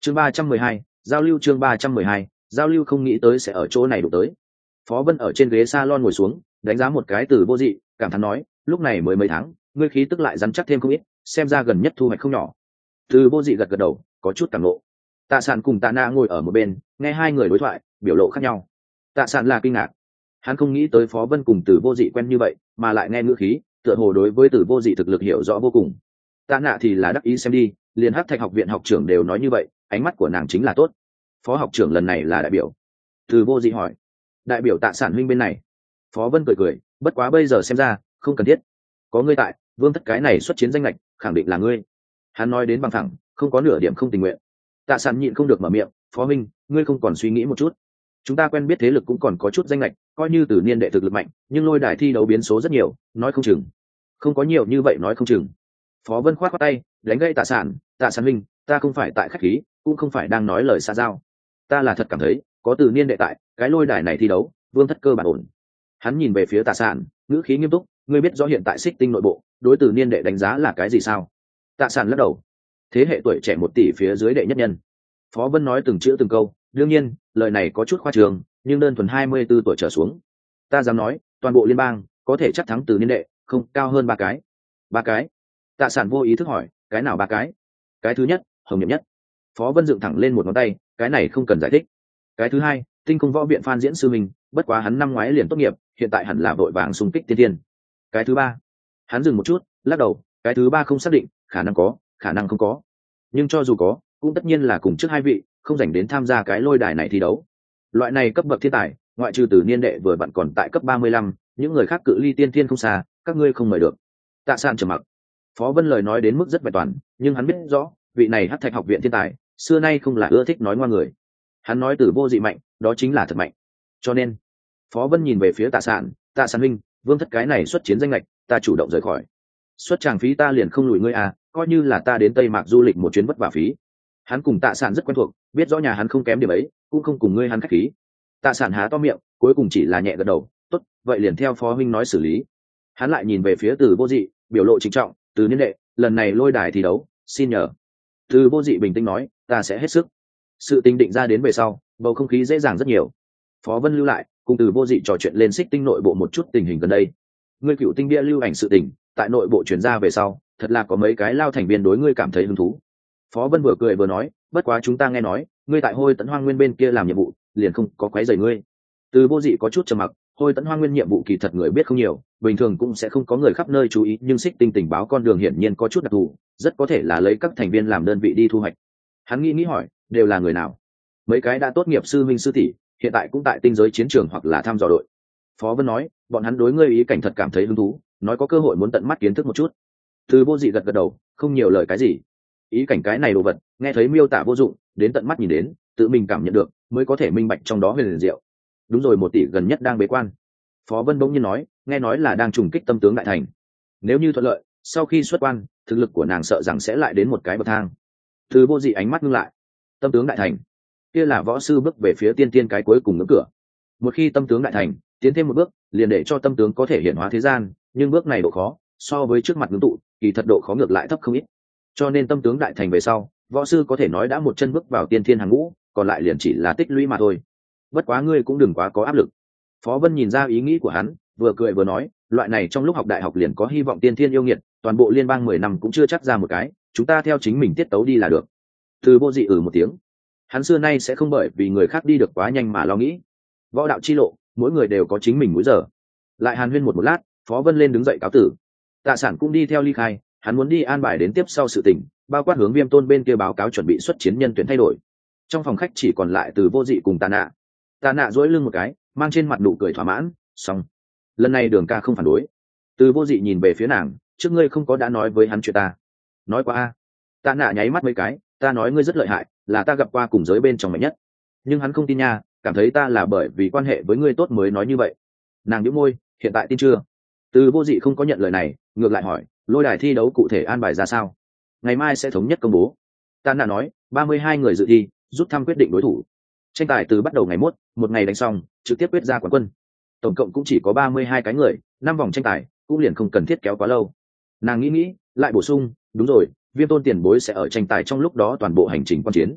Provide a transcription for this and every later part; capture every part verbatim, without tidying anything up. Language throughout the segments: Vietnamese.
chương ba trăm mười hai giao lưu chương ba trăm mười hai giao lưu không nghĩ tới sẽ ở chỗ này đụng tới. Phó Vân ở trên ghế salon ngồi xuống, đánh giá một cái Từ Vô Dị, cảm thán nói, lúc này mới mấy tháng, ngươi khí tức lại rắn chắc thêm không ít, xem ra gần nhất thu hoạch không nhỏ. Từ Vô Dị gật gật đầu, có chút cảm ngộ. Tạ Sản cùng Tạ Na ngồi ở một bên, nghe hai người đối thoại, biểu lộ khác nhau. Tạ Sản là kinh ngạc, hắn không nghĩ tới Phó Vân cùng Từ Vô Dị quen như vậy, mà lại nghe ngữ khí, tựa hồ đối với Từ Vô Dị thực lực hiểu rõ vô cùng. Tạ Na thì là đắc ý xem đi, liền Hắc Thạch học viện học trưởng đều nói như vậy, ánh mắt của nàng chính là tốt. Phó học trưởng lần này là đại biểu. Từ Vô Dị hỏi, đại biểu Tạ Sản huynh bên này. Phó Vân cười cười, bất quá bây giờ xem ra không cần thiết, có ngươi tại, Vương Thất cái này xuất chiến danh lệch khẳng định là ngươi. Hắn nói đến bằng thẳng, không có nửa điểm không tình nguyện. Tạ Sản nhịn không được mở miệng, Phó minh, ngươi không còn suy nghĩ một chút, chúng ta quen biết thế lực cũng còn có chút danh lệch, coi như Từ Niên đệ thực lực mạnh, nhưng lôi đài thi đấu biến số rất nhiều, nói không chừng. Không có nhiều như vậy nói không chừng. Phó Vân khoát khoát tay, đánh gây Tạ Sản, Tạ Sản huynh, ta không phải tại khách khí, cũng không phải đang nói lời xa giao, ta là thật cảm thấy có Từ Niên đệ tại, cái lôi đài này thi đấu, Vương Thất cơ bản ổn. Hắn nhìn về phía Tạ Sản, ngữ khí nghiêm túc, ngươi biết rõ hiện tại Xích Tinh nội bộ đối Từ Niên đệ đánh giá là cái gì sao? Tạ Sản lắc đầu, thế hệ tuổi trẻ một tỷ phía dưới đệ nhất nhân. Phó Vân nói từng chữ từng câu, đương nhiên lời này có chút khoa trương, nhưng đơn thuần hai mươi 24 tuổi trở xuống, ta dám nói toàn bộ liên bang có thể chắc thắng Từ Niên đệ không cao hơn ba cái. Ba cái? Tạ Sản vô ý thức hỏi, cái nào ba cái? Cái thứ nhất, Hồng Nhậm Nhất. Phó Vân dựng thẳng lên một ngón tay, cái này không cần giải thích. Cái thứ hai, Tinh Không Võ viện Phan Diễn sư mình, bất quá hắn năm ngoái liền tốt nghiệp, hiện tại hẳn là vội vàng xung kích tiên tiên. Cái thứ ba, hắn dừng một chút, lắc đầu, cái thứ ba không xác định, khả năng có, khả năng không có. Nhưng cho dù có, cũng tất nhiên là cùng trước hai vị, không dành đến tham gia cái lôi đài này thi đấu. Loại này cấp bậc thiên tài, ngoại trừ Từ Niên đệ vừa vặn còn tại cấp ba mươi lăm, những người khác cự ly tiên tiên không xa, các ngươi không mời được. Tạ Sản trầm mặc. Phó Vân lời nói đến mức rất vẹn toàn, nhưng hắn biết rõ, vị này Hắc Thạch học viện thiên tài, xưa nay không là ưa thích nói ngoa người. Hắn nói Từ Vô Dị mạnh, đó chính là thật mạnh. Cho nên, Phó Vân nhìn về phía Tạ Sản, Tạ Sản huynh, Vương Thất cái này xuất chiến danh lệch, ta chủ động rời khỏi. Xuất tràng phí ta liền không lùi ngươi à, coi như là ta đến Tây Mạc du lịch một chuyến vất vả phí. Hắn cùng Tạ Sản rất quen thuộc, biết rõ nhà hắn không kém điểm ấy, cũng không cùng ngươi hắn khách khí. Tạ Sản há to miệng, cuối cùng chỉ là nhẹ gật đầu, tốt, vậy liền theo Phó huynh nói xử lý. Hắn lại nhìn về phía Từ Vô Dị, biểu lộ trịnh trọng, Từ Niên đệ, lần này lôi đài thi đấu, xin nhờ. Từ Vô Dị bình tĩnh nói, ta sẽ hết sức. Sự tình định ra đến về sau, bầu không khí dễ dàng rất nhiều. Phó Vân lưu lại, cùng Từ Vô Dị trò chuyện lên Xích Tinh nội bộ một chút tình hình gần đây. Ngươi Cựu Tinh bia lưu ảnh sự tình, tại nội bộ truyền ra về sau, thật là có mấy cái lao thành viên đối ngươi cảm thấy hứng thú. Phó Vân vừa cười vừa nói, bất quá chúng ta nghe nói, ngươi tại Hôi Tẫn Hoang Nguyên bên kia làm nhiệm vụ, liền không có quấy rầy ngươi. Từ Vô Dị có chút trầm mặc, Hôi Tẫn Hoang Nguyên nhiệm vụ kỳ thật người biết không nhiều, bình thường cũng sẽ không có người khắp nơi chú ý, nhưng Xích Tinh tình báo con đường hiển nhiên có chút đặc thù, rất có thể là lấy các thành viên làm đơn vị đi thu hoạch. Hắn nghĩ nghĩ hỏi, đều là người nào? Mấy cái đã tốt nghiệp sư minh sư tỷ, hiện tại cũng tại tinh giới chiến trường hoặc là tham dò đội. Phó Vân nói, bọn hắn đối ngươi ý cảnh thật cảm thấy hứng thú, nói có cơ hội muốn tận mắt kiến thức một chút. Từ Vô Dị gật gật đầu, không nhiều lời cái gì. Ý cảnh cái này đồ vật, nghe thấy miêu tả vô dụng, đến tận mắt nhìn đến, tự mình cảm nhận được, mới có thể minh bạch trong đó huyền liền diệu. Đúng rồi, một tỷ gần nhất đang bế quan. Phó Vân bỗng nhiên nói, nghe nói là đang trùng kích tâm tướng đại thành. Nếu như thuận lợi, sau khi xuất quan, thực lực của nàng sợ rằng sẽ lại đến một cái bậc thang. Từ Vô Dị ánh mắt ngưng lại, tâm tướng đại thành, kia là võ sư bước về phía tiên tiên cái cuối cùng ngưỡng cửa. Một khi tâm tướng đại thành, tiến thêm một bước, liền để cho tâm tướng có thể hiện hóa thế gian, nhưng bước này độ khó, so với trước mặt ngưng tụ, kỳ thật độ khó ngược lại thấp không ít. Cho nên tâm tướng đại thành về sau, võ sư có thể nói đã một chân bước vào tiên thiên hàng ngũ, còn lại liền chỉ là tích lũy mà thôi. Bất quá ngươi cũng đừng quá có áp lực. Phó Vân nhìn ra ý nghĩ của hắn, vừa cười vừa nói, loại này trong lúc học đại học liền có hy vọng tiên thiên yêu nghiệt, toàn bộ liên bang mười năm cũng chưa chắc ra một cái, chúng ta theo chính mình tiết tấu đi là được. Từ Vô Dị ừ một tiếng. Hắn xưa nay sẽ không bởi vì người khác đi được quá nhanh mà lo nghĩ. Võ đạo chi lộ, mỗi người đều có chính mình múi giờ. Lại hàn huyên một một lát, Phó Vân lên đứng dậy cáo tử. Tạ Sản cũng đi theo ly khai, hắn muốn đi an bài đến tiếp sau sự tình, bao quát hướng Viêm Tôn bên kia báo cáo chuẩn bị xuất chiến nhân tuyển thay đổi. Trong phòng khách chỉ còn lại Từ Vô Dị cùng Tạ Nạ. Tạ Nạ duỗi lưng một cái, mang trên mặt nụ cười thỏa mãn, xong. Lần này Đường ca không phản đối. Từ Vô Dị nhìn về phía nàng, trước ngươi không có đã nói với hắn chuyện ta. Nói qua a. Tạ Nạ nháy mắt mấy cái, ta nói ngươi rất lợi hại, là ta gặp qua cùng giới bên trong mạnh nhất. Nhưng hắn không tin nha, cảm thấy ta là bởi vì quan hệ với ngươi tốt mới nói như vậy. Nàng nhíu môi, hiện tại tin chưa? Từ Vô Dị không có nhận lời này, ngược lại hỏi, lôi đài thi đấu cụ thể an bài ra sao? Ngày mai sẽ thống nhất công bố. Tạ Nạ nói, ba mươi hai người dự thi, rút thăm quyết định đối thủ. Tranh tài từ bắt đầu ngày mốt, một ngày đánh xong, trực tiếp quyết ra quán quân. Tổng cộng cũng chỉ có ba mươi hai cái người, năm vòng tranh tài, cũng liền không cần thiết kéo quá lâu. Nàng nghĩ nghĩ, lại bổ sung, đúng rồi, Viêm Tôn tiền bối sẽ ở tranh tài trong lúc đó toàn bộ hành trình quan chiến.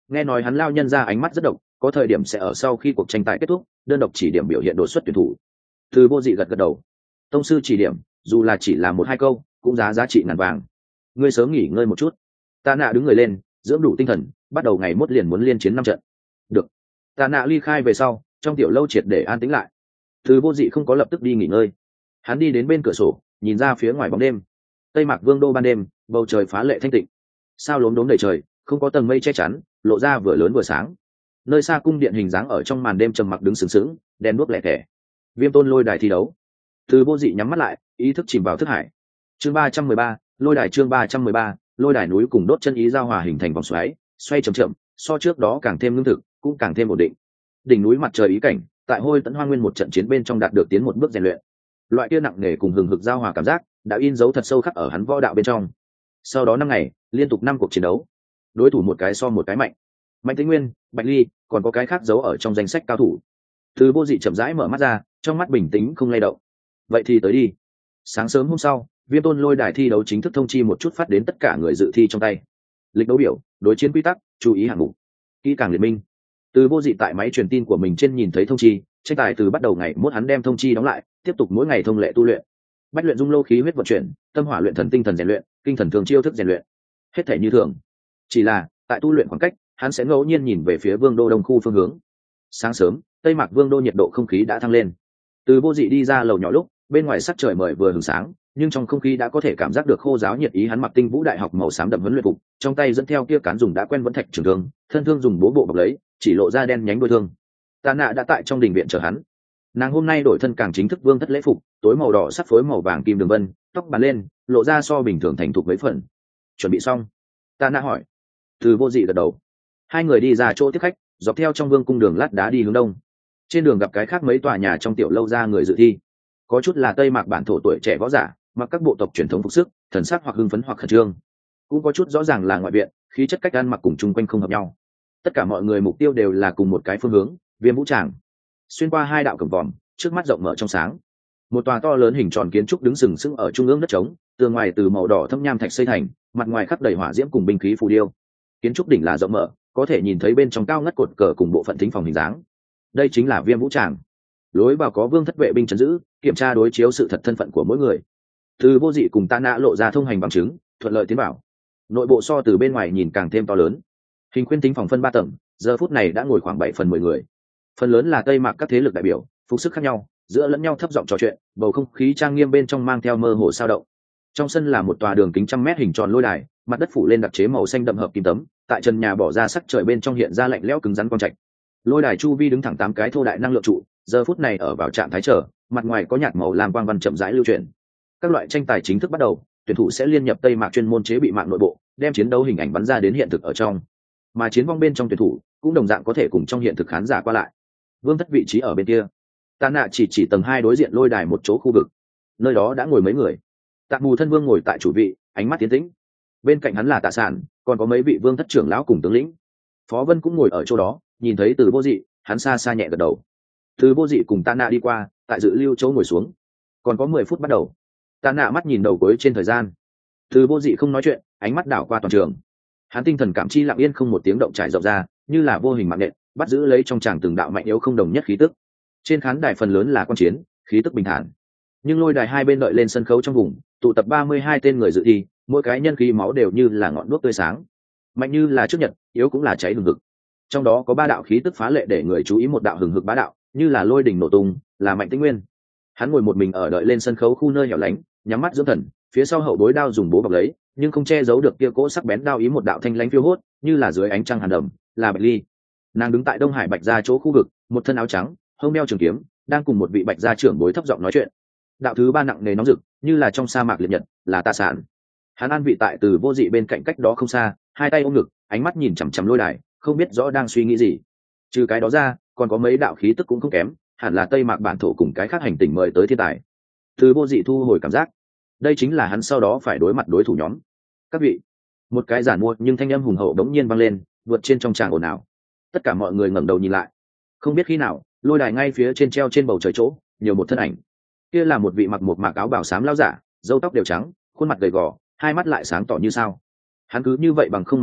nghe nói hắn lao nhân ra ánh mắt rất độc, có thời điểm sẽ ở sau khi cuộc tranh tài kết thúc đơn độc chỉ điểm biểu hiện đột xuất tuyển thủ. Từ Vô Dị gật gật đầu. Tông sư chỉ điểm, dù là chỉ là một hai câu cũng giá giá trị ngàn vàng. Ngươi sớm nghỉ ngơi một chút. Tạ Nạ đứng người lên, dưỡng đủ tinh thần, bắt đầu ngày mốt liền muốn liên chiến năm trận. Được. Tạ Nạ ly khai về sau, trong tiểu lâu triệt để an tĩnh lại. Từ Vô Dị không có lập tức đi nghỉ ngơi. Hắn đi đến bên cửa sổ, nhìn ra phía ngoài bóng đêm. Tây Mạc Vương đô ban đêm, bầu trời phá lệ thanh tịnh. Sao lốm đốm đầy trời, không có tầng mây che chắn, lộ ra vừa lớn vừa sáng. Nơi xa cung điện hình dáng ở trong màn đêm trầm mặc đứng sừng sững, đen đuốc lẻ tẻ. Viêm Tôn lôi đài thi đấu. Từ Vô Dị nhắm mắt lại, ý thức chìm vào thức hải. Chương ba trăm mười ba, lôi đài chương ba trăm mười ba, lôi đài núi cùng đốt chân ý giao hòa hình thành vòng xoáy, xoay chậm chậm, so trước đó càng thêm lương thực, cũng càng thêm ổn định. Đỉnh núi mặt trời ý cảnh, tại Hôi Tẫn Hoang Nguyên một trận chiến bên trong đạt được tiến một bước rèn luyện. Loại kia nặng nề cùng hừng hực giao hòa cảm giác, đã in dấu thật sâu khắc ở hắn võ đạo bên trong. Sau đó năm ngày, liên tục năm cuộc chiến đấu, đối thủ một cái so một cái mạnh. Mạnh Tĩnh Nguyên, Bạch Ly, còn có cái khác giấu ở trong danh sách cao thủ. Từ Vô Dị chậm rãi mở mắt ra, trong mắt bình tĩnh không lay động. Vậy thì tới đi. Sáng sớm hôm sau, Viêm Tôn lôi đài thi đấu chính thức thông chi một chút phát đến tất cả người dự thi trong tay. Lịch đấu biểu, đối chiến quy tắc, chú ý hạng mục, kỹ càng liệt minh. Từ Vô Dị tại máy truyền tin của mình trên nhìn thấy thông chi, tranh tài từ bắt đầu ngày mốt hắn đem thông chi đóng lại, tiếp tục mỗi ngày thông lệ tu luyện. Bách luyện dung lô khí huyết vận chuyển, tâm hỏa luyện thần tinh thần rèn luyện, kinh thần thường chiêu thức rèn luyện. Hết thể như thường. Chỉ là, tại tu luyện khoảng cách, hắn sẽ ngẫu nhiên nhìn về phía Vương đô đông khu phương hướng. Sáng sớm, Tây Mạc Vương đô nhiệt độ không khí đã thăng lên. Từ Vô Dị đi ra lầu nhỏ lúc, bên ngoài sắc trời mời vừa hừng sáng, nhưng trong không khí đã có thể cảm giác được khô giáo nhiệt ý. Hắn mặc Tinh Vũ đại học màu xám đậm huấn luyện phục, trong tay dẫn theo kia cán dùng đã quen vẫn thạch trường thương, thân thương dùng bố bộ bọc lấy, chỉ lộ ra đen nhánh đuôi thương. Tạ Nạ đã tại trong đình viện chờ hắn. Nàng hôm nay đổi thân càng chính thức vương thất lễ phục, tối màu đỏ sắc phối màu vàng kim đường vân, tóc bàn lên, lộ ra so bình thường thành thục mấy phần. Chuẩn bị xong? Tạ Nạ hỏi. Từ Vô Dị gật đầu. Hai người đi ra chỗ tiếp khách, dọc theo trong vương cung đường lát đá đi hướng đông. Trên đường gặp cái khác mấy tòa nhà trong tiểu lâu ra người dự thi. Có chút là Tây Mạc bản thổ tuổi trẻ võ giả, mặc các bộ tộc truyền thống phục sức, thần sắc hoặc hưng phấn hoặc khẩn trương. Cũng có chút rõ ràng là ngoại viện, khí chất cách ăn mặc cùng chung quanh không hợp nhau. Tất cả mọi người mục tiêu đều là cùng một cái phương hướng, Viêm Vũ Tràng. Xuyên qua hai đạo cổng vòm, trước mắt rộng mở trong sáng. Một tòa to lớn hình tròn kiến trúc đứng sừng sững ở trung ương đất trống, tường ngoài từ màu đỏ thâm nham thạch xây thành, mặt ngoài khắc đầy hỏa diễm cùng binh khí phù điêu. Kiến trúc đỉnh là rộng mở, có thể nhìn thấy bên trong cao ngất cột cờ cùng bộ phận thính phòng hình dáng. Đây chính là Viêm Vũ Tràng. Lối vào có vương thất vệ binh trấn giữ, kiểm tra đối chiếu sự thật thân phận của mỗi người. Từ Vô Dị cùng Tạ Nạ lộ ra thông hành bằng chứng, thuận lợi tiến vào. Nội bộ so từ bên ngoài nhìn càng thêm to lớn. Hình khuyên thính phòng phân ba tầng, giờ phút này đã ngồi khoảng bảy phần mười người. Phần lớn là Tây Mạc các thế lực đại biểu, phục sức khác nhau, giữa lẫn nhau thấp giọng trò chuyện, bầu không khí trang nghiêm bên trong mang theo mơ hồ sao động. Trong sân là một tòa đường kính trăm mét hình tròn lôi đài, mặt đất phủ lên đặc chế màu xanh đậm hợp kim tấm, tại trần nhà bỏ ra sắc trời bên trong hiện ra lạnh lẽo cứng rắn quang trạch. Lôi đài chu vi đứng thẳng tám cái thô đại năng lượng trụ, giờ phút này ở vào trạng thái trở, mặt ngoài có nhạt màu làm quang văn chậm rãi lưu chuyển. Các loại tranh tài chính thức bắt đầu, tuyển thủ sẽ liên nhập Tây Mạc chuyên môn chế bị mạng nội bộ, đem chiến đấu hình ảnh bắn ra đến hiện thực ở trong. Mà chiến vong bên trong tuyển thủ cũng đồng dạng có thể cùng trong hiện thực khán giả qua lại. Vương thất vị trí ở bên kia. Tạ Nạ chỉ chỉ tầng hai đối diện lôi đài một chỗ khu vực. Nơi đó đã ngồi mấy người. Tạ Mù thân vương ngồi tại chủ vị, ánh mắt tiến tĩnh. Bên cạnh hắn là Tạ Sản, còn có mấy vị vương thất trưởng lão cùng tướng lĩnh. Phó Vân cũng ngồi ở chỗ đó, nhìn thấy Từ Vô Dị, hắn xa xa nhẹ gật đầu. Từ Vô Dị cùng Tạ Nạ đi qua, tại dự lưu chỗ ngồi xuống. Còn có mười phút bắt đầu. Tạ Nạ mắt nhìn đầu cuối trên thời gian. Từ Vô Dị không nói chuyện, ánh mắt đảo qua toàn trường. Hắn tinh thần cảm chi lặng yên không một tiếng động trải rộng ra, như là vô hình mạng nện, bắt giữ lấy trong tràng từng đạo mạnh yếu không đồng nhất khí tức. Trên khán đài phần lớn là quan chiến, khí tức bình thản. Nhưng lôi đài hai bên đợi lên sân khấu trong vùng, tụ tập ba mươi hai tên người dự thi, mỗi cái nhân khí máu đều như là ngọn đuốc tươi sáng. Mạnh như là trước nhật, yếu cũng là cháy hừng hực. Trong đó có ba đạo khí tức phá lệ để người chú ý, một đạo hừng hực bá đạo, như là lôi đỉnh nổ tung, là Mạnh Tĩnh Nguyên. Hắn ngồi một mình ở đợi lên sân khấu khu nơi hẻo lánh, nhắm mắt dưỡng thần, phía sau hậu bối đao dùng bố bọc lấy, nhưng không che giấu được kia cỗ sắc bén đao ý, một đạo thanh lãnh phiêu hốt, như là dưới ánh trăng hàn đầm, là Bạch Ly. Nàng đứng tại Đông Hải Bạch gia chỗ khu vực, một thân áo trắng, hông đeo trường kiếm, đang cùng một vị Bạch gia trưởng bối thấp giọng nói chuyện. Đạo thứ ba nặng nề nóng rực, như là trong sa mạc liệt nhật, là Tạ Sản. Hắn an vị tại Từ Vô Dị bên cạnh cách đó không xa, hai tay ôm ngực, ánh mắt nhìn chằm chằm lôi đài, không biết rõ đang suy nghĩ gì. Trừ cái đó ra, còn có mấy đạo khí tức cũng không kém, hẳn là Tây Mạc bản thổ cùng cái khác hành tinh mời tới thiên tài. Từ Vô Dị thu hồi cảm giác, đây chính là hắn sau đó phải đối mặt đối thủ nhóm. Các vị, một cái giản mua nhưng thanh âm hùng hậu đống nhiên vang lên, vượt trên trong tràng ồn ào. Tất cả mọi người ngẩng đầu nhìn lại, không biết khi nào, lôi đài ngay phía trên treo trên bầu trời chỗ, nhiều một thân ảnh. Kia là một vị mặc một mạc áo bào xám lão giả, râu tóc đều trắng, khuôn mặt gầy gò, hai mắt lại sáng tỏ như sao. Hắn cứ như vậy bằng không mà đứng,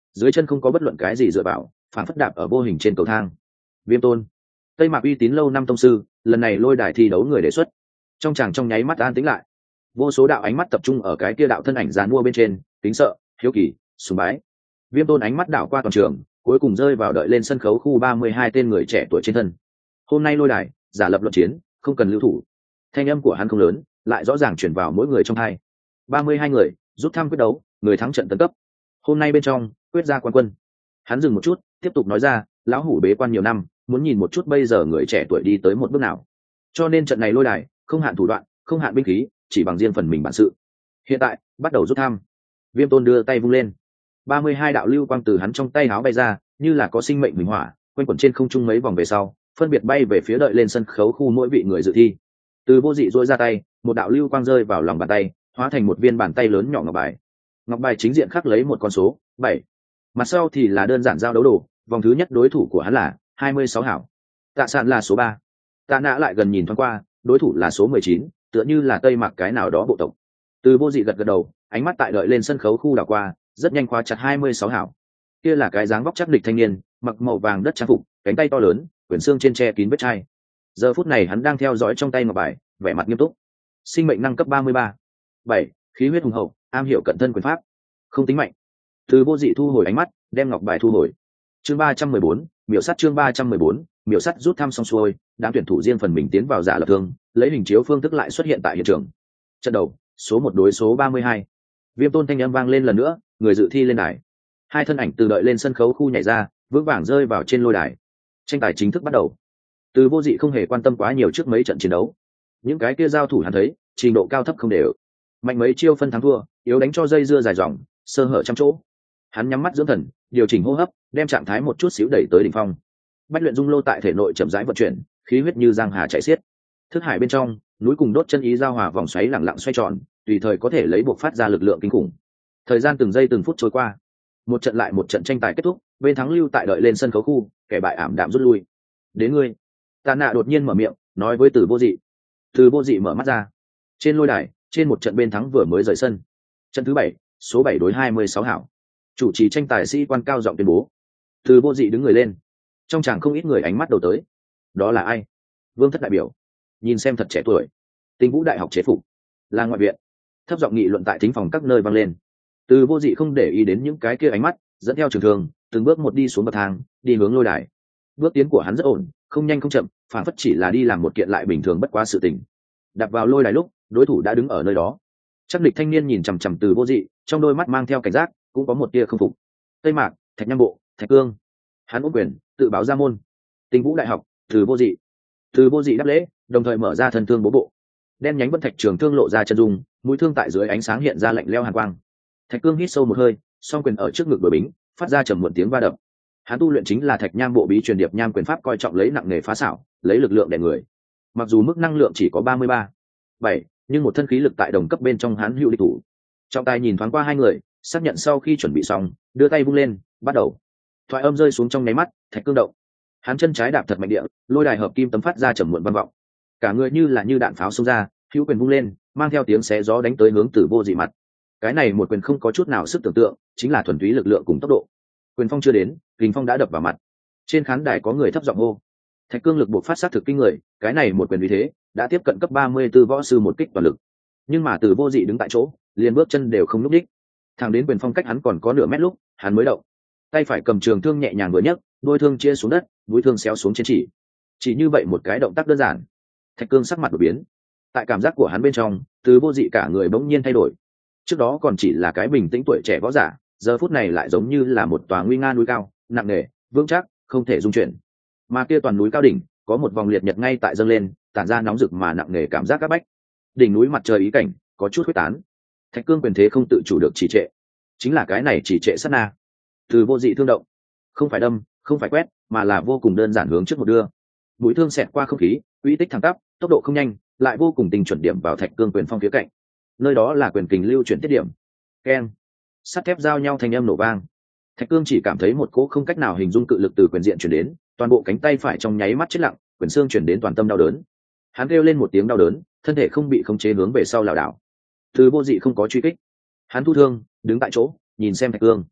dưới chân không có bất luận cái gì dựa vào, phản phất đạp ở vô hình trên cầu thang. Viêm Tôn, Tây Mạc uy tín lâu năm tông sư, lần này lôi đài thi đấu người đề xuất. Trong chàng trong nháy mắt an tĩnh lại, vô số đạo ánh mắt tập trung ở cái kia đạo thân ảnh dàn mua bên trên, kính sợ, hiếu kỳ, sùng bái. Viêm Tôn ánh mắt đảo qua toàn trường, cuối cùng rơi vào đợi lên sân khấu khu ba mươi hai tên người trẻ tuổi trên thân. Hôm nay lôi đài, giả lập luận chiến, không cần lưu thủ. Thanh âm của hắn không lớn, lại rõ ràng truyền vào mỗi người trong hai. ba mươi hai người, rút thăm quyết đấu, người thắng trận tấn cấp. Hôm nay bên trong, quyết ra quan quân. Hắn dừng một chút, tiếp tục nói ra, lão hủ bế quan nhiều năm, muốn nhìn một chút bây giờ người trẻ tuổi đi tới một bước nào. Cho nên trận này lôi đài, không hạn thủ đoạn, không hạn binh khí, chỉ bằng riêng phần mình bản sự. Hiện tại, bắt đầu rút thăm. Viêm Tôn đưa tay vung lên, ba mươi hai đạo lưu quang từ hắn trong tay áo bay ra, như là có sinh mệnh huỳnh hỏa, quanh quẩn trên không trung mấy vòng về sau, phân biệt bay về phía đợi lên sân khấu khu mỗi vị người dự thi. Từ Vô Dị duỗi ra tay, một đạo lưu quang rơi vào lòng bàn tay, hóa thành một viên bàn tay lớn nhỏ ngọc bài. Ngọc bài chính diện khắc lấy một con số bảy, mặt sau thì là đơn giản giao đấu đồ. Vòng thứ nhất đối thủ của hắn là hai mươi sáu hảo, Tạ Sạn là số ba. Tạ Nã lại gần nhìn thoáng qua, đối thủ là số mười chín, tựa như là Tây Mặc cái nào đó bộ tộc. Từ Vô Dị gật gật đầu, ánh mắt tại đợi lên sân khấu khu đảo qua, rất nhanh khóa chặt hai mươi sáu hảo. Kia là cái dáng vóc chắc địch thanh niên, mặc màu vàng đất trang phục, cánh tay to lớn, quyển xương trên che kín vết chai. Giờ phút này hắn đang theo dõi trong tay ngọc bài, vẻ mặt nghiêm túc. Sinh mệnh năng cấp ba mươi ba. bảy, khí huyết hùng hậu, am hiểu cận thân quyền pháp, không tính mạnh. Từ Vô Dị thu hồi ánh mắt, đem ngọc bài thu hồi. Chương ba trăm mười bốn, miểu sát chương ba trăm mười bốn, miểu sát rút thăm xong xuôi, đám tuyển thủ riêng phần mình tiến vào giả lập thương, lấy hình chiếu phương thức lại xuất hiện tại hiện trường. Trận đầu, số một đối số ba mươi hai. Viêm Tôn thanh âm vang lên lần nữa, người dự thi lên đài. Hai thân ảnh từ đợi lên sân khấu khu nhảy ra, vững vàng rơi vào trên lôi đài. Tranh tài chính thức bắt đầu. Từ Vô Dị không hề quan tâm quá nhiều trước mấy trận chiến đấu. Những cái kia giao thủ hắn thấy, trình độ cao thấp không đều. Mạnh mấy chiêu phân thắng thua, yếu đánh cho dây dưa dài dòng, sơ hở trăm chỗ. Hắn nhắm mắt dưỡng thần, điều chỉnh hô hấp, đem trạng thái một chút xíu đẩy tới đỉnh phong. Bách luyện dung lô tại thể nội chậm rãi vận chuyển, khí huyết như giang hà chảy xiết. Thức hải bên trong, núi cùng đốt chân ý giao hòa vòng xoáy lặng lặng xoay tròn, tùy thời có thể lấy buộc phát ra lực lượng kinh khủng. Thời gian từng giây từng phút trôi qua, một trận lại một trận tranh tài kết thúc, bên thắng lưu tại đợi lên sân khấu khu, kẻ bại ảm đạm rút lui. Đến ngươi. Tạ Nạ đột nhiên mở miệng, nói với Từ Vô Dị. Từ Vô Dị mở mắt ra. Trên lôi đài, trên một trận bên thắng vừa mới rời sân. Trận thứ bảy, số bảy đối hai mươi sáu hảo. Chủ trì tranh tài sĩ quan cao giọng tuyên bố. Từ Vô Dị đứng người lên. Trong tràng không ít người ánh mắt đầu tới. Đó là ai? Vương thất đại biểu. Nhìn xem thật trẻ tuổi. Tinh Vũ đại học chế phục. Là ngoại viện. Thấp giọng nghị luận tại thính phòng các nơi vang lên. Từ Vô Dị không để ý đến những cái kia ánh mắt, dẫn theo trường thường, từng bước một đi xuống bậc thang, đi hướng lôi đài. Bước tiến của hắn rất ổn, không nhanh không chậm, phản phất chỉ là đi làm một kiện lại bình thường bất quá sự tình. Đạp vào lôi đài lúc, đối thủ đã đứng ở nơi đó. Chắc địch thanh niên nhìn chằm chằm Từ Vô Dị, trong đôi mắt mang theo cảnh giác, cũng có một tia không phục. Tây Mạc, Thạch Nham Bộ, Thạch Cương. Hắn ôm quyền, tự báo ra môn. Tinh Vũ đại học, Từ Vô Dị. Từ Vô Dị đáp lễ, đồng thời mở ra thân thương bố bộ. Đen nhánh vân thạch trường thương lộ ra chân dung, mũi thương tại dưới ánh sáng hiện ra lạnh lẽo hàn quang. Thạch Cương hít sâu một hơi, song quyền ở trước ngực đổi bính, phát ra trầm muộn tiếng va đập. Hắn tu luyện chính là Thạch Nham Bộ bí truyền điệp nham quyền pháp, coi trọng lấy nặng nghề phá xảo, lấy lực lượng đè người. Mặc dù mức năng lượng chỉ có ba mươi ba, bảy, nhưng một thân khí lực tại đồng cấp bên trong hắn hữu địch thủ. Trọng tài nhìn thoáng qua hai người, xác nhận sau khi chuẩn bị xong, đưa tay vung lên, bắt đầu. Thoại âm rơi xuống trong nháy mắt, Thạch Cương động. Hắn chân trái đạp thật mạnh địa, lôi đài hợp kim tấm phát ra trầm muộn vang vọng. Cả người như là như đạn pháo xông ra, hữu quyền vung lên, mang theo tiếng xé gió đánh tới hướng Từ Vô Dị mặt. Cái này một quyền không có chút nào sức tưởng tượng, chính là thuần túy lực lượng cùng tốc độ. Quyền phong chưa đến, kình phong đã đập vào mặt. Trên khán đài có người thấp giọng hô. Thạch Cương lực buộc phát sát thực kinh người, cái này một quyền uy thế đã tiếp cận cấp ba mươi tư võ sư một kích toàn lực. Nhưng mà Từ Vô Dị đứng tại chỗ, liền bước chân đều không nhúc nhích. Thẳng đến quyền phong cách hắn còn có nửa mét lúc, hắn mới động. Tay phải cầm trường thương nhẹ nhàng vừa nhấc, đôi thương chia xuống đất, mũi thương xéo xuống trên chỉ. Chỉ như vậy một cái động tác đơn giản, Thạch Cương sắc mặt đổi biến. Tại cảm giác của hắn bên trong, Từ Vô Dị cả người bỗng nhiên thay đổi. Trước đó còn chỉ là cái bình tĩnh tuổi trẻ võ giả, giờ phút này lại giống như là một tòa nguy nga núi cao, nặng nề, vững chắc, không thể dung chuyển. Mà kia toàn núi cao đỉnh, có một vòng liệt nhật ngay tại dâng lên, tản ra nóng rực mà nặng nề cảm giác áp bách. Đỉnh núi mặt trời ý cảnh, có chút huyết tán. Thạch Cương quyền thế không tự chủ được trì trệ. Chính là cái này trì trệ sát na. Từ Vô Dị thương động, không phải đâm, không phải quét, mà là vô cùng đơn giản hướng trước một đưa. Mũi thương xẹt qua không khí, uy tích thẳng tắp, tốc độ không nhanh, lại vô cùng tình chuẩn điểm vào Thạch Cương quyền phong phía cạnh. Nơi đó là quyền kình lưu chuyển tiết điểm. Keng, sắt thép giao nhau thanh âm nổ vang. Thạch Cương chỉ cảm thấy một cỗ không cách nào hình dung cự lực từ quyền diện chuyển đến, toàn bộ cánh tay phải trong nháy mắt chết lặng, quyền xương chuyển đến toàn tâm đau đớn. Hắn kêu lên một tiếng đau đớn, thân thể không bị khống chế hướng về sau lảo đảo. Từ Vô Dị không có truy kích, hắn thu thương, đứng tại chỗ, nhìn xem Thạch Cương.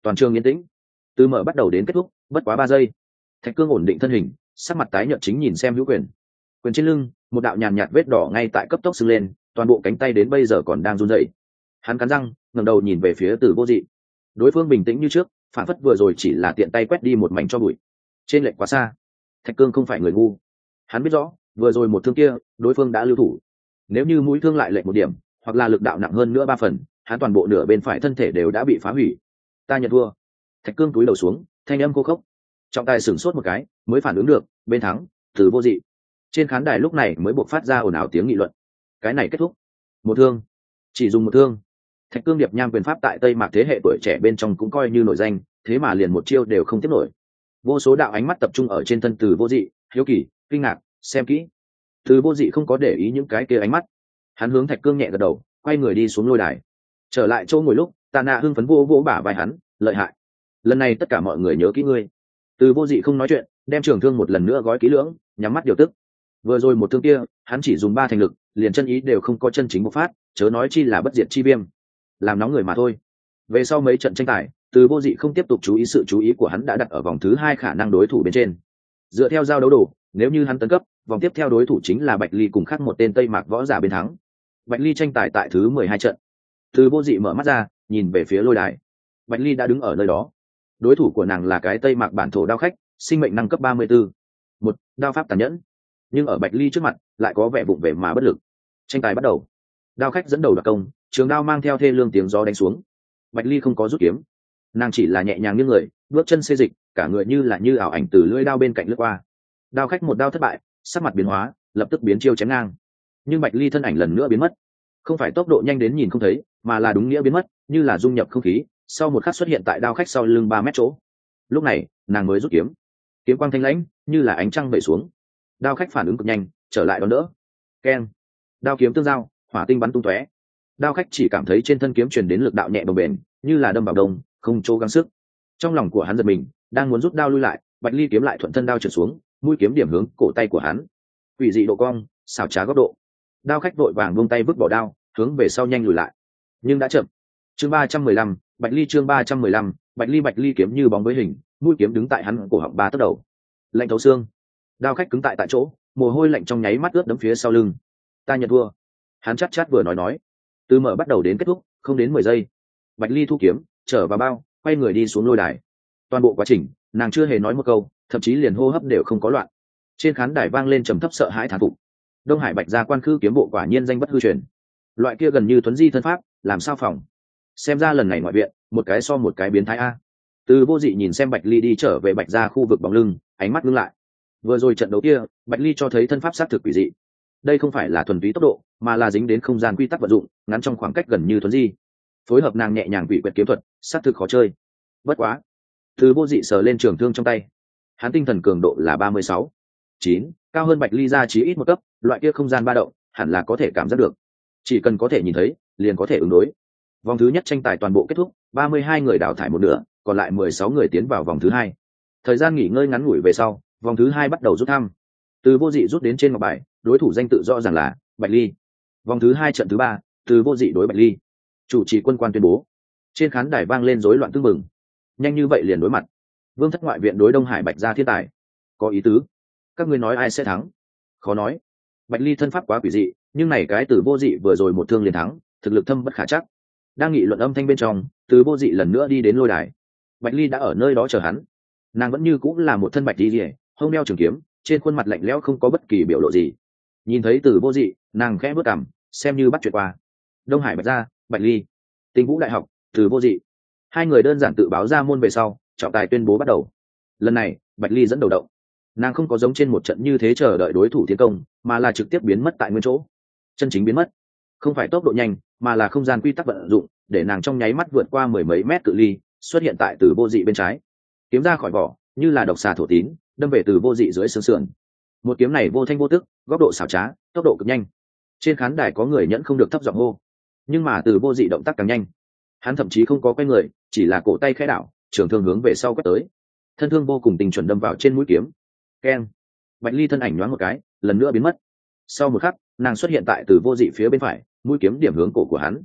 Toàn trường yên tĩnh, từ mở bắt đầu đến kết thúc bất quá ba giây. Thạch Cương ổn định thân hình, sắc mặt tái nhợt chính nhìn xem Hữu Quyền. Quyền trên lưng, một đạo nhàn nhạt vết đỏ ngay tại cấp tốc sưng lên, toàn bộ cánh tay đến bây giờ còn đang run rẩy. Hắn cắn răng, ngẩng đầu nhìn về phía Từ Vô Dị. Đối phương bình tĩnh như trước, phản phất vừa rồi chỉ là tiện tay quét đi một mảnh cho bụi. Trên lệch quá xa. Thạch Cương không phải người ngu, hắn biết rõ, vừa rồi một thương kia, đối phương đã lưu thủ. Nếu như mũi thương lại lệch một điểm, hoặc là lực đạo nặng hơn nữa ba phần, hắn toàn bộ nửa bên phải thân thể đều đã bị phá hủy. Ta nhận thua. Thạch Cương cúi đầu xuống, thanh âm khô khốc. Trọng tài sửng sốt một cái, mới phản ứng được, bên thắng, Từ Vô Dị. Trên khán đài lúc này mới buộc phát ra ồn ào tiếng nghị luận. Cái này kết thúc. Một thương, chỉ dùng một thương. Thạch Cương điệp nham quyền pháp tại Tây Mạc thế hệ tuổi trẻ bên trong cũng coi như nổi danh, thế mà liền một chiêu đều không tiếp nổi. Vô số đạo ánh mắt tập trung ở trên thân Từ Vô Dị, hiếu kỳ, kinh ngạc, xem kỹ. Từ Vô Dị không có để ý những cái kia ánh mắt, hắn hướng Thạch Cương nhẹ gật đầu, quay người đi xuống lôi đài. Trở lại chỗ ngồi lúc, Tà Na hưng phấn vô vô bả vai hắn, lợi hại. Lần này tất cả mọi người nhớ kỹ ngươi. Từ Vô Dị không nói chuyện, đem trường thương một lần nữa gói kỹ lưỡng, nhắm mắt điều tức. Vừa rồi một thương kia, hắn chỉ dùng ba thành lực, liền chân ý đều không có chân chính bộc phát, chớ nói chi là bất diệt chi viêm, làm nóng người mà thôi. Về sau mấy trận tranh tài, Từ Vô Dị không tiếp tục chú ý, sự chú ý của hắn đã đặt ở vòng thứ hai khả năng đối thủ bên trên. Dựa theo giao đấu đồ, nếu như hắn tấn cấp, vòng tiếp theo đối thủ chính là Bạch Ly cùng khác một tên Tây Mạc võ giả bên thắng. Bạch Ly tranh tài tại thứ mười hai trận. Từ Vô Dị mở mắt ra, nhìn về phía lôi đài. Bạch Ly đã đứng ở nơi đó. Đối thủ của nàng là cái Tây Mạc bản thổ đao khách, sinh mệnh năng cấp ba mươi tư. Một, đao pháp tàn nhẫn. Nhưng ở Bạch Ly trước mặt, lại có vẻ vụng về mà bất lực. Tranh tài bắt đầu. Đao khách dẫn đầu đoạt công, trường đao mang theo thê lương tiếng gió đánh xuống. Bạch Ly không có rút kiếm, nàng chỉ là nhẹ nhàng như người, bước chân xê dịch, cả người như là như ảo ảnh từ lưỡi đao bên cạnh lướt qua. Đao khách một đao thất bại, sắc mặt biến hóa, lập tức biến chiêu chém ngang. Nhưng Bạch Ly thân ảnh lần nữa biến mất, không phải tốc độ nhanh đến nhìn không thấy, mà là đúng nghĩa biến mất, như là dung nhập không khí, sau một khắc xuất hiện tại đao khách sau lưng ba mét chỗ. Lúc này, nàng mới rút kiếm, kiếm quang thanh lãnh, như là ánh trăng vẩy xuống. Đao khách phản ứng cực nhanh, trở lại đón đỡ. Keng, đao kiếm tương giao, hỏa tinh bắn tung tóe. Đao khách chỉ cảm thấy trên thân kiếm truyền đến lực đạo nhẹ bồng bềnh, như là đâm vào đông, không chỗ gắng sức. Trong lòng của hắn giật mình, đang muốn rút đao lui lại, Bạch Ly kiếm lại thuận thân đao trượt xuống, mũi kiếm điểm hướng cổ tay của hắn. Quỷ dị độ cong, xảo trá góc độ. Đao khách vội vàng buông tay vứt bỏ đao, hướng về sau nhanh lùi lại. Nhưng đã chậm. Chương ba trăm mười lăm, Bạch Ly chương ba trăm mười lăm, Bạch Ly Bạch Ly kiếm như bóng với hình, mũi kiếm đứng tại hắn cổ họng ba tấc đầu. Lạnh thấu xương. Đao khách cứng tại tại chỗ, mồ hôi lạnh trong nháy mắt ướt đẫm phía sau lưng. Ta nhận thua. Hắn chát chát vừa nói nói. Từ mở bắt đầu đến kết thúc, không đến mười giây. Bạch Ly thu kiếm, trở vào bao, quay người đi xuống lôi đài. Toàn bộ quá trình, nàng chưa hề nói một câu, thậm chí liền hô hấp đều không có loạn. Trên khán đài vang lên trầm thấp sợ hãi thán phục. Đông Hải Bạch gia quan khư kiếm bộ quả nhiên danh bất hư truyền. Loại kia gần như tuấn di thân pháp, làm sao phòng? Xem ra lần này ngoại viện, một cái so một cái biến thái a. Từ Vô Dị nhìn xem Bạch Ly đi trở về Bạch gia khu vực bóng lưng, ánh mắt ngưng lại. Vừa rồi trận đấu kia, Bạch Ly cho thấy thân pháp sát thực quỷ dị. Đây không phải là thuần túy tốc độ, mà là dính đến không gian quy tắc vận dụng, ngắn trong khoảng cách gần như tuấn di. Phối hợp nàng nhẹ nhàng quỷ quyệt kiếm thuật, sát thực khó chơi. Bất quá, Từ Vô Dị sờ lên trường thương trong tay. Hắn tinh thần cường độ là ba mươi sáu, chín, cao hơn Bạch Ly ra chí ít một cấp, loại kia không gian ba động, hẳn là có thể cảm giác được. Chỉ cần có thể nhìn thấy, liền có thể ứng đối. Vòng thứ nhất tranh tài toàn bộ kết thúc, ba mươi hai người đào thải một nửa, còn lại mười sáu người tiến vào vòng thứ hai. Thời gian nghỉ ngơi ngắn ngủi về sau, vòng thứ hai bắt đầu rút thăm. Từ Vô Dị rút đến trên ngọc bài, đối thủ danh tự rõ ràng là Bạch Ly. Vòng thứ hai trận thứ ba, Từ Vô Dị đối Bạch Ly. Chủ trì quân quan tuyên bố. Trên khán đài vang lên rối loạn tương mừng. Nhanh như vậy liền đối mặt. Vương thất ngoại viện đối Đông Hải Bạch gia thiên tài. Có ý tứ. Các ngươi nói ai sẽ thắng? Khó nói. Bạch Ly thân pháp quá quỷ dị, nhưng này cái Từ Vô Dị vừa rồi một thương liền thắng, thực lực thâm bất khả trắc. Đang nghị luận âm thanh bên trong, Từ Vô Dị lần nữa đi đến lôi đài. Bạch Ly đã ở nơi đó chờ hắn. Nàng vẫn như cũng là một thân bạch y liễu, hông đeo trường kiếm, trên khuôn mặt lạnh lẽo không có bất kỳ biểu lộ gì. Nhìn thấy Từ Vô Dị, nàng khẽ bước cằm, xem như bắt chuyện qua. Đông Hải Bạch gia, Bạch Ly. Tinh Vũ đại học, Từ Vô Dị. Hai người đơn giản tự báo ra môn về sau, trọng tài tuyên bố bắt đầu. Lần này, Bạch Ly dẫn đầu động. Nàng không có giống trên một trận như thế chờ đợi đối thủ tiến công, mà là trực tiếp biến mất tại nguyên chỗ. Chân chính biến mất, không phải tốc độ nhanh, mà là không gian quy tắc vận dụng, để nàng trong nháy mắt vượt qua mười mấy mét cự ly, xuất hiện tại Từ Vô Dị bên trái. Kiếm ra khỏi vỏ, như là độc xà thổ tín, đâm về Từ Vô Dị dưới xương sườn. Một kiếm này vô thanh vô tức, góc độ xảo trá, tốc độ cực nhanh. Trên khán đài có người nhẫn không được thấp giọng hô. Nhưng mà Từ Vô Dị động tác càng nhanh. Hắn thậm chí không có quay người, chỉ là cổ tay khẽ đảo, trường thương hướng về sau quét tới. Thân thương vô cùng tình chuẩn đâm vào trên mũi kiếm. Keng. Bạch Ly thân ảnh nhoáng một cái, lần nữa biến mất. Sau một khắc, nàng xuất hiện tại Từ Vô Dị phía bên phải, mũi kiếm điểm hướng cổ của hắn.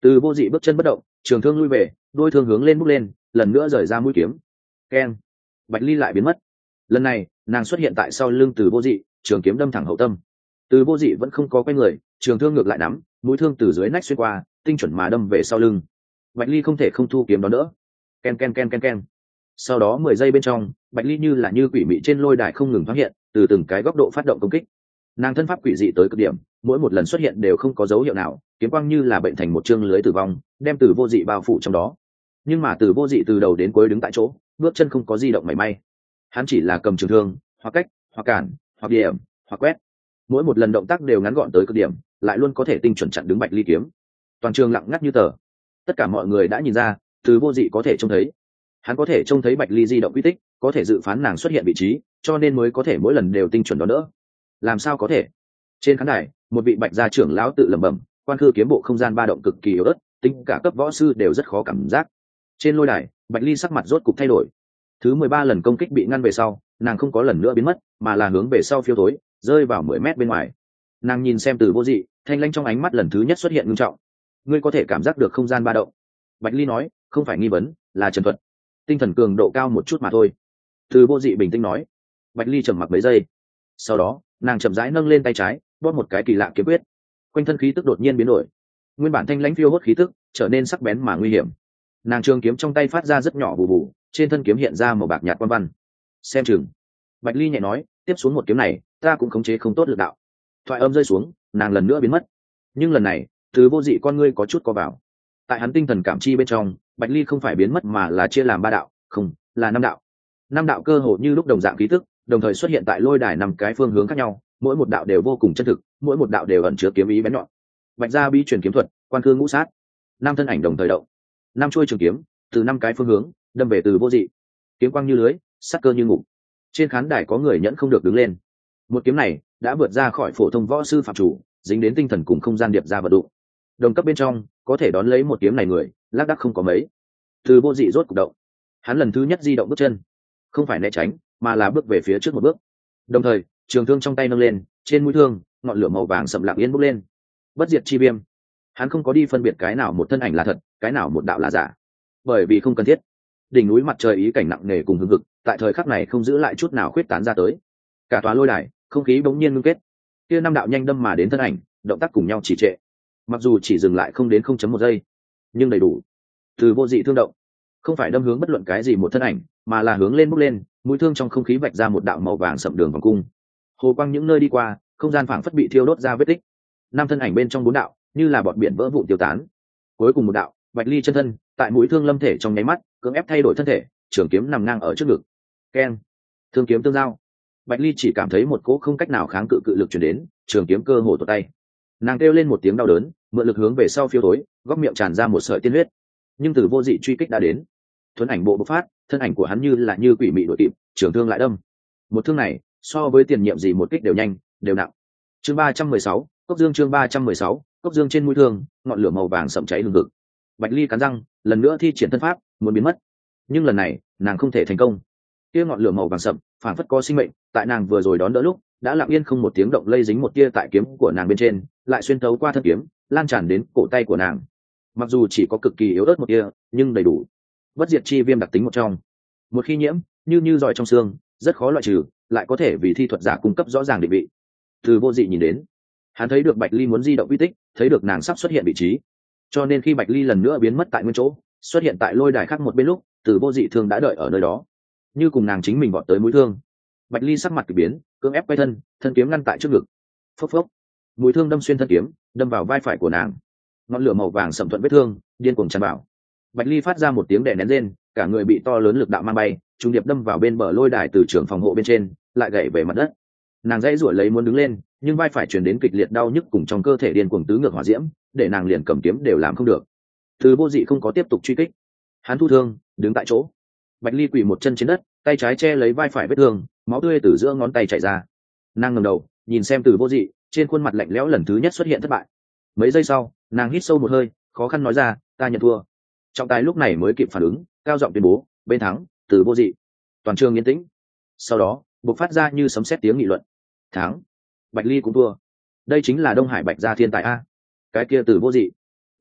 Từ vô dị bước chân bất động, trường thương lui về, đôi thương hướng lên bước lên, lần nữa rời ra mũi kiếm. Keng. Bạch ly lại biến mất. Lần này nàng xuất hiện tại sau lưng từ vô dị, trường kiếm đâm thẳng hậu tâm. Từ vô dị vẫn không có quay người, trường thương ngược lại nắm, mũi thương từ dưới nách xuyên qua, tinh chuẩn mà đâm về sau lưng. Bạch ly không thể không thu kiếm đó nữa. Ken ken ken ken ken. Sau đó mười giây bên trong, Bạch ly như là như quỷ mị trên lôi đài không ngừng thoáng hiện, từ từng cái góc độ phát động công kích. Nàng thân pháp quỷ dị tới cực điểm, mỗi một lần xuất hiện đều không có dấu hiệu nào, kiếm quang như là bệnh thành một chương lưới tử vong, đem từ vô dị bao phủ trong đó. Nhưng mà từ vô dị từ đầu đến cuối đứng tại chỗ, bước chân không có di động mảy may. Hắn chỉ là cầm trường thương, hoặc cách, hoặc cản, hoặc điểm, hoặc quét. Mỗi một lần động tác đều ngắn gọn tới cực điểm, lại luôn có thể tinh chuẩn chặn đứng Bạch ly kiếm. Toàn trường lặng ngắt như tờ. Tất cả mọi người đã nhìn ra, từ vô dị có thể trông thấy. Hắn có thể trông thấy Bạch ly di động quy tích, có thể dự phán nàng xuất hiện vị trí, cho nên mới có thể mỗi lần đều tinh chuẩn đó đỡ. Làm sao có thể? Trên khán đài, một vị Bạch gia trưởng lão tự lẩm bẩm, quan khư kiếm bộ không gian ba động cực kỳ yếu ớt, tính cả cấp võ sư đều rất khó cảm giác. Trên lôi đài, Bạch ly sắc mặt rốt cục thay đổi. Thứ mười ba lần công kích bị ngăn về sau, nàng không có lần nữa biến mất, mà là hướng về sau phiêu tối, rơi vào mười mét bên ngoài. Nàng nhìn xem từ vô dị, thanh lãnh trong ánh mắt lần thứ nhất xuất hiện ngưng trọng. Ngươi có thể cảm giác được không gian ba động. Bạch ly nói, không phải nghi vấn, là trần thuật. Tinh thần cường độ cao một chút mà thôi. Từ vô dị bình tĩnh nói. Bạch ly trầm mặc mấy giây. Sau đó, nàng chậm rãi nâng lên tay trái, bóp một cái kỳ lạ kiếm quyết. Quanh thân khí tức đột nhiên biến đổi. Nguyên bản thanh lãnh phiêu hốt khí tức trở nên sắc bén mà nguy hiểm. Nàng trường kiếm trong tay phát ra rất nhỏ bù bù, trên thân kiếm hiện ra màu bạc nhạt quan văn. Xem chừng. Bạch ly nhẹ nói, tiếp xuống một kiếm này, ta cũng khống chế không tốt lực đạo. Thoại âm rơi xuống, nàng lần nữa biến mất. Nhưng lần này, từ vô dị con ngươi có chút co vào. Tại hắn tinh thần cảm chi bên trong, Bạch ly không phải biến mất mà là chia làm ba đạo, không, là năm đạo. Năm đạo cơ hồ như lúc đồng dạng khí tức, đồng thời xuất hiện tại lôi đài năm cái phương hướng khác nhau, mỗi một đạo đều vô cùng chân thực, mỗi một đạo đều ẩn chứa kiếm ý bén nhọn. Bạch gia bí truyền kiếm thuật, quan cương ngũ sát. Năm thân ảnh đồng thời động. Năm chuôi trường kiếm, từ năm cái phương hướng, đâm về từ vô dị. Kiếm quang như lưới, sắc cơ như ngục. Trên khán đài có người nhẫn không được đứng lên. Một kiếm này đã vượt ra khỏi phổ thông võ sư phạm chủ, dính đến tinh thần cùng không gian điệp ra vật dụng. Đồng cấp bên trong, có thể đón lấy một kiếm này người, lác đác không có mấy. Từ vô dị rốt cục động. Hắn lần thứ nhất di động bước chân, không phải né tránh, mà là bước về phía trước một bước. Đồng thời, trường thương trong tay nâng lên, trên mũi thương, ngọn lửa màu vàng sậm lặng yên bốc lên. Bất diệt chi viêm. Hắn không có đi phân biệt cái nào một thân ảnh là thật, cái nào một đạo là giả, bởi vì không cần thiết. Đỉnh núi mặt trời ý cảnh nặng nề cùng hưng hực, tại thời khắc này không giữ lại chút nào khuyết tán ra tới. Cả tòa lôi đài, không khí bỗng nhiên ngưng kết. Kia năm đạo nhanh đâm mà đến thân ảnh, động tác cùng nhau trì trệ. Mặc dù chỉ dừng lại không đến không chấm một giây, nhưng đầy đủ. Từ vô dị thương động, không phải đâm hướng bất luận cái gì một thân ảnh, mà là hướng lên bốc lên, mũi thương trong không khí vạch ra một đạo màu vàng sậm đường vòng cung. Hồ quang những nơi đi qua, không gian phảng phất bị thiêu đốt ra vết tích. Năm thân ảnh bên trong bốn đạo, như là bọt biển vỡ vụn tiêu tán. Cuối cùng một đạo, Bạch ly chân thân, tại mũi thương lâm thể trong nháy mắt, cưỡng ép thay đổi thân thể, trường kiếm nằm ngang ở trước ngực. Keng, thương kiếm tương giao. Bạch ly chỉ cảm thấy một cỗ không cách nào kháng cự cự lực truyền đến, trường kiếm cơ hồ tuột tay. Nàng kêu lên một tiếng đau đớn, mượn lực hướng về sau phiêu tối, góc miệng tràn ra một sợi tiên huyết. Nhưng từ vô dị truy kích đã đến. Thuấn ảnh bộ bộc phát, thân ảnh của hắn như là như quỷ mị đuổi kịp, trường thương lại đâm. Một thương này, so với tiền nhiệm gì một kích đều nhanh, đều nặng. Chương ba trăm mười sáu, cốc dương chương ba trăm mười sáu, cốc dương trên mũi thương, ngọn lửa màu vàng sậm cháy lừng ngực. Bạch ly cắn răng, lần nữa thi triển thân pháp, muốn biến mất. Nhưng lần này, nàng không thể thành công. Kia ngọn lửa màu vàng sậm, phản phất có sinh mệnh, tại nàng vừa rồi đón đỡ lúc, đã lặng yên không một tiếng động lây dính một tia tại kiếm của nàng bên trên, lại xuyên thấu qua thân kiếm, lan tràn đến cổ tay của nàng. Mặc dù chỉ có cực kỳ yếu ớt một tia, nhưng đầy đủ. Bất diệt chi viêm đặc tính một trong. Một khi nhiễm, như như giỏi trong xương, rất khó loại trừ, lại có thể vì thi thuật giả cung cấp rõ ràng định vị. Từ vô dị nhìn đến, hắn thấy được Bạch ly muốn di động uy tích, thấy được nàng sắp xuất hiện vị trí. Cho nên khi Bạch ly lần nữa biến mất tại nguyên chỗ, xuất hiện tại lôi đài khác một bên lúc, từ vô dị thương đã đợi ở nơi đó, như cùng nàng chính mình vọt tới mũi thương. Bạch ly sắc mặt kỳ biến, cưỡng ép quay thân, thân kiếm ngăn tại trước ngực. Phốc phốc, mũi thương đâm xuyên thân kiếm, đâm vào vai phải của nàng. Ngọn lửa màu vàng sậm thuận vết thương, điên cuồng tràn vào. Bạch ly phát ra một tiếng đè nén lên, cả người bị to lớn lực đạo mang bay, trùng điệp đâm vào bên bờ lôi đài từ trường phòng hộ bên trên, lại gãy về mặt đất. Nàng dãy giụa lấy muốn đứng lên, nhưng vai phải truyền đến kịch liệt đau nhức cùng trong cơ thể điên cuồng tứ ngược hỏa diễm, để nàng liền cầm kiếm đều làm không được. Từ vô dị không có tiếp tục truy kích, hắn thu thương, đứng tại chỗ. Bạch ly quỳ một chân trên đất, tay trái che lấy vai phải vết thương, máu tươi từ giữa ngón tay chảy ra. Nàng ngẩng đầu, nhìn xem từ vô dị, trên khuôn mặt lạnh lẽo lần thứ nhất xuất hiện thất bại. Mấy giây sau, nàng hít sâu một hơi, khó khăn nói ra, ta nhận thua. Trọng tài lúc này mới kịp phản ứng, cao giọng tuyên bố, bên thắng, từ vô dị. Toàn trường yên tĩnh. Sau đó, bộc phát ra như sấm sét tiếng nghị luận. Thắng. Bạch ly cũng thua. Đây chính là Đông Hải Bạch gia thiên tài a. Cái kia từ vô dị.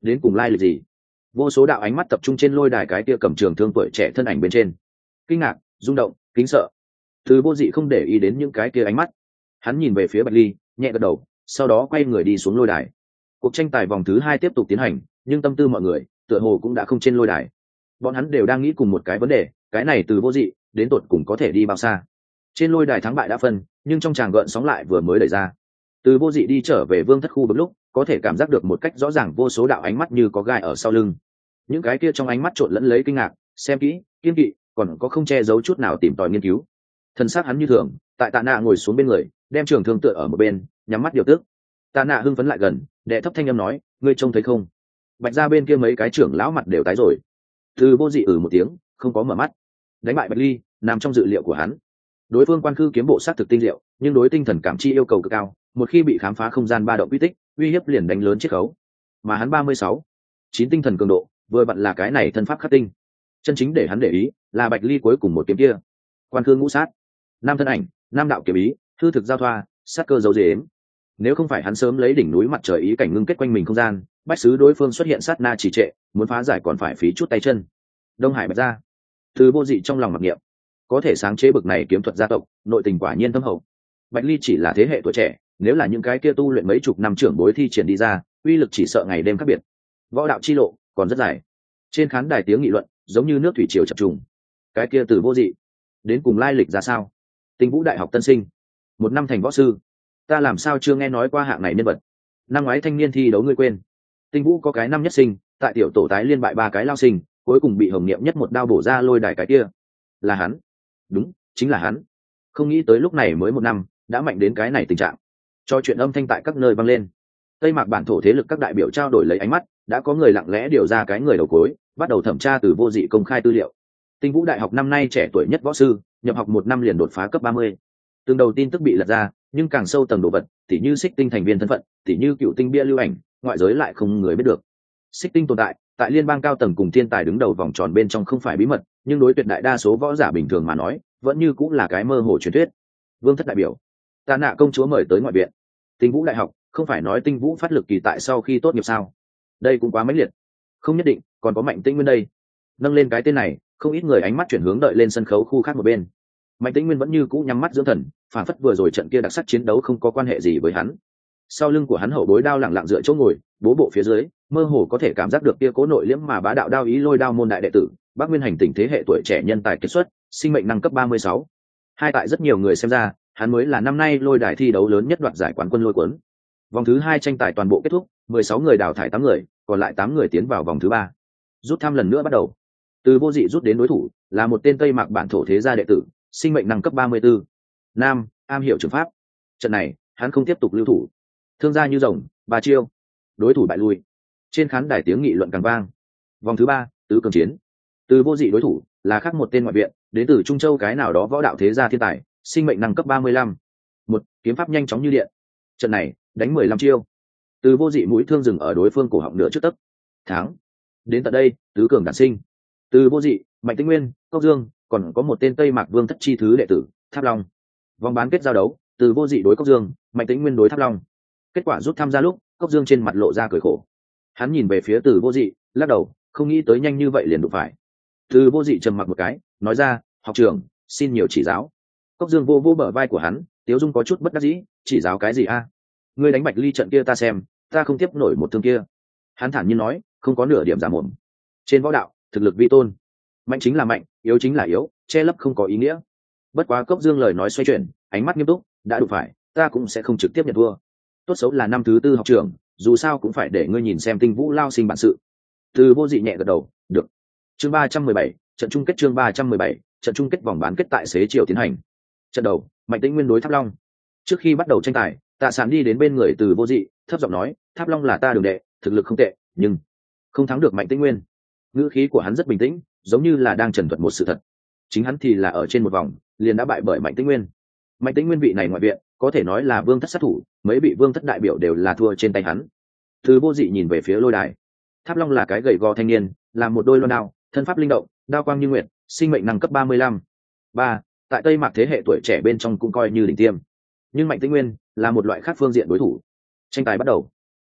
đến cùng lai lịch gì? Vô số đạo ánh mắt tập trung trên lôi đài cái kia cầm trường thương tuổi trẻ thân ảnh bên trên, kinh ngạc, rung động, kính sợ. Từ Vô Dị không để ý đến những cái kia ánh mắt, hắn nhìn về phía Bạch Ly, nhẹ gật đầu, sau đó quay người đi xuống lôi đài. Cuộc tranh tài vòng thứ hai tiếp tục tiến hành, nhưng tâm tư mọi người tựa hồ cũng đã không trên lôi đài. Bọn hắn đều đang nghĩ cùng một cái vấn đề, cái này Từ Vô Dị đến tột cùng có thể đi bao xa? Trên lôi đài thắng bại đã phân, nhưng trong tràng gợn sóng lại vừa mới đẩy ra. Từ Vô Dị đi trở về vương thất khu vực lúc, có thể cảm giác được một cách rõ ràng vô số đạo ánh mắt như có gai ở sau lưng. Những cái kia trong ánh mắt trộn lẫn lấy kinh ngạc, xem kỹ, kiên kỵ, còn có không che giấu chút nào tìm tòi nghiên cứu. Thần sắc hắn như thường, tại Tạ Nạ ngồi xuống bên người, đem trường thương tựa ở một bên, nhắm mắt điều tức. Tạ Nạ hưng phấn lại gần, đệ thấp thanh âm nói, ngươi trông thấy không? Bạch gia bên kia mấy cái trưởng lão mặt đều tái rồi. Từ Vô Dị ử một tiếng, không có mở mắt. Đánh bại Bạch Ly nằm trong dự liệu của hắn. Đối phương quan khư kiếm bộ sát thực tinh diệu, nhưng đối tinh thần cảm chi yêu cầu cực cao, một khi bị khám phá không gian ba động quy tích, uy hiếp liền đánh lớn chiết khấu. Mà hắn ba mươi sáu, chín tinh thần cường độ, vừa vặn là cái này thân pháp khắc tinh. Chân chính để hắn để ý là Bạch Ly cuối cùng một kiếm kia. Quan khư ngũ sát, năm thân ảnh, năm đạo kiếm ý, thư thực giao thoa, sát cơ dấu dếm. Nếu không phải hắn sớm lấy đỉnh núi mặt trời ý cảnh ngưng kết quanh mình không gian, bách sứ đối phương xuất hiện sát na trì trệ, muốn phá giải còn phải phí chút tay chân. Đông Hải Bạch gia, Từ Vô Dị trong lòng mặc niệm, có thể sáng chế bực này kiếm thuật gia tộc, nội tình quả nhiên thâm hậu. Bạch Ly chỉ là thế hệ tuổi trẻ, nếu là những cái kia tu luyện mấy chục năm trưởng bối thi triển đi ra, uy lực chỉ sợ ngày đêm khác biệt. Võ đạo chi lộ còn rất dài. Trên khán đài tiếng nghị luận giống như nước thủy triều chập trùng. Cái kia Từ Vô Dị đến cùng lai lịch ra sao? Tinh Vũ đại học tân sinh, một năm thành võ sư, ta làm sao chưa nghe nói qua hạng này nhân vật? Năm ngoái thanh niên thi đấu ngươi quên? Tinh Vũ có cái năm nhất sinh, tại tiểu tổ tái liên bại ba cái lao sinh, cuối cùng bị Hồng Niệm nhất một đao bổ ra lôi đài cái kia. Là hắn. Đúng, chính là hắn. Không nghĩ tới lúc này mới một năm, đã mạnh đến cái này tình trạng. Cho chuyện âm thanh tại các nơi vang lên. Tây Mạc bản thổ thế lực các đại biểu trao đổi lấy ánh mắt, đã có người lặng lẽ điều ra cái người đầu cối, bắt đầu thẩm tra Từ Vô Dị công khai tư liệu. Tinh Vũ đại học năm nay trẻ tuổi nhất võ sư, nhập học một năm liền đột phá cấp ba mươi. Từng đầu tin tức bị lật ra, nhưng càng sâu tầng đồ vật, tỉ như Xích Tinh thành viên thân phận, tỉ như cựu tinh bia lưu ảnh, ngoại giới lại không người biết được. Xích Tinh tồn tại, tại liên bang cao tầng cùng thiên tài đứng đầu vòng tròn bên trong không phải bí mật, nhưng đối tuyệt đại đa số võ giả bình thường mà nói, vẫn như cũng là cái mơ hồ truyền thuyết. Vương thất đại biểu, Tạ Nạ công chúa mời tới ngoại viện. Tinh Vũ đại học, không phải nói Tinh Vũ phát lực kỳ tại sau khi tốt nghiệp sao? Đây cũng quá mãnh liệt. Không nhất định, còn có Mạnh Tĩnh Nguyên đây. Nâng lên cái tên này, không ít người ánh mắt chuyển hướng đợi lên sân khấu khu khác một bên. Mạnh Tĩnh Nguyên vẫn như cũ nhắm mắt dưỡng thần, phản phất vừa rồi trận kia đặc sắc chiến đấu không có quan hệ gì với hắn. Sau lưng của hắn hậu bối đao lặng lặng dựa chỗ ngồi, bố bộ phía dưới, mơ hồ có thể cảm giác được kia cố nội liễm mà bá đạo đao ý lôi đao môn đại đệ tử, Bắc Nguyên hành tỉnh thế hệ tuổi trẻ nhân tài kết xuất, sinh mệnh năng cấp ba mươi sáu. Hai tại rất nhiều người xem ra, hắn mới là năm nay lôi đài thi đấu lớn nhất đoạt giải quán quân lôi cuốn. Vòng thứ hai tranh tài toàn bộ kết thúc, mười sáu người đào thải tám người, còn lại tám người tiến vào vòng thứ ba. Rút thăm lần nữa bắt đầu. Từ Vô Dị rút đến đối thủ là một tên Tây Mạc bản thổ thế gia đệ tử, sinh mệnh năng cấp ba mươi tư. Nam, am hiểu trường pháp. Trận này, hắn không tiếp tục lưu thủ. Thương gia như rồng, ba chiêu. Đối thủ bại lui. Trên khán đài tiếng nghị luận càng vang. Vòng thứ ba, tứ cường chiến. Từ Vô Dị đối thủ là khác một tên ngoại viện, đến từ Trung Châu cái nào đó võ đạo thế gia thiên tài, sinh mệnh năng cấp ba mươi lăm. Một, kiếm pháp nhanh chóng như điện. Trận này, đánh mười lăm chiêu. Từ Vô Dị mũi thương dừng ở đối phương cổ họng nửa trước tấc. Thắng. Đến tận đây, tứ cường đản sinh. Từ Vô Dị, Mạnh Tĩnh Nguyên, Cốc Dương, còn có một tên Tây Mạc Vương thất chi thứ đệ tử, Tháp Long. Vòng bán kết giao đấu, Từ Vô Dị đối Cốc Dương, Mạnh Tĩnh Nguyên đối Tháp Long. Kết quả rút tham gia lúc, Cốc Dương trên mặt lộ ra cười khổ. Hắn nhìn về phía Từ Vô Dị, lắc đầu, không nghĩ tới nhanh như vậy liền đụng phải. Từ Vô Dị trầm mặc một cái, nói ra, học trưởng, xin nhiều chỉ giáo. Cốc Dương vô vô bờ vai của hắn, Tiếu Dung có chút bất đắc dĩ, chỉ giáo cái gì a? Ngươi đánh Bạch Ly trận kia ta xem, ta không tiếp nổi một thương kia. Hắn thản nhiên nói, không có nửa điểm giả mồm. Trên võ đạo, thực lực vi tôn, mạnh chính là mạnh, yếu chính là yếu, che lấp không có ý nghĩa. Bất quá Cốc Dương lời nói xoay chuyển, ánh mắt nghiêm túc, đã đụng phải, ta cũng sẽ không trực tiếp nhận thua. Tốt xấu là năm thứ tư học trưởng, dù sao cũng phải để ngươi nhìn xem Tinh Vũ lao sinh bản sự. Từ Vô Dị nhẹ gật đầu, được. Chương ba trăm mười bảy, trận chung kết chương ba trăm mười bảy, trận chung kết vòng bán kết tại xế chiều tiến hành. Trận đầu, Mạnh Tĩnh Nguyên đối Tháp Long. Trước khi bắt đầu tranh tài, Tạ Sán đi đến bên người Từ Vô Dị, thấp giọng nói, Tháp Long là ta đường đệ, thực lực không tệ, nhưng không thắng được Mạnh Tĩnh Nguyên. Ngữ khí của hắn rất bình tĩnh, giống như là đang trần thuật một sự thật. Chính hắn thì là ở trên một vòng, liền đã bại bởi Mạnh Tĩnh Nguyên. Mạnh Tĩnh Nguyên vị này ngoại viện, có thể nói là vương thất sát thủ, mấy vị vương thất đại biểu đều là thua trên tay hắn. Từ Vô Dị nhìn về phía lôi đài. Tháp Long là cái gầy gò thanh niên, làm một đôi loan đao, thân pháp linh động, đao quang như nguyệt, sinh mệnh năng cấp ba mươi lăm. Ba, tại Tây Mạc thế hệ tuổi trẻ bên trong cũng coi như đỉnh tiêm. Nhưng Mạnh Tĩnh Nguyên là một loại khác phương diện đối thủ. Tranh tài bắt đầu.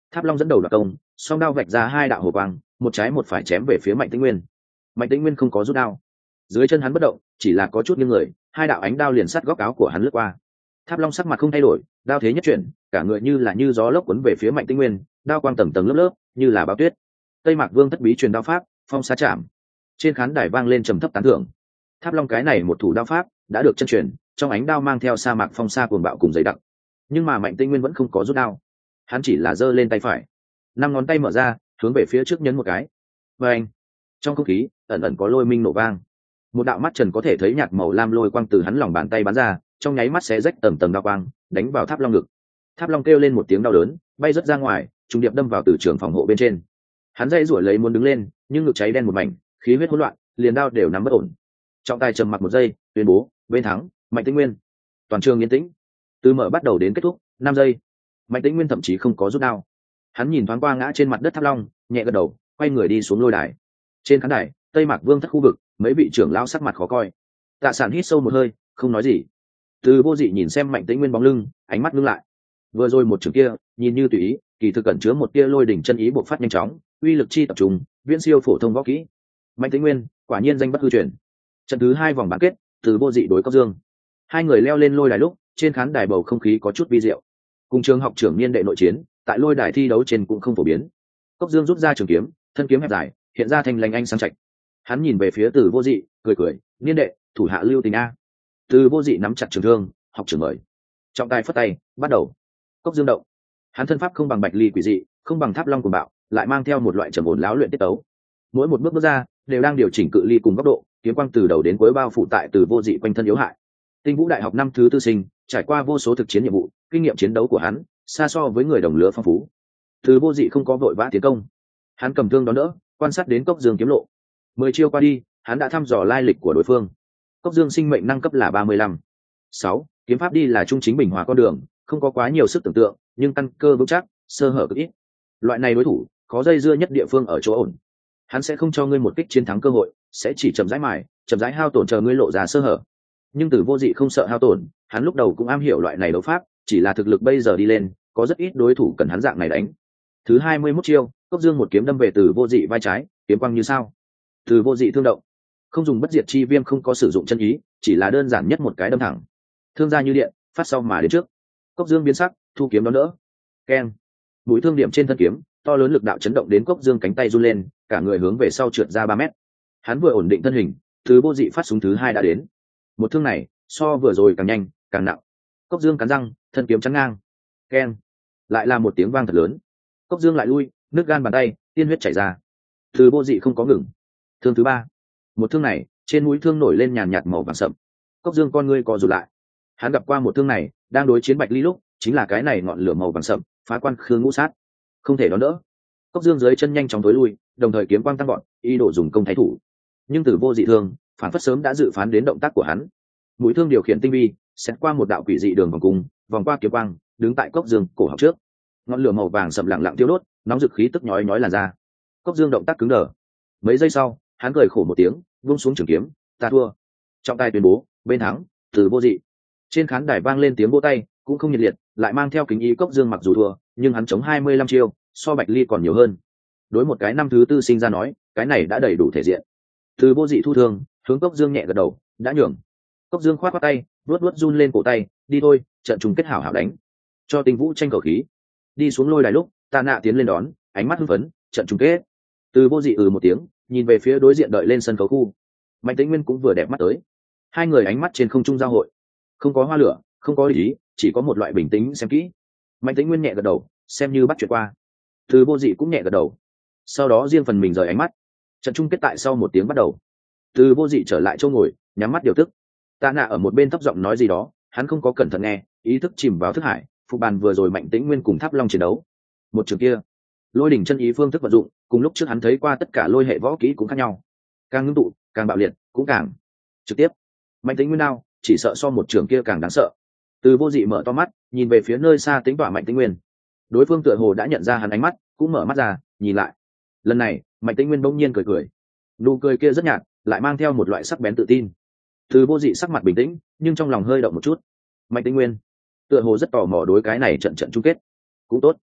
Tháp Long dẫn đầu đoạt công, song đao vạch ra hai đạo hồ quang, một trái một phải chém về phía Mạnh Tĩnh Nguyên. Mạnh Tĩnh Nguyên không có rút đao, dưới chân hắn bất động, chỉ là có chút nghiêng người, hai đạo ánh đao liền sát góc áo của hắn lướt qua. Tháp Long sắc mặt không thay đổi, đao thế nhất chuyển, cả người như là như gió lốc cuốn về phía Mạnh Tĩnh Nguyên, đao quang tầng tầng lớp lớp, như là bão tuyết. Tây Mạc Vương thất bí truyền đao pháp, phong sa chạm. Trên khán đài vang lên trầm thấp tán thưởng. Tháp Long cái này một thủ đao pháp đã được chân truyền, trong ánh đao mang theo sa mạc phong sa cuồng bạo cùng dày đặc. Nhưng mà Mạnh Tĩnh Nguyên vẫn không có rút đao, hắn chỉ là giơ lên tay phải, năm ngón tay mở ra, hướng về phía trước nhấn một cái. Và anh, trong không khí ẩn ẩn có lôi minh nổ vang, một đạo mắt trần có thể thấy nhạt màu lam lôi quang từ hắn lòng bàn tay bắn ra, trong nháy mắt xé rách tầng tầng đao quang, đánh vào Tháp Long ngực. Tháp Long kêu lên một tiếng đau đớn, bay rớt ra ngoài, trùng điệp đâm vào từ trường phòng hộ bên trên. Hắn dây rủi lấy muốn đứng lên, nhưng ngực cháy đen một mảnh, khí huyết hỗn loạn, liền đao đều nắm bất ổn. Trọng tài trầm mặc một giây, tuyên bố bên thắng Mạnh Tĩnh Nguyên. Toàn trường yên tĩnh, từ mở bắt đầu đến kết thúc năm giây. Mạnh Tĩnh Nguyên thậm chí không có rút đao. Hắn nhìn thoáng qua ngã trên mặt đất Tháp Long, nhẹ gật đầu, quay người đi xuống lôi đài. Trên khán đài Tây Mạc Vương thất khu vực, mấy vị trưởng lão sắc mặt khó coi. Tạ Sản hít sâu một hơi, không nói gì. Từ Vô Dị nhìn xem Mạnh Tĩnh Nguyên bóng lưng, ánh mắt ngưng lại. Vừa rồi một trường kia nhìn như tùy ý, kỳ thực cẩn chứa một tia lôi đỉnh chân ý bộc phát nhanh chóng, uy lực chi tập trung, viễn siêu phổ thông võ kỹ. Mạnh Tĩnh Nguyên quả nhiên danh bất hư truyền. Trận thứ hai vòng bán kết, Từ Vô Dị đối Cốc Dương. Hai người leo lên lôi đài lúc, trên khán đài bầu không khí có chút vi diệu. Cùng trường học trưởng niên đệ nội chiến, tại lôi đài thi đấu trên cũng không phổ biến. Cốc Dương rút ra trường kiếm, thân kiếm hẹp dài, hiện ra thành lành anh sáng chạch. Hắn nhìn về phía Từ Vô Dị, cười cười, niên đệ, thủ hạ lưu tình a. Từ Vô Dị nắm chặt trường thương, học trưởng mời. Trọng tài phất tay, bắt đầu. Cốc Dương động. Hắn thân pháp không bằng Bạch Ly quỷ dị, không bằng Tháp Long cuồng bạo, lại mang theo một loại trầm ổn láo luyện tiết tấu. Mỗi một bước bước ra, đều đang điều chỉnh cự ly cùng góc độ, kiếm quang từ đầu đến cuối bao phủ tại Từ Vô Dị quanh thân yếu hại. Tinh Vũ Đại học năm thứ tư sinh, trải qua vô số thực chiến nhiệm vụ, kinh nghiệm chiến đấu của hắn xa so với người đồng lứa phong phú. Từ Vô Dị không có vội vã tiến công, hắn cầm thương đón đỡ, quan sát đến Cốc Dương kiếm lộ. Mười chiêu qua đi, hắn đã thăm dò lai lịch của đối phương. Cốc Dương sinh mệnh năng cấp là ba mươi lăm. Sáu, kiếm pháp đi là trung chính bình hòa con đường, không có quá nhiều sức tưởng tượng, nhưng căn cơ vững chắc, sơ hở cực ít. Loại này đối thủ có dây dưa nhất địa phương ở chỗ ổn. Hắn sẽ không cho ngươi một kích chiến thắng cơ hội, sẽ chỉ chậm rãi mài, chậm rãi hao tổn chờ ngươi lộ ra sơ hở. Nhưng Từ Vô Dị không sợ hao tổn, hắn lúc đầu cũng am hiểu loại này đấu pháp, chỉ là thực lực bây giờ đi lên, có rất ít đối thủ cần hắn dạng này đánh. Thứ hai mươi mốt chiêu, Cốc Dương một kiếm đâm về Từ Vô Dị vai trái, kiếm quang như sao. Từ Vô Dị thương động, không dùng bất diệt chi viêm, không có sử dụng chân ý, chỉ là đơn giản nhất một cái đâm thẳng. Thương ra như điện, phát sau mà đến trước. Cốc Dương biến sắc, thu kiếm đón đỡ. Keng. Mũi thương điểm trên thân kiếm, to lớn lực đạo chấn động đến Cốc Dương cánh tay run lên, cả người hướng về sau trượt ra ba mét. Hắn vừa ổn định thân hình, Từ Vô Dị phát súng thứ hai đã đến. Một thương này, so vừa rồi càng nhanh, càng nặng. Cốc Dương cắn răng, thân kiếm chắn ngang. Keng. Lại là một tiếng vang thật lớn. Cốc Dương lại lui, nước gan bàn tay, tiên huyết chảy ra. Từ Vô Dị không có ngừng. Thương thứ ba. Một thương này, trên mũi thương nổi lên nhàn nhạt màu vàng sậm. Cốc Dương con ngươi co rụt lại. Hắn gặp qua một thương này, đang đối chiến Bạch Ly lúc, chính là cái này ngọn lửa màu vàng sậm, phá quan khương ngũ sát. Không thể đón đỡ. Cốc Dương dưới chân nhanh chóng tối lui, đồng thời kiếm quang tăng gọn, ý đồ dùng công thái thủ. Nhưng Từ Vô Dị thương, phản phất sớm đã dự phán đến động tác của hắn. Mũi thương điều khiển tinh vi, xét qua một đạo quỷ dị đường vòng cung, vòng qua kiếm quang, đứng tại Cốc Dương cổ họng trước. Ngọn lửa màu vàng sậm lặng lặng tiêu đốt, nóng rực khí tức nhói nhói làn da. Cốc Dương động tác cứng đờ. Mấy giây sau, hắn cười khổ một tiếng, vung xuống trường kiếm, ta thua. Trọng tài tuyên bố, bên thắng Từ Vô Dị. Trên khán đài vang lên tiếng vỗ tay, cũng không nhiệt liệt, lại mang theo kính ý. Cốc Dương mặc dù thua, nhưng hắn chống hai mươi lăm chiêu, so Bạch Ly còn nhiều hơn. Đối một cái năm thứ tư sinh ra nói, cái này đã đầy đủ thể diện. Từ Vô Dị thu thương, hướng Cốc Dương nhẹ gật đầu, đã nhường. Cốc Dương khoát khoát tay, vuốt vuốt run lên cổ tay, đi thôi, trận chung kết hảo hảo đánh. Cho Tinh Vũ tranh cầu khí. Đi xuống lôi đài lúc, Tạ Nạ tiến lên đón, ánh mắt hưng phấn, trận chung kết. Từ Vô Dị ừ một tiếng, nhìn về phía đối diện đợi lên sân khấu khu. Mạnh Tĩnh Nguyên cũng vừa đẹp mắt tới. Hai người ánh mắt trên không trung giao hội, không có hoa lửa, không có ý, chỉ có một loại bình tĩnh xem kỹ. Mạnh Tĩnh Nguyên nhẹ gật đầu, xem như bắt chuyện qua. Từ Vô Dị cũng nhẹ gật đầu. Sau đó riêng phần mình rời ánh mắt. Trận chung kết tại sau một tiếng bắt đầu. Từ Vô Dị trở lại chỗ ngồi, nhắm mắt điều tức. Tạ Nạ ở một bên thấp giọng nói gì đó, hắn không có cẩn thận nghe, ý thức chìm vào thức hải, phục bàn vừa rồi Mạnh Tĩnh Nguyên cùng Tháp Long chiến đấu. Một trường kia, lôi đỉnh chân ý phương thức vận dụng, cùng lúc trước hắn thấy qua tất cả lôi hệ võ kỹ cũng khác nhau. Càng ngưng tụ, càng bạo liệt, cũng càng trực tiếp. Mạnh Tĩnh Nguyên nào, chỉ sợ so một trường kia càng đáng sợ. Từ Vô Dị mở to mắt, nhìn về phía nơi xa tính tỏa Mạnh Tĩnh Nguyên. Đối phương tựa hồ đã nhận ra hắn ánh mắt, cũng mở mắt ra, nhìn lại. Lần này, Mạnh Tĩnh Nguyên bỗng nhiên cười cười. Nụ cười kia rất nhạt, lại mang theo một loại sắc bén tự tin. Từ Vô Dị sắc mặt bình tĩnh, nhưng trong lòng hơi động một chút. Mạnh Tĩnh Nguyên tựa hồ rất tò mò đối cái này trận trận chung kết. Cũng tốt.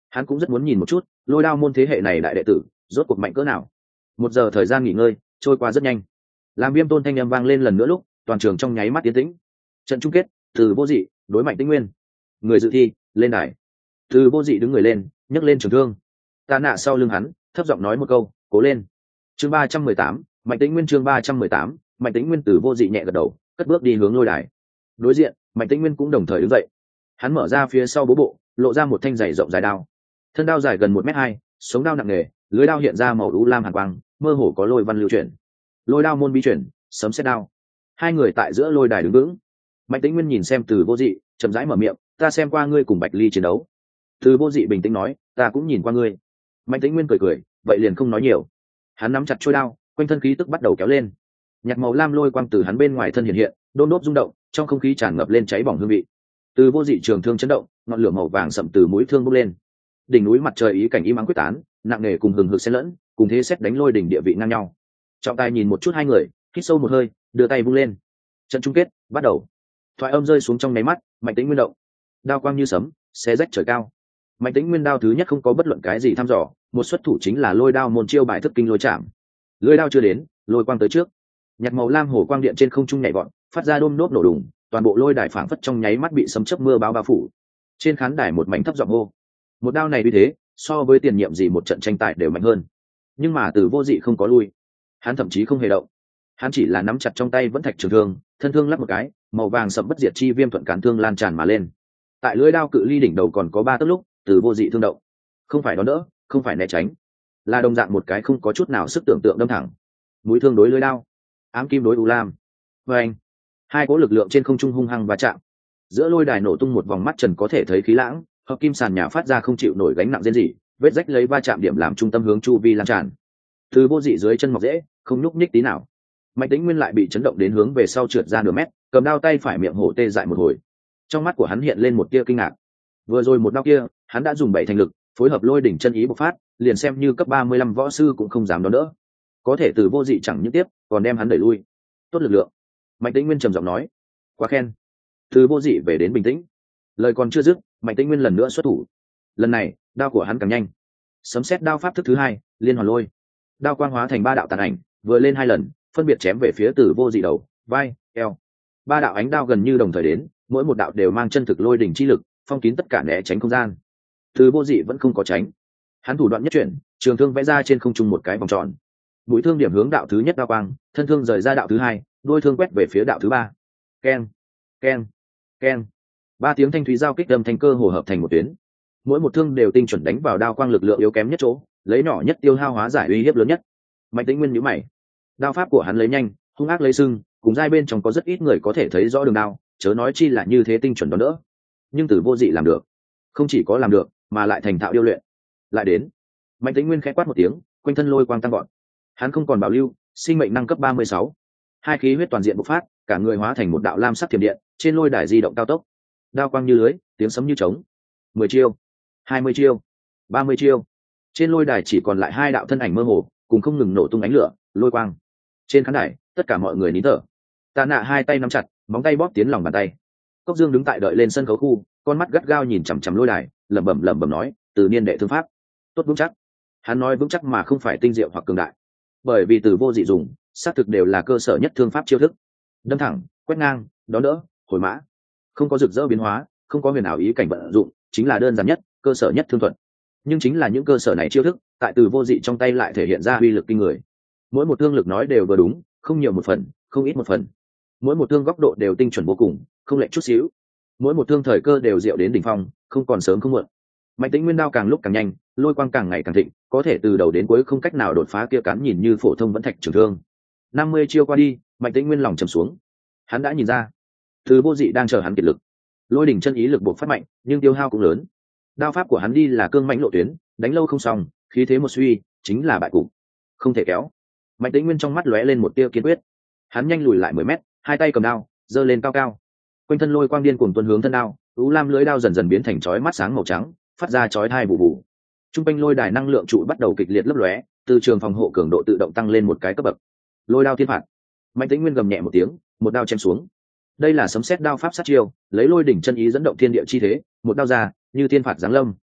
hắn cũng rất muốn nhìn một chút lôi đao môn thế hệ này đại đệ tử rốt cuộc mạnh cỡ nào. Một giờ thời gian nghỉ ngơi trôi qua rất nhanh, làm Viêm Tôn thanh âm vang lên lần nữa lúc toàn trường trong nháy mắt tiến tĩnh. Trận chung kết, Từ Vô Dị đối Mạnh Tĩnh Nguyên. Người dự thi lên đài. Từ Vô Dị đứng người lên, nhấc lên trường thương. Tạ Nạ sau lưng hắn thấp giọng nói một câu, cố lên. Chương ba trăm mười tám, Mạnh Tĩnh Nguyên. Chương ba trăm mười tám, Mạnh Tĩnh Nguyên. Từ Vô Dị nhẹ gật đầu, cất bước đi hướng lôi đài. Đối diện, Mạnh Tĩnh Nguyên cũng đồng thời đứng dậy. Hắn mở ra phía sau bố bộ, lộ ra một thanh dày rộng dài đao. Thân đao dài gần một mét hai, sống đao nặng nề, lưới đao hiện ra màu u lam hàn quang, mơ hồ có lôi văn lưu chuyển. Lôi đao môn bí chuyển, sấm sét đao. Hai người tại giữa lôi đài đứng vững. Mạnh Tĩnh Nguyên nhìn xem Từ Vô Dị, chậm rãi mở miệng, ta xem qua ngươi cùng Bạch Ly chiến đấu. Từ Vô Dị bình tĩnh nói, ta cũng nhìn qua ngươi. Mạnh Tĩnh Nguyên cười cười, vậy liền không nói nhiều. Hắn nắm chặt chuôi đao, quanh thân khí tức bắt đầu kéo lên. Nhạt màu lam lôi quang từ hắn bên ngoài thân hiện hiện, đôn đốp rung động, trong không khí tràn ngập lên cháy bỏng hương vị. Từ Vô Dị trường thương chấn động, ngọn lửa màu vàng sậm từ mũi thương bốc lên. Đỉnh núi mặt trời ý cảnh im ắng quyết tán, nặng nề cùng hừng hực xen lẫn, cùng thế xét đánh lôi đỉnh địa vị ngang nhau. Trọng tài nhìn một chút hai người, hít sâu một hơi, đưa tay vung lên. Trận chung kết bắt đầu. Thoại âm rơi xuống trong nháy mắt, Mạnh Tĩnh Nguyên động, đao quang như sấm, xé rách trời cao. Mạnh Tĩnh Nguyên đao thứ nhất không có bất luận cái gì thăm dò, một xuất thủ chính là lôi đao môn chiêu bài thức kinh lôi chạm. Lưỡi đao chưa đến, lôi quang tới trước. Nhạt màu lam hồ quang điện trên không trung nhảy vọt, phát ra đôm nốt nổ đùng, toàn bộ lôi đài phảng phất trong nháy mắt bị sấm chớp mưa bão bao phủ. Trên khán đài một mảnh thấp giọng hô. Một đao này uy thế, so với tiền nhiệm gì một trận tranh tài đều mạnh hơn. Nhưng mà Từ Vô Dị không có lui, hắn thậm chí không hề động. Hắn chỉ là nắm chặt trong tay vẫn thạch trường thương, thân thương lắp một cái, màu vàng sậm bất diệt chi viêm thuận cán thương lan tràn mà lên. Tại lưỡi đao cự ly đỉnh đầu còn có ba tấc lúc, Từ Vô Dị thương động, không phải đón đỡ, không phải né tránh, là đồng dạng một cái không có chút nào sức tưởng tượng đâm thẳng. Mũi thương đối lưỡi đao, ám kim đối u lam. Và anh, hai cỗ lực lượng trên không trung hung hăng va chạm, giữa lôi đài nổ tung một vòng mắt trần có thể thấy khí lãng, hợp kim sàn nhà phát ra không chịu nổi gánh nặng rên rỉ, vết rách lấy va chạm điểm làm trung tâm hướng chu vi lan tràn. Từ Vô Dị dưới chân mọc dễ, không nhúc nhích tí nào. Mạnh Tĩnh Nguyên lại bị chấn động đến hướng về sau trượt ra nửa mét, cầm đao tay phải miệng hổ tê dại một hồi. Trong mắt của hắn hiện lên một tia kinh ngạc. Vừa rồi một đao kia, hắn đã dùng bảy thành lực, phối hợp lôi đỉnh chân ý bộc phát, liền xem như cấp ba mươi lăm võ sư cũng không dám đón đỡ. Có thể Từ Vô Dị chẳng những tiếp, còn đem hắn đẩy lui. Tốt lực lượng. Mạnh Tĩnh Nguyên trầm giọng nói. Quá khen. Từ Vô Dị về đến bình tĩnh. Lời còn chưa dứt, Mạnh Tĩnh Nguyên lần nữa xuất thủ. Lần này, đao của hắn càng nhanh. Sấm sét đao pháp thức thứ hai, liên hoàn lôi. Đao quang hóa thành ba đạo tàn ảnh, vừa lên hai lần, phân biệt chém về phía Từ Vô Dị đầu, vai, eo. Ba đạo ánh đao gần như đồng thời đến, mỗi một đạo đều mang chân thực lôi đỉnh chi lực, phong kín tất cả né tránh không gian. Từ Vô Dị vẫn không có tránh. Hắn thủ đoạn nhất chuyển, trường thương vẽ ra trên không trung một cái vòng tròn. Mũi thương điểm hướng đạo thứ nhất đao quang, thân thương rời ra đạo thứ hai, đuôi thương quét về phía đạo thứ ba. Keng, keng, keng. Ba tiếng thanh thúy giao kích âm thanh cơ hồ hợp thành một tuyến. Mỗi một thương đều tinh chuẩn đánh vào đao quang lực lượng yếu kém nhất chỗ, lấy nhỏ nhất tiêu hao hóa giải uy hiếp lớn nhất. Mạnh Tĩnh Nguyên nhíu mày. Đao pháp của hắn lấy nhanh, hung ác lấy sưng, cùng giai bên trong có rất ít người có thể thấy rõ đường đao, chớ nói chi là như thế tinh chuẩn đó nữa. Nhưng Từ Vô Dị làm được, không chỉ có làm được, mà lại thành thạo điêu luyện. Lại đến. Mạnh Tĩnh Nguyên khẽ quát một tiếng, quanh thân lôi quang tăng gọn. Hắn không còn bảo lưu, sinh mệnh năng cấp ba mươi sáu. Hai khí huyết toàn diện bộc phát, cả người hóa thành một đạo lam sắc thiểm điện, trên lôi đài di động cao tốc. Đao quang như lưới, tiếng sấm như trống. Mười chiêu, hai mươi chiêu, ba mươi chiêu. Trên lôi đài chỉ còn lại hai đạo thân ảnh mơ hồ, cùng không ngừng nổ tung ánh lửa, lôi quang. Trên khán đài, tất cả mọi người nín thở. Tạ Nạ hai tay nắm chặt, móng tay bóp tiến lòng bàn tay. Cốc Dương đứng tại đợi lên sân khấu khu, con mắt gắt gao nhìn chằm chằm lôi đài, lẩm bẩm lẩm bẩm nói, Từ niên đệ thương pháp, tốt vững chắc. Hắn nói vững chắc mà không phải tinh diệu hoặc cường đại, bởi vì Từ Vô Dị dùng, xác thực đều là cơ sở nhất thương pháp chiêu thức. Đâm thẳng, quét ngang, đón đỡ, hồi mã, không có rực rỡ biến hóa, không có huyền ảo ý cảnh vận dụng, chính là đơn giản nhất, cơ sở nhất thương thuật. Nhưng chính là những cơ sở này chiêu thức, tại Từ Vô Dị trong tay lại thể hiện ra uy lực kinh người. Mỗi một thương lực nói đều vừa đúng, không nhiều một phần, không ít một phần. Mỗi một thương góc độ đều tinh chuẩn vô cùng, không lệch chút xíu. Mỗi một thương thời cơ đều diệu đến đỉnh phong, không còn sớm không muộn. Mạnh Tĩnh Nguyên đao càng lúc càng nhanh, lôi quang càng ngày càng thịnh, có thể từ đầu đến cuối không cách nào đột phá kia cán nhìn như phổ thông vẫn thạch trường thương. năm mươi chiêu qua đi, Mạnh Tĩnh Nguyên lòng trầm xuống. Hắn đã nhìn ra, Từ Vô Dị đang chờ hắn kiệt lực. Lôi đỉnh chân ý lực bộc phát mạnh, nhưng tiêu hao cũng lớn. Đao pháp của hắn đi là cương mãnh lộ tuyến, đánh lâu không xong, khí thế một suy, chính là bại cục. Không thể kéo. Mạnh Tĩnh Nguyên trong mắt lóe lên một tia kiên quyết. Hắn nhanh lùi lại mười mét, hai tay cầm đao, giơ lên cao cao. Quanh thân lôi quang điên cuồng tuôn hướng thân đao, u lam lưỡi đao dần dần biến thành chói mắt sáng màu trắng, phát ra chói tai bù bù. Trung quanh lôi đài năng lượng trụ bắt đầu kịch liệt lấp lóe, từ trường phòng hộ cường độ tự động tăng lên một cái cấp bậc. Lôi đao thiên phạt. Mạnh Tĩnh Nguyên gầm nhẹ một tiếng, một đao chém xuống. Đây là sấm sét đao pháp sát chiêu, lấy lôi đỉnh chân ý dẫn động thiên địa chi thế, một đao ra, như thiên phạt giáng lâm.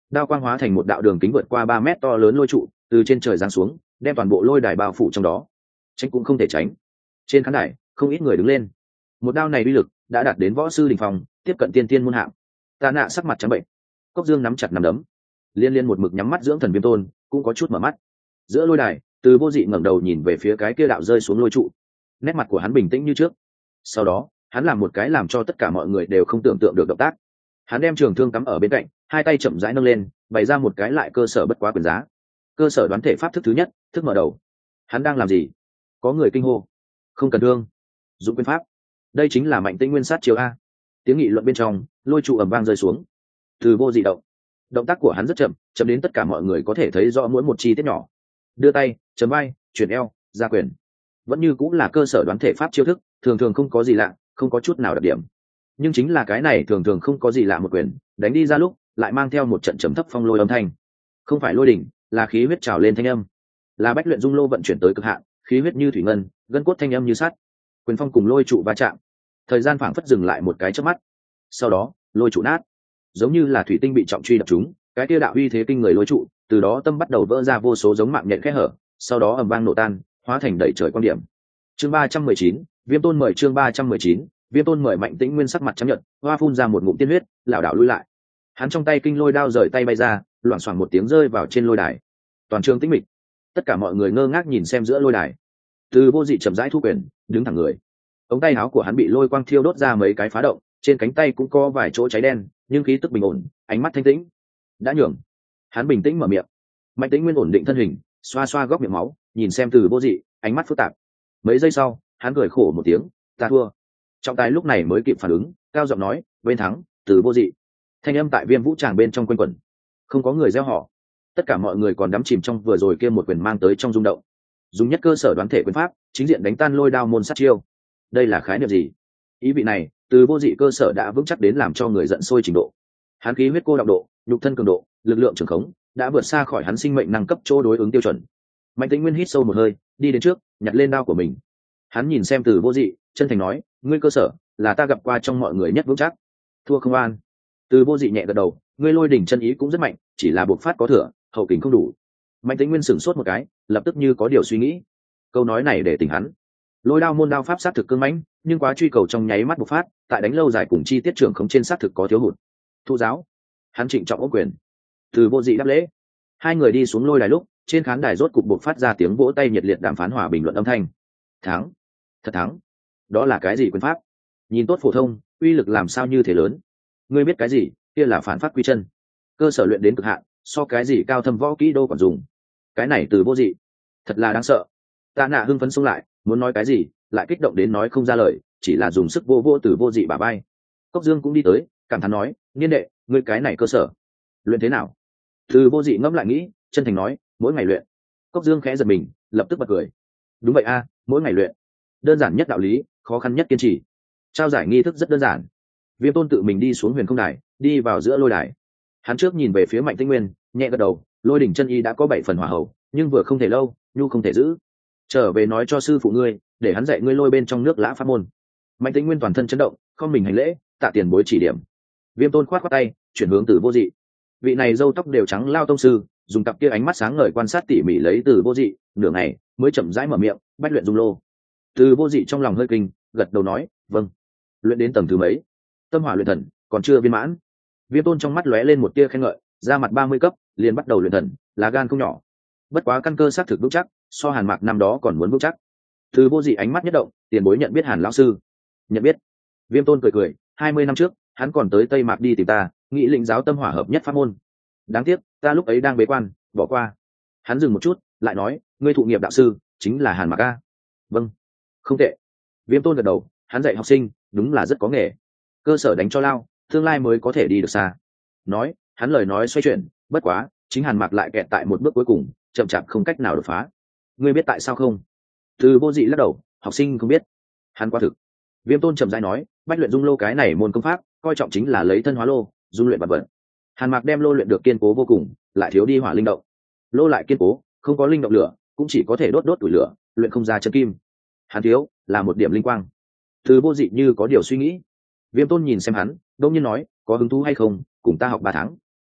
đao quang hóa thành một đạo đường kính vượt qua ba mét to lớn lôi trụ từ trên trời giáng xuống, đem toàn bộ lôi đài bao phủ trong đó. Tránh cũng không thể tránh. Trên khán đài không ít người đứng lên. Một đao này uy lực đã đạt đến võ sư đỉnh phong, tiếp cận tiên tiên môn hạng. Tạ Nạ sắc mặt trắng bệnh, Cốc Dương nắm chặt nắm đấm, liên liên một mực nhắm mắt dưỡng thần Viêm Tôn cũng có chút mở mắt. Giữa lôi đài, Từ Vô Dị ngẩng đầu nhìn về phía cái kia đạo rơi xuống lôi trụ, nét mặt của hắn bình tĩnh như trước. Sau đó hắn làm một cái làm cho tất cả mọi người đều không tưởng tượng được động tác. Hắn đem trường thương cắm ở bên cạnh, hai tay chậm rãi nâng lên, bày ra một cái lại cơ sở bất quá quyền giá. Cơ sở đoán thể pháp thức thứ nhất, thức mở đầu. Hắn đang làm gì? Có người kinh hô. Không cần thương, dụng quyền pháp. Đây chính là Mạnh Tĩnh Nguyên sát chiêu a. Tiếng nghị luận bên trong, lôi trụ ầm vang rơi xuống. Từ Vô Dị động. Động tác của hắn rất chậm, chậm đến tất cả mọi người có thể thấy rõ mỗi một chi tiết nhỏ. Đưa tay, chấm vai, chuyển eo, ra quyền. Vẫn như cũng là cơ sở đoán thể pháp chiêu thức, thường thường không có gì lạ, không có chút nào đặc điểm. Nhưng chính là cái này thường thường không có gì lạ một quyền, đánh đi ra lúc lại mang theo một trận trầm thấp phong lôi âm thanh. Không phải lôi đỉnh, là khí huyết trào lên thanh âm. Là bách luyện dung lô vận chuyển tới cực hạn, khí huyết như thủy ngân, gân cốt thanh âm như sắt. Quyền phong cùng lôi trụ va chạm, thời gian phảng phất dừng lại một cái chớp mắt. Sau đó, lôi trụ nát, giống như là thủy tinh bị trọng truy đập trúng, cái kia đạo uy thế kinh người lôi trụ, từ đó tâm bắt đầu vỡ ra vô số giống mạng nhện khe hở, sau đó ầm vang nổ tan, hóa thành đầy trời quan điểm. Chương ba trăm mười chín, Viêm Tôn mời chương ba trăm mười chín, Viêm Tôn mời. Mạnh Tĩnh Nguyên sắc mặt trắng nhợt, hoa phun ra một ngụm tiên huyết, lảo đảo lùi lại. Hắn trong tay kinh lôi đao rời tay bay ra, loảng xoảng một tiếng rơi vào trên lôi đài. Toàn trường tĩnh mịch, tất cả mọi người ngơ ngác nhìn xem giữa lôi đài. Từ Vô Dị chậm rãi thu quyền, đứng thẳng người. Ống tay áo của hắn bị lôi quang thiêu đốt ra mấy cái phá động, trên cánh tay cũng có vài chỗ cháy đen, nhưng khí tức bình ổn, ánh mắt thanh tĩnh. Đã nhường. Hắn bình tĩnh mở miệng. Mạnh Tĩnh Nguyên ổn định thân hình, xoa xoa góc miệng máu, nhìn xem Từ Vô Dị, ánh mắt phức tạp. Mấy giây sau, hắn cười khổ một tiếng, ta thua. Trọng tài lúc này mới kịp phản ứng, cao giọng nói, bên thắng, Từ Vô Dị. Thanh âm tại Viêm Vũ Tràng bên trong quanh quẩn, không có người reo hò. Tất cả mọi người còn đắm chìm trong vừa rồi kia một quyền mang tới trong rung động. Dùng nhất cơ sở đoán thể quyền pháp, chính diện đánh tan lôi đao môn sát chiêu. Đây là khái niệm gì? Ý vị này, Từ Vô Dị cơ sở đã vững chắc đến làm cho người giận sôi trình độ. Hắn khí huyết cô đọng độ, nhục thân cường độ, lực lượng trường khống đã vượt xa khỏi hắn sinh mệnh năng cấp chỗ đối ứng tiêu chuẩn. Mạnh Tĩnh Nguyên hít sâu một hơi, đi đến trước, nhặt lên đao của mình. Hắn nhìn xem Từ Vô Dị, chân thành nói, ngươi cơ sở là ta gặp qua trong mọi người nhất vững chắc. Thua không an. Từ Vô Dị nhẹ gật đầu, ngươi lôi đỉnh chân ý cũng rất mạnh, chỉ là buộc phát có thừa, hậu kình không đủ. Mạnh Tĩnh Nguyên sửng sốt một cái, lập tức như có điều suy nghĩ. Câu nói này để tỉnh hắn. Lôi đao môn đao pháp sát thực cương mãnh, nhưng quá truy cầu trong nháy mắt bộc phát, tại đánh lâu dài cùng chi tiết trưởng không trên sát thực có thiếu hụt. Thu giáo. Hắn trịnh trọng ốc quyền. Từ Vô Dị đáp lễ. Hai người đi xuống lôi đài lúc, trên khán đài rốt cục bộc phát ra tiếng vỗ tay nhiệt liệt đàm phán hòa bình luận âm thanh. Thắng, thật thắng. Đó là cái gì quyền pháp? Nhìn tốt phổ thông, uy lực làm sao như thế lớn? Ngươi biết cái gì? Kia là phản phát quy chân. Cơ sở luyện đến cực hạn, so cái gì cao thâm võ kỹ đô còn dùng. Cái này Từ Vô Dị, thật là đáng sợ. Tạ Nạ hưng phấn xông lại, muốn nói cái gì, lại kích động đến nói không ra lời, chỉ là dùng sức vô vô Từ Vô Dị bả vai. Cốc Dương cũng đi tới, cảm thán nói, niên đệ, ngươi cái này cơ sở luyện thế nào? Từ Vô Dị ngẫm lại nghĩ, chân thành nói, mỗi ngày luyện. Cốc Dương khẽ giật mình, lập tức bật cười. Đúng vậy a, mỗi ngày luyện. Đơn giản nhất đạo lý, khó khăn nhất kiên trì. Trao giải nghi thức rất đơn giản. Viêm Tôn tự mình đi xuống huyền không đài, đi vào giữa lôi đài. Hắn trước nhìn về phía Mạnh Tĩnh Nguyên, nhẹ gật đầu, lôi đỉnh chân y đã có bảy phần hỏa hậu, nhưng vừa không thể lâu, nhu không thể giữ. Trở về nói cho sư phụ ngươi, để hắn dạy ngươi lôi bên trong nước lã pháp môn. Mạnh Tĩnh Nguyên toàn thân chấn động, không mình hành lễ, tạ tiền bối chỉ điểm. Viêm Tôn khoát khoát tay, chuyển hướng Từ Vô Dị. Vị này râu tóc đều trắng lao tông sư, dùng cặp kia ánh mắt sáng ngời quan sát tỉ mỉ lấy Từ Vô Dị, nửa ngày mới chậm rãi mở miệng, bách luyện dung lô. Từ Vô Dị trong lòng hơi kinh, gật đầu nói, vâng. Luyện đến tầng thứ mấy? Tâm hỏa luyện thần, còn chưa viên mãn. Viêm Tôn trong mắt lóe lên một tia khen ngợi, ra mặt ba mươi cấp, liền bắt đầu luyện thần, lá gan không nhỏ. Bất quá căn cơ xác thực vững chắc, so Hàn Mạc năm đó còn muốn vững chắc. Từ Vô Dị ánh mắt nhất động, tiền bối nhận biết Hàn lão sư? Nhận biết. Viêm Tôn cười cười, hai mươi năm trước, hắn còn tới Tây Mạc đi tìm ta, nghĩ lĩnh giáo tâm hỏa hợp nhất pháp môn. Đáng tiếc, ta lúc ấy đang bế quan, bỏ qua. Hắn dừng một chút, lại nói, ngươi thụ nghiệp đạo sư chính là Hàn Mạc a? Vâng. Không tệ. Viêm Tôn gật đầu, hắn dạy học sinh, đúng là rất có nghề. Cơ sở đánh cho lao, tương lai mới có thể đi được xa. Nói, hắn lời nói xoay chuyển, bất quá, chính Hàn Mạc lại kẹt tại một bước cuối cùng, chậm chạp không cách nào đột phá. Ngươi biết tại sao không? Từ Vô Dị lắc đầu, học sinh không biết. Hắn quá thực. Viêm Tôn chậm rãi nói, bách luyện dung lô cái này môn công pháp, coi trọng chính là lấy thân hóa lô, dung luyện vật vật. Hàn Mạc đem lô luyện được kiên cố vô cùng, lại thiếu đi hỏa linh động. Lô lại kiên cố, không có linh động lửa, cũng chỉ có thể đốt đốt tuổi lửa, luyện không ra chân kim. Hắn thiếu là một điểm linh quang. Từ Vô Dị như có điều suy nghĩ. Viêm Tôn nhìn xem hắn, đông nhiên nói, có hứng thú hay không, cùng ta học ba tháng.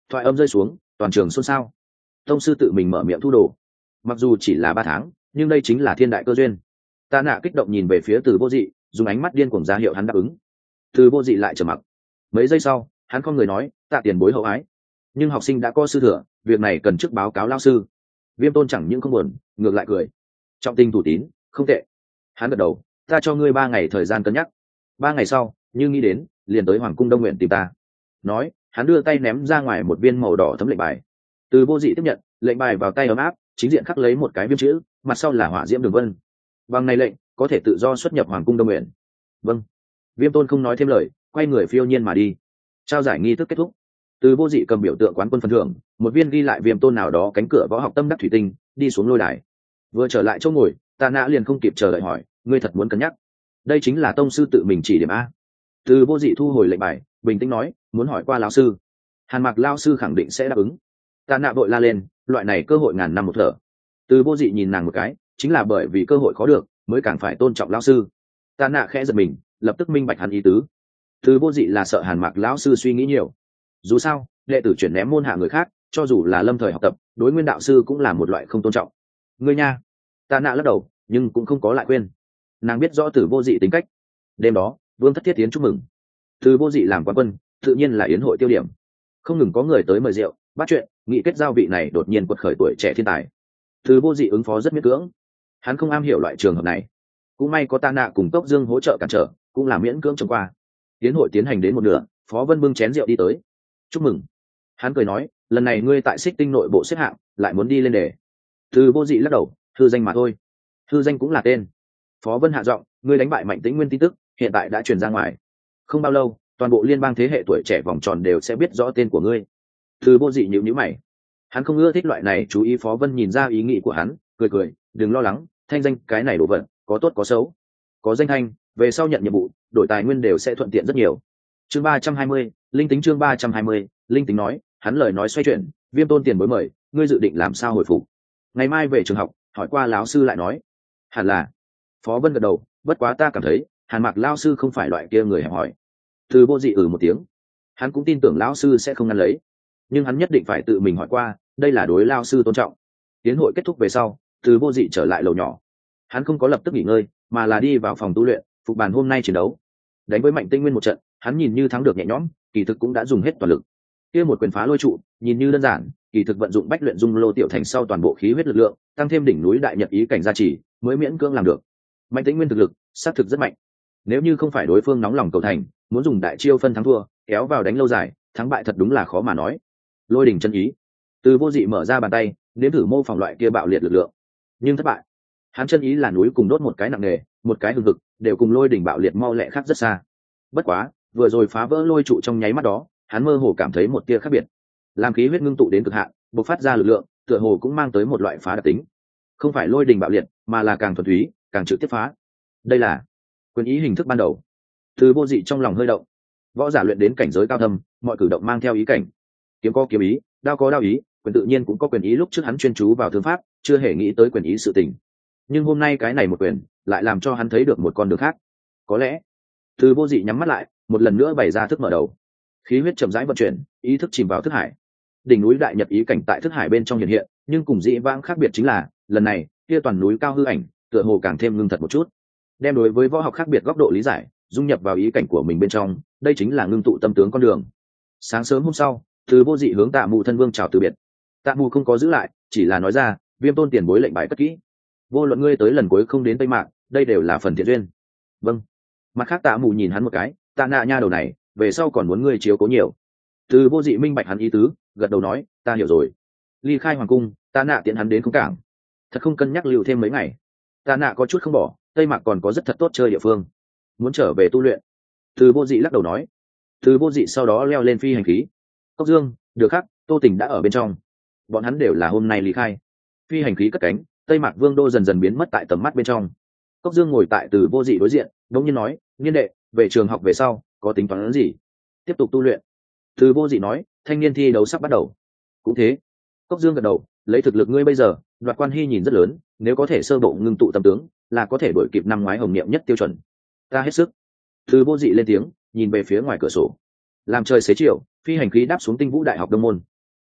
thoại âm rơi xuống, toàn trường xôn xao. Tông sư tự mình mở miệng thu đồ, mặc dù chỉ là ba tháng nhưng đây chính là thiên đại cơ duyên. Tạ Nạ kích động nhìn về phía Từ Vô Dị, dùng ánh mắt điên cuồng ra hiệu hắn đáp ứng. Từ Vô Dị lại trầm mặc. Mấy giây sau, hắn không người nói, tạ tiền bối hậu ái, nhưng học sinh đã có sư thừa, việc này cần trước báo cáo lao sư. Viêm Tôn chẳng những không buồn, ngược lại cười. Trọng tình thủ tín, không tệ. Hắn gật đầu, ta cho ngươi ba ngày thời gian cân nhắc. Ba ngày sau, như nghĩ đến, liền tới Hoàng cung Đông Nguyện tìm ta. Nói, hắn đưa tay ném ra ngoài một viên màu đỏ thấm lệnh bài. Từ Vô Dị tiếp nhận, lệnh bài vào tay ấm áp, chính diện khắc lấy một cái viêm chữ, mặt sau là hỏa diễm đường vân. Bằng này lệnh, có thể tự do xuất nhập Hoàng cung Đông Nguyện. Vâng. Viêm Tôn không nói thêm lời, quay người phiêu nhiên mà đi. Trao giải nghi thức kết thúc. Từ Vô Dị cầm biểu tượng quán quân phần thưởng, một viên ghi lại Viêm Tôn nào đó cánh cửa võ học tâm đắc thủy tinh, đi xuống lôi đài. Vừa trở lại chỗ ngồi, Tạ Nạ liền không kịp chờ đợi hỏi, ngươi thật muốn cân nhắc? Đây chính là tông sư tự mình chỉ điểm a. Từ Vô Dị thu hồi lệnh bài, bình tĩnh nói, muốn hỏi qua lão sư. Hàn Mặc lão sư khẳng định sẽ đáp ứng. Tạ Nạ vội la lên, loại này cơ hội ngàn năm một thở. Từ Vô Dị nhìn nàng một cái, chính là bởi vì cơ hội khó được, mới càng phải tôn trọng lão sư. Tạ Nạ khẽ giật mình, lập tức minh bạch hắn ý tứ. Từ Vô Dị là sợ Hàn Mặc lão sư suy nghĩ nhiều. Dù sao, đệ tử chuyển ném môn hạ người khác, cho dù là lâm thời học tập, đối nguyên đạo sư cũng là một loại không tôn trọng. Ngươi nha. Tạ Nạ lắc đầu, nhưng cũng không có lại khuyên. Nàng biết rõ Từ Vô Dị tính cách. Đêm đó, Vương Thất Thiết tiến chúc mừng. Từ Vô Dị làm quán quân, tự nhiên là yến hội tiêu điểm. Không ngừng có người tới mời rượu, bắt chuyện, nghị kết giao vị này đột nhiên quật khởi tuổi trẻ thiên tài. Từ Vô Dị ứng phó rất miễn cưỡng. Hắn không am hiểu loại trường hợp này. Cũng may có Tạ Nạ cùng Tốc Dương hỗ trợ cản trở, cũng là miễn cưỡng chống qua. Yến hội tiến hành đến một nửa, Phó Vân bưng chén rượu đi tới. Chúc mừng. Hắn cười nói, lần này ngươi tại Xích Tinh nội bộ xếp hạng, lại muốn đi lên đề. Từ Vô Dị lắc đầu, hư danh mà thôi. Hư danh cũng là tên. Phó Vân hạ giọng, ngươi đánh bại Mạnh Tĩnh Nguyên tin tức hiện tại đã truyền ra ngoài. Không bao lâu, toàn bộ liên bang thế hệ tuổi trẻ vòng tròn đều sẽ biết rõ tên của ngươi. Từ Vô Dị nhíu nhíu mày. Hắn không ưa thích loại này, chú ý Phó Vân nhìn ra ý nghĩ của hắn, cười cười, đừng lo lắng, thanh danh cái này đồ vật, có tốt có xấu. Có danh thanh, về sau nhận nhiệm vụ, đổi tài nguyên đều sẽ thuận tiện rất nhiều. Chương ba trăm hai mươi, linh tính chương ba trăm hai mươi, linh tính nói, hắn lời nói xoay chuyển, Viêm Tôn tiền bối mời, ngươi dự định làm sao hồi phục? Ngày mai về trường học, hỏi qua lão sư lại nói. Hẳn là. Phó Vân gật đầu, bất quá ta cảm thấy, Hàn Mặc lão sư không phải loại kia người hẹp hỏi. Từ Vô Dị ừ một tiếng. Hắn cũng tin tưởng lão sư sẽ không ngăn lấy, nhưng hắn nhất định phải tự mình hỏi qua, đây là đối lão sư tôn trọng. Tiến hội kết thúc về sau, Từ Vô Dị trở lại lầu nhỏ. Hắn không có lập tức nghỉ ngơi, mà là đi vào phòng tu luyện, phục bàn hôm nay chiến đấu. Đánh với Mạnh Tinh Nguyên một trận, hắn nhìn như thắng được nhẹ nhõm, kỳ thực cũng đã dùng hết toàn lực. Kia một quyền phá lôi trụ, nhìn như đơn giản, kỳ thực vận dụng bách luyện dung lô tiểu thành sau toàn bộ khí huyết lực lượng, tăng thêm đỉnh núi đại nhật ý cảnh gia trì, mới miễn cưỡng làm được. Mạnh Tĩnh Nguyên thực lực, xác thực rất mạnh. Nếu như không phải đối phương nóng lòng cầu thành, muốn dùng đại chiêu phân thắng thua, kéo vào đánh lâu dài, thắng bại thật đúng là khó mà nói. Lôi đỉnh chân ý. Từ Vô Dị mở ra bàn tay, nếm thử mô phỏng loại kia bạo liệt lực lượng, nhưng thất bại. Hắn chân ý là núi cùng đốt một cái nặng nề, một cái hừng hực, đều cùng lôi đỉnh bạo liệt mau lẹ khác rất xa. Bất quá, vừa rồi phá vỡ lôi trụ trong nháy mắt đó, hắn mơ hồ cảm thấy một tia khác biệt. Làm khí huyết ngưng tụ đến cực hạn, bộc phát ra lực lượng, tựa hồ cũng mang tới một loại phá đặc tính. Không phải lôi đỉnh bạo liệt, mà là càng thuần túy, càng trực tiếp phá. Đây là quyền ý hình thức ban đầu. Từ Vô Dị trong lòng hơi động. Võ giả luyện đến cảnh giới cao thâm, mọi cử động mang theo ý cảnh. Kiếm có kiếm ý, đao có đao ý, quyền tự nhiên cũng có quyền ý. Lúc trước hắn chuyên chú vào thương pháp, chưa hề nghĩ tới quyền ý sự tình. Nhưng hôm nay cái này một quyền, lại làm cho hắn thấy được một con đường khác. Có lẽ, Từ Vô Dị nhắm mắt lại, một lần nữa bày ra thức mở đầu. Khí huyết chậm rãi vận chuyển, ý thức chìm vào thức hải. Đỉnh núi đại nhật ý cảnh tại thức hải bên trong hiện hiện, nhưng cùng dĩ vãng khác biệt chính là, lần này, kia toàn núi cao hư ảnh, tựa hồ càng thêm ngưng thật một chút. Đem đối với võ học khác biệt góc độ lý giải, dung nhập vào ý cảnh của mình bên trong, đây chính là ngưng tụ tâm tướng con đường. Sáng sớm hôm sau, Từ Vô Dị hướng Tạ Mù thân vương chào từ biệt. Tạ Mù không có giữ lại, chỉ là nói ra, Viêm Tôn tiền bối lệnh bài cất kỹ. Vô luận ngươi tới lần cuối không đến Tây Mạc, đây đều là phần thiện duyên. Vâng. Mặt khác Tạ Mù nhìn hắn một cái, Tạ Nạ nha đầu này, về sau còn muốn ngươi chiếu cố nhiều. Từ Vô Dị minh bạch hắn ý tứ, gật đầu nói, ta hiểu rồi. Ly khai hoàng cung, Tạ Nạ tiện hắn đến cung cảng. Thật không cân nhắc lưu thêm mấy ngày. Tạ Nạ có chút không bỏ, Tây Mạc còn có rất thật tốt chơi địa phương, muốn trở về tu luyện. Từ Vô Dị lắc đầu nói. Từ Vô Dị sau đó leo lên phi hành khí. Cốc Dương, Được Khắc, Tô Tình đã ở bên trong. Bọn hắn đều là hôm nay ly khai. Phi hành khí cất cánh, Tây Mạc Vương đô dần dần biến mất tại tầm mắt bên trong. Cốc Dương ngồi tại Từ Vô Dị đối diện, đống nhiên nói, niên đệ, về trường học về sau, có tính toán gì? Tiếp tục tu luyện. Từ Vô Dị nói, thanh niên thi đấu sắp bắt đầu. Cũng thế. Cốc Dương gật đầu, lấy thực lực ngươi bây giờ, đoạt quan hy nhìn rất lớn, nếu có thể sơ bộ ngưng tụ tâm tướng, là có thể đuổi kịp năm ngoái hồng niệm nhất tiêu chuẩn. Ta hết sức. Từ Vô Dị lên tiếng, nhìn về phía ngoài cửa sổ. Làm trời xế chiều, phi hành khí đáp xuống Tinh Vũ Đại học Đông môn.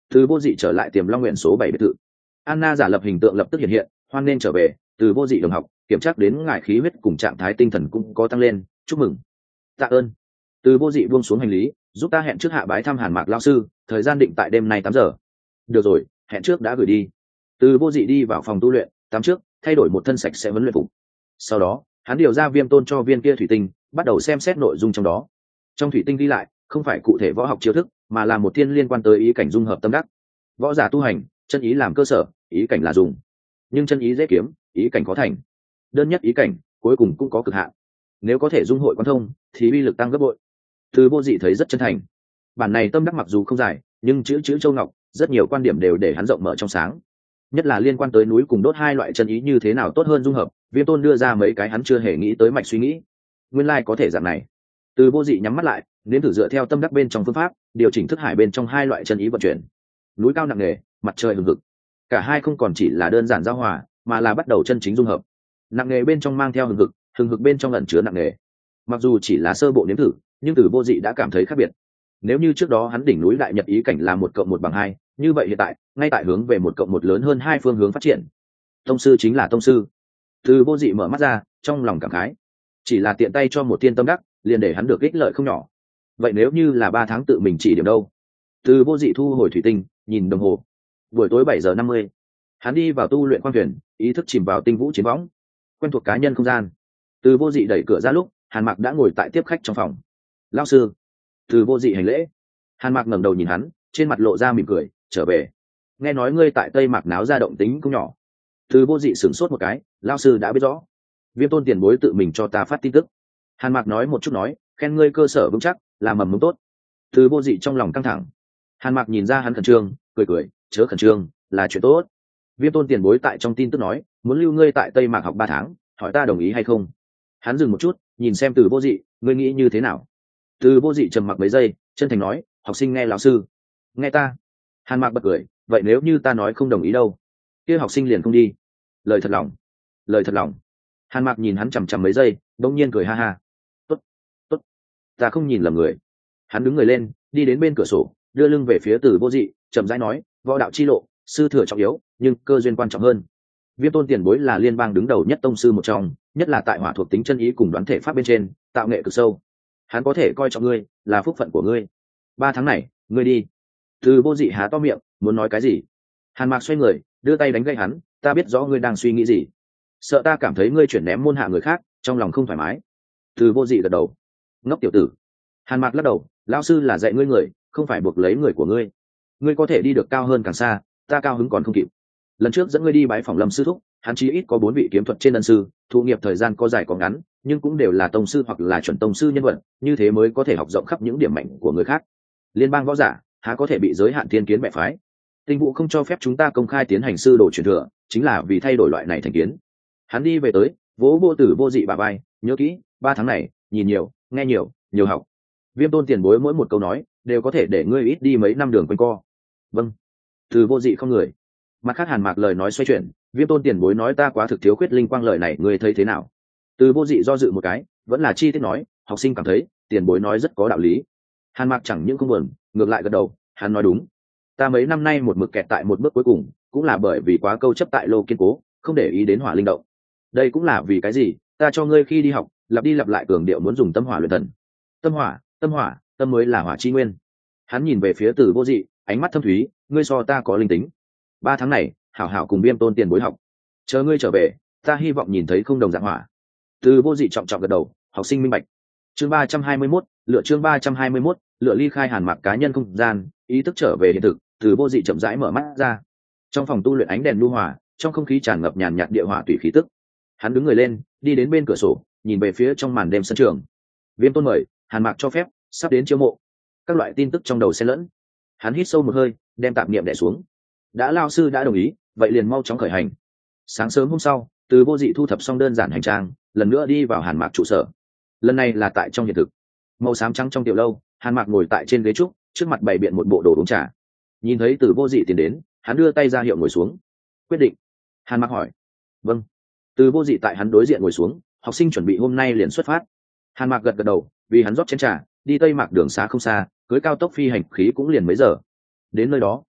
Từ Vô Dị trở lại Tiềm Long Nguyện số bảy biệt thự. Anna giả lập hình tượng lập tức hiện hiện, hoan nên trở về, Từ Vô Dị đồng học, kiểm tra đến ngài khí huyết cùng trạng thái tinh thần cũng có tăng lên, chúc mừng. Tạ ơn. Từ Vô Dị buông xuống hành lý, giúp ta hẹn trước hạ bái thăm Hàn Mạc lão sư, thời gian định tại đêm nay tám giờ. Được rồi, hẹn trước đã gửi đi. Từ Vô Dị đi vào phòng tu luyện, tắm trước, thay đổi một thân sạch sẽ huấn luyện phục. Sau đó, hắn điều ra Viêm Tôn cho viên kia thủy tinh, bắt đầu xem xét nội dung trong đó. Trong thủy tinh ghi lại, không phải cụ thể võ học chiêu thức, mà là một thiên liên quan tới ý cảnh dung hợp tâm đắc. Võ giả tu hành, chân ý làm cơ sở, ý cảnh là dùng. Nhưng chân ý dễ kiếm, ý cảnh khó thành. Đơn nhất ý cảnh, cuối cùng cũng có cực hạn. Nếu có thể dung hội quan thông, thì uy lực tăng gấp bội. Từ Vô Dị thấy rất chân thành. Bản này tâm đắc mặc dù không dài, nhưng chữ chữ châu ngọc, rất nhiều quan điểm đều để hắn rộng mở trong sáng. Nhất là liên quan tới núi cùng đốt hai loại chân ý như thế nào tốt hơn dung hợp, Viêm Tôn đưa ra mấy cái hắn chưa hề nghĩ tới mạch suy nghĩ. Nguyên lai like có thể dạng này. Từ Vô Dị nhắm mắt lại, nếm thử dựa theo tâm đắc bên trong phương pháp, điều chỉnh thức hải bên trong hai loại chân ý vận chuyển. Núi cao nặng nề, mặt trời hừng hực. Cả hai không còn chỉ là đơn giản giao hòa, mà là bắt đầu chân chính dung hợp. Nặng nề bên trong mang theo hừng hực, hừng hực bên trong ẩn chứa nặng nề. Mặc dù chỉ là sơ bộ nếm thử, nhưng Từ Vô Dị đã cảm thấy khác biệt. Nếu như trước đó hắn đỉnh núi đại nhật ý cảnh là một cộng một bằng hai, như vậy hiện tại, ngay tại hướng về một cộng một lớn hơn hai phương hướng phát triển. Tông sư chính là tông sư. Từ Vô Dị mở mắt ra, trong lòng cảm khái. Chỉ là tiện tay cho một tiên tâm đắc, liền để hắn được ích lợi không nhỏ. Vậy nếu như là ba tháng tự mình chỉ điểm đâu? Từ Vô Dị thu hồi thủy tinh, nhìn đồng hồ. Buổi tối bảy giờ năm mươi, hắn đi vào tu luyện quan thuyền, ý thức chìm vào tinh vũ chiến võng, quen thuộc cá nhân không gian. Từ Vô Dị đẩy cửa ra lúc, Hàn Mạc đã ngồi tại tiếp khách trong phòng. Lão sư. Từ Vô Dị hành lễ. Hàn Mạc ngẩng đầu nhìn hắn, trên mặt lộ ra mỉm cười, trở về. Nghe nói ngươi tại Tây Mạc náo ra động tính cũng nhỏ. Từ Vô Dị sửng sốt một cái, lão sư đã biết rõ. Viêm Tôn tiền bối tự mình cho ta phát tin tức. Hàn Mạc nói một chút nói, khen ngươi cơ sở vững chắc, là mầm mống tốt. Từ Vô Dị trong lòng căng thẳng. Hàn Mạc nhìn ra hắn khẩn trương, cười cười, chớ khẩn trương, là chuyện tốt. Viêm Tôn tiền bối tại trong tin tức nói, muốn lưu ngươi tại Tây Mạc học ba tháng, hỏi ta đồng ý hay không. Hắn dừng một chút, nhìn xem Từ Vô Dị, ngươi nghĩ như thế nào? Từ Vô Dị trầm mặc mấy giây, chân thành nói, học sinh nghe lão sư. Nghe ta. Hàn Mạc bật cười, vậy nếu như ta nói không đồng ý đâu? Kia học sinh liền không đi. Lời thật lòng. Lời thật lòng. Hàn Mạc nhìn hắn chằm chằm mấy giây, đột nhiên cười ha ha. Tốt, tốt, ta không nhìn lầm người. Hắn đứng người lên, đi đến bên cửa sổ, đưa lưng về phía Từ Vô Dị, chậm rãi nói, võ đạo chi lộ, sư thừa trọng yếu, nhưng cơ duyên quan trọng hơn. Viêm Tôn tiền bối là liên bang đứng đầu nhất tông sư một trong, nhất là tại hỏa thuộc tính chân ý cùng đoán thể pháp bên trên, tạo nghệ cực sâu. Hắn có thể coi trọng ngươi, là phúc phận của ngươi. Ba tháng này, ngươi đi. Từ Vô Dị há to miệng, muốn nói cái gì? Hàn Mạc xoay người, đưa tay đánh gãy hắn, ta biết rõ ngươi đang suy nghĩ gì. Sợ ta cảm thấy ngươi chuyển ném môn hạ người khác, trong lòng không thoải mái. Từ Vô Dị gật đầu. Ngốc tiểu tử. Hàn Mạc lắc đầu, lão sư là dạy ngươi người, không phải buộc lấy người của ngươi. Ngươi có thể đi được cao hơn càng xa, ta cao hứng còn không kịp. Lần trước dẫn ngươi đi bái phòng Lâm sư thúc, hắn chí ít có bốn vị kiếm thuật trên ân sư, thụ nghiệp thời gian có dài có ngắn, nhưng cũng đều là tông sư hoặc là chuẩn tông sư nhân vật, như thế mới có thể học rộng khắp những điểm mạnh của người khác. Liên bang võ giả há có thể bị giới hạn thiên kiến bẻ phái? Tinh vụ không cho phép chúng ta công khai tiến hành sư đồ truyền thừa, chính là vì thay đổi loại này thành kiến. Hắn đi về tới, vỗ Vô Tử Vô Dị bà bay, nhớ kỹ, ba tháng này, nhìn nhiều, nghe nhiều, nhiều học. Viêm Tôn tiền bối mỗi một câu nói, đều có thể để ngươi ít đi mấy năm đường quanh co. Vâng. Từ Vô Dị không người. Mặt khác Hàn Mạc lời nói xoay chuyển, Viêm Tôn tiền bối nói ta quá thực thiếu khuyết linh quang lời này, ngươi thấy thế nào? Từ Vô Dị do dự một cái, vẫn là chi tiết nói, học sinh cảm thấy, tiền bối nói rất có đạo lý. Hàn Mạc chẳng những không buồn, ngược lại gật đầu, hắn nói đúng. Ta mấy năm nay một mực kẹt tại một bước cuối cùng, cũng là bởi vì quá câu chấp tại lô kiên cố, không để ý đến hỏa linh động. Đây cũng là vì cái gì, ta cho ngươi khi đi học, lặp đi lặp lại cường điệu muốn dùng tâm hỏa luyện thần. Tâm hỏa, tâm hỏa, tâm mới là hỏa chi nguyên. Hắn nhìn về phía Từ Vô Dị, ánh mắt thâm thúy, ngươi so ta có linh tính. Ba tháng này, hảo hảo cùng Viêm Tôn tiền bối học. Chờ ngươi trở về, ta hy vọng nhìn thấy không đồng dạng hỏa. Từ Vô Dị trọng trọng gật đầu, học sinh minh bạch. Chương ba trăm hai mươi mốt, lựa chương ba trăm hai mươi mốt, lựa ly khai Hàn Mạc cá nhân không gian, ý thức trở về hiện thực, Từ Vô Dị chậm rãi mở mắt ra. Trong phòng tu luyện ánh đèn nhu hòa, trong không khí tràn ngập nhàn nhạt địa hỏa tùy khí tức. Hắn đứng người lên, đi đến bên cửa sổ, nhìn về phía trong màn đêm sân trường. Viêm Tôn mời, Hàn Mạc cho phép, sắp đến chiêu mộ. Các loại tin tức trong đầu xen lẫn. Hắn hít sâu một hơi, đem tạp niệm đè xuống. Đã lao sư đã đồng ý, vậy liền mau chóng khởi hành. Sáng sớm hôm sau, Từ Vô Dị thu thập xong đơn giản hành trang, lần nữa đi vào Hàn Mạc trụ sở. Lần này là tại trong hiện thực. Màu xám trắng trong tiểu lâu, Hàn Mạc ngồi tại trên ghế trúc, trước mặt bày biện một bộ đồ uống trà. Nhìn thấy Từ Vô Dị tiến đến, hắn đưa tay ra hiệu ngồi xuống. Quyết định. Hàn Mạc hỏi. Vâng. Từ Vô Dị tại hắn đối diện ngồi xuống, học sinh chuẩn bị hôm nay liền xuất phát. Hàn Mạc gật gật đầu, vì hắn rót chén trà, đi Tây Mạc đường xá không xa, cưới cao tốc phi hành khí cũng liền mấy giờ. Đến nơi đó,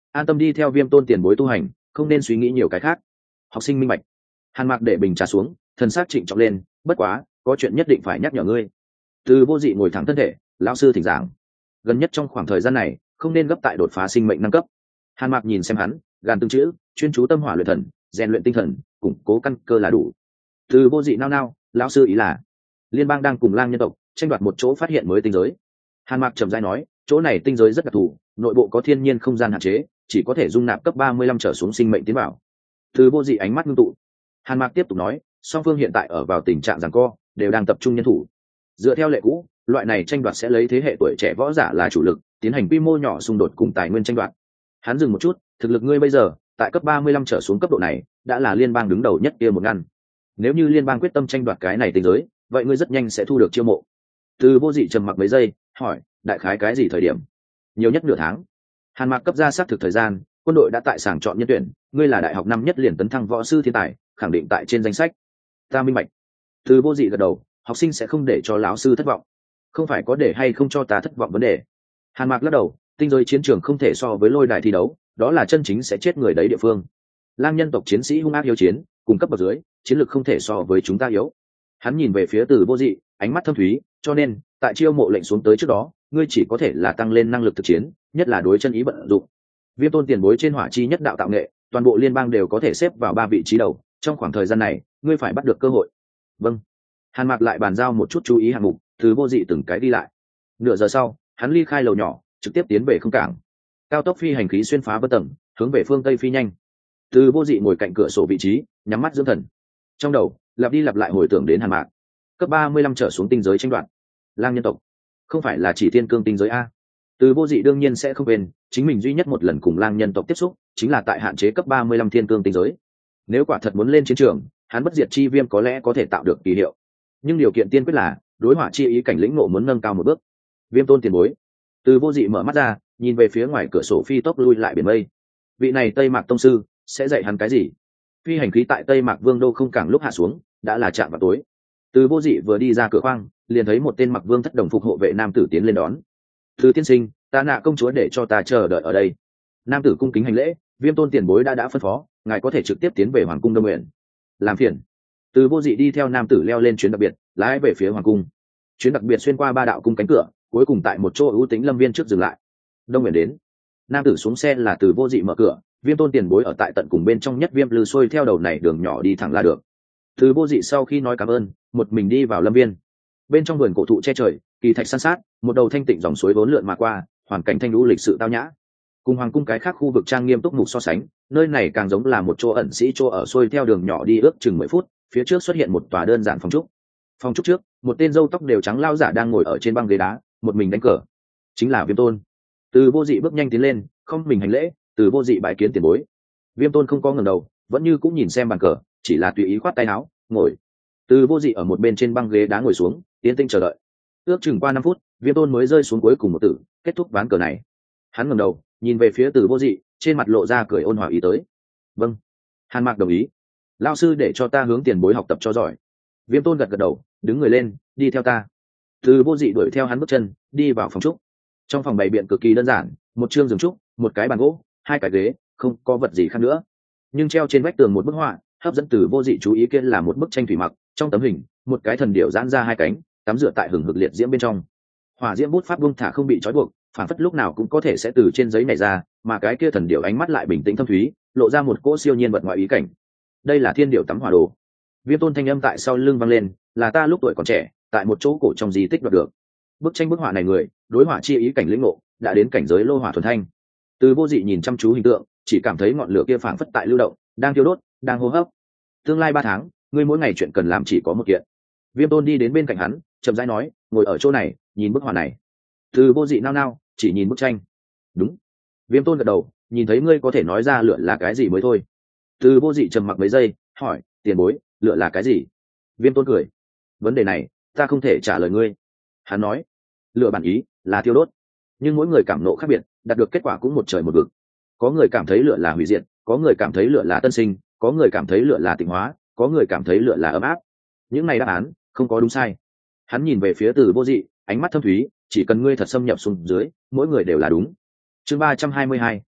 an tâm đi theo Viêm Tôn tiền bối tu hành, không nên suy nghĩ nhiều cái khác. Học sinh minh bạch. Hàn Mạc để bình trà xuống, thần sắc trịnh trọng lên, bất quá có chuyện nhất định phải nhắc nhở ngươi. Từ Vô Dị ngồi thẳng thân thể, lão sư thỉnh giảng. Gần nhất trong khoảng thời gian này không nên gấp tại đột phá sinh mệnh năm cấp. Hàn Mạc nhìn xem hắn, gàn từng chữ, chuyên chú tâm hỏa luyện thần, rèn luyện tinh thần, củng cố căn cơ là đủ. Từ Vô Dị nao nao, lão sư ý là liên bang đang cùng lang nhân tộc tranh đoạt một chỗ phát hiện mới tinh giới. Hàn Mạc trầm rãi nói, chỗ này tinh giới rất đặc thù, nội bộ có thiên nhiên không gian hạn chế, chỉ có thể dung nạp cấp ba mươi lăm trở xuống sinh mệnh tiến vào. Từ Vô Dị ánh mắt ngưng tụ. Hàn Mạc tiếp tục nói, song phương hiện tại ở vào tình trạng giằng co, đều đang tập trung nhân thủ. Dựa theo lệ cũ, loại này tranh đoạt sẽ lấy thế hệ tuổi trẻ võ giả là chủ lực, tiến hành quy mô nhỏ xung đột cùng tài nguyên tranh đoạt. Hắn dừng một chút, thực lực ngươi bây giờ tại cấp ba mươi lăm trở xuống cấp độ này đã là liên bang đứng đầu nhất kia một ngăn. Nếu như liên bang quyết tâm tranh đoạt cái này tinh giới, vậy ngươi rất nhanh sẽ thu được chiêu mộ. Từ Vô Dị trầm mặc mấy giây, hỏi, đại khái cái gì thời điểm? Nhiều nhất nửa tháng. Hàn Mạc cấp ra xác thực thời gian, quân đội đã tại sàng chọn nhân tuyển, ngươi là đại học năm nhất liền tấn thăng võ sư thiên tài, khẳng định tại trên danh sách. Ta minh bạch. Từ Vô Dị gật đầu, học sinh sẽ không để cho lão sư thất vọng. Không phải có để hay không cho ta thất vọng vấn đề. Hàn Mạc lắc đầu, tinh giới chiến trường không thể so với lôi đài thi đấu, đó là chân chính sẽ chết người đấy địa phương. Lang nhân tộc chiến sĩ hung ác hiếu chiến, cùng cấp bậc dưới, chiến lược không thể so với chúng ta yếu. Hắn nhìn về phía Từ Vô Dị, ánh mắt thâm thúy, cho nên tại chiêu mộ lệnh xuống tới trước đó, ngươi chỉ có thể là tăng lên năng lực thực chiến, nhất là đối chân ý vận dụng. Viêm Tôn tiền bối trên hỏa chi nhất đạo tạo nghệ, toàn bộ liên bang đều có thể xếp vào ba vị trí đầu, trong khoảng thời gian này, ngươi phải bắt được cơ hội. Vâng. Hàn Mạc lại bàn giao một chút chú ý hạng mục, Từ Vô Dị từng cái đi lại. Nửa giờ sau, hắn ly khai lầu nhỏ, trực tiếp tiến về không cảng. Cao tốc phi hành khí xuyên phá vân tầng, hướng về phương tây phi nhanh. Từ Vô Dị ngồi cạnh cửa sổ vị trí, nhắm mắt dưỡng thần. Trong đầu, lặp đi lặp lại hồi tưởng đến Hàn Mạc. Cấp ba mươi lăm trở xuống tinh giới tranh đoạt. Lang nhân tộc, không phải là chỉ thiên cương tinh giới a? Từ Vô Dị đương nhiên sẽ không quên, chính mình duy nhất một lần cùng lang nhân tộc tiếp xúc, chính là tại hạn chế cấp ba mươi lăm thiên cương tinh giới. Nếu quả thật muốn lên chiến trường, hắn bất diệt chi viêm có lẽ có thể tạo được kỳ hiệu. Nhưng điều kiện tiên quyết là, đối hỏa chi ý cảnh lĩnh ngộ muốn nâng cao một bước. Viêm Tôn tiền bối. Từ Vô Dị mở mắt ra, nhìn về phía ngoài cửa sổ phi tốc lui lại biển mây. Vị này Tây Mạc tông sư sẽ dạy hắn cái gì? Phi hành khí tại Tây Mạc Vương đô không cảng lúc hạ xuống, đã là chạm vào tối. Từ Vô Dị vừa đi ra cửa khoang, liền thấy một tên mặc vương thất đồng phục hộ vệ nam tử tiến lên đón. Từ tiên sinh, ta nạ công chúa để cho ta chờ đợi ở đây. Nam tử cung kính hành lễ, Viêm Tôn tiền bối đã đã phân phó, ngài có thể trực tiếp tiến về hoàng cung Đông Nguyện. Làm phiền. Từ Vô Dị đi theo nam tử leo lên chuyến đặc biệt, lái về phía hoàng cung. Chuyến đặc biệt xuyên qua ba đạo cung cánh cửa, cuối cùng tại một chỗ ưu tính lâm viên trước dừng lại. Đông Nguyện đến. Nam tử xuống xe là Từ Vô Dị mở cửa, Viêm Tôn tiền bối ở tại tận cùng bên trong nhất viêm lư xuôi theo đầu này đường nhỏ đi thẳng là được. Từ Vô Dị sau khi nói cảm ơn, một mình đi vào lâm viên. Bên trong vườn cổ thụ che trời, kỳ thạch san sát, một đầu thanh tịnh dòng suối vốn lượn mà qua, hoàn cảnh thanh lũ lịch sự tao nhã. Cùng hoàng cung cái khác khu vực trang nghiêm túc mục so sánh, nơi này càng giống là một chỗ ẩn sĩ chỗ ở xuôi theo đường nhỏ đi ước chừng mười phút, phía trước xuất hiện một tòa đơn giản phòng trúc. Phòng trúc trước, một tên râu tóc đều trắng lao giả đang ngồi ở trên băng ghế đá, một mình đánh cờ. Chính là Viêm Tôn. Từ Vô Dị bước nhanh tiến lên, không mình hành lễ, Từ Vô Dị bái kiến tiền bối. Viêm Tôn không có ngẩng đầu, vẫn như cũng nhìn xem bàn cờ, chỉ là tùy ý khoát tay áo, ngồi. Từ Vô Dị ở một bên trên băng ghế đá ngồi xuống, yên tĩnh chờ đợi. Ước chừng qua năm phút, Viêm Tôn mới rơi xuống cuối cùng một tử, kết thúc ván cờ này. Hắn ngẩng đầu, nhìn về phía Từ Vô Dị, trên mặt lộ ra cười ôn hòa ý tới. Vâng. Hàn Mạc đồng ý. Lão sư để cho ta hướng tiền bối học tập cho giỏi. Viêm Tôn gật gật đầu, đứng người lên, đi theo ta. Từ Vô Dị đuổi theo hắn bước chân, đi vào phòng trúc. Trong phòng bày biện cực kỳ đơn giản, một chương giường trúc, một cái bàn gỗ, hai cái ghế, không có vật gì khác nữa. Nhưng treo trên vách tường một bức họa, hấp dẫn Từ Vô Dị chú ý kia là một bức tranh thủy mặc, trong tấm hình, một cái thần điểu giãn ra hai cánh, tắm rửa tại hừng hực liệt diễm bên trong. Hỏa diễm bút pháp buông thả không bị trói buộc, phản phất lúc nào cũng có thể sẽ từ trên giấy này ra, mà cái kia thần điểu ánh mắt lại bình tĩnh thâm thúy, lộ ra một cỗ siêu nhiên vật ngoại ý cảnh. Đây là thiên điểu tắm hỏa đồ. Viêm Tôn thanh âm tại sau lưng vang lên, là ta lúc tuổi còn trẻ, tại một chỗ cổ trong di tích đoạt được. Bức tranh bức họa này người, đối hỏa chi ý cảnh lĩnh ngộ, đã đến cảnh giới lô hỏa thuần thanh. Từ Vô Dị nhìn chăm chú hình tượng, chỉ cảm thấy ngọn lửa kia phảng phất tại lưu động, đang thiêu đốt, đang hô hấp. Tương lai ba tháng, ngươi mỗi ngày chuyện cần làm chỉ có một kiện. Viêm Tôn đi đến bên cạnh hắn, chậm rãi nói, ngồi ở chỗ này, nhìn bức họa này. Từ Vô Dị nao nao, chỉ nhìn bức tranh. Đúng. Viêm Tôn gật đầu, nhìn thấy ngươi có thể nói ra lửa là cái gì mới thôi. Từ Vô Dị trầm mặc mấy giây, hỏi, tiền bối, lửa là cái gì? Viêm Tôn cười. Vấn đề này, ta không thể trả lời ngươi. Hắn nói, lửa bản ý là thiêu đốt, nhưng mỗi người cảm nộ khác biệt, đạt được kết quả cũng một trời một vực. Có người cảm thấy lửa là hủy diệt, có người cảm thấy lửa là tân sinh, có người cảm thấy lửa là tịnh hóa, có người cảm thấy lửa là ấm áp. Những này đáp án không có đúng sai. Hắn nhìn về phía Từ Vô Dị, ánh mắt thâm thúy, chỉ cần ngươi thật xâm nhập xuống dưới, mỗi người đều là đúng. Chương ba trăm hai mươi hai,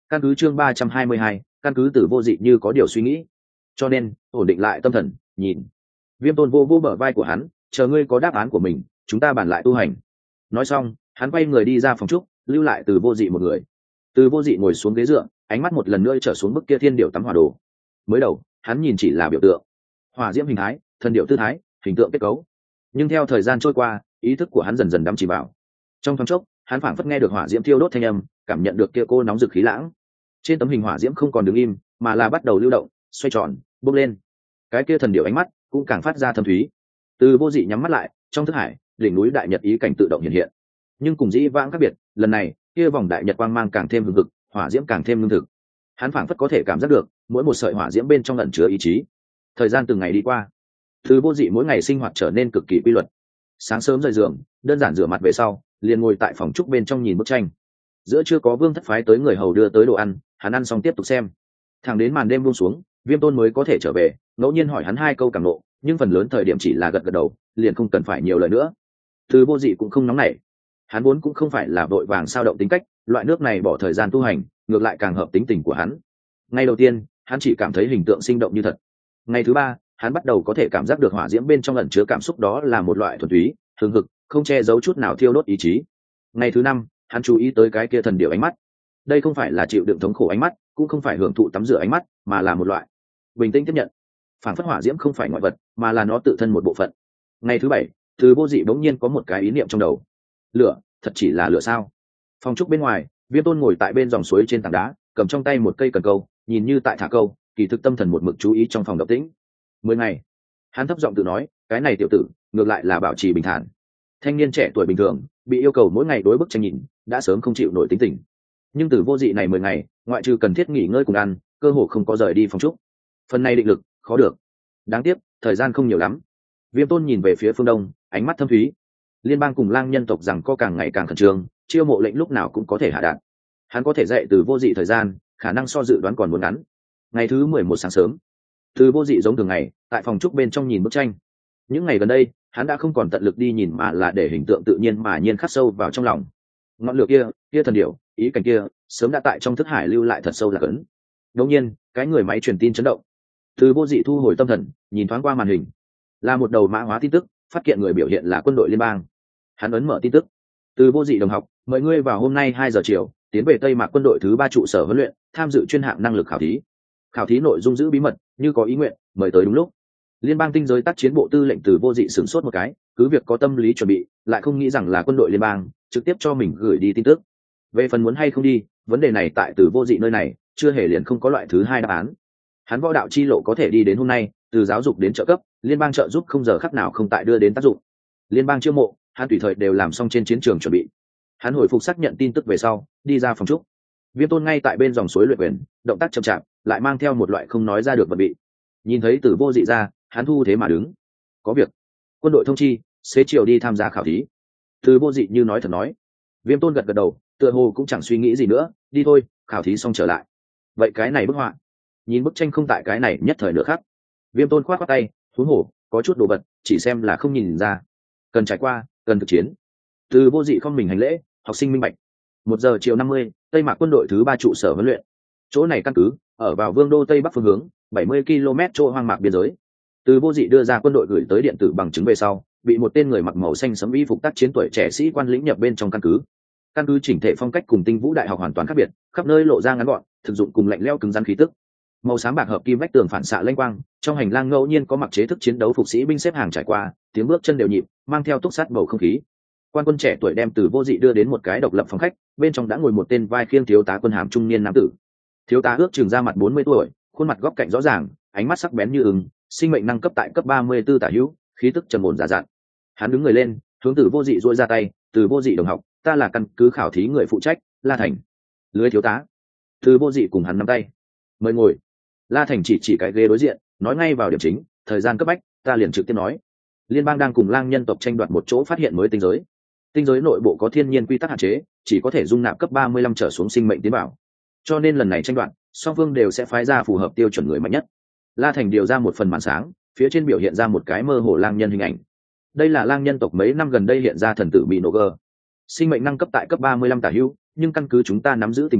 Căn cứ chương ba trăm hai mươi hai, căn cứ Tử Vô Dị như có điều suy nghĩ, cho nên ổn định lại tâm thần, nhìn. Viêm Tôn vô vô bờ vai của hắn, chờ ngươi có đáp án của mình, chúng ta bàn lại tu hành. Nói xong, hắn quay người đi ra phòng trúc, lưu lại Từ Vô Dị một người. Từ Vô Dị ngồi xuống ghế dựa, ánh mắt một lần nữa trở xuống bức kia thiên điệu tắm hỏa đồ. Mới đầu, hắn nhìn chỉ là biểu tượng, hỏa diễm hình thái, thần điệu tư thái, hình tượng kết cấu. Nhưng theo thời gian trôi qua, ý thức của hắn dần dần đắm chìm vào. Trong thoáng chốc, hắn phảng phất nghe được hỏa diễm thiêu đốt thanh âm, cảm nhận được kia cô nóng rực khí lãng. Trên tấm hình hỏa diễm không còn đứng im, mà là bắt đầu lưu động, xoay tròn, bốc lên. Cái kia thần điệu ánh mắt cũng càng phát ra thâm thúy. Từ Vô Dị nhắm mắt lại, trong thức hải, đỉnh núi đại nhật ý cảnh tự động hiện hiện. Nhưng cùng dĩ vãng khác biệt, lần này, kia vòng đại nhật quang mang càng thêm hừng hực, hỏa diễm càng thêm lương thực. Hắn phảng phất có thể cảm giác được, mỗi một sợi hỏa diễm bên trong ẩn chứa ý chí. Thời gian từng ngày đi qua, Từ Vô Dị mỗi ngày sinh hoạt trở nên cực kỳ quy luật. Sáng sớm rời giường, đơn giản rửa mặt về sau, liền ngồi tại phòng trúc bên trong nhìn bức tranh. Giữa chưa có Vương Thất phái tới người hầu đưa tới đồ ăn, hắn ăn xong tiếp tục xem. Thẳng đến màn đêm buông xuống, Viêm Tôn mới có thể trở về, ngẫu nhiên hỏi hắn hai câu cảm nộ, nhưng phần lớn thời điểm chỉ là gật gật đầu, liền không cần phải nhiều lời nữa. Từ Vô Dị cũng không nóng nảy, hắn vốn cũng không phải là vội vàng sao động tính cách, loại nước này bỏ thời gian tu hành, ngược lại càng hợp tính tình của hắn. Ngày đầu tiên, hắn chỉ cảm thấy hình tượng sinh động như thật. Ngày thứ ba, hắn bắt đầu có thể cảm giác được hỏa diễm bên trong ẩn chứa cảm xúc, đó là một loại thuần túy, hừng hực, không che giấu chút nào thiêu đốt ý chí. Ngày thứ năm, hắn chú ý tới cái kia thần điệu ánh mắt. Đây không phải là chịu đựng thống khổ ánh mắt, cũng không phải hưởng thụ tắm rửa ánh mắt, mà là một loại bình tĩnh tiếp nhận. Phản phất hỏa diễm không phải ngoại vật, mà là nó tự thân một bộ phận. Ngày thứ bảy, Từ Vô Dị bỗng nhiên có một cái ý niệm trong đầu. Lửa, thật chỉ là lửa sao? Phòng trúc bên ngoài, Viêm Tôn ngồi tại bên dòng suối trên tảng đá, cầm trong tay một cây cần câu, nhìn như tại thả câu, kỳ thực tâm thần một mực chú ý trong phòng động tĩnh. Mười ngày, hắn thấp giọng tự nói, cái này tiểu tử, ngược lại là bảo trì bình thản. Thanh niên trẻ tuổi bình thường, bị yêu cầu mỗi ngày đối bức tranh nhìn, đã sớm không chịu nổi tính tình. Nhưng Từ Vô Dị này mười ngày, ngoại trừ cần thiết nghỉ ngơi cùng ăn, cơ hồ không có rời đi phòng trúc. Phần này định lực, khó được. Đáng tiếc, thời gian không nhiều lắm. Viêm Tôn nhìn về phía phương đông, ánh mắt thâm thúy. Liên bang cùng Lang nhân tộc rằng có càng ngày càng khẩn trương, chiêu mộ lệnh lúc nào cũng có thể hạ đạn. Hắn có thể dạy Từ Vô Dị thời gian, khả năng so dự đoán còn muốn ngắn. Ngày thứ mười một sáng sớm, Từ Vô Dị giống thường ngày, tại phòng trúc bên trong nhìn bức tranh. Những ngày gần đây, hắn đã không còn tận lực đi nhìn mà là để hình tượng tự nhiên mà nhiên khắc sâu vào trong lòng. Ngọn lửa kia, kia thần điệu, ý cảnh kia, sớm đã tại trong thức hải lưu lại thật sâu là cấn. Đột nhiên, cái người máy truyền tin chấn động. Từ Vô Dị thu hồi tâm thần, nhìn thoáng qua màn hình, là một đầu mã hóa tin tức, phát hiện người biểu hiện là quân đội liên bang. Hắn ấn mở tin tức. Từ Vô Dị đồng học, mời ngươi vào hôm nay hai giờ chiều, tiến về Tây Mạc quân đội thứ ba trụ sở huấn luyện, tham dự chuyên hạng năng lực khảo thí. Khảo thí nội dung giữ bí mật, như có ý nguyện, mời tới đúng lúc. Liên bang tinh giới tác chiến bộ tư lệnh Từ Vô Dị sửng sốt một cái, cứ việc có tâm lý chuẩn bị, lại không nghĩ rằng là quân đội liên bang, trực tiếp cho mình gửi đi tin tức. Về phần muốn hay không đi, vấn đề này tại Từ Vô Dị nơi này, chưa hề liền không có loại thứ hai đáp án. Hắn võ đạo chi lộ có thể đi đến hôm nay, từ giáo dục đến trợ cấp, liên bang trợ giúp không giờ khắc nào không tại đưa đến tác dụng. Liên bang chiêu mộ, hắn tùy thời đều làm xong trên chiến trường chuẩn bị. Hắn hồi phục xác nhận tin tức về sau, đi ra phòng trúc. Viêm Tôn ngay tại bên dòng suối luyện quyền, động tác chậm chạp, lại mang theo một loại không nói ra được vật bị. Nhìn thấy Từ Vô Dị ra, hắn thu thế mà đứng. Có việc. Quân đội thông chi, xế chiều đi tham gia khảo thí. Từ Vô Dị như nói thật nói. Viêm Tôn gật gật đầu, tựa hồ cũng chẳng suy nghĩ gì nữa, đi thôi, khảo thí xong trở lại. Vậy cái này bức họa, nhìn bức tranh không tại cái này nhất thời nữa khác. Viêm Tôn khoát khoát tay, huống hồ có chút đồ vật, chỉ xem là không nhìn ra. Cần trải qua, cần thực chiến. Từ Vô Dị không mình hành lễ, học sinh minh bạch. Một giờ chiều năm mươi, Tây Mạc quân đội thứ ba trụ sở huấn luyện. Chỗ này căn cứ ở vào Vương đô Tây Bắc phương hướng, bảy mươi ki lô mét chỗ hoang mạc biên giới. Từ Vô Dị đưa ra quân đội gửi tới điện tử bằng chứng về sau, bị một tên người mặc màu xanh sẫm y phục tác chiến tuổi trẻ sĩ quan lĩnh nhập bên trong căn cứ. Căn cứ chỉnh thể phong cách cùng Tinh Vũ Đại học hoàn toàn khác biệt, khắp nơi lộ ra ngắn gọn, thực dụng cùng lạnh lẽo cứng rắn khí tức. Màu xám bạc hợp kim vách tường phản xạ lênh quang, trong hành lang ngẫu nhiên có mặc chế thức chiến đấu phục sĩ binh xếp hàng trải qua, tiếng bước chân đều nhịp, mang theo túc sát bầu không khí. Quan quân trẻ tuổi đem Từ Vô Dị đưa đến một cái độc lập phòng khách, bên trong đã ngồi một tên vai khiêng thiếu tá quân hàm trung niên nam tử. Thiếu tá ước chừng ra mặt bốn mươi tuổi, khuôn mặt góc cạnh rõ ràng, ánh mắt sắc bén như ưng, sinh mệnh năng cấp tại cấp ba mươi 34 tả hữu, khí tức trầm ổn giả dạn. Hắn đứng người lên, hướng Từ Vô Dị duỗi ra tay, "Từ Vô Dị đồng học, ta là căn cứ khảo thí người phụ trách, La Thành." Lưới thiếu tá. Từ Vô Dị cùng hắn nắm tay. "Mời ngồi." La Thành chỉ chỉ cái ghế đối diện, nói ngay vào điểm chính, "Thời gian cấp bách, ta liền trực tiếp nói. Liên bang đang cùng Lang nhân tộc tranh đoạt một chỗ phát hiện mới tinh giới. Tinh giới nội bộ có thiên nhiên quy tắc hạn chế, chỉ có thể dung nạp cấp ba mươi lăm trở xuống sinh mệnh tiến bảo. Cho nên lần này tranh đoạt, song phương đều sẽ phái ra phù hợp tiêu chuẩn người mạnh nhất." La Thành điều ra một phần màn sáng, phía trên biểu hiện ra một cái mơ hồ lang nhân hình ảnh. Đây là lang nhân tộc mấy năm gần đây hiện ra thần tử bị nổ gờ. Sinh mệnh năng cấp tại cấp ba mươi lăm tả hữu, nhưng căn cứ chúng ta nắm giữ tình báo,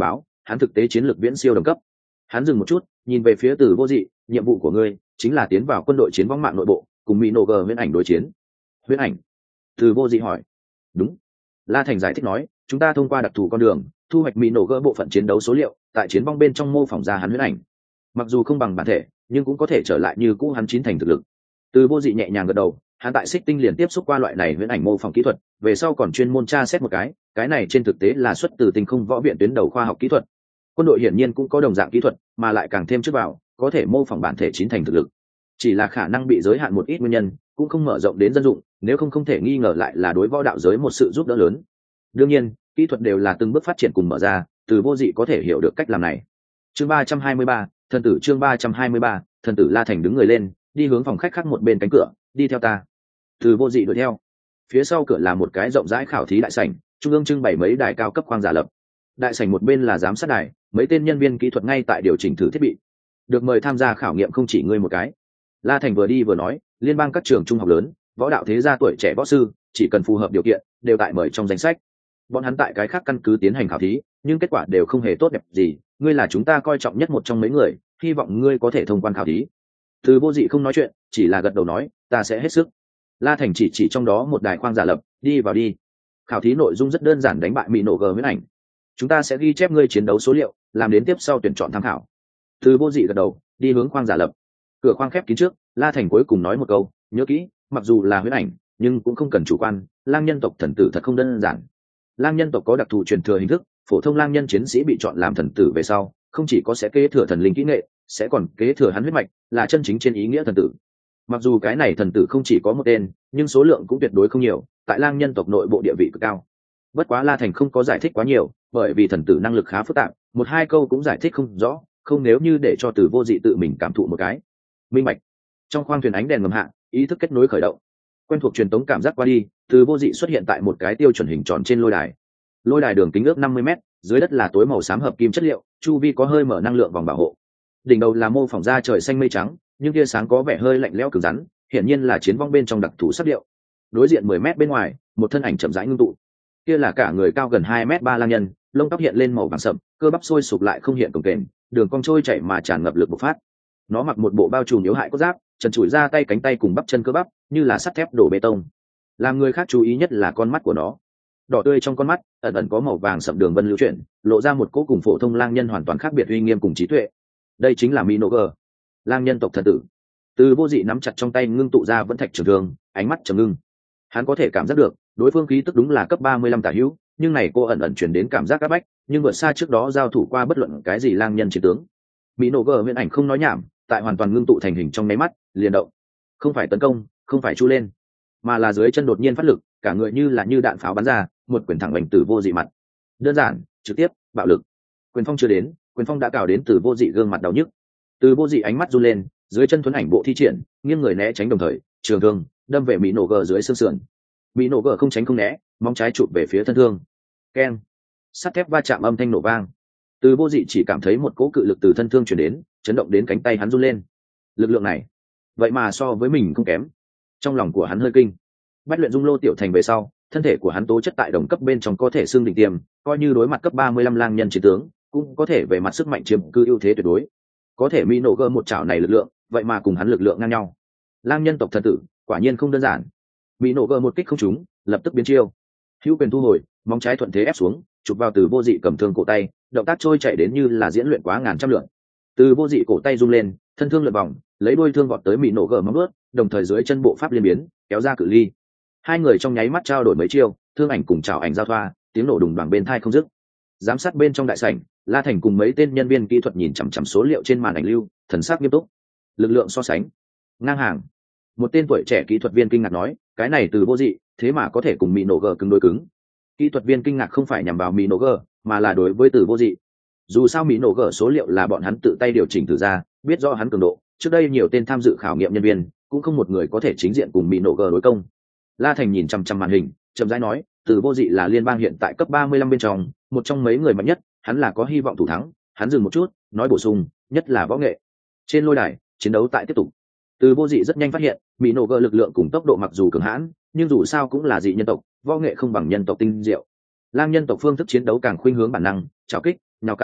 hắn thực tế chiến lược viễn siêu đồng cấp. Hắn dừng một chút, nhìn về phía Từ Vô Dị, nhiệm vụ của ngươi chính là tiến vào quân đội chiến võng mạng nội bộ, cùng mỹ nổ gờ huyễn ảnh đối chiến. Huyễn ảnh? Từ Vô Dị hỏi. Đúng. La Thành giải thích nói, chúng ta thông qua đặc thù con đường thu hoạch mỹ nổ gỡ bộ phận chiến đấu số liệu, tại chiến vong bên trong mô phỏng ra hắn huyễn ảnh. Mặc dù không bằng bản thể, nhưng cũng có thể trở lại như cũ hắn chín thành thực lực. Từ Vô Dị nhẹ nhàng gật đầu, hắn tại Xích Tinh liền tiếp xúc qua loại này huyễn ảnh mô phỏng kỹ thuật, về sau còn chuyên môn tra xét một cái, cái này trên thực tế là xuất từ Tinh Không Võ Viện tuyến đầu khoa học kỹ thuật. Quân đội hiển nhiên cũng có đồng dạng kỹ thuật, mà lại càng thêm trước vào, có thể mô phỏng bản thể chín thành thực lực. Chỉ là khả năng bị giới hạn một ít nguyên nhân, cũng không mở rộng đến dân dụng, nếu không không thể nghi ngờ lại là đối võ đạo giới một sự giúp đỡ lớn. Đương nhiên, kỹ thuật đều là từng bước phát triển cùng mở ra, Từ Vô Dị có thể hiểu được cách làm này. Chương ba trăm hai mươi ba, thần tử chương ba trăm hai mươi ba, thần tử La Thành đứng người lên, đi hướng phòng khách khác một bên cánh cửa, đi theo ta. Từ Vô Dị đuổi theo. Phía sau cửa là một cái rộng rãi khảo thí đại sảnh, trung ương trưng bày mấy đài cao cấp khoang giả lập. Đại sảnh một bên là giám sát đài, mấy tên nhân viên kỹ thuật ngay tại điều chỉnh thử thiết bị. Được mời tham gia khảo nghiệm không chỉ ngươi một cái. La Thành vừa đi vừa nói, liên bang các trường trung học lớn, võ đạo thế gia tuổi trẻ võ sư, chỉ cần phù hợp điều kiện, đều tại mời trong danh sách. Bọn hắn tại cái khác căn cứ tiến hành khảo thí, nhưng kết quả đều không hề tốt đẹp gì, ngươi là chúng ta coi trọng nhất một trong mấy người, hy vọng ngươi có thể thông quan khảo thí. Từ Vô Dị không nói chuyện, chỉ là gật đầu nói, ta sẽ hết sức. La Thành chỉ chỉ trong đó một đài khoang giả lập, đi vào đi. Khảo thí nội dung rất đơn giản, đánh bại mỹ nổ gờ huyễn ảnh. Chúng ta sẽ ghi chép ngươi chiến đấu số liệu, làm đến tiếp sau tuyển chọn tham khảo. Từ Vô Dị gật đầu, đi hướng khoang giả lập. Cửa khoang khép kín trước, La Thành cuối cùng nói một câu, nhớ kỹ, mặc dù là huyễn ảnh, nhưng cũng không cần chủ quan, lang nhân tộc thần tử thật không đơn giản. Lang nhân tộc có đặc thù truyền thừa hình thức, phổ thông lang nhân chiến sĩ bị chọn làm thần tử về sau, không chỉ có sẽ kế thừa thần linh kỹ nghệ, sẽ còn kế thừa hắn huyết mạch, là chân chính trên ý nghĩa thần tử. Mặc dù cái này thần tử không chỉ có một tên, nhưng số lượng cũng tuyệt đối không nhiều, tại lang nhân tộc nội bộ địa vị cực cao. Bất quá La Thành không có giải thích quá nhiều, bởi vì thần tử năng lực khá phức tạp, một hai câu cũng giải thích không rõ, không nếu như để cho Từ Vô Dị tự mình cảm thụ một cái. Minh bạch. Trong khoang thuyền ánh đèn ngầm hạ, ý thức kết nối khởi động. Quen thuộc truyền tống cảm giác qua đi, Từ Vô Dị xuất hiện tại một cái tiêu chuẩn hình tròn trên lôi đài. Lôi đài đường kính ước năm mươi mét, dưới đất là tối màu xám hợp kim chất liệu, chu vi có hơi mở năng lượng vòng bảo hộ. Đỉnh đầu là mô phỏng ra trời xanh mây trắng, nhưng tia sáng có vẻ hơi lạnh lẽo cứng rắn, hiển nhiên là chiến vong bên trong đặc thù sắc điệu. Đối diện mười mét bên ngoài, một thân ảnh chậm rãi ngưng tụ. Kia là cả người cao gần hai mét ba lang nhân, lông tóc hiện lên màu vàng sậm, cơ bắp sôi sục lại không hiện cồng kềnh, đường cong trôi chảy mà tràn ngập lực bộc phát. Nó mặc một bộ bao trùm yếu hại cốt giáp, trần trụi ra tay cánh tay cùng bắp chân cơ bắp, như là sắt thép đổ bê tông. Làm người khác chú ý nhất là con mắt của nó. Đỏ tươi trong con mắt, ẩn ẩn có màu vàng sậm đường vân lưu chuyển, lộ ra một cỗ cùng phổ thông lang nhân hoàn toàn khác biệt uy nghiêm cùng trí tuệ. Đây chính là Minogue, lang nhân tộc thần tử. Từ Vô Dị nắm chặt trong tay ngưng tụ ra vẫn thạch trường thương, ánh mắt trầm ngưng. Hắn có thể cảm giác được, đối phương khí tức đúng là cấp ba mươi lăm tả hữu, nhưng này cô ẩn ẩn truyền đến cảm giác áp bách, nhưng vượt xa trước đó giao thủ qua bất luận cái gì lang nhân chiến tướng. Minogue huyễn ảnh không nói nhảm, tại hoàn toàn ngưng tụ thành hình trong nháy mắt, liền động. Không phải tấn công, không phải chu lên, mà là dưới chân đột nhiên phát lực, cả người như là như đạn pháo bắn ra, một quyền thẳng đánh Từ Vô Dị mặt. Đơn giản, trực tiếp, bạo lực. Quyền phong chưa đến, quyền phong đã cào đến Từ Vô Dị gương mặt đau nhức. Từ Vô Dị ánh mắt run lên, dưới chân thuấn ảnh bộ thi triển, nghiêng người né tránh đồng thời, trường thương đâm về mỹ nổ gờ dưới xương sườn. Mỹ nổ gờ không tránh không né, móng trái chụp về phía thân thương. Keng, sắt thép va chạm âm thanh nổ vang. Từ Vô Dị chỉ cảm thấy một cỗ cự lực từ thân thương truyền đến, chấn động đến cánh tay hắn run lên. Lực lượng này, vậy mà so với mình không kém. Trong lòng của hắn hơi kinh. Bách luyện dung lô tiểu thành về sau, thân thể của hắn tố chất tại đồng cấp bên trong có thể xương đỉnh tiêm, coi như đối mặt cấp ba mươi lăm lang nhân chiến tướng, cũng có thể về mặt sức mạnh chiếm cư ưu thế tuyệt đối. Có thể mỹ nổ gơ một chảo này lực lượng, vậy mà cùng hắn lực lượng ngang nhau. Lang nhân tộc thần tử, quả nhiên không đơn giản. Mỹ nổ gơ một kích không trúng, lập tức biến chiêu. Hữu quyền thu hồi, móng trái thuận thế ép xuống, chụp vào Từ Vô Dị cầm thương cổ tay, động tác trôi chảy đến như là diễn luyện quá ngàn trăm lượt. Từ Vô Dị cổ tay rung lên, thân thương lượn vòng, lấy đuôi thương vọt tới mỹ nổ gờ móng ướt, đồng thời dưới chân bộ pháp liên biến, kéo ra cự ly. Hai người trong nháy mắt trao đổi mấy chiêu, thương ảnh cùng chảo ảnh giao thoa, tiếng nổ đùng đoàng bên tai không dứt. Giám sát bên trong đại sảnh, La Thành cùng mấy tên nhân viên kỹ thuật nhìn chằm chằm số liệu trên màn ảnh lưu, thần sắc nghiêm túc. Lực lượng so sánh ngang hàng. Một tên tuổi trẻ kỹ thuật viên kinh ngạc nói, cái này Từ Vô Dị, thế mà có thể cùng mỹ nổ gờ cứng đối cứng. Kỹ thuật viên kinh ngạc không phải nhằm vào mỹ nổ gờ, mà là đối với Từ Vô Dị. Dù sao mỹ nổ gờ số liệu là bọn hắn tự tay điều chỉnh từ ra, biết rõ hắn cường độ, trước đây nhiều tên tham dự khảo nghiệm nhân viên, cũng không một người có thể chính diện cùng mỹ nổ gờ đối công. La Thành nhìn chăm chăm màn hình, chậm rãi nói, Từ Vô Dị là liên bang hiện tại cấp ba mươi lăm bên trong, một trong mấy người mạnh nhất, hắn là có hy vọng thủ thắng. Hắn dừng một chút, nói bổ sung, nhất là võ nghệ. Trên lôi đài, chiến đấu tại tiếp tục. Từ Vô Dị rất nhanh phát hiện, mỹ nổ gờ lực lượng cùng tốc độ mặc dù cường hãn, nhưng dù sao cũng là dị nhân tộc, võ nghệ không bằng nhân tộc tinh diệu. Lang nhân tộc phương thức chiến đấu càng khuynh hướng bản năng, trảo kích, nhào cắn,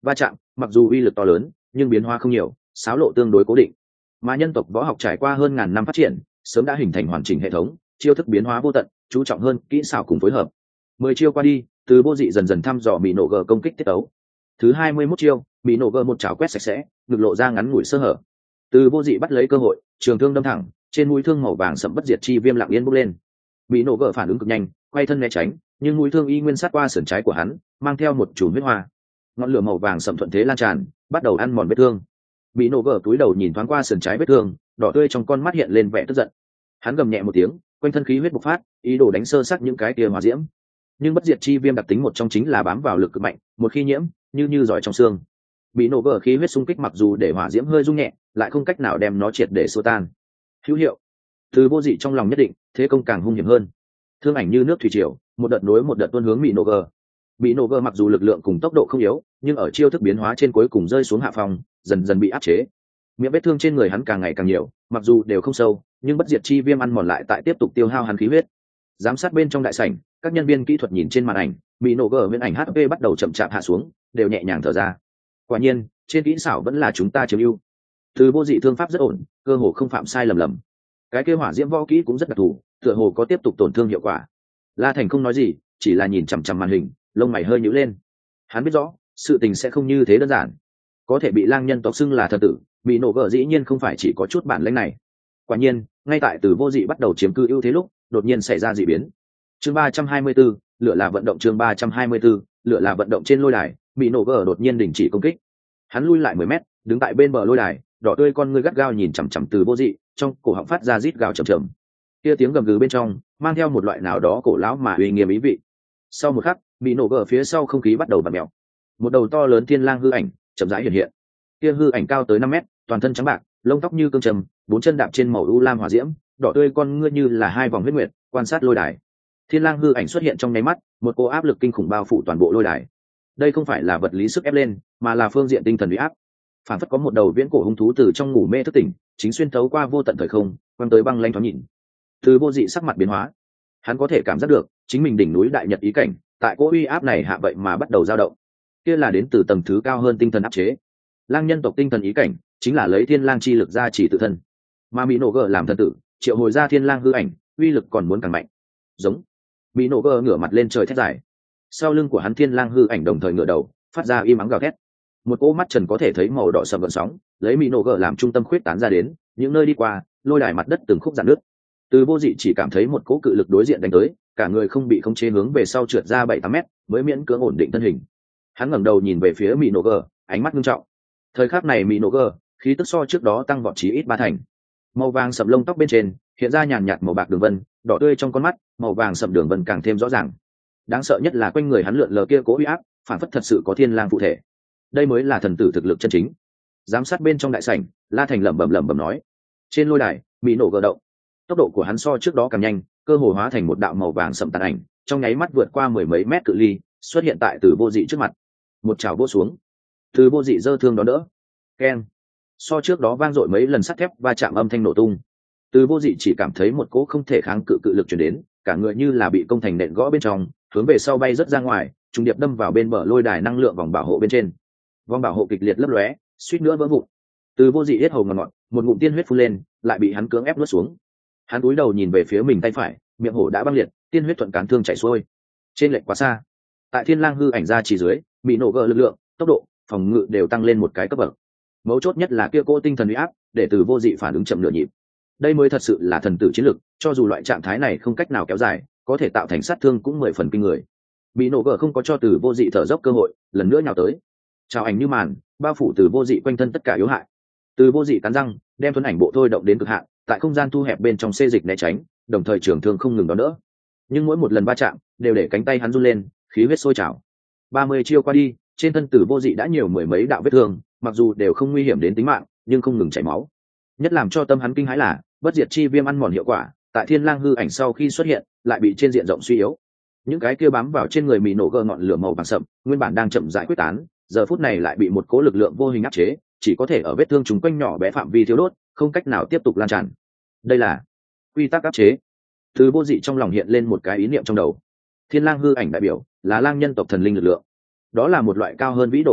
va chạm mặc dù uy lực to lớn nhưng biến hóa không nhiều, xáo lộ tương đối cố định. Mà nhân tộc võ học trải qua hơn ngàn năm phát triển, sớm đã hình thành hoàn chỉnh hệ thống, chiêu thức biến hóa vô tận, chú trọng hơn kỹ xảo cùng phối hợp. Mười chiêu qua đi, từ vô dị dần dần thăm dò mỹ nổ gờ công kích tiết tấu. Thứ hai mươi mốt chiêu, mỹ nổ gờ một chảo quét sạch sẽ, ngực lộ ra ngắn ngủi sơ hở. Từ vô dị bắt lấy cơ hội, trường thương đâm thẳng, trên mũi thương màu vàng sẫm bất diệt chi viêm lặng yên bốc lên. Mỹ nổ gờ phản ứng cực nhanh, quay thân né tránh, nhưng mũi thương y nguyên sát qua sườn trái của hắn, mang theo một chùm huyết hoa. Ngọn lửa màu vàng sẫm thuận thế lan tràn, bắt đầu ăn mòn vết thương. Mỹ nổ gờ túi đầu nhìn thoáng qua sườn trái vết thương, đỏ tươi trong con mắt hiện lên vẻ tức giận. Hắn gầm nhẹ một tiếng, quanh thân khí huyết bộc phát, ý đồ đánh sơ sát những cái tia hỏa diễm. Nhưng bất diệt chi viêm đặc tính một trong chính là bám vào lực cực mạnh, một khi nhiễm, như như giỏi trong xương. Bị nổ vỡ khí huyết xung kích mặc dù để hỏa diễm hơi rung nhẹ, lại không cách nào đem nó triệt để xua tan. Hữu hiệu. Từ vô dị trong lòng nhất định, thế công càng hung hiểm hơn. Thương ảnh như nước thủy triều, một đợt nối một đợt tuôn hướng Bị nổ vỡ. Bị nổ vỡ mặc dù lực lượng cùng tốc độ không yếu, nhưng ở chiêu thức biến hóa trên cuối cùng rơi xuống hạ phòng, dần dần bị áp chế. Miệng vết thương trên người hắn càng ngày càng nhiều, mặc dù đều không sâu, nhưng bất diệt chi viêm ăn mòn lại tại tiếp tục tiêu hao hắn khí huyết. Giám sát bên trong đại sảnh, các nhân viên kỹ thuật nhìn trên màn ảnh, Bị nổ vỡ nguyên ảnh hát pê bắt đầu chậm chạp hạ xuống, đều nhẹ nhàng thở ra. Quả nhiên, trên kỹ xảo vẫn là chúng ta chiếm ưu. Từ vô dị thương pháp rất ổn, cơ hồ không phạm sai lầm lầm. Cái kêu hỏa diễm võ kỹ cũng rất đặc thù, tựa hồ có tiếp tục tổn thương hiệu quả. La Thành không nói gì, chỉ là nhìn chằm chằm màn hình, lông mày hơi nhíu lên. Hắn biết rõ, sự tình sẽ không như thế đơn giản. Có thể bị lang nhân tộc xưng là thần tử, bị nổ vỡ dĩ nhiên không phải chỉ có chút bản lĩnh này. Quả nhiên, ngay tại từ vô dị bắt đầu chiếm cư ưu thế lúc, đột nhiên xảy ra dị biến. Chương ba trăm hai mươi 34, lựa là vận động chương ba trăm hai mươi 34, lựa là vận động trên lôi đài, bị nổ vỡ đột nhiên đình chỉ công kích. Hắn lui lại mười mét, đứng tại bên bờ lôi đài, đỏ tươi con ngươi gắt gao nhìn chằm chằm từ vô dị, trong cổ họng phát ra rít gào trầm trầm. Kia tiếng gầm gừ bên trong mang theo một loại nào đó cổ lão mà uy nghiêm ý vị. Sau một khắc, bị nổ vỡ phía sau không khí bắt đầu vặn mèo. Một đầu to lớn thiên lang hư ảnh chậm rãi hiện hiện. Kia hư ảnh cao tới năm mét, toàn thân trắng bạc, lông tóc như cương trầm, bốn chân đạp trên màu u lam hỏa diễm, đỏ tươi con ngươi như là hai vòng huyết nguyệt, quan sát lôi đài. Thiên lang hư ảnh xuất hiện trong nháy mắt, một cô áp lực kinh khủng bao phủ toàn bộ lôi đài. Đây không phải là vật lý sức ép lên, mà là phương diện tinh thần uy áp. Phản phất có một đầu viễn cổ hung thú từ trong ngủ mê thức tỉnh, chính xuyên thấu qua vô tận thời không, quăng tới băng lanh thoáng nhìn. Từ vô dị sắc mặt biến hóa, hắn có thể cảm giác được chính mình đỉnh núi đại nhật ý cảnh, tại cỗ uy áp này hạ vậy mà bắt đầu dao động. Kia là đến từ tầng thứ cao hơn tinh thần áp chế. Lang nhân tộc tinh thần ý cảnh chính là lấy thiên lang chi lực ra chỉ tự thân, mà mỹ nổ gờ làm thần tử, triệu hồi ra thiên lang hư ảnh, uy lực còn muốn càng mạnh. Giống. Mỹ nổ gờ ngửa mặt lên trời thét dài. Sau lưng của hắn thiên lang hư ảnh đồng thời ngửa đầu, phát ra im ắng gào thét. Một cỗ mắt trần có thể thấy màu đỏ sầm gợn sóng, lấy mỹ nổ gờ làm trung tâm khuyết tán ra đến, những nơi đi qua, lôi đài mặt đất từng khúc rạn nước. Từ vô dị chỉ cảm thấy một cỗ cự lực đối diện đánh tới, cả người không bị khống chế hướng về sau trượt ra bảy tám mét, mới miễn cưỡng ổn định thân hình. Hắn ngẩng đầu nhìn về phía mỹ nổ gờ, ánh mắt nghiêm trọng. Thời khắc này mỹ nổ gờ, khí tức so trước đó tăng vọt chí ít ba thành. Màu vàng sậm lông tóc bên trên hiện ra nhàn nhạt màu bạc đường vân, đỏ tươi trong con mắt, màu vàng sậm đường vân càng thêm rõ ràng. Đáng sợ nhất là quanh người hắn lượn lờ kia cố uy áp, phản phất thật sự có thiên lang phụ thể. Đây mới là thần tử thực lực chân chính. Giám sát bên trong đại sảnh, La Thành lẩm bẩm lẩm bẩm nói. Trên lôi đài, mỹ nổ gờ động. Tốc độ của hắn so trước đó càng nhanh, cơ hồ hóa thành một đạo màu vàng sậm tàn ảnh, trong nháy mắt vượt qua mười mấy mét cự ly, xuất hiện tại Từ vô dị trước mặt. Một chảo vỗ xuống, Từ vô dị giơ thương đón đỡ. Keng. So trước đó vang dội mấy lần sắt thép va chạm âm thanh nổ tung. Từ vô dị chỉ cảm thấy một cỗ không thể kháng cự cự lực truyền đến, cả người như là bị công thành nện gõ bên trong, hướng về sau bay rất ra ngoài, trùng điệp đâm vào bên bờ lôi đài năng lượng vòng bảo hộ bên trên. Vòng bảo hộ kịch liệt lấp lóe, suýt nữa vỡ vụn. Từ vô dị yết hầu ngọt ngọt, một ngụm tiên huyết phun lên, lại bị hắn cưỡng ép nuốt xuống. Hắn cúi đầu nhìn về phía mình tay phải, miệng hổ đã băng liệt, tiên huyết thuận cán thương chảy xuôi. Trên lệch quá xa. Tại thiên lang hư ảnh ra chỉ dưới, bị nổ gỡ lực lượng, tốc độ, phòng ngự đều tăng lên một cái cấp bậc. Mấu chốt nhất là kia cô tinh thần uy áp, để Từ vô dị phản ứng chậm nửa nhịp. Đây mới thật sự là thần tử chiến lực, cho dù loại trạng thái này không cách nào kéo dài, có thể tạo thành sát thương cũng mười phần kinh người. Bị nổ gỡ không có cho Từ vô dị thở dốc cơ hội, lần nữa nhào tới. Chào ảnh như màn, bao phủ Từ vô dị quanh thân tất cả yếu hại. Từ vô dị cắn răng, đem thuần ảnh bộ thôi động đến cực hạn, tại không gian thu hẹp bên trong xê dịch né tránh, đồng thời trường thương không ngừng đón đỡ. Nhưng mỗi một lần va chạm, đều để cánh tay hắn run lên, khí huyết sôi trào. ba mươi chiêu qua đi, trên thân Từ vô dị đã nhiều mười mấy đạo vết thương, mặc dù đều không nguy hiểm đến tính mạng, nhưng không ngừng chảy máu. Nhất làm cho tâm hắn kinh hãi là, bất diệt chi viêm ăn mòn hiệu quả, tại thiên lang hư ảnh sau khi xuất hiện, lại bị trên diện rộng suy yếu. Những cái kia bám vào trên người mì nổ gờ ngọn lửa màu vàng sậm, nguyên bản đang chậm rãi quyết tán, giờ phút này lại bị một cố lực lượng vô hình áp chế, chỉ có thể ở vết thương chúng quanh nhỏ bé phạm vi thiếu đốt, không cách nào tiếp tục lan tràn. Đây là quy tắc áp chế. Từ vô dị trong lòng hiện lên một cái ý niệm trong đầu. Thiên lang hư ảnh đại biểu là lang nhân tộc thần linh lực lượng. Đó là một loại cao hơn vĩ độ quy tắc,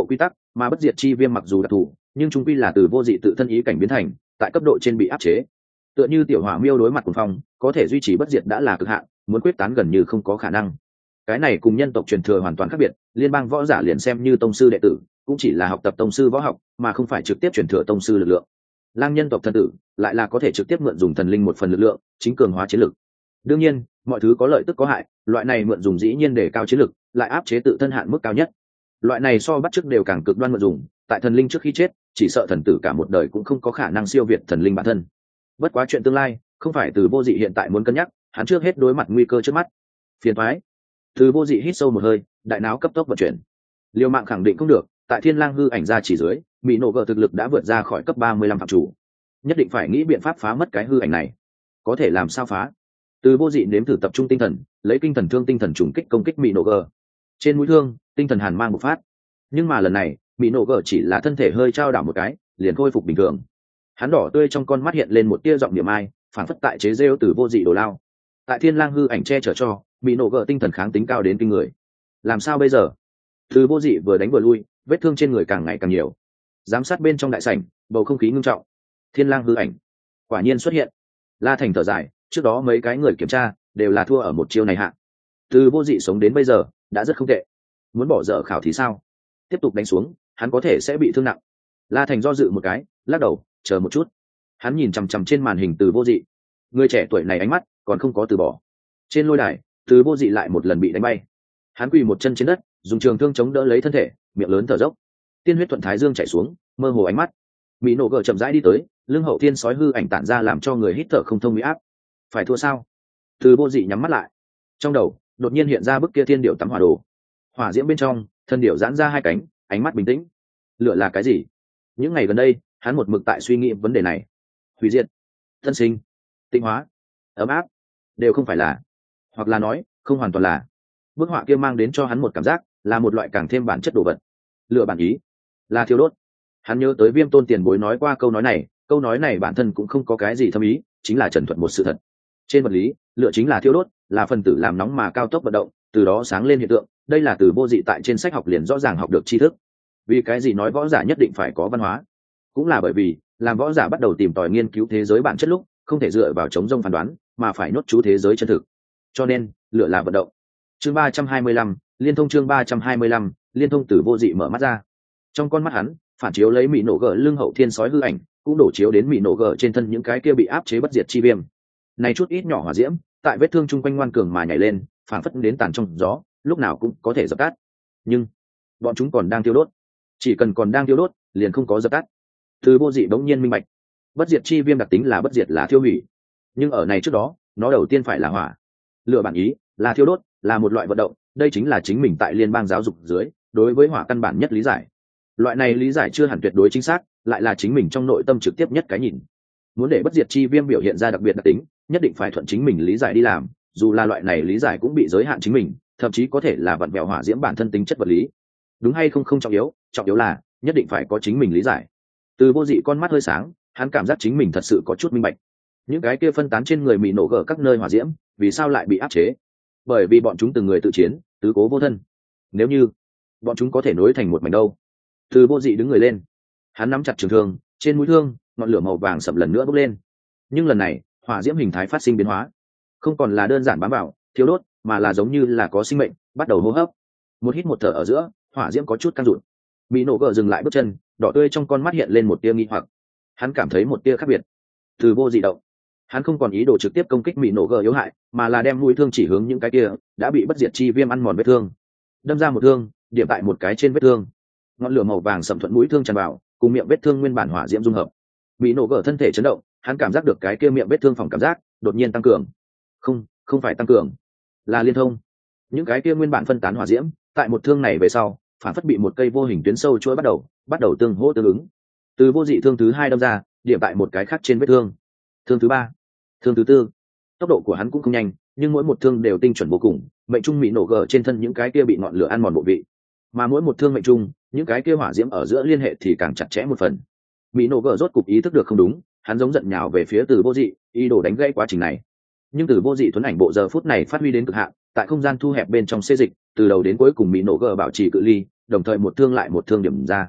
mà bất diệt chi viêm mặc dù đặc thù nhưng trung quy là từ vô dị tự thân ý cảnh biến thành, tại cấp độ trên bị áp chế. Tựa như tiểu hỏa miêu đối mặt cuồng phong, có thể duy trì bất diệt đã là cực hạn, muốn quyết tán gần như không có khả năng. Cái này cùng nhân tộc truyền thừa hoàn toàn khác biệt, liên bang võ giả liền xem như tông sư đệ tử cũng chỉ là học tập tông sư võ học, mà không phải trực tiếp truyền thừa tông sư lực lượng. Lang nhân tộc thần tử lại là có thể trực tiếp mượn dùng thần linh một phần lực lượng, chính cường hóa chiến lực. Đương nhiên, mọi thứ có lợi tức có hại, loại này mượn dùng dĩ nhiên để cao chiến lực, lại áp chế tự thân hạn mức cao nhất. Loại này so bắt chước đều càng cực đoan mượn dùng, tại thần linh trước khi chết, chỉ sợ thần tử cả một đời cũng không có khả năng siêu việt thần linh bản thân. Bất quá chuyện tương lai, không phải từ vô dị hiện tại muốn cân nhắc, hắn trước hết đối mặt nguy cơ trước mắt. Phiền toái. Từ vô dị hít sâu một hơi, đại não cấp tốc vận chuyển. Liều mạng khẳng định không được, tại Thiên Lang hư ảnh ra chỉ dưới, mỹ nổ gở thực lực đã vượt ra khỏi cấp ba mươi lăm phạm chủ. Nhất định phải nghĩ biện pháp phá mất cái hư ảnh này. Có thể làm sao phá? Từ vô dị nếm thử tập trung tinh thần, lấy kinh thần thương tinh thần trùng kích công kích mỹ nổ gở. Trên mũi thương, tinh thần hàn mang một phát. Nhưng mà lần này, mỹ nổ gở chỉ là thân thể hơi trao đảo một cái, liền khôi phục bình thường. Hắn đỏ tươi trong con mắt hiện lên một tia giọng niệm ai, phản phất tại chế rêu từ vô dị đổ lao. Tại Thiên Lang hư ảnh che chở cho, mỹ nổ gở tinh thần kháng tính cao đến kinh người. Làm sao bây giờ? Từ vô dị vừa đánh vừa lui, vết thương trên người càng ngày càng nhiều. Giám sát bên trong đại sảnh, bầu không khí ngưng trọng. Thiên Lang hư ảnh quả nhiên xuất hiện. La Thành thở dài, trước đó mấy cái người kiểm tra đều là thua ở một chiêu này hạ. Từ vô dị sống đến bây giờ đã rất không tệ, muốn bỏ dở khảo thì sao? Tiếp tục đánh xuống, hắn có thể sẽ bị thương nặng. La Thành do dự một cái, lắc đầu, chờ một chút. Hắn nhìn chằm chằm trên màn hình từ vô dị, người trẻ tuổi này ánh mắt còn không có từ bỏ. Trên lôi đài, từ vô dị lại một lần bị đánh bay. Hắn quỳ một chân trên đất, dùng trường thương chống đỡ lấy thân thể, miệng lớn thở dốc. Tiên huyết thuận thái dương chảy xuống, mơ hồ ánh mắt. Mỹ nổ gở chậm rãi đi tới, lưng hậu thiên sói hư ảnh tản ra làm cho người hít thở không thông uy áp. Phải thua sao? Từ vô dị nhắm mắt lại, trong đầu đột nhiên hiện ra bức kia thiên điệu tắm hỏa đồ. Hỏa diễm bên trong, thân điệu giãn ra hai cánh, ánh mắt bình tĩnh. Lửa là cái gì? Những ngày gần đây, hắn một mực tại suy nghĩ vấn đề này. Hủy diệt, thân sinh, tịnh hóa, ấm áp, đều không phải là, hoặc là nói, không hoàn toàn là. Bức họa kia mang đến cho hắn một cảm giác, là một loại càng thêm bản chất đồ vật. Lửa bản ý, là thiêu đốt. Hắn nhớ tới Viêm Tôn tiền bối nói qua câu nói này, câu nói này bản thân cũng không có cái gì thâm ý, chính là trần thuật một sự thật. Trên vật lý, lửa chính là thiêu đốt, là phần tử làm nóng mà cao tốc vận động, từ đó sáng lên hiện tượng. Đây là từ vô dị tại trên sách học liền rõ ràng học được tri thức. Vì cái gì nói võ giả nhất định phải có văn hóa? Cũng là bởi vì, làm võ giả bắt đầu tìm tòi nghiên cứu thế giới bản chất lúc, không thể dựa vào chống rông phán đoán, mà phải nốt chú thế giới chân thực. Cho nên, lửa là vận động. Chương ba trăm hai mươi lăm, liên thông chương ba trăm hai mươi lăm, liên thông từ vô dị mở mắt ra. Trong con mắt hắn, phản chiếu lấy mỹ nổ gở lưng hậu thiên sói hư ảnh, cũng đổ chiếu đến mỹ nổ gở trên thân những cái kia bị áp chế bất diệt chi viêm. Này chút ít nhỏ hỏa diễm, tại vết thương chung quanh ngoan cường mà nhảy lên, phản phất đến tàn trong gió, lúc nào cũng có thể dập tắt. Nhưng bọn chúng còn đang tiêu đốt, chỉ cần còn đang tiêu đốt, liền không có dập tắt. Từ vô dị bỗng nhiên minh bạch, bất diệt chi viêm đặc tính là bất diệt là thiêu hủy, nhưng ở này trước đó, nó đầu tiên phải là hỏa. Lửa bản ý là thiêu đốt, là một loại vận động, đây chính là chính mình tại liên bang giáo dục dưới đối với hỏa căn bản nhất lý giải. Loại này lý giải chưa hẳn tuyệt đối chính xác, lại là chính mình trong nội tâm trực tiếp nhất cái nhìn. Muốn để bất diệt chi viêm biểu hiện ra đặc biệt đặc tính, nhất định phải thuận chính mình lý giải đi làm, dù là loại này lý giải cũng bị giới hạn chính mình, thậm chí có thể là vặn vẹo hỏa diễm bản thân tính chất vật lý. Đúng hay không không trọng yếu, trọng yếu là nhất định phải có chính mình lý giải. Từ vô dị con mắt hơi sáng, hắn cảm giác chính mình thật sự có chút minh bạch. Những cái kia phân tán trên người mị nổ gở các nơi hỏa diễm, vì sao lại bị áp chế? Bởi vì bọn chúng từng người tự chiến, tứ cố vô thân. Nếu như bọn chúng có thể nối thành một mảnh đâu? Từ vô dị đứng người lên, hắn nắm chặt trường thương, trên mũi thương ngọn lửa màu vàng sậm lần nữa bốc lên. Nhưng lần này, hỏa diễm hình thái phát sinh biến hóa, không còn là đơn giản bám vào, thiếu đốt, mà là giống như là có sinh mệnh, bắt đầu hô hấp. Một hít một thở ở giữa, hỏa diễm có chút căng rụt. Mỹ nổ gở dừng lại bước chân, đỏ tươi trong con mắt hiện lên một tia nghi hoặc. Hắn cảm thấy một tia khác biệt. Từ vô dị động, hắn không còn ý đồ trực tiếp công kích Mỹ nổ gở yếu hại, mà là đem mũi thương chỉ hướng những cái kia đã bị bất diệt chi viêm ăn mòn vết thương. Đâm ra một thương, điểm tại một cái trên vết thương. Ngọn lửa màu vàng sầm thuận mũi thương tràn vào, cùng miệng vết thương nguyên bản hỏa diễm dung hợp. Mỹ nổ gở thân thể chấn động, hắn cảm giác được cái kia miệng vết thương phòng cảm giác đột nhiên tăng cường. Không, không phải tăng cường, là liên thông. Những cái kia nguyên bản phân tán hỏa diễm, tại một thương này về sau, phản phất bị một cây vô hình tuyến sâu chuỗi bắt đầu, bắt đầu tương hỗ tương ứng. Từ vô dị thương thứ hai đâm ra, điểm tại một cái khác trên vết thương. Thương thứ ba, thương thứ tư. Tốc độ của hắn cũng không nhanh, nhưng mỗi một thương đều tinh chuẩn vô cùng, mệnh trung mỹ nổ gở trên thân những cái kia bị ngọn lửa ăn mòn bộ vị. Mà mỗi một thương mệnh trung, những cái kia hỏa diễm ở giữa liên hệ thì càng chặt chẽ một phần. Mỹ nổ gở rốt cục ý thức được không đúng, hắn giống giận nhào về phía từ vô dị, ý đồ đánh gãy quá trình này. Nhưng từ vô dị thuấn ảnh bộ giờ phút này phát huy đến cực hạn, tại không gian thu hẹp bên trong xê dịch, từ đầu đến cuối cùng mỹ nổ gở bảo trì cự ly, đồng thời một thương lại một thương điểm ra.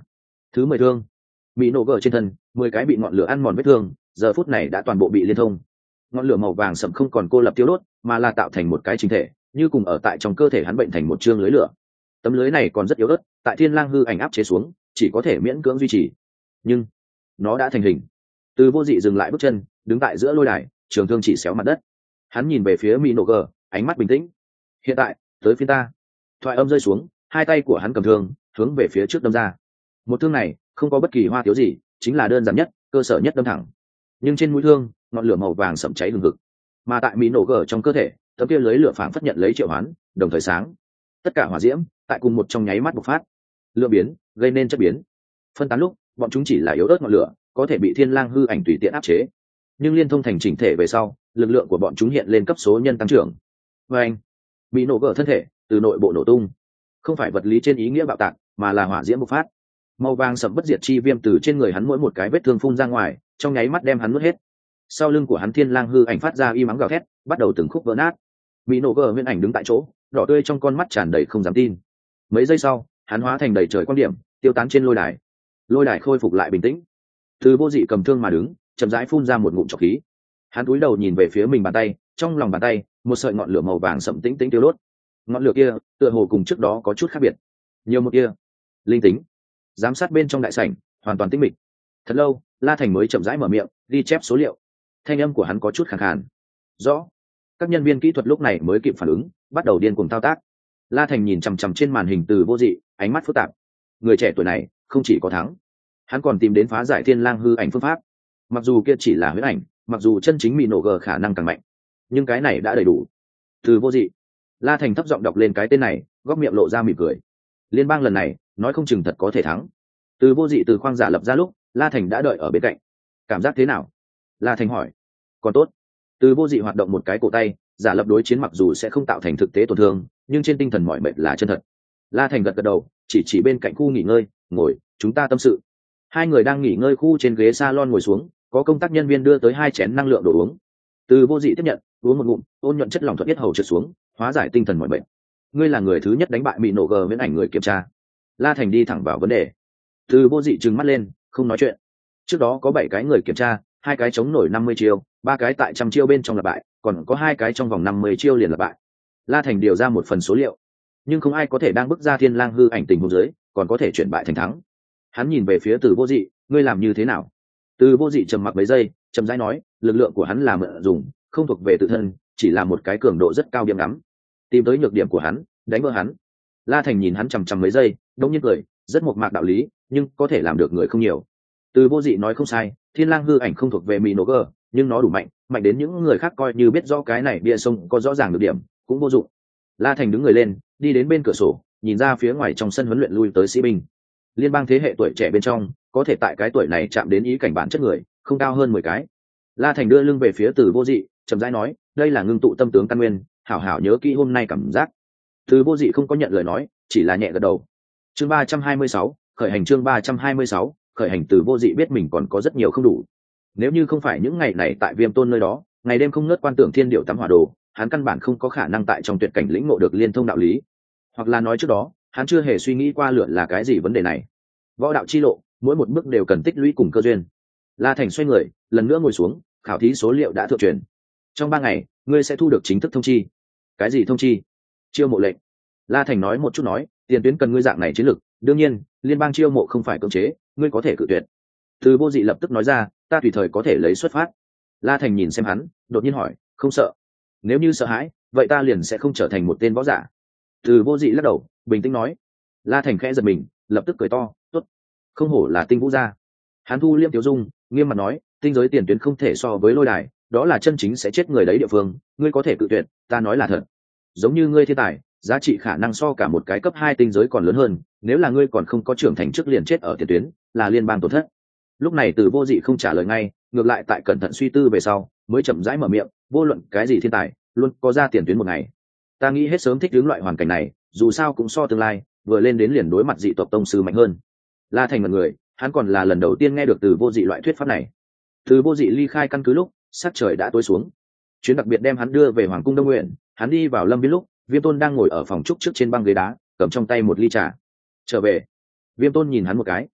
Thứ mười thương. Mỹ nổ gờ trên thân, mười cái bị ngọn lửa ăn mòn vết thương, giờ phút này đã toàn bộ bị liên thông. Ngọn lửa màu vàng sậm không còn cô lập tiêu đốt, mà là tạo thành một cái chính thể, như cùng ở tại trong cơ thể hắn bệnh thành một chương lưới lửa. Tấm lưới này còn rất yếu ớt, tại Thiên Lang hư ảnh áp chế xuống, chỉ có thể miễn cưỡng duy trì. Nhưng nó đã thành hình. Từ Vô Dị dừng lại bước chân, đứng tại giữa lôi đài, trường thương chỉ xéo mặt đất. Hắn nhìn về phía Mỹ nổ gờ, ánh mắt bình tĩnh. Hiện tại, tới phiên ta. Thoại âm rơi xuống, hai tay của hắn cầm thương, hướng về phía trước đâm ra. Một thương này không có bất kỳ hoa tiếu gì, chính là đơn giản nhất, cơ sở nhất đâm thẳng. Nhưng trên mũi thương, ngọn lửa màu vàng sậm cháy hừng hực. Mà tại Mỹ nổ gờ trong cơ thể, tấm kia lưới lửa phảng phất nhận lấy triệu hoán, đồng thời sáng. Tất cả hỏa diễm tại cùng một trong nháy mắt bộc phát, lượng biến gây nên chất biến. Phân tán lúc, bọn chúng chỉ là yếu ớt ngọn lửa, có thể bị Thiên Lang hư ảnh tùy tiện áp chế. Nhưng liên thông thành chỉnh thể về sau, lực lượng của bọn chúng hiện lên cấp số nhân tăng trưởng. Và anh, Mỹ nổ gờ thân thể từ nội bộ nổ tung, không phải vật lý trên ý nghĩa bạo tạc, mà là hỏa diễm bộc phát. Màu vàng sậm bất diệt chi viêm từ trên người hắn mỗi một cái vết thương phun ra ngoài, trong nháy mắt đem hắn nuốt hết. Sau lưng của hắn Thiên Lang hư ảnh phát ra y mắng gào thét, bắt đầu từng khúc vỡ nát. Mỹ nổ gờ nguyên ảnh đứng tại chỗ, đỏ tươi trong con mắt tràn đầy không dám tin. Mấy giây sau, hắn hóa thành đầy trời quan điểm, tiêu tán trên lôi đài. Lôi đài khôi phục lại bình tĩnh. Từ Vô Dị cầm thương mà đứng, chậm rãi phun ra một ngụm trọc khí. Hắn cúi đầu nhìn về phía mình bàn tay, trong lòng bàn tay, một sợi ngọn lửa màu vàng sậm tĩnh tĩnh tiêu đốt. Ngọn lửa kia, tựa hồ cùng trước đó có chút khác biệt. Nhiều một kia, linh tính. Giám sát bên trong đại sảnh, hoàn toàn tĩnh mịch. Thật lâu, La Thành mới chậm rãi mở miệng, ghi chép số liệu. Thanh âm của hắn có chút khàn khàn. Rõ. Các nhân viên kỹ thuật lúc này mới kịp phản ứng, bắt đầu điên cuồng thao tác. La Thành nhìn chằm chằm trên màn hình Từ Vô Dị, ánh mắt phức tạp. Người trẻ tuổi này không chỉ có thắng, hắn còn tìm đến phá giải Thiên Lang hư ảnh phương pháp. Mặc dù kia chỉ là huyễn ảnh, mặc dù chân chính Mỹ nổ gờ khả năng càng mạnh, nhưng cái này đã đầy đủ. Từ Vô Dị. La Thành thấp giọng đọc lên cái tên này, góc miệng lộ ra mỉm cười. Liên bang lần này, nói không chừng thật có thể thắng. Từ Vô Dị từ khoang giả lập ra lúc, La Thành đã đợi ở bên cạnh. Cảm giác thế nào? La Thành hỏi. Còn tốt. Từ Vô Dị hoạt động một cái cổ tay, giả lập đối chiến mặc dù sẽ không tạo thành thực tế tổn thương, nhưng trên tinh thần mỏi mệt là chân thật. La Thành gật gật đầu, chỉ chỉ bên cạnh khu nghỉ ngơi, ngồi, chúng ta tâm sự. Hai người đang nghỉ ngơi khu trên ghế salon ngồi xuống, có công tác nhân viên đưa tới hai chén năng lượng đồ uống. Từ Vô Dị tiếp nhận, uống một ngụm, ôn nhuận chất lỏng thuận tiết hầu trượt xuống, hóa giải tinh thần mỏi mệt. Ngươi là người thứ nhất đánh bại Mỹ nổ gờ viễn ảnh người kiểm tra. La Thành đi thẳng vào vấn đề. Từ Vô Dị trừng mắt lên, không nói chuyện. Trước đó có bảy cái người kiểm tra, hai cái chống nổi năm mươi chiêu, ba cái tại trăm chiêu bên trong là bại, còn có hai cái trong vòng năm mươi chiêu liền là bại. La Thành điều ra một phần số liệu, nhưng không ai có thể đang bức ra Thiên Lang hư ảnh tình huống dưới, còn có thể chuyển bại thành thắng. Hắn nhìn về phía Từ Vô Dị, ngươi làm như thế nào? Từ Vô Dị trầm mặc mấy giây, chậm rãi nói, lực lượng của hắn là mượn dùng, không thuộc về tự thân, chỉ là một cái cường độ rất cao điểm ngắm. Tìm tới nhược điểm của hắn, đánh vỡ hắn. La Thành nhìn hắn chằm chằm mấy giây, đống nhiên cười, rất mộc mạc đạo lý, nhưng có thể làm được người không nhiều. Từ Vô Dị nói không sai, Thiên Lang hư ảnh không thuộc về Mỹ nổ gờ, nhưng nó đủ mạnh, mạnh đến những người khác coi như biết rõ cái này bia sông có rõ ràng được điểm, cũng vô dụng. La Thành đứng người lên, đi đến bên cửa sổ, nhìn ra phía ngoài trong sân huấn luyện lui tới sĩ binh. Liên bang thế hệ tuổi trẻ bên trong, có thể tại cái tuổi này chạm đến ý cảnh bản chất người, không cao hơn mười cái. La Thành đưa lưng về phía Từ Vô Dị, chậm rãi nói, đây là ngưng tụ tâm tướng căn nguyên, hảo hảo nhớ kỹ hôm nay cảm giác. Từ Vô Dị không có nhận lời nói, chỉ là nhẹ gật đầu. Chương ba trăm hai mươi sáu, khởi hành chương ba trăm hai mươi sáu, khởi hành. Từ Vô Dị biết mình còn có rất nhiều không đủ. Nếu như không phải những ngày này tại Viêm Tôn nơi đó, ngày đêm không ngớt quan tưởng thiên điệu tắm hỏa đồ, hắn căn bản không có khả năng tại trong tuyệt cảnh lĩnh ngộ được liên thông đạo lý. Hoặc là nói trước đó, hắn chưa hề suy nghĩ qua lượn là cái gì vấn đề này. Võ đạo chi lộ, mỗi một bước đều cần tích lũy cùng cơ duyên. La Thành xoay người, lần nữa ngồi xuống, khảo thí số liệu đã thượng truyền. Trong ba ngày, ngươi sẽ thu được chính thức thông chi. Cái gì thông chi? Chiêu mộ lệnh. La Thành nói một chút nói, tiền tuyến cần ngươi dạng này chiến lược, đương nhiên, liên bang chiêu mộ không phải cưỡng chế, ngươi có thể cự tuyệt. Từ Vô Dị lập tức nói ra, ta tùy thời có thể lấy xuất phát. La Thành nhìn xem hắn, đột nhiên hỏi, không sợ? Nếu như sợ hãi, vậy ta liền sẽ không trở thành một tên võ giả. Từ Vô Dị lắc đầu, bình tĩnh nói. La Thành khẽ giật mình, lập tức cười to, tốt, không hổ là Tinh Vũ gia. Hắn thu liêm tiểu dung, nghiêm mặt nói, tinh giới tiền tuyến không thể so với lôi đài, đó là chân chính sẽ chết người đấy địa phương, ngươi có thể cự tuyệt, ta nói là thật. Giống như ngươi thiên tài, giá trị khả năng so cả một cái cấp hai tinh giới còn lớn hơn, nếu là ngươi còn không có trưởng thành trước liền chết ở tiền tuyến, là liên bang tổn thất. Lúc này Từ Vô Dị không trả lời ngay, ngược lại tại cẩn thận suy tư về sau, mới chậm rãi mở miệng, vô luận cái gì thiên tài, luôn có ra tiền tuyến một ngày. Ta nghĩ hết sớm thích ứng loại hoàn cảnh này, dù sao cũng so tương lai, vừa lên đến liền đối mặt dị tộc tông sư mạnh hơn. La Thành một người, hắn còn là lần đầu tiên nghe được Từ Vô Dị loại thuyết pháp này. Từ Vô Dị ly khai căn cứ lúc, sắc trời đã tối xuống. Chuyến đặc biệt đem hắn đưa về Hoàng cung Đông Nguyện, hắn đi vào Lâm Viên lúc, Viêm Tôn đang ngồi ở phòng trúc trước trên băng ghế đá, cầm trong tay một ly trà. Trở về. Viêm Tôn nhìn hắn một cái.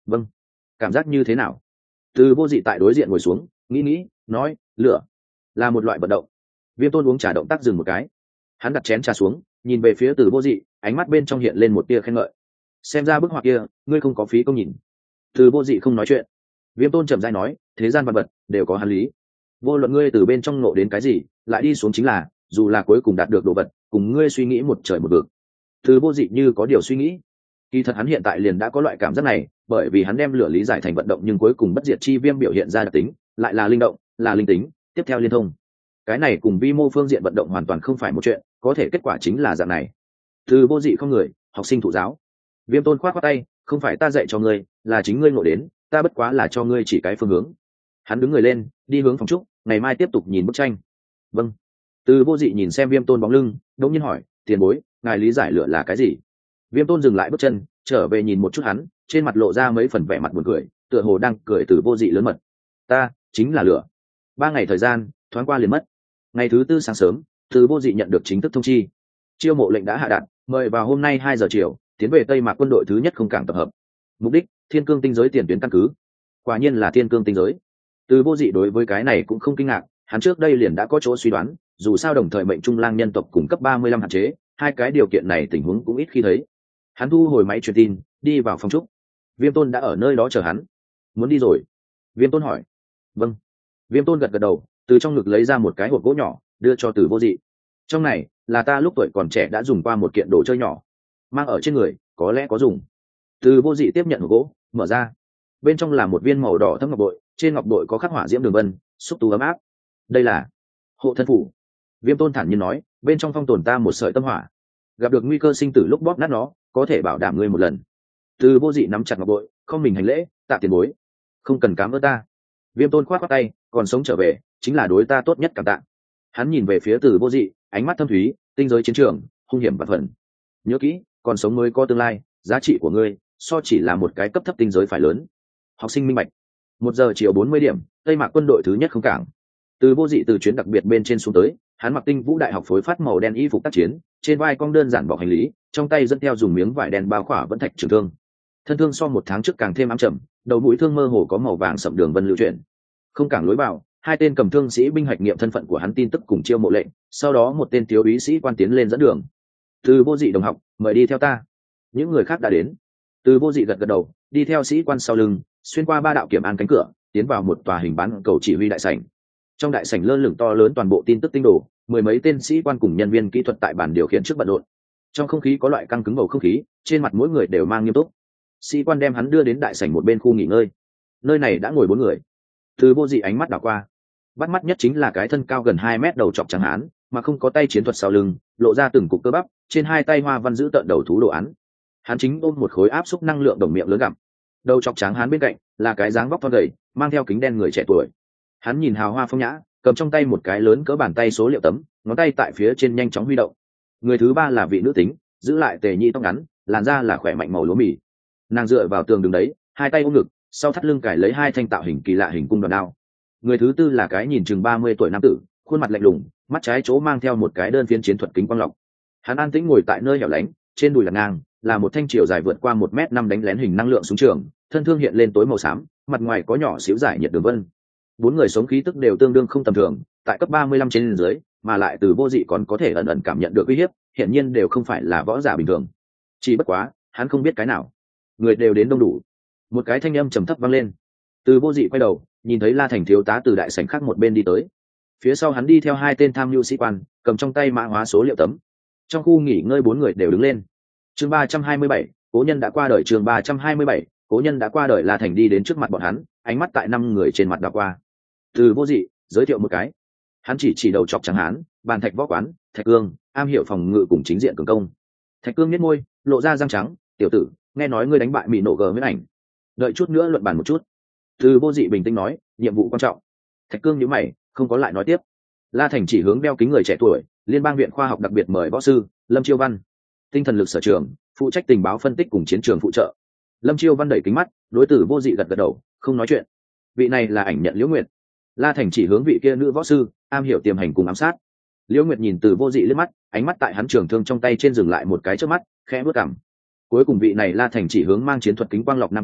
Vâng. Cảm giác như thế nào? Từ vô dị tại đối diện ngồi xuống nghĩ nghĩ nói, lửa là một loại vận động. Viêm Tôn uống trà động tác dừng một cái, hắn đặt chén trà xuống nhìn về phía từ vô dị, ánh mắt bên trong hiện lên một tia khen ngợi. Xem ra bức họa kia ngươi không có phí công nhìn. Từ vô dị không nói chuyện. Viêm Tôn chậm rãi nói, thế gian vật vật đều có hắn lý, vô luận ngươi từ bên trong nộ đến cái gì lại đi xuống chính là, dù là cuối cùng đạt được đồ vật cùng ngươi suy nghĩ một trời một vực. Từ vô dị như có điều suy nghĩ. Kỳ thật hắn hiện tại liền đã có loại cảm giác này, bởi vì hắn đem lửa lý giải thành vận động nhưng cuối cùng bất diệt chi viêm biểu hiện ra đặc tính lại là linh động, là linh tính, tiếp theo liên thông. Cái này cùng vi mô phương diện vận động hoàn toàn không phải một chuyện, có thể kết quả chính là dạng này. Từ vô dị không người, học sinh thụ giáo. Viêm Tôn khoát khoát tay, không phải ta dạy cho ngươi, là chính ngươi ngộ đến, ta bất quá là cho ngươi chỉ cái phương hướng. Hắn đứng người lên đi hướng phòng trúc, ngày mai tiếp tục nhìn bức tranh. Vâng. Từ vô dị nhìn xem Viêm Tôn bóng lưng đống nhiên hỏi, tiền bối, ngài lý giải lửa là cái gì? Viêm Tôn dừng lại bước chân trở về nhìn một chút hắn, trên mặt lộ ra mấy phần vẻ mặt buồn cười, tựa hồ đang cười từ vô dị lớn mật. Ta chính là lửa. Ba ngày thời gian thoáng qua liền mất. Ngày thứ tư sáng sớm, từ vô dị nhận được chính thức thông chi, chiêu mộ lệnh đã hạ đạt, mời vào hôm nay hai giờ chiều tiến về Tây Mạc quân đội thứ nhất không cảng tập hợp. Mục đích, Thiên Cương tinh giới tiền tuyến căn cứ. Quả nhiên là Thiên Cương tinh giới. Từ vô dị đối với cái này cũng không kinh ngạc, hắn trước đây liền đã có chỗ suy đoán, dù sao đồng thời mệnh trung lang nhân tộc cung cấp ba mươi lăm hạn chế, hai cái điều kiện này tình huống cũng ít khi thấy. Hắn thu hồi máy truyền tin, đi vào phòng trúc. Viêm Tôn đã ở nơi đó chờ hắn. Muốn đi rồi? Viêm Tôn hỏi. Vâng. Viêm Tôn gật gật đầu, từ trong ngực lấy ra một cái hộp gỗ nhỏ đưa cho Từ vô dị. Trong này là ta lúc tuổi còn trẻ đã dùng qua một kiện đồ chơi nhỏ, mang ở trên người có lẽ có dùng. Từ vô dị tiếp nhận hộp gỗ, mở ra. Bên trong là một viên màu đỏ thẫm ngọc bội, trên ngọc bội có khắc hỏa diễm đường vân, xúc tu ấm áp. Đây là hộ thân phủ. Viêm Tôn thản nhiên nói, bên trong phong tồn ta một sợi tâm hỏa, gặp được nguy cơ sinh tử lúc bóp nát nó có thể bảo đảm ngươi một lần. Từ vô dị nắm chặt ngọc bội, không mình hành lễ, tạ tiền bối. Không cần cám ơn ta. Viêm Tôn khoát khoát tay, còn sống trở về chính là đối ta tốt nhất cảm tạ. Hắn nhìn về phía Từ vô dị, ánh mắt thâm thúy, tinh giới chiến trường hung hiểm và phần. Nhớ kỹ, còn sống mới có tương lai, giá trị của ngươi so chỉ là một cái cấp thấp tinh giới phải lớn. Học sinh minh bạch. Một giờ chiều bốn mươi điểm, Tây Mạc quân đội thứ nhất không cảng. Từ vô dị từ chuyến đặc biệt bên trên xuống tới, hắn mặc Tinh Vũ đại học phối phát màu đen y phục tác chiến, trên vai cong đơn giản bọc hành lý, trong tay dẫn theo dùng miếng vải đen bao khỏa vẫn thạch trường thương. Thân thương so một tháng trước càng thêm ám trầm, đầu mũi thương mơ hồ có màu vàng sậm đường vân lưu chuyển. Không cảng lối vào, hai tên cầm thương sĩ binh hoạch nghiệm thân phận của hắn tin tức cùng chiêu mộ lệnh, sau đó một tên thiếu úy sĩ quan tiến lên dẫn đường. Từ vô dị đồng học, mời đi theo ta. Những người khác đã đến. Từ vô dị gật gật đầu, đi theo sĩ quan sau lưng, xuyên qua ba đạo kiểm an cánh cửa, tiến vào một tòa hình bán cầu chỉ huy đại sảnh. Trong đại sảnh lơ lửng to lớn toàn bộ tin tức tinh đồ, mười mấy tên sĩ quan cùng nhân viên kỹ thuật tại bàn điều khiển trước bận rộn. Trong không khí có loại căng cứng bầu không khí, trên mặt mỗi người đều mang nghiêm túc. Sĩ quan đem hắn đưa đến đại sảnh một bên khu nghỉ ngơi. Nơi này đã ngồi bốn người. Từ vô dị ánh mắt đảo qua, bắt mắt nhất chính là cái thân cao gần hai mét đầu trọc trắng hán, mà không có tay chiến thuật sau lưng, lộ ra từng cục cơ bắp, trên hai tay hoa văn giữ tợn đầu thú đồ án. Hắn chính ôm một khối áp xúc năng lượng đồng miệng lớn gặm. Đầu trọc trắng hán bên cạnh là cái dáng vóc thon gầy, mang theo kính đen người trẻ tuổi. Hắn nhìn hào hoa phong nhã, cầm trong tay một cái lớn cỡ bàn tay số liệu tấm, ngón tay tại phía trên nhanh chóng huy động. Người thứ ba là vị nữ tính, giữ lại tề nhị tóc ngắn, làn da là khỏe mạnh màu lúa mì. Nàng dựa vào tường đứng đấy, hai tay ôm ngực, sau thắt lưng cài lấy hai thanh tạo hình kỳ lạ hình cung đoàn đao. Người thứ tư là cái nhìn chừng ba mươi tuổi nam tử, khuôn mặt lạnh lùng, mắt trái chỗ mang theo một cái đơn phiến chiến thuật kính quang lọc. Hắn an tĩnh ngồi tại nơi hẻo lánh, trên đùi là ngang là một thanh chiều dài vượt qua một mét năm đánh lén hình năng lượng súng trường, thân thương hiện lên tối màu xám, mặt ngoài có nhỏ xíu giải nhiệt đường vân. Bốn người sống khí tức đều tương đương không tầm thường, tại cấp ba mươi lăm trên dưới, mà lại từ vô dị còn có thể ẩn ẩn cảm nhận được uy hiếp, hiện nhiên đều không phải là võ giả bình thường. Chỉ bất quá, hắn không biết cái nào. Người đều đến đông đủ. Một cái thanh âm trầm thấp vang lên. Từ vô dị quay đầu, nhìn thấy La Thành thiếu tá từ đại sảnh khác một bên đi tới. Phía sau hắn đi theo hai tên tham nhu sĩ quan, cầm trong tay mã hóa số liệu tấm. Trong khu nghỉ ngơi bốn người đều đứng lên. Chương ba trăm hai mươi bảy, cố nhân đã qua đời. Chương ba trăm hai mươi bảy, cố nhân đã qua đời. La Thành đi đến trước mặt bọn hắn, ánh mắt tại năm người trên mặt đảo qua. Từ vô dị giới thiệu một cái. Hắn chỉ chỉ đầu chọc trắng hán, bàn thạch võ quán, Thạch Cương, am hiểu phòng ngự cùng chính diện cường công. Thạch Cương nhếch môi, lộ ra răng trắng, tiểu tử, nghe nói ngươi đánh bại mỹ nổ gờ với ảnh, đợi chút nữa luận bàn một chút. Từ vô dị bình tĩnh nói, nhiệm vụ quan trọng. Thạch Cương nhíu mày, không có lại nói tiếp. La Thành chỉ hướng đeo kính người trẻ tuổi, liên bang viện khoa học đặc biệt mời võ sư Lâm Chiêu Văn, tinh thần lực sở trường, phụ trách tình báo phân tích cùng chiến trường phụ trợ. Lâm Chiêu Văn đẩy kính mắt, đối tử vô dị gật gật đầu, không nói chuyện. Vị này là ảnh nhận Liễu Nguyệt. La Thành chỉ hướng vị kia nữ võ sư, am hiểu tiềm hành cùng ám sát. Liễu Nguyệt nhìn từ vô dị liếc mắt, ánh mắt tại hắn trường thương trong tay trên dừng lại một cái trước mắt, khẽ bước cằm. Cuối cùng vị này La Thành chỉ hướng mang chiến thuật kính quang lọc nam tử,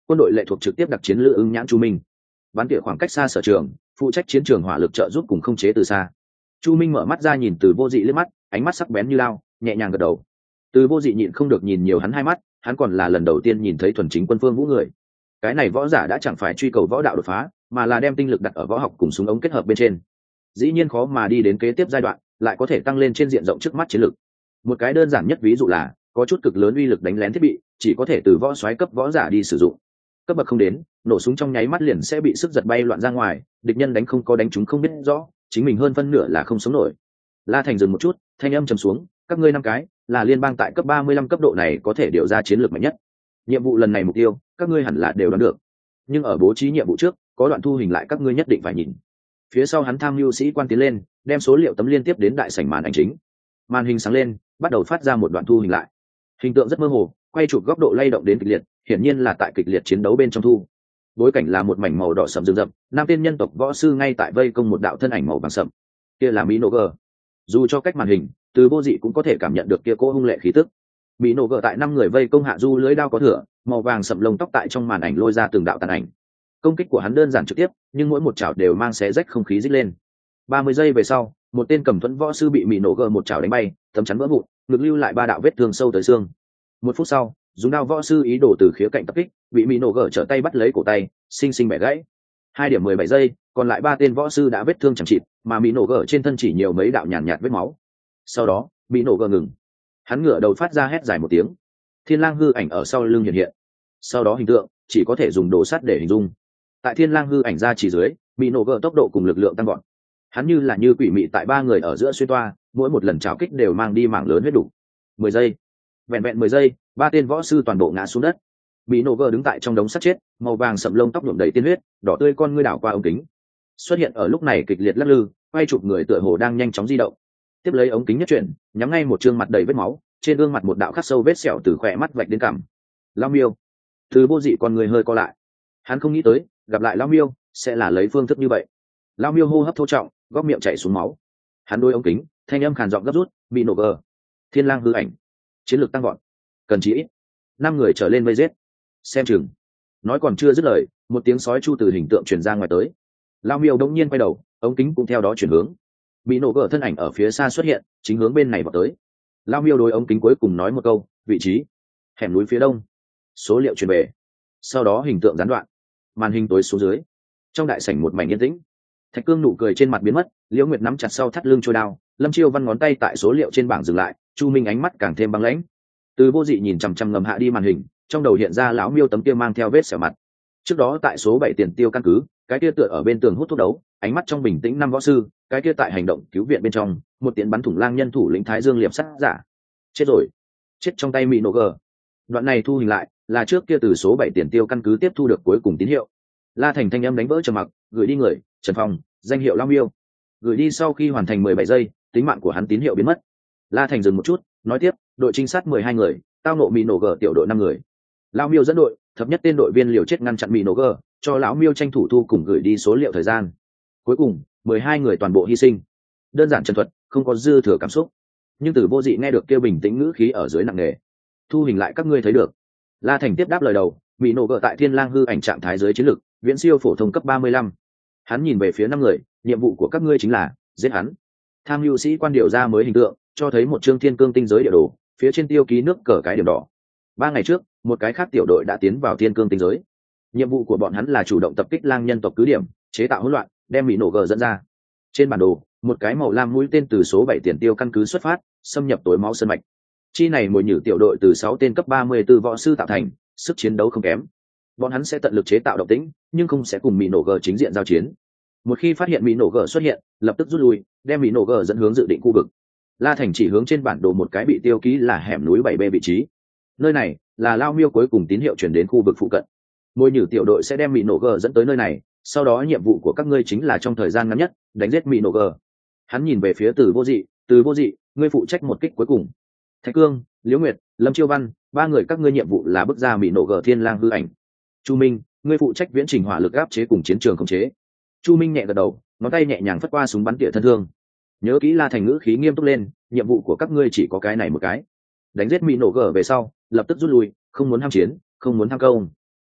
quân đội lệ thuộc trực tiếp đặc chiến lữ ứng nhãn chu minh, bắn tỉa khoảng cách xa sở trường, phụ trách chiến trường hỏa lực trợ giúp cùng không chế từ xa. Chu minh mở mắt ra nhìn Từ Vô Dị liếc mắt, ánh mắt sắc bén như lao, nhẹ nhàng gật đầu. Từ Vô Dị nhịn không được nhìn nhiều hắn hai mắt, hắn còn là lần đầu tiên nhìn thấy thuần chính quân phương vũ người. Cái này võ giả đã chẳng phải truy cầu võ đạo đột phá, mà là đem tinh lực đặt ở võ học cùng súng ống kết hợp bên trên. Dĩ nhiên khó mà đi đến kế tiếp giai đoạn, lại có thể tăng lên trên diện rộng trước mắt chiến lực. Một cái đơn giản nhất ví dụ là, có chút cực lớn uy lực đánh lén thiết bị, chỉ có thể từ võ soái cấp võ giả đi sử dụng. Cấp bậc không đến, nổ súng trong nháy mắt liền sẽ bị sức giật bay loạn ra ngoài, địch nhân đánh không có đánh chúng không biết rõ, chính mình hơn phân nửa là không sống nổi. La Thành dừng một chút, thanh âm trầm xuống, các ngươi năm cái, là liên bang tại cấp ba mươi lăm cấp độ này có thể điều ra chiến lược mạnh nhất. Nhiệm vụ lần này mục tiêu, các ngươi hẳn là đều đoán được. Nhưng ở bố trí nhiệm vụ trước, có đoạn thu hình lại các ngươi nhất định phải nhìn. Phía sau hắn tham mưu sĩ quan tiến lên, đem số liệu tấm liên tiếp đến đại sảnh màn ảnh chính. Màn hình sáng lên, bắt đầu phát ra một đoạn thu hình lại. Hình tượng rất mơ hồ, quay chụp góc độ lay động đến kịch liệt, hiển nhiên là tại kịch liệt chiến đấu bên trong thu. Bối cảnh là một mảnh màu đỏ sẫm rừng rậm, năm tên nhân tộc võ sư ngay tại vây công một đạo thân ảnh màu vàng sẫm. Kia là Minogue. Dù cho cách màn hình, Từ Vô Dị cũng có thể cảm nhận được kia cỗ hung lệ khí tức. Minogue tại năm người vây công hạ du lưới đao có thừa, màu vàng sẫm lông tóc tại trong màn ảnh lôi ra từng đạo tàn ảnh. Công kích của hắn đơn giản trực tiếp, nhưng mỗi một chảo đều mang xé rách không khí rít lên. ba mươi giây về sau, một tên cầm thuẫn võ sư bị Minogue một chảo đánh bay, tấm chắn vỡ vụn, ngực lưu lại ba đạo vết thương sâu tới xương. Một phút sau, dùng đao võ sư ý đồ từ khía cạnh tập kích, bị Minogue trở tay bắt lấy cổ tay, sinh sinh bẻ gãy. Hai điểm mười bảy giây, còn lại ba tên võ sư đã vết thương chẳng chịt, mà Minogue trên thân chỉ nhiều mấy đạo nhàn nhạt, nhạt vết máu. Sau đó, Minogue ngừng, hắn ngửa đầu phát ra hét dài một tiếng. Thiên lang hư ảnh ở sau lưng hiện hiện. Sau đó hình tượng chỉ có thể dùng đồ sắt để hình dung. Tại Thiên lang hư ảnh ra chỉ dưới, Minogue tốc độ cùng lực lượng tăng gọn. Hắn như là như quỷ mị tại ba người ở giữa xuyên toa, mỗi một lần trảo kích đều mang đi mảng lớn huyết đủ. Mười giây, vẹn vẹn mười giây, ba tên võ sư toàn bộ ngã xuống đất. Minogue đứng tại trong đống sắt chết, màu vàng sậm lông tóc nhuộm đầy tiên huyết, đỏ tươi con ngươi đảo qua ống kính. Xuất hiện ở lúc này kịch liệt lắc lư, quay chụp người tựa hồ đang nhanh chóng di động. Tiếp lấy ống kính nhất chuyển, nhắm ngay một trương mặt đầy vết máu, trên gương mặt một đạo khắc sâu vết sẹo từ khóe mắt vạch đến cằm. Lao Miêu. Từ Vô Dị con người hơi co lại. Hắn không nghĩ tới, gặp lại Lao Miêu sẽ là lấy phương thức như vậy. Lao Miêu hô hấp thô trọng, góc miệng chảy xuống máu. Hắn đôi ống kính, thanh âm khàn giọng gấp rút, Minogue. Thiên lang hư ảnh. Chiến lược tăng vọt. Cần chỉ ít năm người trở lên vây giết. Xem chừng. Nói còn chưa dứt lời, một tiếng sói chu từ hình tượng truyền ra ngoài tới. Lao Miêu đống nhiên quay đầu, ống kính cũng theo đó chuyển hướng. Minogue thân ảnh ở phía xa xuất hiện, chính hướng bên này vào tới. Lao Miêu đối ống kính cuối cùng nói một câu, vị trí hẻm núi phía đông. Số liệu truyền về. Sau đó hình tượng gián đoạn, màn hình tối xuống dưới. Trong đại sảnh một mảnh yên tĩnh. Thạch Cương nụ cười trên mặt biến mất, Liễu Nguyệt nắm chặt sau thắt lưng trôi đao, Lâm Chiêu Văn ngón tay tại số liệu trên bảng dừng lại, Chu Minh ánh mắt càng thêm băng lãnh. Từ Vô Dị nhìn chằm chằm ngầm hạ đi màn hình, trong đầu hiện ra lão Miêu tấm kia mang theo vết sẹo mặt. Trước đó tại số bảy tiền tiêu căn cứ, cái kia tựa ở bên tường hút thuốc đấu, ánh mắt trong bình tĩnh năm võ sư, cái kia tại hành động cứu viện bên trong, một tiễn bắn thủng lang nhân thủ lĩnh Thái Dương liệp sắt giả. Chết rồi, chết trong tay Minogue. Đoạn này thu hình lại, là trước kia từ số bảy tiền tiêu căn cứ tiếp thu được cuối cùng tín hiệu. La Thành thanh âm đánh vỡ trầm mặc, gửi đi người, Trần Phong, danh hiệu Lao Miêu. Gửi đi sau khi hoàn thành mười bảy giây, tính mạng của hắn tín hiệu biến mất. La Thành dừng một chút, nói tiếp, đội trinh sát mười hai người, tao nộ Minogue tiểu đội năm người. Lao Miêu dẫn đội, thập nhất tên đội viên liều chết ngăn chặn Minogue, cho lão Miêu tranh thủ thu cùng gửi đi số liệu thời gian. Cuối cùng, mười hai người toàn bộ hy sinh. Đơn giản trần thuật, không có dư thừa cảm xúc. Nhưng Từ Vô Dị nghe được kêu bình tĩnh ngữ khí ở dưới nặng nề. Thu hình lại các ngươi thấy được. La Thành tiếp đáp lời đầu, Minogue tại Thiên lang hư ảnh trạng thái dưới chiến lực, viễn siêu phổ thông cấp ba mươi lăm. Hắn nhìn về phía năm người, nhiệm vụ của các ngươi chính là giết hắn. Tham mưu sĩ quan điều ra mới hình tượng, cho thấy một chương thiên cương tinh giới địa đồ, phía trên tiêu ký nước cờ cái điểm đỏ. Ba ngày trước, một cái khác tiểu đội đã tiến vào thiên cương tinh giới. Nhiệm vụ của bọn hắn là chủ động tập kích lang nhân tộc cứ điểm, chế tạo hỗn loạn, đem Minogue dẫn ra. Trên bản đồ, một cái màu lam mũi tên từ số bảy tiền tiêu căn cứ xuất phát, xâm nhập tối máu sơn mạch. Chi này mồi nhử tiểu đội từ sáu tên cấp ba mươi tư võ sư tạo thành, sức chiến đấu không kém. Bọn hắn sẽ tận lực chế tạo động tĩnh, nhưng không sẽ cùng Minogue chính diện giao chiến. Một khi phát hiện Minogue xuất hiện, lập tức rút lui, đem Minogue dẫn hướng dự định khu vực. La Thành chỉ hướng trên bản đồ một cái bị tiêu ký là hẻm núi bảy B vị trí. Nơi này là Lao Miêu cuối cùng tín hiệu truyền đến khu vực phụ cận. Mồi nhử tiểu đội sẽ đem Minogue dẫn tới nơi này, sau đó nhiệm vụ của các ngươi chính là trong thời gian ngắn nhất đánh giết Minogue. Hắn nhìn về phía Từ Vô Dị, Từ Vô Dị, ngươi phụ trách một kích cuối cùng. Thạch Cương, Liễu Nguyệt, Lâm Chiêu Văn, ba người các ngươi nhiệm vụ là bước ra Minogue Thiên lang hư ảnh. Chu Minh, ngươi phụ trách viễn trình hỏa lực áp chế cùng chiến trường khống chế. Chu Minh nhẹ gật đầu, ngón tay nhẹ nhàng phất qua súng bắn tỉa thân thương. Nhớ kỹ La Thành ngữ khí nghiêm túc lên, nhiệm vụ của các ngươi chỉ có cái này một cái. Đánh giết Minogue về sau, lập tức rút lui, không muốn ham chiến, không muốn tham công.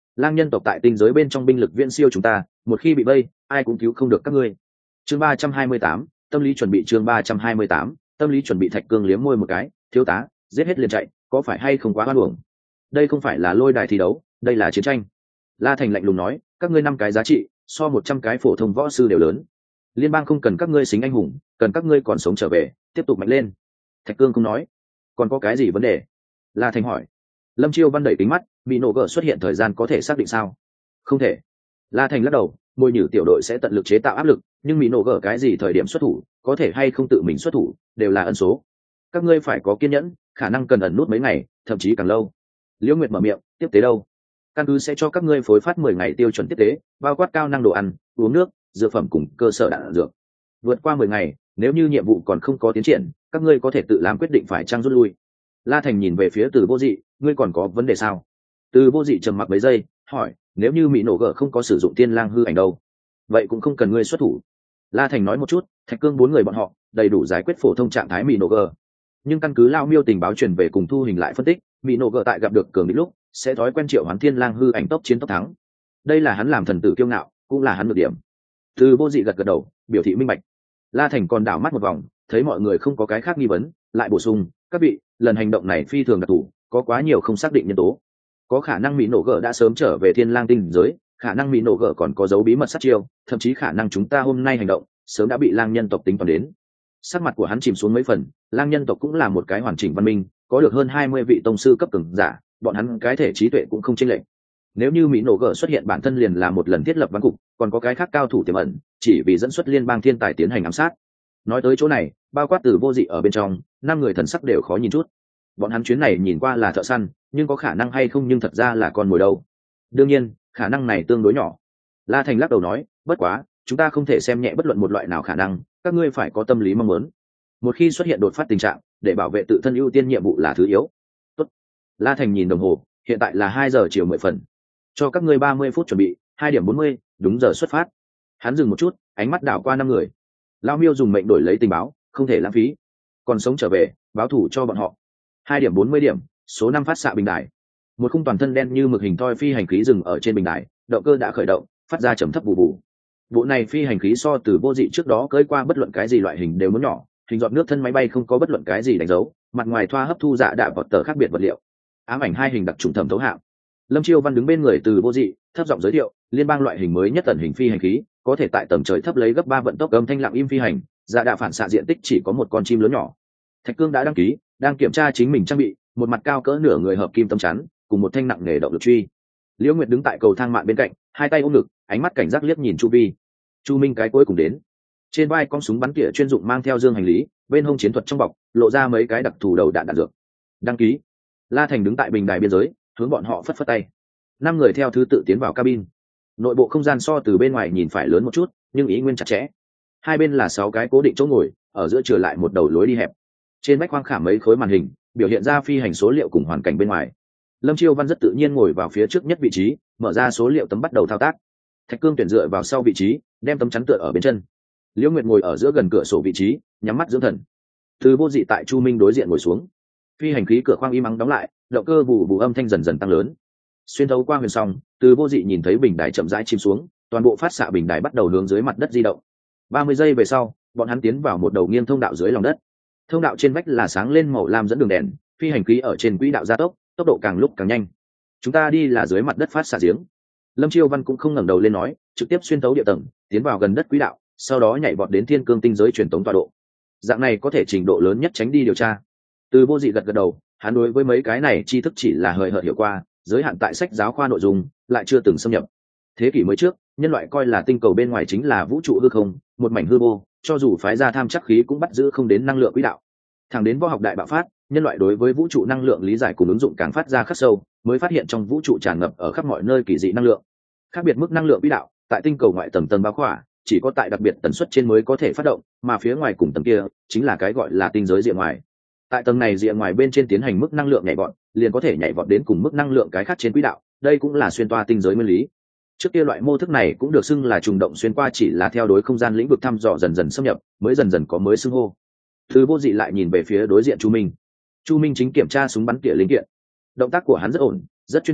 lang nhân tộc tại tinh giới bên trong binh lực viễn siêu chúng ta, một khi bị vây ai cũng cứu không được các ngươi. Chương ba trăm hai mươi tám, tâm lý chuẩn bị. Chương ba trăm hai mươi tám, tâm lý chuẩn bị. Thạch Cương liếm môi một cái, thiếu tá, giết hết liền chạy, có phải hay không quá hoan uổng? Đây không phải là lôi đài thi đấu, đây là chiến tranh. La Thành lạnh lùng nói, các ngươi năm cái giá trị so một trăm cái phổ thông võ sư đều lớn. Liên bang không cần các ngươi xính anh hùng, cần các ngươi còn sống trở về, tiếp tục mạnh lên. Thạch Cương không nói. Còn có cái gì vấn đề? La Thành hỏi. Lâm Chiêu Văn đẩy kính mắt, bị nổ gỡ xuất hiện thời gian có thể xác định sao? Không thể. La Thành lắc đầu, môi nhử tiểu đội sẽ tận lực chế tạo áp lực, nhưng bị nổ gỡ cái gì thời điểm xuất thủ, có thể hay không tự mình xuất thủ, đều là ẩn số. Các ngươi phải có kiên nhẫn, khả năng cần ẩn nút mấy ngày, thậm chí càng lâu. Liễu Nguyệt mở miệng, tiếp tế đâu? Căn cứ sẽ cho các ngươi phối phát mười ngày tiêu chuẩn tiếp tế, bao quát cao năng đồ ăn, uống nước, dược phẩm cùng cơ sở đạn dược. Vượt qua mười ngày, nếu như nhiệm vụ còn không có tiến triển, các ngươi có thể tự làm quyết định phải trang rút lui. La Thành nhìn về phía Từ Vô Dị, ngươi còn có vấn đề sao? Từ Vô Dị trầm mặc mấy giây, hỏi, nếu như Mỹ nổ gở không có sử dụng tiên lang hư ảnh đâu, vậy cũng không cần ngươi xuất thủ. La Thành nói một chút, Thạch Cương bốn người bọn họ đầy đủ giải quyết phổ thông trạng thái Mỹ nổ gở. Nhưng căn cứ Lao Miêu tình báo truyền về cùng thu hình lại phân tích, Mỹ nổ gở tại gặp được cường địch lúc sẽ thói quen triệu hoán tiên lang hư ảnh tốc chiến tốc thắng. Đây là hắn làm thần tử kiêu ngạo, cũng là hắn nhược điểm. Từ Vô Dị gật gật đầu, biểu thị minh bạch. La Thành còn đảo mắt một vòng, thấy mọi người không có cái khác nghi vấn, lại bổ sung, các vị, lần hành động này phi thường đặc thù, có quá nhiều không xác định nhân tố. Có khả năng Mỹ nổ gở đã sớm trở về Thiên Lang tinh giới, khả năng Mỹ nổ gở còn có dấu bí mật sát chiêu, thậm chí khả năng chúng ta hôm nay hành động sớm đã bị lang nhân tộc tính toán đến. Sắc mặt của hắn chìm xuống mấy phần, lang nhân tộc cũng là một cái hoàn chỉnh văn minh, có được hơn hai mươi vị tông sư cấp cường giả, bọn hắn cái thể trí tuệ cũng không chênh lệch. Nếu như Mỹ nổ gở xuất hiện bản thân liền là một lần thiết lập ván cục, còn có cái khác cao thủ tiềm ẩn, chỉ vì dẫn xuất liên bang thiên tài tiến hành ám sát. Nói tới chỗ này, bao quát Từ Vô Dị ở bên trong, năm người thần sắc đều khó nhìn chút. Bọn hắn chuyến này nhìn qua là thợ săn, nhưng có khả năng hay không nhưng thật ra là con mồi đâu. Đương nhiên, khả năng này tương đối nhỏ. La Thành lắc đầu nói, bất quá, chúng ta không thể xem nhẹ bất luận một loại nào khả năng, các ngươi phải có tâm lý mong muốn. Một khi xuất hiện đột phát tình trạng, để bảo vệ tự thân ưu tiên nhiệm vụ là thứ yếu. Tốt. La Thành nhìn đồng hồ, hiện tại là hai giờ chiều mười phần. Cho các ngươi ba mươi phút chuẩn bị, hai điểm bốn mươi, đúng giờ xuất phát. Hắn dừng một chút, ánh mắt đảo qua năm người. Lao Miêu dùng mệnh đổi lấy tình báo, không thể lãng phí. Còn sống trở về, báo thủ cho bọn họ. Hai điểm bốn mươi điểm, số năm phát xạ bình đài. Một khung toàn thân đen như mực hình thoi phi hành khí dừng ở trên bình đài, động cơ đã khởi động, phát ra trầm thấp bù bù. Bộ này phi hành khí so Từ Vô Dị trước đó cưỡi qua bất luận cái gì loại hình đều muốn nhỏ, hình giọt nước thân máy bay không có bất luận cái gì đánh dấu, mặt ngoài thoa hấp thu dạ đạ vọt tờ khác biệt vật liệu. Ám ảnh hai hình đặc trùng thẩm thấu hạng. Lâm Chiêu Văn đứng bên người Từ Vô Dị, thấp giọng giới thiệu, liên bang loại hình mới nhất tần hình phi hành khí, có thể tại tầng trời thấp lấy gấp ba vận tốc âm thanh lặng im phi hành, dạ đạ phản xạ diện tích chỉ có một con chim lớn nhỏ. Thạch Cương đã đăng ký, đang kiểm tra chính mình trang bị, một mặt cao cỡ nửa người hợp kim tấm chắn, cùng một thanh nặng nghề động lực truy. Liễu Nguyệt đứng tại cầu thang mạn bên cạnh, hai tay ôm ngực, ánh mắt cảnh giác liếc nhìn chu vi. Chu Minh cái cuối cùng đến, trên vai con súng bắn tỉa chuyên dụng mang theo dương hành lý, bên hông chiến thuật trong bọc lộ ra mấy cái đặc thù đầu đạn đạn dược. Đăng ký. La Thành đứng tại bình đài biên giới, hướng bọn họ phất phất tay. Năm người theo thứ tự tiến vào cabin. Nội bộ không gian so từ bên ngoài nhìn phải lớn một chút, nhưng ý nguyên chặt chẽ. Hai bên là sáu cái cố định chỗ ngồi, ở giữa trở lại một đầu lối đi hẹp. Trên vách khoang khảm mấy khối màn hình, biểu hiện ra phi hành số liệu cùng hoàn cảnh bên ngoài. Lâm Chiêu Văn rất tự nhiên ngồi vào phía trước nhất vị trí, mở ra số liệu tấm bắt đầu thao tác. Thạch Cương tuyển dựa vào sau vị trí, đem tấm chắn tựa ở bên chân. Liễu Nguyệt ngồi ở giữa gần cửa sổ vị trí, nhắm mắt dưỡng thần. Từ Vô Dị tại Chu Minh đối diện ngồi xuống. Phi hành khí cửa khoang im ắng đóng lại, động cơ bù bù âm thanh dần dần tăng lớn. Xuyên thấu qua huyền song, Từ Vô Dị nhìn thấy bình đài chậm rãi chìm xuống, toàn bộ phát xạ bình đài bắt đầu hướng dưới mặt đất di động. ba mươi giây về sau, bọn hắn tiến vào một đầu nghiêng thông đạo dưới lòng đất. Thông đạo trên vách là sáng lên màu lam dẫn đường đèn, phi hành khí ở trên quỹ đạo gia tốc, tốc độ càng lúc càng nhanh. Chúng ta đi là dưới mặt đất phát xạ giếng. Lâm Chiêu Văn cũng không ngẩng đầu lên nói, trực tiếp xuyên thấu địa tầng, tiến vào gần đất quỹ đạo, sau đó nhảy vọt đến thiên cương tinh giới truyền tống tọa độ. Dạng này có thể trình độ lớn nhất tránh đi điều tra. Từ Vô Dị gật gật đầu, hắn đối với mấy cái này tri thức chỉ là hời hợt hiểu qua, giới hạn tại sách giáo khoa nội dung, lại chưa từng xâm nhập. Thế kỷ mới trước, nhân loại coi là tinh cầu bên ngoài chính là vũ trụ hư không, một mảnh hư vô, cho dù phái ra tham chắc khí cũng bắt giữ không đến năng lượng quỹ đạo. Thẳng đến võ học đại bạo phát, nhân loại đối với vũ trụ năng lượng lý giải cùng ứng dụng càng phát ra khắc sâu, mới phát hiện trong vũ trụ tràn ngập ở khắp mọi nơi kỳ dị năng lượng. Khác biệt mức năng lượng quỹ đạo, tại tinh cầu ngoại tầng tầng bao khỏa, chỉ có tại đặc biệt tần suất trên mới có thể phát động, mà phía ngoài cùng tầng kia chính là cái gọi là tinh giới rìa ngoài. Tại tầng này rìa ngoài bên trên tiến hành mức năng lượng nhảy vọt, liền có thể nhảy vọt đến cùng mức năng lượng cái khác trên quỹ đạo, đây cũng là xuyên toa tinh giới nguyên lý. Trước kia loại mô thức này cũng được xưng là trùng động xuyên qua, chỉ là theo đối không gian lĩnh vực thăm dò dần dần xâm nhập, mới dần dần có mới xưng hô. Từ Vô Dị lại nhìn về phía đối diện Chu Minh. Chu Minh chính kiểm tra súng bắn tỉa linh kiện. Động tác của hắn rất ổn, rất chuyên chú,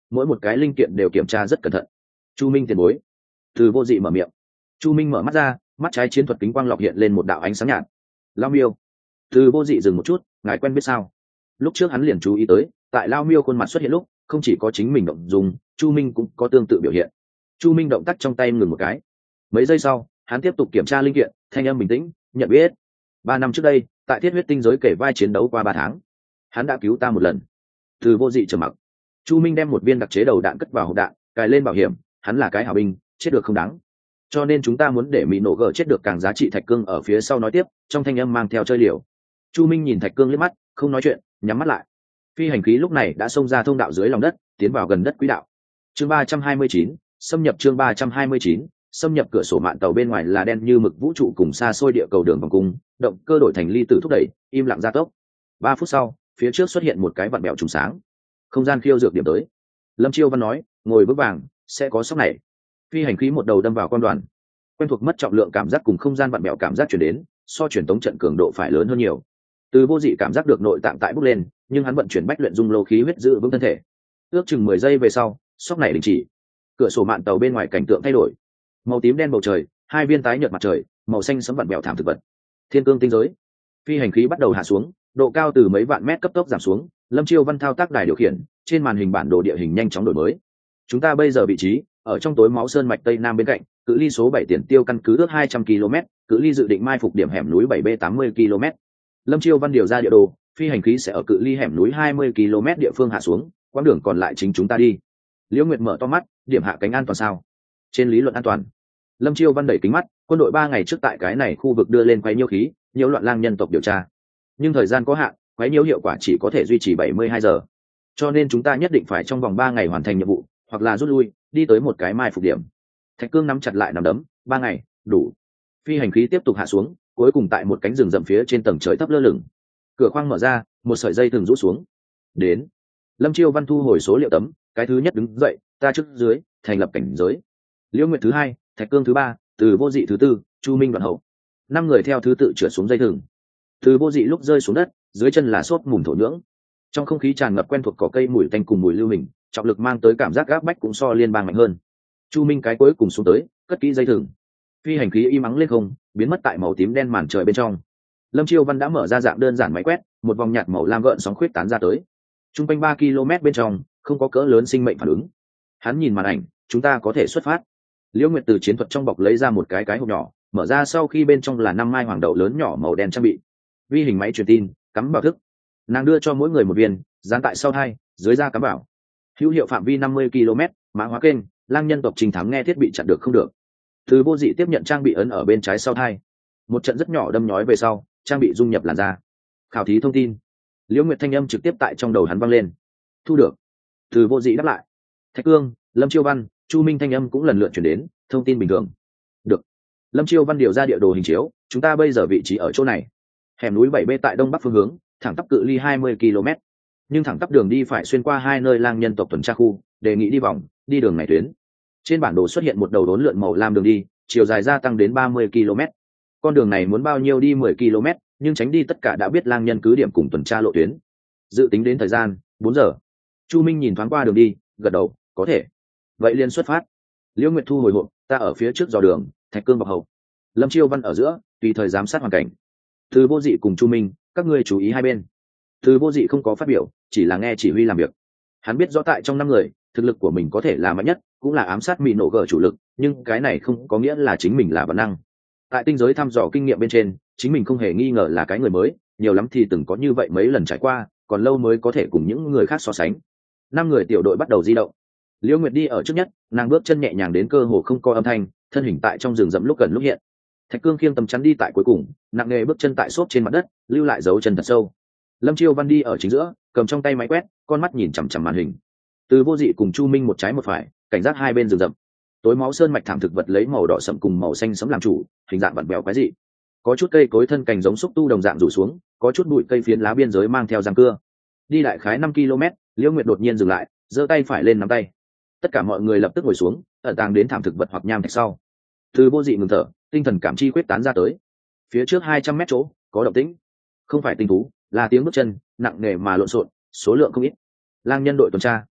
mỗi một cái linh kiện đều kiểm tra rất cẩn thận. Chu Minh tiền bối. Từ Vô Dị mở miệng. Chu Minh mở mắt ra, mắt trái chiến thuật kính quang lọc hiện lên một đạo ánh sáng nhạt. Lao Miêu. Từ Vô Dị dừng một chút, ngài quen biết sao? Lúc trước hắn liền chú ý tới, tại Lao Miêu khuôn mặt xuất hiện lúc, không chỉ có chính mình động dùng, Chu Minh cũng có tương tự biểu hiện. Chu Minh động tác trong tay ngừng một cái. Mấy giây sau, hắn tiếp tục kiểm tra linh kiện, thanh âm bình tĩnh, nhận biết. Ba năm trước đây, tại Thiết Huyết Tinh giới kể vai chiến đấu qua ba tháng, hắn đã cứu ta một lần. Từ Vô Dị trầm mặc. Chu Minh đem một viên đặc chế đầu đạn cất vào hộp đạn, cài lên bảo hiểm, hắn là cái hảo binh, chết được không đáng. Cho nên chúng ta muốn để mỹ nổ gờ chết được càng giá trị. Thạch Cương ở phía sau nói tiếp, trong thanh âm mang theo chơi liều. Chu Minh nhìn Thạch Cương liếc mắt, không nói chuyện, nhắm mắt lại. Phi hành khí lúc này đã xông ra thông đạo dưới lòng đất, tiến vào gần đất quỹ đạo. Chương ba trăm hai mươi chín, xâm nhập chương ba trăm hai mươi chín, xâm nhập. Cửa sổ mạn tàu bên ngoài là đen như mực vũ trụ cùng xa xôi địa cầu đường vòng cung, động cơ đổi thành ly tử thúc đẩy, im lặng gia tốc. Ba phút sau, phía trước xuất hiện một cái vặn bẹo trùng sáng. Không gian khiêu dược điểm tới. Lâm Chiêu Văn nói, ngồi vững vàng, sẽ có sốc này. Phi hành khí một đầu đâm vào quan đoàn. Quen thuộc mất trọng lượng cảm giác cùng không gian vặn bẹo cảm giác chuyển đến, so truyền tống trận cường độ phải lớn hơn nhiều. Từ Vô Dị cảm giác được nội tạng tại bốc lên, nhưng hắn vận chuyển bách luyện dung lô khí huyết giữ vững thân thể. Ước chừng mười giây về sau, sốc này đình chỉ. Cửa sổ mạn tàu bên ngoài cảnh tượng thay đổi. Màu tím đen bầu trời, hai viên tái nhợt mặt trời, màu xanh sẫm vặn bẹo thảm thực vật. Thiên cương tinh giới. Phi hành khí bắt đầu hạ xuống, độ cao từ mấy vạn mét cấp tốc giảm xuống. Lâm Chiêu Văn thao tác đài điều khiển, trên màn hình bản đồ địa hình nhanh chóng đổi mới. Chúng ta bây giờ vị trí ở trong tối máu sơn mạch tây nam bên cạnh, cự ly số bảy tiền tiêu căn cứ ước hai trăm ki lô mét, cự ly dự định mai phục điểm hẻm núi bảy B tám mươi ki lô mét. Lâm Chiêu Văn điều ra địa đồ, phi hành khí sẽ ở cự ly hẻm núi hai mươi ki lô mét địa phương hạ xuống, quãng đường còn lại chính chúng ta đi. Liễu Nguyệt mở to mắt, điểm hạ cánh an toàn sao? Trên lý luận an toàn. Lâm Chiêu Văn đẩy kính mắt, quân đội ba ngày trước tại cái này khu vực đưa lên quấy nhiễu khí, nhiễu loạn lang nhân tộc điều tra. Nhưng thời gian có hạn, quấy nhiễu hiệu quả chỉ có thể duy trì bảy mươi hai giờ. Cho nên chúng ta nhất định phải trong vòng ba ngày hoàn thành nhiệm vụ, hoặc là rút lui, đi tới một cái mai phục điểm. Thạch Cương nắm chặt lại nắm đấm, ba ngày, đủ. Phi hành khí tiếp tục hạ xuống, cuối cùng tại một cánh rừng rậm phía trên tầng trời thấp lơ lửng. Cửa khoang mở ra, một sợi dây thừng rũ xuống. Đến. Lâm Chiêu Văn thu hồi số liệu tấm, cái thứ nhất đứng dậy, ta trước dưới, thành lập cảnh giới. Liễu Nguyệt thứ hai, Thạch Cương thứ ba, Từ Vô Dị thứ tư, Chu Minh đoạn hậu. Năm người theo thứ tự trượt xuống dây thừng. Từ Vô Dị lúc rơi xuống đất, dưới chân là xốp mùn thổ nhưỡng. Trong không khí tràn ngập quen thuộc cỏ cây mùi tanh cùng mùi lưu hình, trọng lực mang tới cảm giác gáp bách cũng so liên bang mạnh hơn. Chu Minh cái cuối cùng xuống tới, cất kỹ dây thừng. Phi hành khí im ắng lên không, biến mất tại màu tím đen màn trời bên trong. Lâm Chiêu Văn đã mở ra dạng đơn giản máy quét, một vòng nhạt màu lam gợn sóng khuyết tán ra tới. Trung quanh ba ki lô mét bên trong, không có cỡ lớn sinh mệnh phản ứng. Hắn nhìn màn ảnh, chúng ta có thể xuất phát. Liễu Nguyệt từ chiến thuật trong bọc lấy ra một cái cái hộp nhỏ, mở ra sau khi bên trong là năm mai hoàng đậu lớn nhỏ màu đen trang bị. Vi hình máy truyền tin, cắm bảo thức. Nàng đưa cho mỗi người một viên, dán tại sau hai, dưới da cắm bảo. Hữu hiệu phạm vi năm mươi ki lô mét, mã hóa kênh, lang nhân tộc trình thắng nghe thiết bị chặn được không được. Từ Vô Dị tiếp nhận trang bị ấn ở bên trái sau hai. Một trận rất nhỏ đâm nhói về sau, trang bị dung nhập làn da. Khảo thí thông tin. Liễu Nguyệt thanh âm trực tiếp tại trong đầu hắn vang lên. Thu được. Từ Vô Dị đáp lại. Thạch Cương, Lâm Chiêu Văn, Chu Minh thanh âm cũng lần lượt chuyển đến, thông tin bình thường. Được. Lâm Chiêu Văn điều ra địa đồ hình chiếu, chúng ta bây giờ vị trí ở chỗ này. Hẻm núi bảy B tại đông bắc phương hướng, thẳng tắp cự ly hai mươi ki lô mét. Nhưng thẳng tắp đường đi phải xuyên qua hai nơi lang nhân tộc tuần tra khu, đề nghị đi vòng, đi đường này tuyến. Trên bản đồ xuất hiện một đầu đốn lượn màu lam đường đi, chiều dài gia tăng đến ba mươi ki lô mét. Con đường này muốn bao nhiêu đi mười ki lô mét, nhưng tránh đi tất cả đã biết lang nhân cứ điểm cùng tuần tra lộ tuyến. Dự tính đến thời gian, bốn giờ. Chu Minh nhìn thoáng qua đường đi, gật đầu, có thể. Vậy liền xuất phát. Liễu Nguyệt thu hồi hộp, ta ở phía trước dò đường, Thạch Cương bọc hậu. Lâm Chiêu Văn ở giữa, tùy thời giám sát hoàn cảnh. Từ Vô Dị cùng Chu Minh, các ngươi chú ý hai bên. Từ Vô Dị không có phát biểu, chỉ là nghe chỉ huy làm việc. Hắn biết rõ tại trong năm người, thực lực của mình có thể là mạnh nhất, cũng là ám sát mỹ nổ gở chủ lực, nhưng cái này không có nghĩa là chính mình là bản năng. Tại tinh giới thăm dò kinh nghiệm bên trên, chính mình không hề nghi ngờ là cái người mới, nhiều lắm thì từng có như vậy mấy lần trải qua, còn lâu mới có thể cùng những người khác so sánh. Năm người tiểu đội bắt đầu di động. Liễu Nguyệt đi ở trước nhất, nàng bước chân nhẹ nhàng đến cơ hồ không có âm thanh, thân hình tại trong rừng rậm lúc gần lúc hiện. Thạch Cương khiêng tấm chắn đi tại cuối cùng, nặng nề bước chân tại xốp trên mặt đất, lưu lại dấu chân thật sâu. Lâm Chiêu Văn đi ở chính giữa, cầm trong tay máy quét, con mắt nhìn chằm chằm màn hình. Từ Vô Dị cùng Chu Minh một trái một phải, cảnh giác hai bên rừng rậm. Tối máu sơn mạch thảm thực vật lấy màu đỏ sẫm cùng màu xanh sẫm làm chủ, hình dạng vặn vẹo quái dị. Có chút cây cối thân cành giống xúc tu đồng dạng rủ xuống, có chút bụi cây phiến lá biên giới mang theo răng cưa. Đi đại khái năm ki lô mét, Liễu Nguyệt đột nhiên dừng lại, giơ tay phải lên nắm tay. Tất cả mọi người lập tức ngồi xuống, ẩn tàng đến thảm thực vật hoặc nham thạch sau. Từ Vô Dị ngừng thở, tinh thần cảm chi quyết tán ra tới. Phía trước hai trăm mét chỗ, có động tĩnh. Không phải tinh thú, là tiếng bước chân, nặng nề mà lộn xộn, số lượng không ít. Lang nhân đội tuần tra.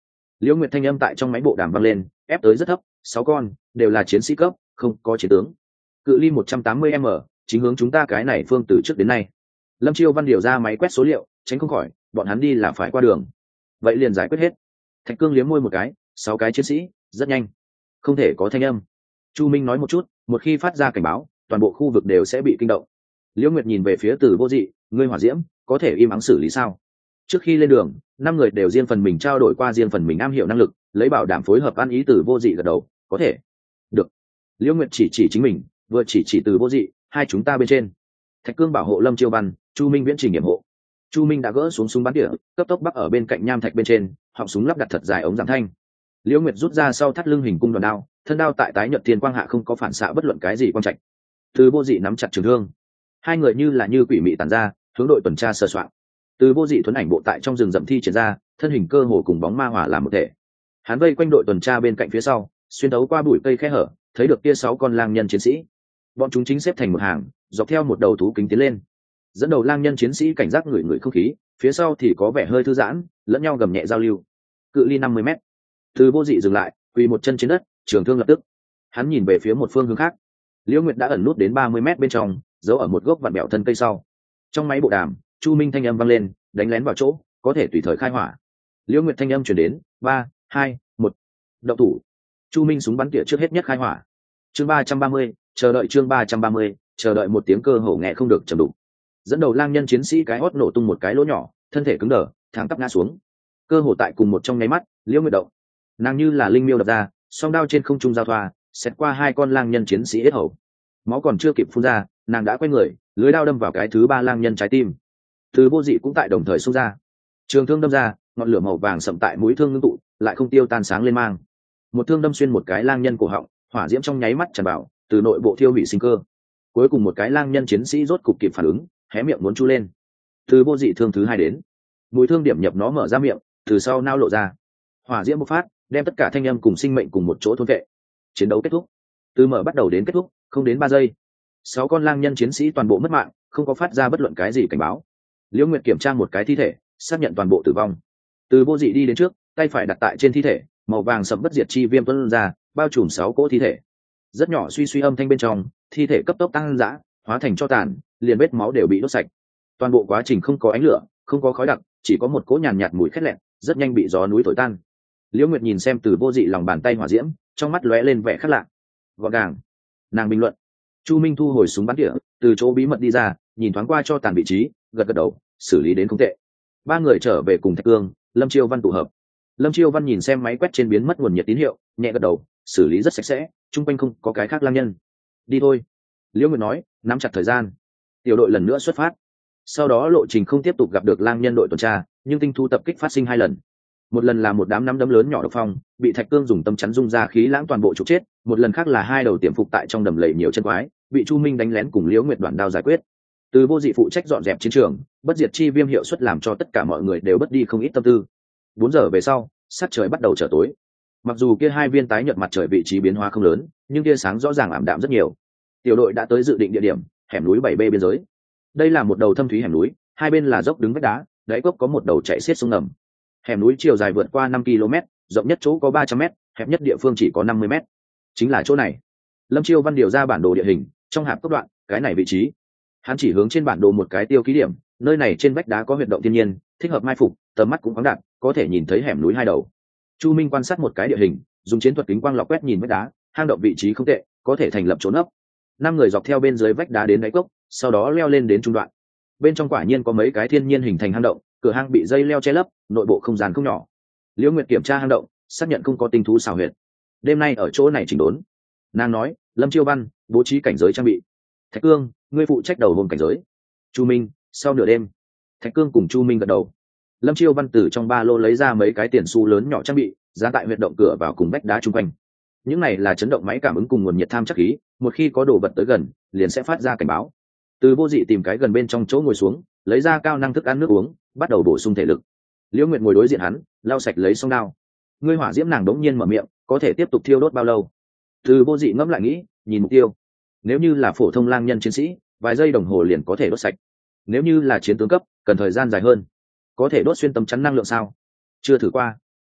Liễu Nguyệt thanh âm tại trong máy bộ đàm vang lên, ép tới rất thấp, sáu con đều là chiến sĩ cấp, không có chiến tướng. Cự ly một trăm tám mươi m, chính hướng chúng ta cái này phương từ trước đến nay. Lâm Chiêu Văn điều ra máy quét số liệu, tránh không khỏi, bọn hắn đi là phải qua đường. Vậy liền giải quyết hết. Thạch Cương liếm môi một cái, sáu cái chiến sĩ, rất nhanh. Không thể có thanh âm. Chu Minh nói một chút, một khi phát ra cảnh báo, toàn bộ khu vực đều sẽ bị kinh động. Liễu Nguyệt nhìn về phía Từ Vô Dị, ngươi hỏa diễm, có thể im ắng xử lý sao? Trước khi lên đường, năm người đều riêng phần mình trao đổi qua riêng phần mình am hiểu năng lực, lấy bảo đảm phối hợp ăn ý. Từ Vô Dị gật đầu, có thể. Được. Liễu Nguyệt chỉ chỉ chính mình, vừa chỉ chỉ Từ Vô Dị, hai chúng ta bên trên. Thạch Cương bảo hộ Lâm Chiêu Văn, Chu Minh viễn trình nghiệm hộ. Chu Minh đã gỡ xuống súng bắn tỉa, cấp tốc bắc ở bên cạnh nham thạch bên trên, họng súng lắp đặt thật dài ống giảm thanh. Liễu Nguyệt rút ra sau thắt lưng hình cung đòn đao, thân đao tại tái nhợt thiên quang hạ không có phản xạ bất luận cái gì quang trạch. Từ Vô Dị nắm chặt trường thương, hai người như là như quỷ mị tản ra, hướng đội tuần tra sơ soạn. Từ Vô Dị thuần ảnh bộ tại trong rừng rậm thi triển ra, thân hình cơ hồ cùng bóng ma hòa làm một thể. Hắn vây quanh đội tuần tra bên cạnh phía sau, xuyên đấu qua bụi cây khe hở, thấy được kia sáu con lang nhân chiến sĩ. Bọn chúng chính xếp thành một hàng, dọc theo một đầu thú kính tiến lên. Dẫn đầu lang nhân chiến sĩ cảnh giác ngửi ngửi không khí, phía sau thì có vẻ hơi thư giãn, lẫn nhau gầm nhẹ giao lưu. Cự ly năm mươi mét. Từ Vô Dị dừng lại, quỳ một chân trên đất, trường thương lập tức. Hắn nhìn về phía một phương hướng khác. Liễu Nguyệt đã ẩn nút đến ba mươi mét bên trong, giấu ở một gốc vạn bẹo thân cây sau. Trong máy bộ đàm, Chu Minh thanh âm vang lên, đánh lén vào chỗ, có thể tùy thời khai hỏa. Liễu Nguyệt thanh âm truyền đến, ba, hai, một. Động thủ. Chu Minh súng bắn tỉa trước hết nhất khai hỏa. Chương ba trăm ba mươi, chờ đợi chương ba trăm ba mươi, chờ đợi một tiếng cơ hồ nghe không được trầm đục. Dẫn đầu lang nhân chiến sĩ cái hót nổ tung một cái lỗ nhỏ, thân thể cứng đờ, thẳng tắp ngã xuống. Cơ hồ tại cùng một trong nháy mắt, Liễu Nguyệt động. Nàng như là linh miêu đập ra, song đao trên không trung giao thoa, xẹt qua hai con lang nhân chiến sĩ yết hầu. Máu còn chưa kịp phun ra, nàng đã quay người, lưới đao đâm vào cái thứ ba lang nhân trái tim. Từ Vô Dị cũng tại đồng thời xông ra, trường thương đâm ra, ngọn lửa màu vàng sậm tại mũi thương ngưng tụ, lại không tiêu tan sáng lên mang. Một thương đâm xuyên một cái lang nhân cổ họng, hỏa diễm trong nháy mắt tràn vào, từ nội bộ thiêu hủy sinh cơ. Cuối cùng một cái lang nhân chiến sĩ rốt cục kịp phản ứng, hé miệng muốn chu lên. Từ Vô Dị thương thứ hai đến, mũi thương điểm nhập nó mở ra miệng, từ sau nao lộ ra, hỏa diễm bộc phát, đem tất cả thanh âm cùng sinh mệnh cùng một chỗ thôn vệ. Chiến đấu kết thúc. Từ mở bắt đầu đến kết thúc, không đến ba giây. Sáu con lang nhân chiến sĩ toàn bộ mất mạng, không có phát ra bất luận cái gì cảnh báo. Liễu Nguyệt kiểm tra một cái thi thể, xác nhận toàn bộ tử vong. Từ Vô Dị đi đến trước, tay phải đặt tại trên thi thể, màu vàng sẫm bất diệt chi viêm tuôn ra, bao trùm sáu cỗ thi thể. Rất nhỏ suy suy âm thanh bên trong, thi thể cấp tốc tăng dã, hóa thành tro tàn, liền vết máu đều bị đốt sạch. Toàn bộ quá trình không có ánh lửa, không có khói đặc, chỉ có một cỗ nhàn nhạt mùi khét lẹn, rất nhanh bị gió núi thổi tan. Liễu Nguyệt nhìn xem Từ Vô Dị lòng bàn tay hỏa diễm, trong mắt lóe lên vẻ khác lạ. Gọn gàng. Nàng bình luận. Chu Minh thu hồi súng bắn tỉa, từ chỗ bí mật đi ra, nhìn thoáng qua cho tàn vị trí, gật gật đầu, xử lý đến không tệ. Ba người trở về cùng Thạch Cương, Lâm Chiêu Văn tụ hợp. Lâm Chiêu Văn nhìn xem máy quét trên biến mất nguồn nhiệt tín hiệu, nhẹ gật đầu, xử lý rất sạch sẽ, chung quanh không có cái khác lang nhân. Đi thôi. Liễu Nguyệt nói, nắm chặt thời gian. Tiểu đội lần nữa xuất phát. Sau đó lộ trình không tiếp tục gặp được lang nhân đội tuần tra, nhưng tinh thu tập kích phát sinh hai lần. Một lần là một đám nắm đấm lớn nhỏ độc phong, bị Thạch Cương dùng tâm chắn dung ra khí lãng toàn bộ trục chết. Một lần khác là hai đầu tiềm phục tại trong đầm lầy nhiều chân quái, bị Chu Minh đánh lén cùng Liễu Nguyệt đoạn đao giải quyết. Từ Vô Dị phụ trách dọn dẹp chiến trường, bất diệt chi viêm hiệu suất làm cho tất cả mọi người đều bất đi không ít tâm tư. Bốn giờ về sau, sắc trời bắt đầu trở tối. Mặc dù kia hai viên tái nhợt mặt trời vị trí biến hóa không lớn, nhưng tia sáng rõ ràng ảm đạm rất nhiều. Tiểu đội đã tới dự định địa điểm, hẻm núi bảy B biên giới. Đây là một đầu thâm thúy hẻm núi, hai bên là dốc đứng vách đá, đáy cốc có một đầu chảy xiết sông ngầm. Hẻm núi chiều dài vượt qua năm ki lô mét, rộng nhất chỗ có ba trăm mét, hẹp nhất địa phương chỉ có năm mươi mét. Chính là chỗ này. Lâm Chiêu Văn điều ra bản đồ địa hình, trong hạp cốc đoạn, cái này vị trí. Hắn chỉ hướng trên bản đồ một cái tiêu ký điểm, nơi này trên vách đá có huyệt động thiên nhiên, thích hợp mai phục, tầm mắt cũng khoáng đạt, có thể nhìn thấy hẻm núi hai đầu. Chu Minh quan sát một cái địa hình, dùng chiến thuật kính quang lọc quét nhìn vách đá, hang động vị trí không tệ, có thể thành lập trốn ấp. Năm người dọc theo bên dưới vách đá đến đáy cốc, sau đó leo lên đến trung đoạn. Bên trong quả nhiên có mấy cái thiên nhiên hình thành hang động, cửa hang bị dây leo che lấp, nội bộ không gian không nhỏ. Liễu Nguyệt kiểm tra hang động, xác nhận không có tinh thú xào huyệt. Đêm nay ở chỗ này chỉnh đốn. Nàng nói, Lâm Chiêu Văn bố trí cảnh giới trang bị. Thạch Cương, ngươi phụ trách đầu hôm cảnh giới. Chu Minh, sau nửa đêm. Thạch Cương cùng Chu Minh gật đầu. Lâm Chiêu Văn từ trong ba lô lấy ra mấy cái tiền xu lớn nhỏ trang bị, giá tại huyệt động cửa vào cùng vách đá chung quanh. Những này là chấn động máy cảm ứng cùng nguồn nhiệt tham chắc khí, một khi có đồ vật tới gần, liền sẽ phát ra cảnh báo. Từ Vô Dị tìm cái gần bên trong chỗ ngồi xuống, lấy ra cao năng thức ăn nước uống, bắt đầu bổ sung thể lực. Liễu Nguyệt ngồi đối diện hắn, lau sạch lấy song đao. Ngươi hỏa diễm nàng đống nhiên mở miệng, có thể tiếp tục thiêu đốt bao lâu? Từ Vô Dị ngẫm lại nghĩ, nhìn mục tiêu. Nếu như là phổ thông lang nhân chiến sĩ, vài giây đồng hồ liền có thể đốt sạch. Nếu như là chiến tướng cấp, cần thời gian dài hơn. Có thể đốt xuyên tấm chắn năng lượng sao? Chưa thử qua.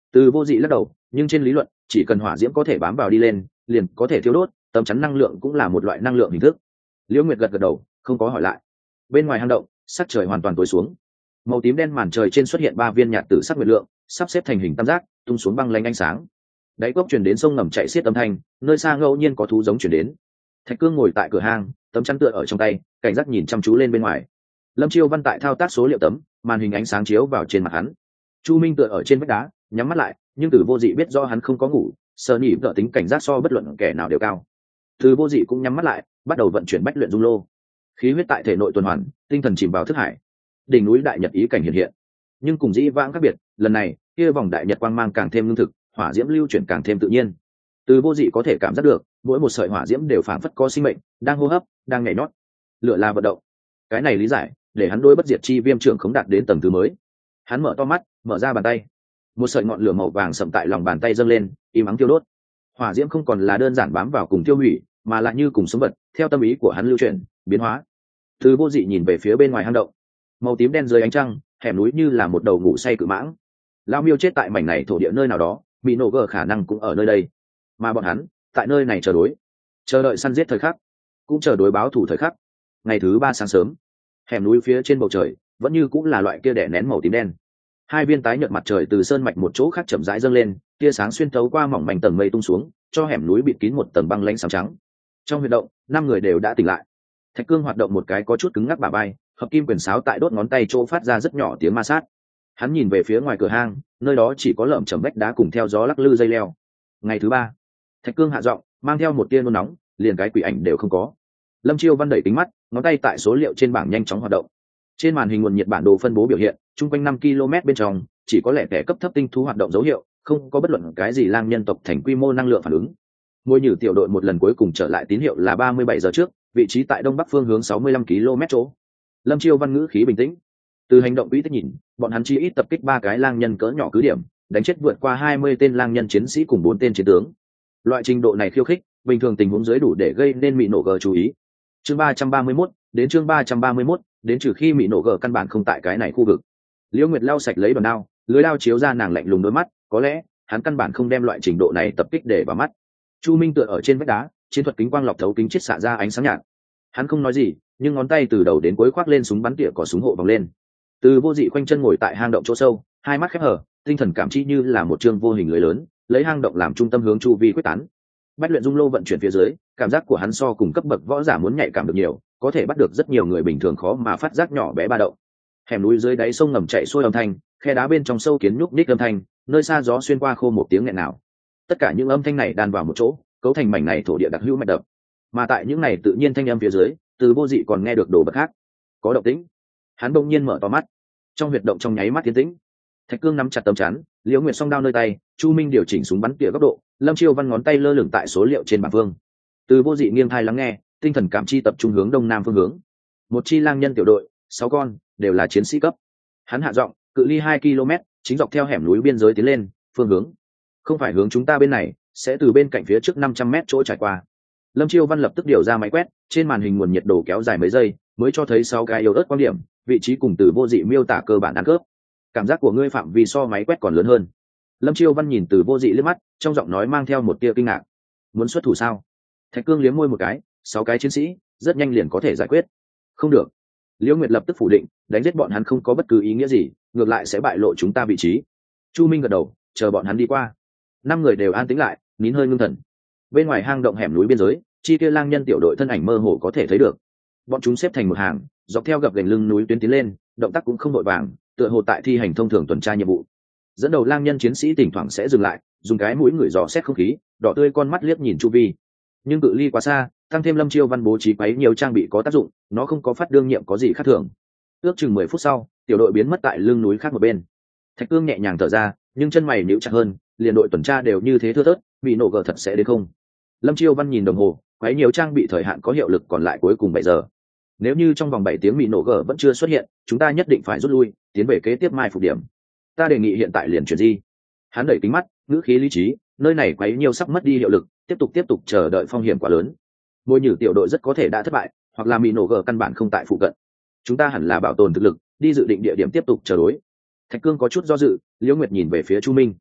Từ Vô Dị lắc đầu, nhưng trên lý luận chỉ cần hỏa diễm có thể bám vào đi lên liền có thể thiêu đốt, tấm chắn năng lượng cũng là một loại năng lượng hình thức. Liễu Nguyệt gật gật đầu, không có hỏi lại. Bên ngoài hang động, sắc trời hoàn toàn tối xuống, màu tím đen màn trời trên xuất hiện ba viên nhạt tử sắc nguyệt lượng, sắp xếp thành hình tam giác, tung xuống băng lanh ánh sáng. Đáy cốc truyền đến sông ngầm chạy xiết âm thanh, nơi xa ngẫu nhiên có thú giống truyền đến. Thạch Cương ngồi tại cửa hang, tấm chắn tựa ở trong tay, cảnh giác nhìn chăm chú lên bên ngoài. Lâm Chiêu Văn tại thao tác số liệu tấm, màn hình ánh sáng chiếu vào trên mặt hắn. Chu Minh tựa ở trên vách đá, nhắm mắt lại, nhưng Từ Vô Dị biết do hắn không có ngủ, sơ nhị vợ tính cảnh giác so bất luận kẻ nào đều cao. Từ Vô Dị cũng nhắm mắt lại, bắt đầu vận chuyển bách luyện dung lô. Khí huyết tại thể nội tuần hoàn, tinh thần chìm vào thức hải. Đỉnh núi đại nhật ý cảnh hiện hiện, nhưng cùng dĩ vãng khác biệt, lần này kia vòng đại nhật quang mang càng thêm lương thực, hỏa diễm lưu chuyển càng thêm tự nhiên. Từ Vô Dị có thể cảm giác được, mỗi một sợi hỏa diễm đều phảng phất có sinh mệnh, đang hô hấp, đang nhảy nhót. Lửa là vận động. Cái này lý giải, để hắn đối bất diệt chi viêm trưởng khống đạt đến tầng thứ mới. Hắn mở to mắt, mở ra bàn tay. Một sợi ngọn lửa màu vàng sậm tại lòng bàn tay dâng lên, im ắng tiêu đốt. Hỏa diễm không còn là đơn giản bám vào cùng tiêu hủy, mà lại như cùng sống vật, theo tâm ý của hắn lưu chuyển, biến hóa. Từ Vô Dị nhìn về phía bên ngoài hang động, màu tím đen dưới ánh trăng, hẻm núi như là một đầu ngủ say cự mãng. Lão miêu chết tại mảnh này thổ địa nơi nào đó, bị nổ gờ khả năng cũng ở nơi đây, mà bọn hắn tại nơi này chờ đối, chờ đợi săn giết thời khắc, cũng chờ đối báo thủ thời khắc. Ngày thứ ba sáng sớm, hẻm núi phía trên bầu trời vẫn như cũng là loại kia đẻ nén màu tím đen. Hai viên tái nhợt mặt trời từ sơn mạch một chỗ khác chậm rãi dâng lên, tia sáng xuyên thấu qua mỏng manh tầng mây tung xuống, cho hẻm núi bịt kín một tầng băng lãnh xám trắng. Trong huyệt động, năm người đều đã tỉnh lại. Thạch Cương hoạt động một cái có chút cứng ngắc bả vai, hợp kim quyền sáo tại đốt ngón tay chỗ phát ra rất nhỏ tiếng ma sát. Hắn nhìn về phía ngoài cửa hang, nơi đó chỉ có lởm chởm vách đá cùng theo gió lắc lư dây leo. Ngày thứ ba, Thạch Cương hạ giọng, mang theo một tia nôn nóng, liền cái quỷ ảnh đều không có. Lâm Chiêu Văn đẩy kính mắt, ngón tay tại số liệu trên bảng nhanh chóng hoạt động. Trên màn hình nguồn nhiệt bản đồ phân bố biểu hiện, chung quanh năm ki lô mét bên trong, chỉ có lẻ tẻ cấp thấp tinh thú hoạt động dấu hiệu, không có bất luận cái gì lang nhân tộc thành quy mô năng lượng phản ứng. Môi Nhử tiểu đội một lần cuối cùng trở lại tín hiệu là ba mươi bảy giờ trước, vị trí tại đông bắc phương hướng sáu mươi lăm ki lô mét chỗ. Lâm Chiêu Văn ngữ khí bình tĩnh. Từ hành động quỹ tích nhìn, bọn hắn chi ít tập kích ba cái lang nhân cỡ nhỏ cứ điểm, đánh chết vượt qua hai mươi tên lang nhân chiến sĩ cùng bốn tên chiến tướng. Loại trình độ này khiêu khích, bình thường tình huống dưới đủ để gây nên mị nổ gờ chú ý. Chương ba trăm ba mươi mốt, đến chương ba trăm ba mươi mốt, đến trừ khi mị nổ gờ căn bản không tại cái này khu vực. Liễu Nguyệt lau sạch lấy đòn đao, lưới đao chiếu ra nàng lạnh lùng đôi mắt, có lẽ hắn căn bản không đem loại trình độ này tập kích để vào mắt. Chu Minh tựa ở trên vách đá, chiến thuật kính quang lọc thấu kính chiết xạ ra ánh sáng nhạt. Hắn không nói gì, nhưng ngón tay từ đầu đến cuối khoác lên súng bắn tỉa có súng hộ vòng lên. Từ Vô Dị khoanh chân ngồi tại hang động chỗ sâu, hai mắt khép hờ, tinh thần cảm chi như là một chương vô hình lưới lớn, lấy hang động làm trung tâm hướng chu vi quyết tán. Bách luyện dung lô vận chuyển phía dưới, cảm giác của hắn so cùng cấp bậc võ giả muốn nhạy cảm được nhiều, có thể bắt được rất nhiều người bình thường khó mà phát giác nhỏ bé ba động. Hẻm núi dưới đáy sông ngầm chảy xuôi âm thanh, khe đá bên trong sâu kiến nhúc nhích âm thanh, nơi xa gió xuyên qua khô một tiếng nghẹn nào. Tất cả những âm thanh này đan vào một chỗ, cấu thành mảnh này thổ địa đặc hữu mạch đập. Mà tại những này tự nhiên thanh âm phía dưới, Từ Vô Dị còn nghe được đồ vật khác, có động tĩnh. Hắn bỗng nhiên mở to mắt, trong huyệt động trong nháy mắt tiến tĩnh. Thạch Cương nắm chặt tấm chắn, Liễu Nguyệt song đao nơi tay, Chu Minh điều chỉnh súng bắn tỉa góc độ, Lâm Chiêu Văn ngón tay lơ lửng tại số liệu trên bảng phương. Từ Vô Dị nghiêng tai lắng nghe, tinh thần cảm chi tập trung hướng đông nam phương hướng. Một chi lang nhân tiểu đội, sáu con, đều là chiến sĩ cấp. Hắn hạ giọng, cự ly hai ki lô mét, chính dọc theo hẻm núi biên giới tiến lên, phương hướng không phải hướng chúng ta bên này, sẽ từ bên cạnh phía trước năm trăm mét chỗ trải qua. Lâm Chiêu Văn lập tức điều ra máy quét, trên màn hình nguồn nhiệt độ kéo dài mấy giây, mới cho thấy sáu cái yếu ớt quan điểm, vị trí cùng Từ Vô Dị miêu tả cơ bản ăn khớp. Cảm giác của ngươi phạm vi so máy quét còn lớn hơn. Lâm Chiêu Văn nhìn Từ Vô Dị liếc mắt, trong giọng nói mang theo một tia kinh ngạc. Muốn xuất thủ sao? Thạch Cương liếm môi một cái, sáu cái chiến sĩ, rất nhanh liền có thể giải quyết. Không được. Liễu Nguyệt lập tức phủ định, đánh giết bọn hắn không có bất cứ ý nghĩa gì, ngược lại sẽ bại lộ chúng ta vị trí. Chu Minh gật đầu, chờ bọn hắn đi qua. Năm người đều an tĩnh lại, nín hơi ngưng thần. Bên ngoài hang động hẻm núi biên giới, chi kia lang nhân tiểu đội thân ảnh mơ hồ có thể thấy được. Bọn chúng xếp thành một hàng, dọc theo gập ghềnh lưng núi tuyến tiến lên, động tác cũng không vội vàng, tựa hồ tại thi hành thông thường tuần tra nhiệm vụ. Dẫn đầu lang nhân chiến sĩ thỉnh thoảng sẽ dừng lại, dùng cái mũi ngửi dò xét không khí, đỏ tươi con mắt liếc nhìn chu vi. Nhưng cự ly quá xa, tăng thêm Lâm Chiêu Văn bố trí quấy nhiều trang bị có tác dụng, nó không có phát đương nhiệm có gì khác thường. Ước chừng mười phút sau, tiểu đội biến mất tại lưng núi khác một bên. Thạch Cương nhẹ nhàng thở ra, nhưng chân mày nhíu chặt hơn, liền đội tuần tra đều như thế thưa thớt, bị nổ gờ thật sẽ đến không? Lâm Chiêu Văn nhìn đồng hồ, quấy nhiều trang bị thời hạn có hiệu lực còn lại cuối cùng bảy giờ. Nếu như trong vòng bảy tiếng bị nổ gờ vẫn chưa xuất hiện, chúng ta nhất định phải rút lui, tiến về kế tiếp mai phục điểm. Ta đề nghị hiện tại liền chuyển di. Hắn đẩy kính mắt, ngữ khí lý trí, nơi này quấy nhiều sắp mất đi hiệu lực, tiếp tục tiếp tục chờ đợi phong hiểm quá lớn. Môi Nhử tiểu đội rất có thể đã thất bại, hoặc là bị nổ gờ căn bản không tại phụ cận. Chúng ta hẳn là bảo tồn thực lực, đi dự định địa điểm tiếp tục chờ đối. Thạch Cương có chút do dự, Liễu Nguyệt nhìn về phía Chu Minh.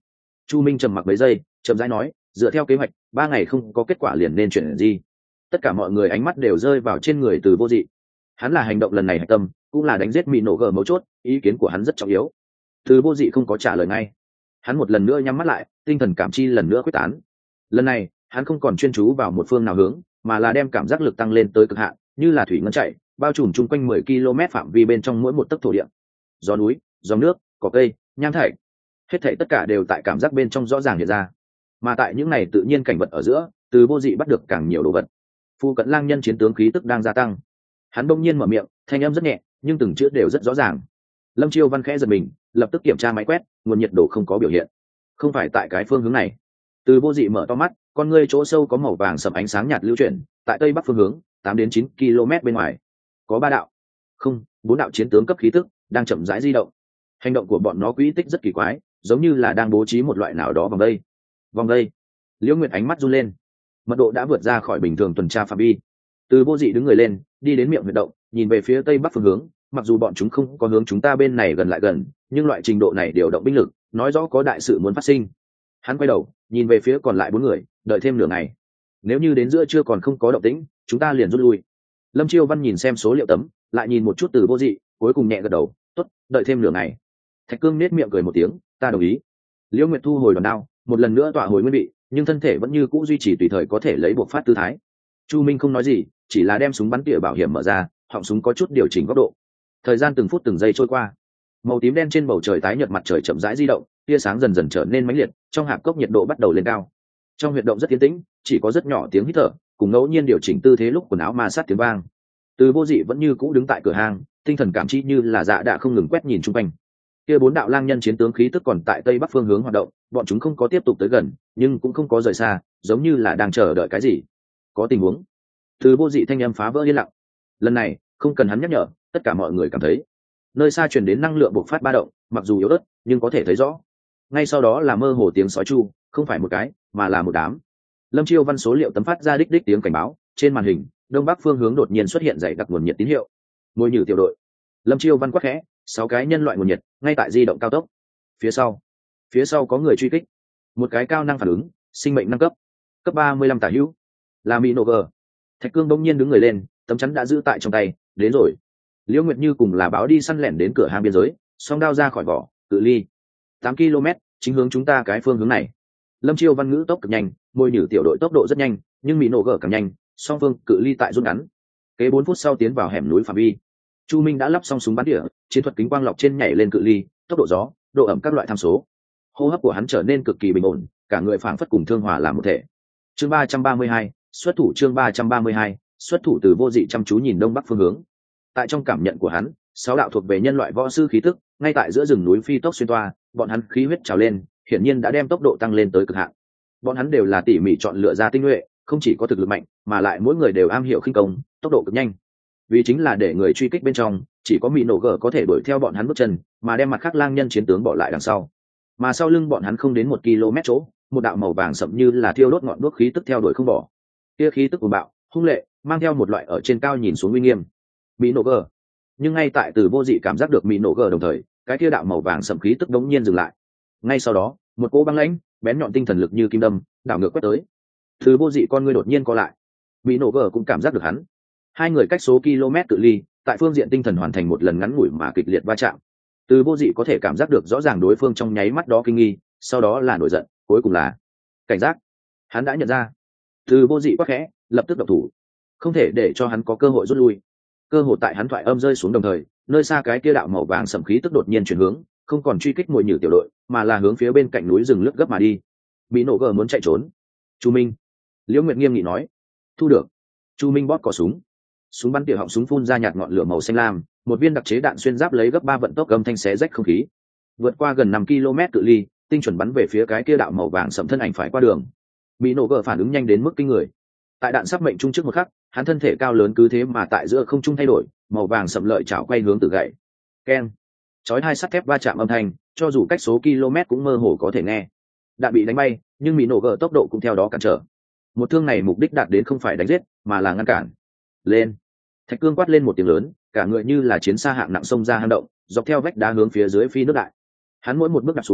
Chu Minh trầm mặc mấy giây, chậm rãi nói, dựa theo kế hoạch ba ngày không có kết quả liền nên chuyển gì. Tất cả mọi người ánh mắt đều rơi vào trên người Từ Vô Dị. Hắn là hành động lần này hạch tâm, cũng là đánh giết Mị Nổ Gở mấu chốt, ý kiến của hắn rất trọng yếu. Từ Vô Dị không có trả lời ngay. Hắn một lần nữa nhắm mắt lại, tinh thần cảm chi lần nữa quyết tán. Lần này hắn không còn chuyên chú vào một phương nào hướng, mà là đem cảm giác lực tăng lên tới cực hạn, như là thủy ngân chạy, bao trùm chung quanh mười ki lô mét phạm vi bên trong mỗi một tấc thổ địa. Gió núi, gió nước, cỏ cây, nham thạch, hết thảy tất cả đều tại cảm giác bên trong rõ ràng hiện ra. Mà tại những này tự nhiên cảnh vật ở giữa, Từ Vô Dị bắt được càng nhiều đồ vật. Phu cận lang nhân chiến tướng khí tức đang gia tăng. Hắn bỗng nhiên mở miệng, thanh âm rất nhẹ, nhưng từng chữ đều rất rõ ràng. Lâm Chiêu Văn khẽ giật mình, lập tức kiểm tra máy quét, nguồn nhiệt độ không có biểu hiện. Không phải tại cái phương hướng này. Từ Vô Dị mở to mắt, con ngươi chỗ sâu có màu vàng sẫm ánh sáng nhạt lưu chuyển, tại tây bắc phương hướng, tám đến chín ki lô mét bên ngoài, có ba đạo, không, bốn đạo chiến tướng cấp khí tức đang chậm rãi di động. Hành động của bọn nó quỹ tích rất kỳ quái, giống như là đang bố trí một loại nào đó vòng đây. Vòng đây. Liễu Nguyệt ánh mắt run lên. Mật độ đã vượt ra khỏi bình thường tuần tra phạm vi. Từ Vô Dị đứng người lên, đi đến miệng huyệt động, nhìn về phía tây bắc phương hướng, mặc dù bọn chúng không có hướng chúng ta bên này gần lại gần, nhưng loại trình độ này điều động binh lực, nói rõ có đại sự muốn phát sinh. Hắn quay đầu, nhìn về phía còn lại bốn người, đợi thêm nửa ngày. Nếu như đến giữa trưa còn không có động tĩnh, chúng ta liền rút lui. Lâm Chiêu Văn nhìn xem số liệu tấm, lại nhìn một chút Từ Vô Dị, cuối cùng nhẹ gật đầu, tốt, đợi thêm nửa ngày. Thạch Cương nét miệng cười một tiếng, ta đồng ý. Liễu Nguyệt thu hồi đòn đao, một lần nữa tọa hồi nguyên vị, nhưng thân thể vẫn như cũ duy trì tùy thời có thể lấy buộc phát tư thái. Chu Minh không nói gì, chỉ là đem súng bắn tỉa bảo hiểm mở ra, họng súng có chút điều chỉnh góc độ. Thời gian từng phút từng giây trôi qua, màu tím đen trên bầu trời tái nhợt mặt trời chậm rãi di động, tia sáng dần dần trở nên mãnh liệt, trong hạp cốc nhiệt độ bắt đầu lên cao. Trong huyệt động rất yên tĩnh, chỉ có rất nhỏ tiếng hít thở, cùng ngẫu nhiên điều chỉnh tư thế lúc quần áo ma sát tiếng vang. Từ Vô Dị vẫn như cũ đứng tại cửa hang, tinh thần cảm chi như là dạ đã không ngừng quét nhìn xung quanh. Kia bốn đạo lang nhân chiến tướng khí tức còn tại tây bắc phương hướng hoạt động, bọn chúng không có tiếp tục tới gần, nhưng cũng không có rời xa, giống như là đang chờ đợi cái gì. Có tình huống. Từ Vô Dị thanh âm phá vỡ yên lặng. Lần này, không cần hắn nhắc nhở, tất cả mọi người cảm thấy. Nơi xa truyền đến năng lượng bộc phát ba động, mặc dù yếu ớt, nhưng có thể thấy rõ. Ngay sau đó là mơ hồ tiếng sói chu, không phải một cái, mà là một đám. Lâm Chiêu Văn số liệu tấm phát ra đích đích tiếng cảnh báo, trên màn hình, đông bắc phương hướng đột nhiên xuất hiện dày đặc nguồn nhiệt tín hiệu. Môi nhử tiểu đội. Lâm Chiêu Văn quát khẽ, sáu cái nhân loại nguồn nhiệt, ngay tại di động cao tốc. Phía sau, phía sau có người truy kích. Một cái cao năng phản ứng, sinh mệnh năng cấp, cấp ba mươi lăm tả hữu, là Mị Nổ Gở. Thạch Cương bỗng nhiên đứng người lên, tấm chắn đã giữ tại trong tay, đến rồi. Liễu Nguyệt Như cùng là báo đi săn lẻn đến cửa hang biên giới, song đao ra khỏi vỏ, cự ly tám ki lô mét, chính hướng chúng ta cái phương hướng này. Lâm Chiêu Văn ngữ tốc cực nhanh, môi nhử tiểu đội tốc độ rất nhanh, nhưng Mị Nổ Gở càng nhanh, song phương cự ly tại rút ngắn. Kế bốn phút sau tiến vào hẻm núi phạm vi. Chu Minh đã lắp xong súng bắn tỉa, chiến thuật kính quang lọc trên nhảy lên cự ly, tốc độ gió, độ ẩm các loại tham số. Hô hấp của hắn trở nên cực kỳ bình ổn, cả người phảng phất cùng thương hòa làm một thể. Chương ba trăm ba mươi hai, xuất thủ chương ba trăm ba mươi hai, xuất thủ. Từ Vô Dị chăm chú nhìn đông bắc phương hướng. Tại trong cảm nhận của hắn, sáu đạo thuộc về nhân loại võ sư khí tức, ngay tại giữa rừng núi phi tốc xuyên toa, bọn hắn khí huyết trào lên, hiển nhiên đã đem tốc độ tăng lên tới cực hạn. Bọn hắn đều là tỉ mỉ chọn lựa ra tinh nhuệ, không chỉ có thực lực mạnh, mà lại mỗi người đều am hiểu khinh công, tốc độ cực nhanh. Vì chính là để người truy kích bên trong, chỉ có Mị Nổ Gở có thể đuổi theo bọn hắn bước chân, mà đem mặt khác lang nhân chiến tướng bỏ lại đằng sau. Mà sau lưng bọn hắn không đến một km chỗ, một đạo màu vàng sậm như là thiêu đốt ngọn đuốc khí tức theo đuổi không bỏ. Kia khí tức cuồng bạo, hung lệ, mang theo một loại ở trên cao nhìn xuống uy nghiêm. Mị Nổ Gở. Nhưng ngay tại Từ Vô Dị cảm giác được Mị Nổ Gở đồng thời, cái kia đạo màu vàng sậm khí tức đống nhiên dừng lại. Ngay sau đó, một cỗ băng lãnh, bén nhọn tinh thần lực như kim đâm, đảo ngược quét tới. Từ Vô Dị con ngươi đột nhiên co lại. Mị Nổ Gở cũng cảm giác được hắn. Hai người cách số km cự ly, tại phương diện tinh thần hoàn thành một lần ngắn ngủi mà kịch liệt va chạm. Từ Vô Dị có thể cảm giác được rõ ràng đối phương trong nháy mắt đó kinh nghi, sau đó là nổi giận, cuối cùng là cảnh giác. Hắn đã nhận ra. Từ Vô Dị quắc khẽ, lập tức động thủ, không thể để cho hắn có cơ hội rút lui. Cơ hội tại hắn thoại âm rơi xuống đồng thời, nơi xa cái kia đạo màu vàng sẫm khí tức đột nhiên chuyển hướng, không còn truy kích mồi nhử tiểu đội, mà là hướng phía bên cạnh núi rừng lướt gấp mà đi. Bị nổ gờ muốn chạy trốn. Chu Minh. Liễu Nguyệt nghiêm nghị nói. Thu được. Chu Minh bóp cò súng. Súng bắn tỉa họng súng phun ra nhạt ngọn lửa màu xanh lam, một viên đặc chế đạn xuyên giáp lấy gấp ba vận tốc gầm thanh xé rách không khí, vượt qua gần năm ki lô mét cự ly, tinh chuẩn bắn về phía cái kia đạo màu vàng sẫm thân ảnh phải qua đường. Bị nổ gờ phản ứng nhanh đến mức kinh người. Tại đạn sắp mệnh trung trước một khắc, hắn thân thể cao lớn cứ thế mà tại giữa không trung thay đổi, màu vàng sẫm lợi chảo quay hướng từ gậy. Keng. Chói hai sắt thép va chạm âm thanh, cho dù cách số km cũng mơ hồ có thể nghe. Đạn bị đánh bay, nhưng bị nổ gờ tốc độ cũng theo đó cản trở. Một thương này mục đích đạt đến không phải đánh giết, mà là ngăn cản. Lên. Thạch Cương quát lên một tiếng lớn, cả người như là chiến xa hạng nặng xông ra hang động, dọc theo vách đá hướng phía dưới phi nước đại. Hắn mỗi một bước đạp xuống,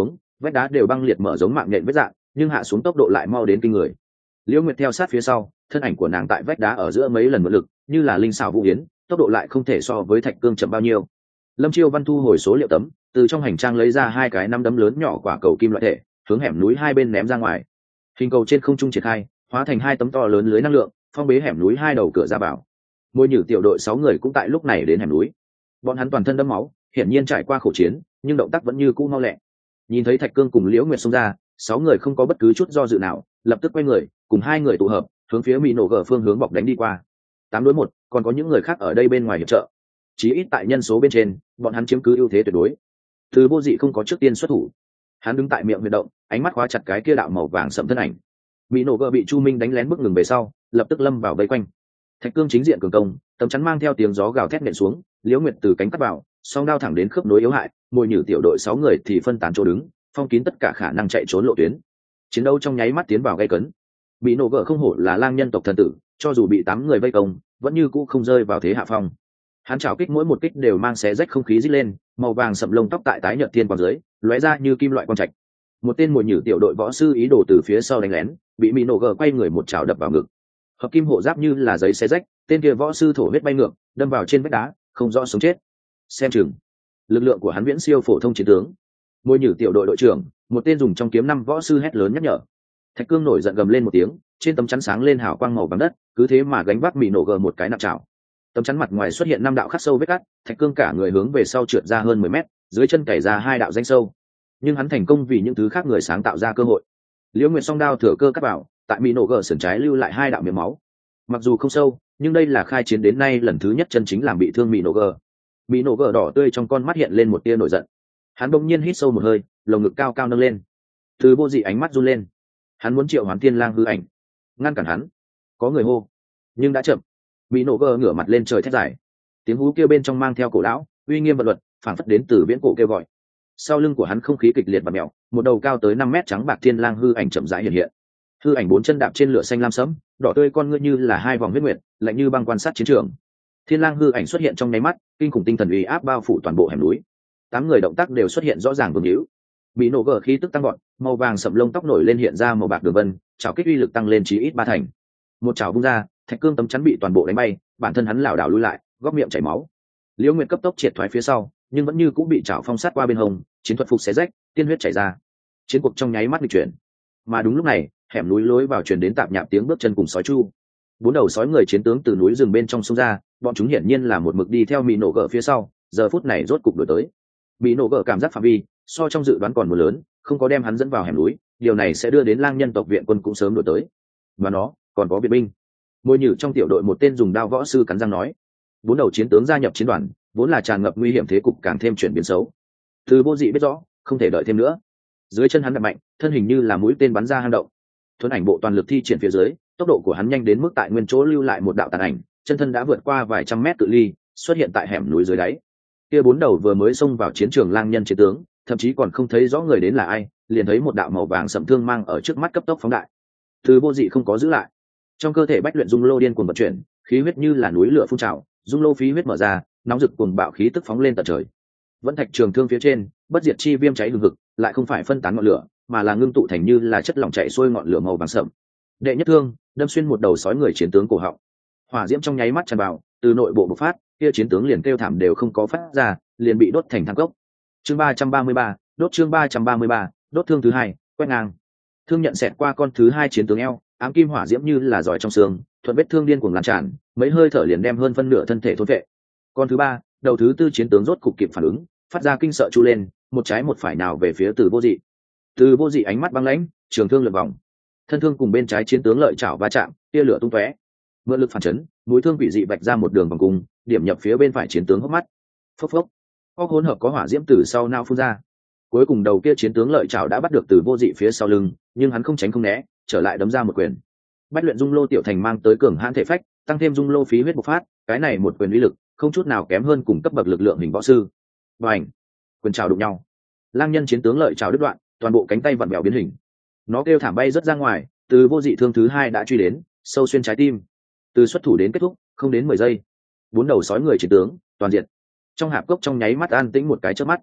vách đá đều băng liệt mở giống mạng nhện vết dạng, nhưng hạ xuống tốc độ lại mau đến kinh người. Liễu Nguyệt theo sát phía sau, thân ảnh của nàng tại vách đá ở giữa mấy lần mượn lực, như là linh xảo vũ yến, tốc độ lại không thể so với Thạch Cương chậm bao nhiêu. Lâm Chiêu Văn thu hồi số liệu tấm, từ trong hành trang lấy ra hai cái năm đấm lớn nhỏ quả cầu kim loại thể, hướng hẻm núi hai bên ném ra ngoài. Hình cầu trên không trung triển khai, hóa thành hai tấm to lớn lưới năng lượng, phong bế hẻm núi hai đầu cửa ra vào. Môi Nhử tiểu đội sáu người cũng tại lúc này đến hẻm núi. Bọn hắn toàn thân đẫm máu, hiển nhiên trải qua khổ chiến, nhưng động tác vẫn như cũ mau lẹ. Nhìn thấy Thạch Cương cùng Liễu Nguyệt xông ra, sáu người không có bất cứ chút do dự nào, lập tức quay người, cùng hai người tụ hợp, hướng phía mỹ nổ gờ phương hướng bọc đánh đi qua. Tám đối một, còn có những người khác ở đây bên ngoài hiệp trợ. Chí ít tại nhân số bên trên, bọn hắn chiếm cứ ưu thế tuyệt đối. Từ Vô Dị không có trước tiên xuất thủ, hắn đứng tại miệng huy động, ánh mắt khóa chặt cái kia đạo màu vàng sẫm thân ảnh. Mỹ nổ gờ bị Chu Minh đánh lén bước ngừng về sau, lập tức lâm vào vây quanh. Thạch Cương chính diện cường công, tấm chắn mang theo tiếng gió gào thét nện xuống, Liễu Nguyệt từ cánh cắt vào, song đao thẳng đến khớp nối yếu hại, Mồi Nhử tiểu đội sáu người thì phân tán chỗ đứng, phong kín tất cả khả năng chạy trốn lộ tuyến. Chiến đấu trong nháy mắt tiến vào gay cấn. Bị nổ gỡ không hổ là lang nhân tộc thần tử, cho dù bị tám người vây công, vẫn như cũ không rơi vào thế hạ phong. Hắn chảo kích mỗi một kích đều mang xé rách không khí rít lên, màu vàng sậm lông tóc tại tái nhợt thiên quang dưới, lóe ra như kim loại quang trạch. Một tên Mồi Nhử tiểu đội võ sư ý đồ từ phía sau đánh lén, bị Mỹ nổ gỡ quay người một chảo đập vào ngực. Hợp kim hộ giáp như là giấy xé rách, tên kia võ sư thổ huyết bay ngược, đâm vào trên vách đá, không rõ sống chết. Xem chừng, lực lượng của hắn viễn siêu phổ thông chiến tướng. Môi Nhử tiểu đội đội trưởng, một tên dùng trong kiếm năm võ sư hét lớn nhắc nhở. Thạch Cương nổi giận gầm lên một tiếng, trên tấm chắn sáng lên hào quang màu vàng đất, cứ thế mà gánh vác Mỹ nổ gờ một cái nặng chảo. Tấm chắn mặt ngoài xuất hiện năm đạo khắc sâu vết cắt, Thạch Cương cả người hướng về sau trượt ra hơn mười mét, dưới chân cày ra hai đạo danh sâu. Nhưng hắn thành công vì những thứ khác người sáng tạo ra cơ hội. Liễu Nguyệt song đao thừa cơ cắt vào, tại Mỹ nổ gờ sườn trái lưu lại hai đạo miệng máu. Mặc dù không sâu, nhưng đây là khai chiến đến nay lần thứ nhất chân chính làm bị thương Mỹ nổ gờ. Mỹ nổ gờ đỏ tươi trong con mắt hiện lên một tia nổi giận. Hắn bỗng nhiên hít sâu một hơi, lồng ngực cao cao nâng lên. Từ Vô Dị ánh mắt run lên. Hắn muốn triệu hoán Thiên Lang hư ảnh, ngăn cản hắn. Có người hô, nhưng đã chậm. Mỹ nổ gờ ngửa mặt lên trời thét dài. Tiếng hú kêu bên trong mang theo cổ lão, uy nghiêm vật luật, phảng phất đến từ viễn cổ kêu gọi. Sau lưng của hắn không khí kịch liệt và mèo, một đầu cao tới năm mét trắng bạc Thiên Lang hư ảnh chậm rãi hiện hiện. Hư ảnh bốn chân đạp trên lửa xanh lam sẫm, đỏ tươi con ngươi như là hai vòng huyết nguyệt, lạnh như băng quan sát chiến trường. Thiên Lang hư ảnh xuất hiện trong nháy mắt, kinh khủng tinh thần uy áp bao phủ toàn bộ hẻm núi. Tám người động tác đều xuất hiện rõ ràng vương hữu. Bị nổ gở khí tức tăng gọn, màu vàng sậm lông tóc nổi lên hiện ra màu bạc đường vân, chảo kích uy lực tăng lên chí ít ba thành. Một chảo vung ra, Thạch Cương tấm chắn bị toàn bộ đánh bay, bản thân hắn lảo đảo lùi lại, góc miệng chảy máu. Liễu Nguyệt cấp tốc triệt thoái phía sau, nhưng vẫn như cũng bị chảo phong sát qua bên hông, chiến thuật phục xé rách, tiên huyết chảy ra. Chiến cuộc trong nháy mắt nghịch chuyển. Mà đúng lúc này, hẻm núi lối vào truyền đến tạp nhạp tiếng bước chân cùng sói chu. Bốn đầu sói người chiến tướng từ núi rừng bên trong xông ra, bọn chúng hiển nhiên là một mực đi theo Mỹ nổ gở phía sau, giờ phút này rốt cục đuổi tới. Mỹ nổ gở cảm giác phạm vi so trong dự đoán còn một lớn, không có đem hắn dẫn vào hẻm núi, điều này sẽ đưa đến lang nhân tộc viện quân cũng sớm đuổi tới. Và nó còn có viện binh. Môi Nhử trong tiểu đội một tên dùng đao võ sư cắn răng nói. Bốn đầu chiến tướng gia nhập chiến đoàn, vốn là tràn ngập nguy hiểm thế cục càng thêm chuyển biến xấu. Từ Vô Dị biết rõ, không thể đợi thêm nữa. Dưới chân hắn đập mạnh, thân hình như là mũi tên bắn ra hang động. Thuần ảnh bộ toàn lực thi triển phía dưới, tốc độ của hắn nhanh đến mức tại nguyên chỗ lưu lại một đạo tàn ảnh, chân thân đã vượt qua vài trăm mét cự ly, xuất hiện tại hẻm núi dưới đáy. Kia bốn đầu vừa mới xông vào chiến trường lang nhân chiến tướng, thậm chí còn không thấy rõ người đến là ai, liền thấy một đạo màu vàng sẫm thương mang ở trước mắt cấp tốc phóng đại. Từ Vô Dị không có giữ lại, trong cơ thể bách luyện dung lô điên cuồng vận chuyển, khí huyết như là núi lửa phun trào, dung lô khí huyết mở ra, nóng rực cuồng bạo khí tức phóng lên tận trời. Vẫn thạch trường thương phía trên, bất diệt chi viêm cháy hừng hực, lại không phải phân tán ngọn lửa, mà là ngưng tụ thành như là chất lỏng chảy xuôi ngọn lửa màu vàng sậm. Đệ nhất thương đâm xuyên một đầu sói người chiến tướng cổ họng, hỏa diễm trong nháy mắt tràn vào, từ nội bộ bộc phát, kia chiến tướng liền kêu thảm đều không có phát ra, liền bị đốt thành than cốc. Chương ba trăm ba mươi ba, đốt chương ba trăm ba mươi ba, đốt thương thứ hai, quét ngang. Thương nhận xẹt qua con thứ hai chiến tướng eo, ám kim hỏa diễm như là giỏi trong xương, thuận vết thương điên cuồng lan tràn, mấy hơi thở liền đem hơn phân nửa thân thể thôn vệ. Con thứ ba, đầu thứ tư chiến tướng rốt cục kịp phản ứng, phát ra kinh sợ chu lên, một trái một phải nào về phía Từ Vô Dị. Từ Vô Dị ánh mắt băng lãnh, trường thương lượn vòng, thân thương cùng bên trái chiến tướng lợi chảo va chạm, tia lửa tung tóe. Mượn lực phản chấn, mũi thương quỷ dị vạch ra một đường vòng cung, điểm nhập phía bên phải chiến tướng hốc mắt. Phốc phốc, óc hỗn hợp có hỏa diễm từ sau nao phun ra. Cuối cùng đầu kia chiến tướng lợi chảo đã bắt được Từ Vô Dị phía sau lưng, nhưng hắn không tránh không né, trở lại đấm ra một quyền. Bách luyện dung lô tiểu thành mang tới cường hãn thể phách, tăng thêm dung lô phí huyết bộc phát, cái này một quyền uy lực không chút nào kém hơn cùng cấp bậc lực lượng hình võ sư. Bành, quyền chảo đụng nhau, lang nhân chiến tướng lợi chảo đứt đoạn, toàn bộ cánh tay vặn bèo biến hình, nó kêu thảm bay rất ra ngoài. Từ Vô Dị thương thứ hai đã truy đến, sâu xuyên trái tim. Từ xuất thủ đến kết thúc không đến mười giây, bốn đầu sói người chiến tướng toàn diện. Trong hạp cốc trong nháy mắt an tĩnh một cái chớp mắt.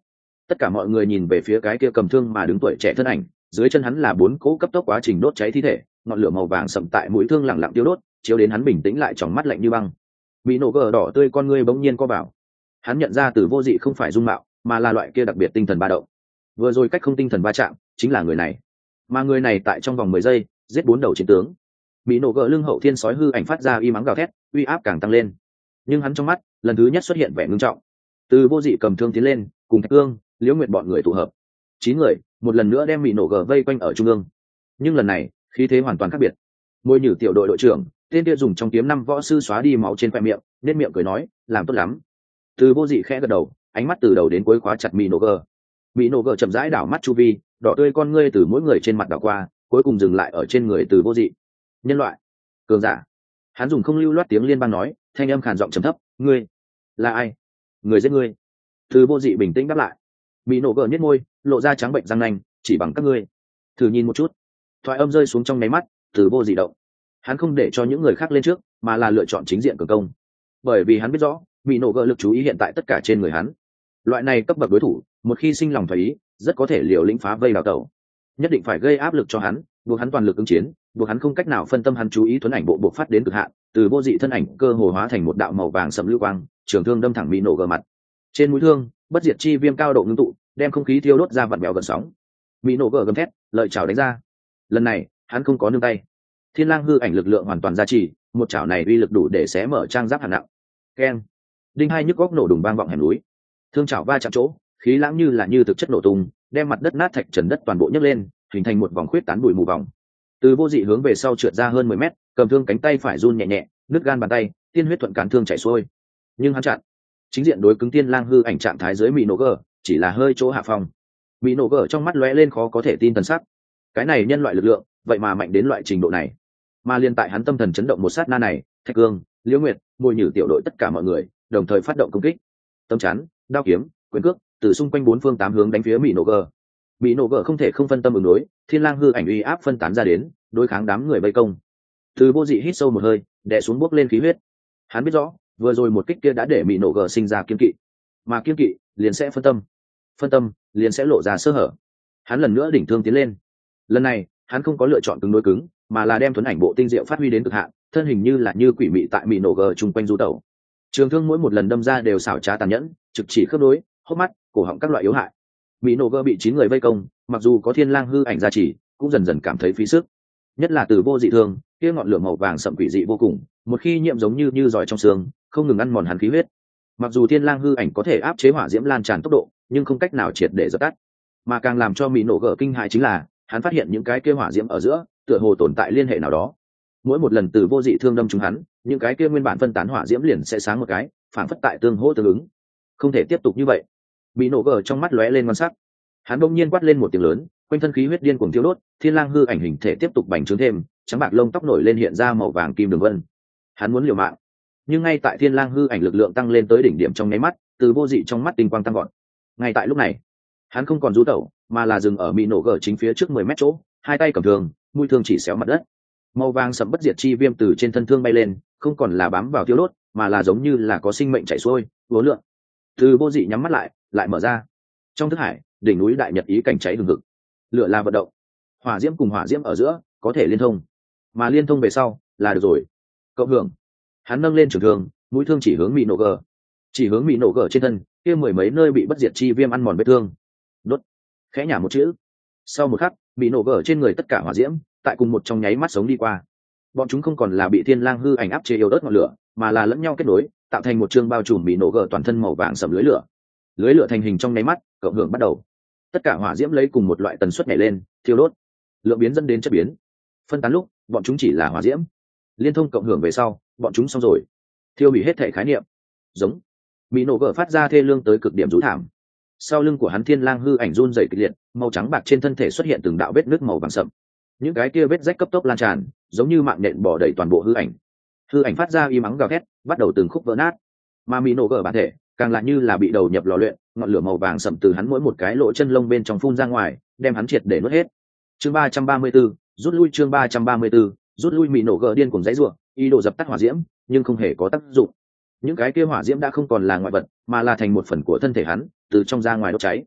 Tất cả mọi người nhìn về phía cái kia cầm thương mà đứng tuổi trẻ thân ảnh, dưới chân hắn là bốn cỗ cấp tốc quá trình đốt cháy thi thể, ngọn lửa màu vàng sậm tại mũi thương lặng lặng tiêu đốt, chiếu đến hắn bình tĩnh lại tròng mắt lạnh như băng. Bị nổ cờ đỏ tươi con ngươi bỗng nhiên co vào. Hắn nhận ra Từ Vô Dị không phải dung mạo, mà là loại kia đặc biệt tinh thần ba động. Vừa rồi cách không tinh thần va chạm, chính là người này. Mà người này tại trong vòng mười giây, giết bốn đầu chiến tướng. Bị nổ cờ lưng hậu thiên sói hư ảnh phát ra y mắng gào thét, uy áp càng tăng lên. Nhưng hắn trong mắt, lần thứ nhất xuất hiện vẻ ngưng trọng. Từ Vô Dị cầm thương tiến lên, cùng Thạch Cương, Liễu Nguyệt bọn người tụ hợp. Chín người, một lần nữa đem bị nổ gờ vây quanh ở trung ương. Nhưng lần này, khí thế hoàn toàn khác biệt. Môi Nhử tiểu đội đội trưởng, tên kia dùng trong kiếm năm võ sư xóa đi máu trên khoe miệng, nét miệng cười nói, làm tốt lắm. Từ Vô Dị khẽ gật đầu, ánh mắt từ đầu đến cuối khóa chặt bị nổ gờ. Bị nổ gờ chậm rãi đảo mắt chu vi, đỏ tươi con ngươi từ mỗi người trên mặt đảo qua, cuối cùng dừng lại ở trên người Từ Vô Dị. Nhân loại, cường giả. Hắn dùng không lưu loát tiếng liên bang nói, thanh âm khàn giọng trầm thấp, ngươi là ai? Người giết ngươi. Từ Vô Dị bình tĩnh đáp lại. Bị nổ gờ nhếch môi, lộ ra trắng bệnh răng nanh, chỉ bằng các ngươi. Thử nhìn một chút. Thoại âm rơi xuống trong nháy mắt, Từ Vô Dị động. Hắn không để cho những người khác lên trước, mà là lựa chọn chính diện cường công. Bởi vì hắn biết rõ, bị nổ gờ lực chú ý hiện tại tất cả trên người hắn. Loại này cấp bậc đối thủ, một khi sinh lòng thoái ý, rất có thể liều lĩnh phá vây đào tẩu. Nhất định phải gây áp lực cho hắn, buộc hắn toàn lực ứng chiến, buộc hắn không cách nào phân tâm hắn chú ý thuần ảnh bộ buộc phát đến cực hạn. Từ Vô Dị thân ảnh cơ hồ hóa thành một đạo màu vàng sẫm lưu quang, trường thương đâm thẳng bị nổ gờ mặt. Trên mũi thương, bất diệt chi viêm cao độ ngưng tụ, đem không khí thiêu đốt ra vặn vẹo gần sóng. Bị nổ gờ gầm thét, lợi chảo đánh ra. Lần này, hắn không có nương tay. Thiên Lang hư ảnh lực lượng hoàn toàn gia trì, một chảo này uy lực đủ để xé mở trang giáp hàn nặng. Keng. Đinh hai nhức góc nổ đùng vang vọng hẻm núi. Thương chảo va chạm chỗ, khí lãng như là như thực chất nổ tung, đem mặt đất nát thạch trần đất toàn bộ nhấc lên, hình thành một vòng khuyết tán bụi mù vòng. Từ Vô Dị hướng về sau trượt ra hơn mười mét, cầm thương cánh tay phải run nhẹ nhẹ, nứt gan bàn tay, tiên huyết thuận cản thương chảy xuôi. Nhưng hắn chặn. Chính diện đối cứng Thiên Lang hư ảnh trạng thái dưới Mị Nổ Gở, chỉ là hơi chỗ hạ phòng. Mị Nổ Gở trong mắt lóe lên khó có thể tin thần sắc. Cái này nhân loại lực lượng, vậy mà mạnh đến loại trình độ này. Mà liên tại hắn tâm thần chấn động một sát na này, Thạch Cương, Liễu Nguyệt, Môi Nhử tiểu đội tất cả mọi người, đồng thời phát động công kích. Tấm chắn, đao kiếm, quyền cước, từ xung quanh bốn phương tám hướng đánh phía Mị Nổ Gở. Mị Nổ Gở không thể không phân tâm ứng đối, Thiên Lang hư ảnh uy áp phân tán ra đến, đối kháng đám người vây công. Từ Vô Dị hít sâu một hơi, đè xuống bước lên khí huyết. Hắn biết rõ, vừa rồi một kích kia đã để Mị Nổ Gở sinh ra kiên kỵ, mà kiên kỵ liền sẽ phân tâm, phân tâm liền sẽ lộ ra sơ hở. Hắn lần nữa đỉnh thương tiến lên. Lần này, hắn không có lựa chọn cứng đối cứng, mà là đem thuần ảnh bộ tinh diệu phát huy đến cực hạn, thân hình như là như quỷ mị tại Mị Nổ Gở chung quanh du tẩu. Trường thương mỗi một lần đâm ra đều xảo trá tàn nhẫn, trực chỉ khớp nối, hốc mắt, cổ họng các loại yếu hại. Mị Nổ Gở bị chín người vây công, mặc dù có Thiên Lang hư ảnh gia trì, cũng dần dần cảm thấy phí sức. Nhất là Từ Vô Dị thương, kia ngọn lửa màu vàng sậm quỷ dị vô cùng, một khi nhiễm giống như như giỏi trong xương, không ngừng ăn mòn hắn khí huyết. Mặc dù Thiên Lang hư ảnh có thể áp chế hỏa diễm lan tràn tốc độ, nhưng không cách nào triệt để dập tắt. Mà càng làm cho Mị Nổ Gở kinh hãi chính là, hắn phát hiện những cái kia hỏa diễm ở giữa, tựa hồ tồn tại liên hệ nào đó. Mỗi một lần Từ Vô Dị thương đâm trúng hắn, những cái kia nguyên bản phân tán hỏa diễm liền sẽ sáng một cái, phản phất tại tương hỗ tương ứng. Không thể tiếp tục như vậy. Mị Nổ Gở trong mắt lóe lên quan sát. Hắn bỗng nhiên quát lên một tiếng lớn, quanh thân khí huyết điên cuồng thiêu đốt, Thiên Lang hư ảnh hình thể tiếp tục bành trướng thêm, trắng bạc lông tóc nổi lên hiện ra màu vàng kim đường vân. Hắn muốn liều mạng, nhưng ngay tại Thiên Lang hư ảnh lực lượng tăng lên tới đỉnh điểm trong nháy mắt, Từ Vô Dị trong mắt tinh quang tăng gọn. Ngay tại lúc này, hắn không còn rú tẩu, mà là dừng ở Mị Nổ Gở chính phía trước mười mét chỗ, hai tay cầm thương, mũi thương chỉ xéo mặt đất. Màu vàng sẫm bất diệt chi viêm từ trên thân thương bay lên, không còn là bám vào thiêu đốt, mà là giống như là có sinh mệnh chảy xuôi, uốn lượn. Từ Vô Dị nhắm mắt lại, lại mở ra. Trong thức hải, đỉnh núi đại nhật ý cảnh cháy hừng hực. Lửa là vận động, hỏa diễm cùng hỏa diễm ở giữa có thể liên thông, mà liên thông về sau là được rồi. Cộng hưởng. Hắn nâng lên trường thương, mũi thương chỉ hướng Mị Nổ Gở, chỉ hướng Mị Nổ Gở trên thân kia mười mấy nơi bị bất diệt chi viêm ăn mòn vết thương. Đốt. Khẽ nhả một chữ. Sau một khắc, Mị Nổ Gở trên người tất cả hỏa diễm tại cùng một trong nháy mắt sống đi qua. Bọn chúng không còn là bị Thiên Lang hư ảnh áp chế yếu ớt ngọn lửa, mà là lẫn nhau kết nối, tạo thành một chương bao trùm Mị Nổ Gở toàn thân màu vàng sẫm lưới lửa. Lưới lửa thành hình trong nháy mắt, cộng hưởng bắt đầu. Tất cả hỏa diễm lấy cùng một loại tần suất nhảy lên, thiêu đốt. Lượng biến dẫn đến chất biến. Phân tán lúc, bọn chúng chỉ là hỏa diễm. Liên thông cộng hưởng về sau, bọn chúng xong rồi. Thiêu hủy hết thể khái niệm. Giống. Mị Nổ Gở phát ra thê lương tới cực điểm rú thảm. Sau lưng của hắn Thiên Lang hư ảnh run rẩy kịch liệt, màu trắng bạc trên thân thể xuất hiện từng đạo vết nứt màu vàng sậm. Những cái kia vết rách cấp tốc lan tràn, giống như mạng nện bò đầy toàn bộ hư ảnh. Hư ảnh phát ra y mắng gào thét, bắt đầu từng khúc vỡ nát. Mà Mị Nổ Gở bản thể, càng lại như là bị đầu nhập lò luyện, ngọn lửa màu vàng sậm từ hắn mỗi một cái lỗ chân lông bên trong phun ra ngoài, đem hắn triệt để nuốt hết. Chương ba trăm ba mươi 34, rút lui chương ba trăm ba mươi 34, rút lui. Mị Nổ Gở điên cuồng giãy giụa, ý đồ dập tắt hỏa diễm, nhưng không hề có tác dụng. Những cái kia hỏa diễm đã không còn là ngoại vật, mà là thành một phần của thân thể hắn, từ trong ra ngoài đốt cháy.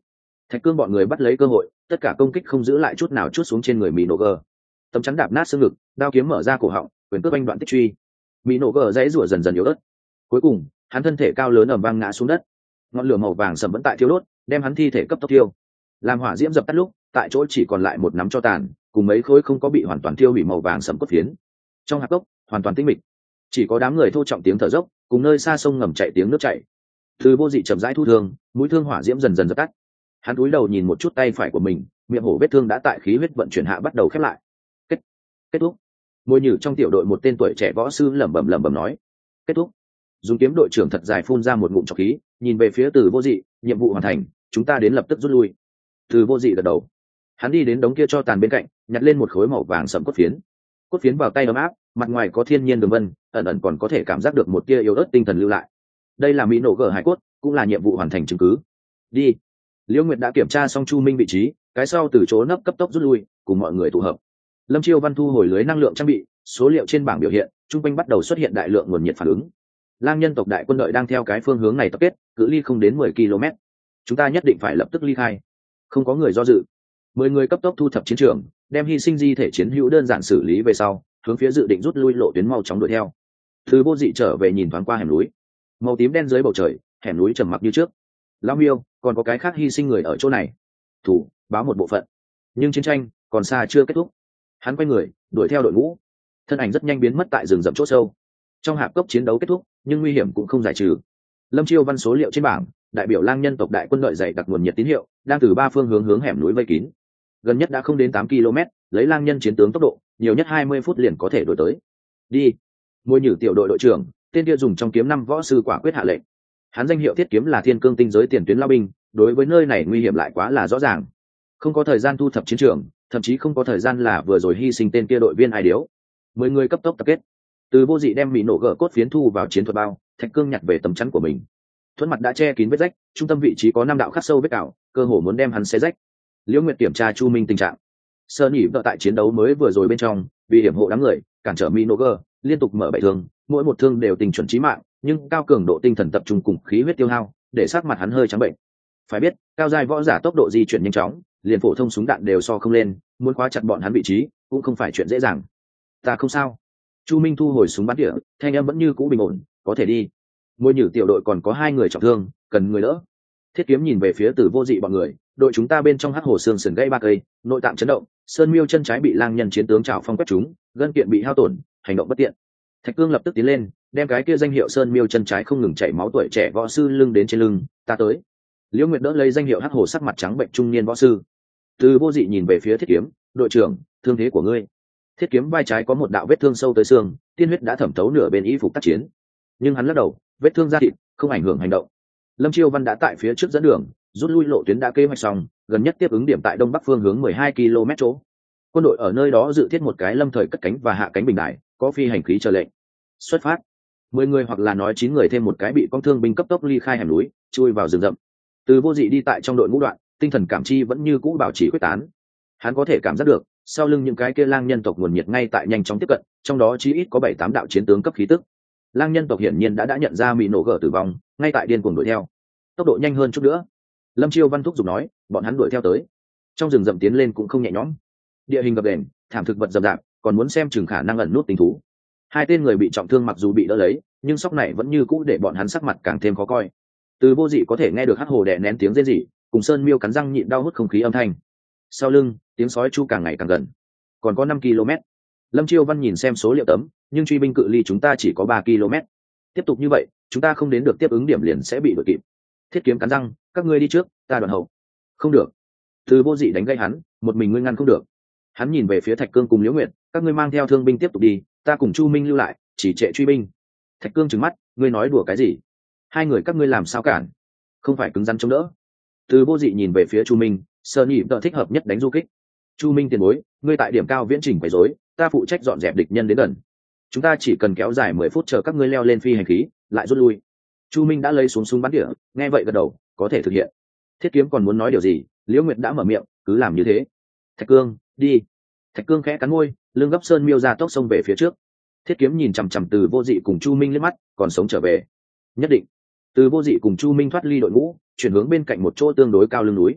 Thạch Cương bọn người bắt lấy cơ hội, tất cả công kích không giữ lại chút nào chút xuống trên người Mỹ nổ gờ. Tấm chắn đạp nát xương ngực, đao kiếm mở ra cổ họng, quyền cước anh đoạn tích truy. Mỹ nổ gờ dãy rủa dần dần yếu ớt. Cuối cùng, hắn thân thể cao lớn ầm vang ngã xuống đất. Ngọn lửa màu vàng sẫm vẫn tại thiêu đốt, đem hắn thi thể cấp tốc thiêu. Làm hỏa diễm dập tắt lúc, tại chỗ chỉ còn lại một nắm tro tàn, cùng mấy khối không có bị hoàn toàn thiêu hủy màu vàng sẫm cốt phiến. Trong hạp cốc, hoàn toàn tĩnh mịch, chỉ có đám người thô trọng tiếng thở dốc, cùng nơi xa sông ngầm chảy tiếng nước chảy. Từ Vô Dị chậm rãi thu thương, mũi thương hỏa diễm dần dần dập tắt. Hắn cúi đầu nhìn một chút tay phải của mình, miệng hổ vết thương đã tại khí huyết vận chuyển hạ bắt đầu khép lại. Kết kết thúc. Môi nhử trong tiểu đội một tên tuổi trẻ võ sư lẩm bẩm lẩm bẩm nói, kết thúc. Dùng kiếm đội trưởng thật dài phun ra một ngụm trọc khí, nhìn về phía Từ Vô Dị, nhiệm vụ hoàn thành, chúng ta đến lập tức rút lui. Từ Vô Dị gật đầu. Hắn đi đến đống kia cho tàn bên cạnh, nhặt lên một khối màu vàng sẫm cốt phiến. Cốt phiến vào tay ấm áp, mặt ngoài có thiên nhiên đường vân, ẩn ẩn còn có thể cảm giác được một tia yếu ớt tinh thần lưu lại. Đây là mỹ nổ gở hải cốt, cũng là nhiệm vụ hoàn thành chứng cứ. Đi. Liễu Nguyệt đã kiểm tra xong Chu Minh vị trí, cái sau từ chỗ nấp cấp tốc rút lui, cùng mọi người tụ hợp. Lâm Chiêu Văn thu hồi lưới năng lượng trang bị, số liệu trên bảng biểu hiện, trung quanh bắt đầu xuất hiện đại lượng nguồn nhiệt phản ứng. Lang nhân tộc đại quân đội đang theo cái phương hướng này tập kết, cự ly không đến mười ki lô mét. Chúng ta nhất định phải lập tức ly khai. Không có người do dự. Mười người cấp tốc thu thập chiến trường, đem hy sinh di thể chiến hữu đơn giản xử lý về sau, hướng phía dự định rút lui lộ tuyến mau chóng đuổi theo. Từ Vô Dị trở về nhìn thoáng qua hẻm núi, màu tím đen dưới bầu trời, hẻm núi trầm mặc như trước. Lão Miêu, còn có cái khác hy sinh người ở chỗ này. Thủ báo một bộ phận, nhưng chiến tranh còn xa chưa kết thúc. Hắn quay người đuổi theo đội ngũ, thân ảnh rất nhanh biến mất tại rừng rậm chỗ sâu. Trong hạp cốc chiến đấu kết thúc, nhưng nguy hiểm cũng không giải trừ. Lâm Chiêu Văn số liệu trên bảng, đại biểu lang nhân tộc đại quân đội dày đặc nguồn nhiệt tín hiệu, đang từ ba phương hướng hướng hẻm núi vây kín. Gần nhất đã không đến tám ki lô mét, lấy lang nhân chiến tướng tốc độ, nhiều nhất hai mươi phút liền có thể đuổi tới. Đi. Môi nhử tiểu đội đội trưởng, tên kia dùng trong kiếm năm võ sư quả quyết hạ lệnh. Hắn danh hiệu thiết kiếm là Thiên Cương tinh giới tiền tuyến lao binh, đối với nơi này nguy hiểm lại quá là rõ ràng. Không có thời gian thu thập chiến trường, thậm chí không có thời gian là vừa rồi hy sinh tên kia đội viên ai điếu. Mười người cấp tốc tập kết. Từ Vô Dị đem mỹ nổ gỡ cốt phiến thu vào chiến thuật bao, Thạch Cương nhặt về tấm chắn của mình. Thuẫn mặt đã che kín vết rách, trung tâm vị trí có năm đạo khắc sâu vết cào, cơ hồ muốn đem hắn xé rách. Liễu Nguyệt kiểm tra Chu Minh tình trạng. Sơn nhỉ vợ tại chiến đấu mới vừa rồi bên trong, vì hiểm hộ đám người, cản trở mỹ nổ gỡ, liên tục mở bảy thương, mỗi một thương đều tình chuẩn chí mạng, nhưng cao cường độ tinh thần tập trung cùng khí huyết tiêu hao, để sắc mặt hắn hơi trắng bệnh. Phải biết, cao giai võ giả tốc độ di chuyển nhanh chóng, liền phổ thông súng đạn đều so không lên, muốn khóa chặt bọn hắn vị trí, cũng không phải chuyện dễ dàng. Ta không sao. Chu Minh thu hồi súng bắn tỉa, thanh em vẫn như cũ bình ổn, có thể đi. Môi nhử tiểu đội còn có hai người trọng thương, cần người đỡ. Thiết kiếm nhìn về phía Từ Vô Dị bọn người, đội chúng ta bên trong hắc hồ xương sườn gãy ba cây, nội tạng chấn động, sơn miêu chân trái bị lang nhân chiến tướng trảo phong quét trúng, gân kiện bị hao tổn, hành động bất tiện. Thạch Cương lập tức tiến lên, đem cái kia danh hiệu sơn miêu chân trái không ngừng chảy máu tuổi trẻ võ sư lưng đến trên lưng, ta tới. Liễu Nguyệt đỡ lấy danh hiệu hắc hồ sắc mặt trắng bệnh trung niên võ sư. Từ Vô Dị nhìn về phía Thiết kiếm, đội trưởng, thương thế của ngươi. Thiết kiếm vai trái có một đạo vết thương sâu tới xương, tiên huyết đã thẩm thấu nửa bên y phục tác chiến, nhưng hắn lắc đầu, vết thương da thịt không ảnh hưởng hành động. Lâm Chiêu Văn đã tại phía trước dẫn đường, rút lui lộ tuyến đã kế hoạch xong, gần nhất tiếp ứng điểm tại đông bắc phương hướng mười hai ki lô mét chỗ. Quân đội ở nơi đó dự thiết một cái lâm thời cất cánh và hạ cánh bình đài, có phi hành khí chờ lệnh. Xuất phát. Mười người hoặc là nói chín người thêm một cái bị con thương binh cấp tốc ly khai hẻm núi, chui vào rừng rậm. Từ Vô Dị đi tại trong đội ngũ đoạn, tinh thần cảm chi vẫn như cũ bảo trì quyết tán. Hắn có thể cảm giác được, sau lưng những cái kia lang nhân tộc nguồn nhiệt ngay tại nhanh chóng tiếp cận, trong đó chí ít có bảy tám đạo chiến tướng cấp khí tức. Lang nhân tộc hiển nhiên đã đã nhận ra mỹ nổ gở tử vong, ngay tại điên cuồng đuổi theo. Tốc độ nhanh hơn chút nữa. Lâm Chiêu Văn thúc giục nói, bọn hắn đuổi theo tới. Trong rừng rậm tiến lên cũng không nhẹ nhõm. Địa hình gập ghềnh, thảm thực vật rậm rạp, còn muốn xem chừng khả năng ẩn nút tình thú. Hai tên người bị trọng thương mặc dù bị đỡ lấy, nhưng sóc này vẫn như cũ để bọn hắn sắc mặt càng thêm khó coi. Từ Vô Dị có thể nghe được hắc hồ đè nén tiếng rên rỉ, cùng sơn miêu cắn răng nhịn đau hút không khí âm thanh. Sau lưng, tiếng sói chu càng ngày càng gần. Còn có năm ki lô mét. Lâm Chiêu Văn nhìn xem số liệu tấm, nhưng truy binh cự ly chúng ta chỉ có ba ki lô mét. Tiếp tục như vậy, chúng ta không đến được tiếp ứng điểm liền sẽ bị đuổi kịp. Thiết kiếm cắn răng, các ngươi đi trước, ta đoạn hậu. Không được. Từ Vô Dị đánh gây hắn, một mình ngươi ngăn không được. Hắn nhìn về phía Thạch Cương cùng Liễu Nguyệt, các ngươi mang theo thương binh tiếp tục đi, ta cùng Chu Minh lưu lại, chỉ trệ truy binh. Thạch Cương trừng mắt, ngươi nói đùa cái gì? Hai người các ngươi làm sao cản? Không phải cứng rắn chống đỡ. Từ Vô Dị nhìn về phía Chu Minh, sơ nhị tự thích hợp nhất đánh du kích. Chu Minh tiền bối, ngươi tại điểm cao viễn trình quấy rối, ta phụ trách dọn dẹp địch nhân đến gần. Chúng ta chỉ cần kéo dài mười phút chờ các ngươi leo lên phi hành khí, lại rút lui. Chu Minh đã lấy xuống súng bắn tỉa, nghe vậy gật đầu, có thể thực hiện. Thiết kiếm còn muốn nói điều gì, Liễu Nguyệt đã mở miệng, cứ làm như thế. Thạch Cương, đi. Thạch Cương khẽ cắn môi, lưng gấp sơn miêu ra tốc sông về phía trước. Thiết kiếm nhìn chằm chằm Từ Vô Dị cùng Chu Minh liếc mắt, còn sống trở về. Nhất định. Từ Vô Dị cùng Chu Minh thoát ly đội ngũ, chuyển hướng bên cạnh một chỗ tương đối cao lưng núi.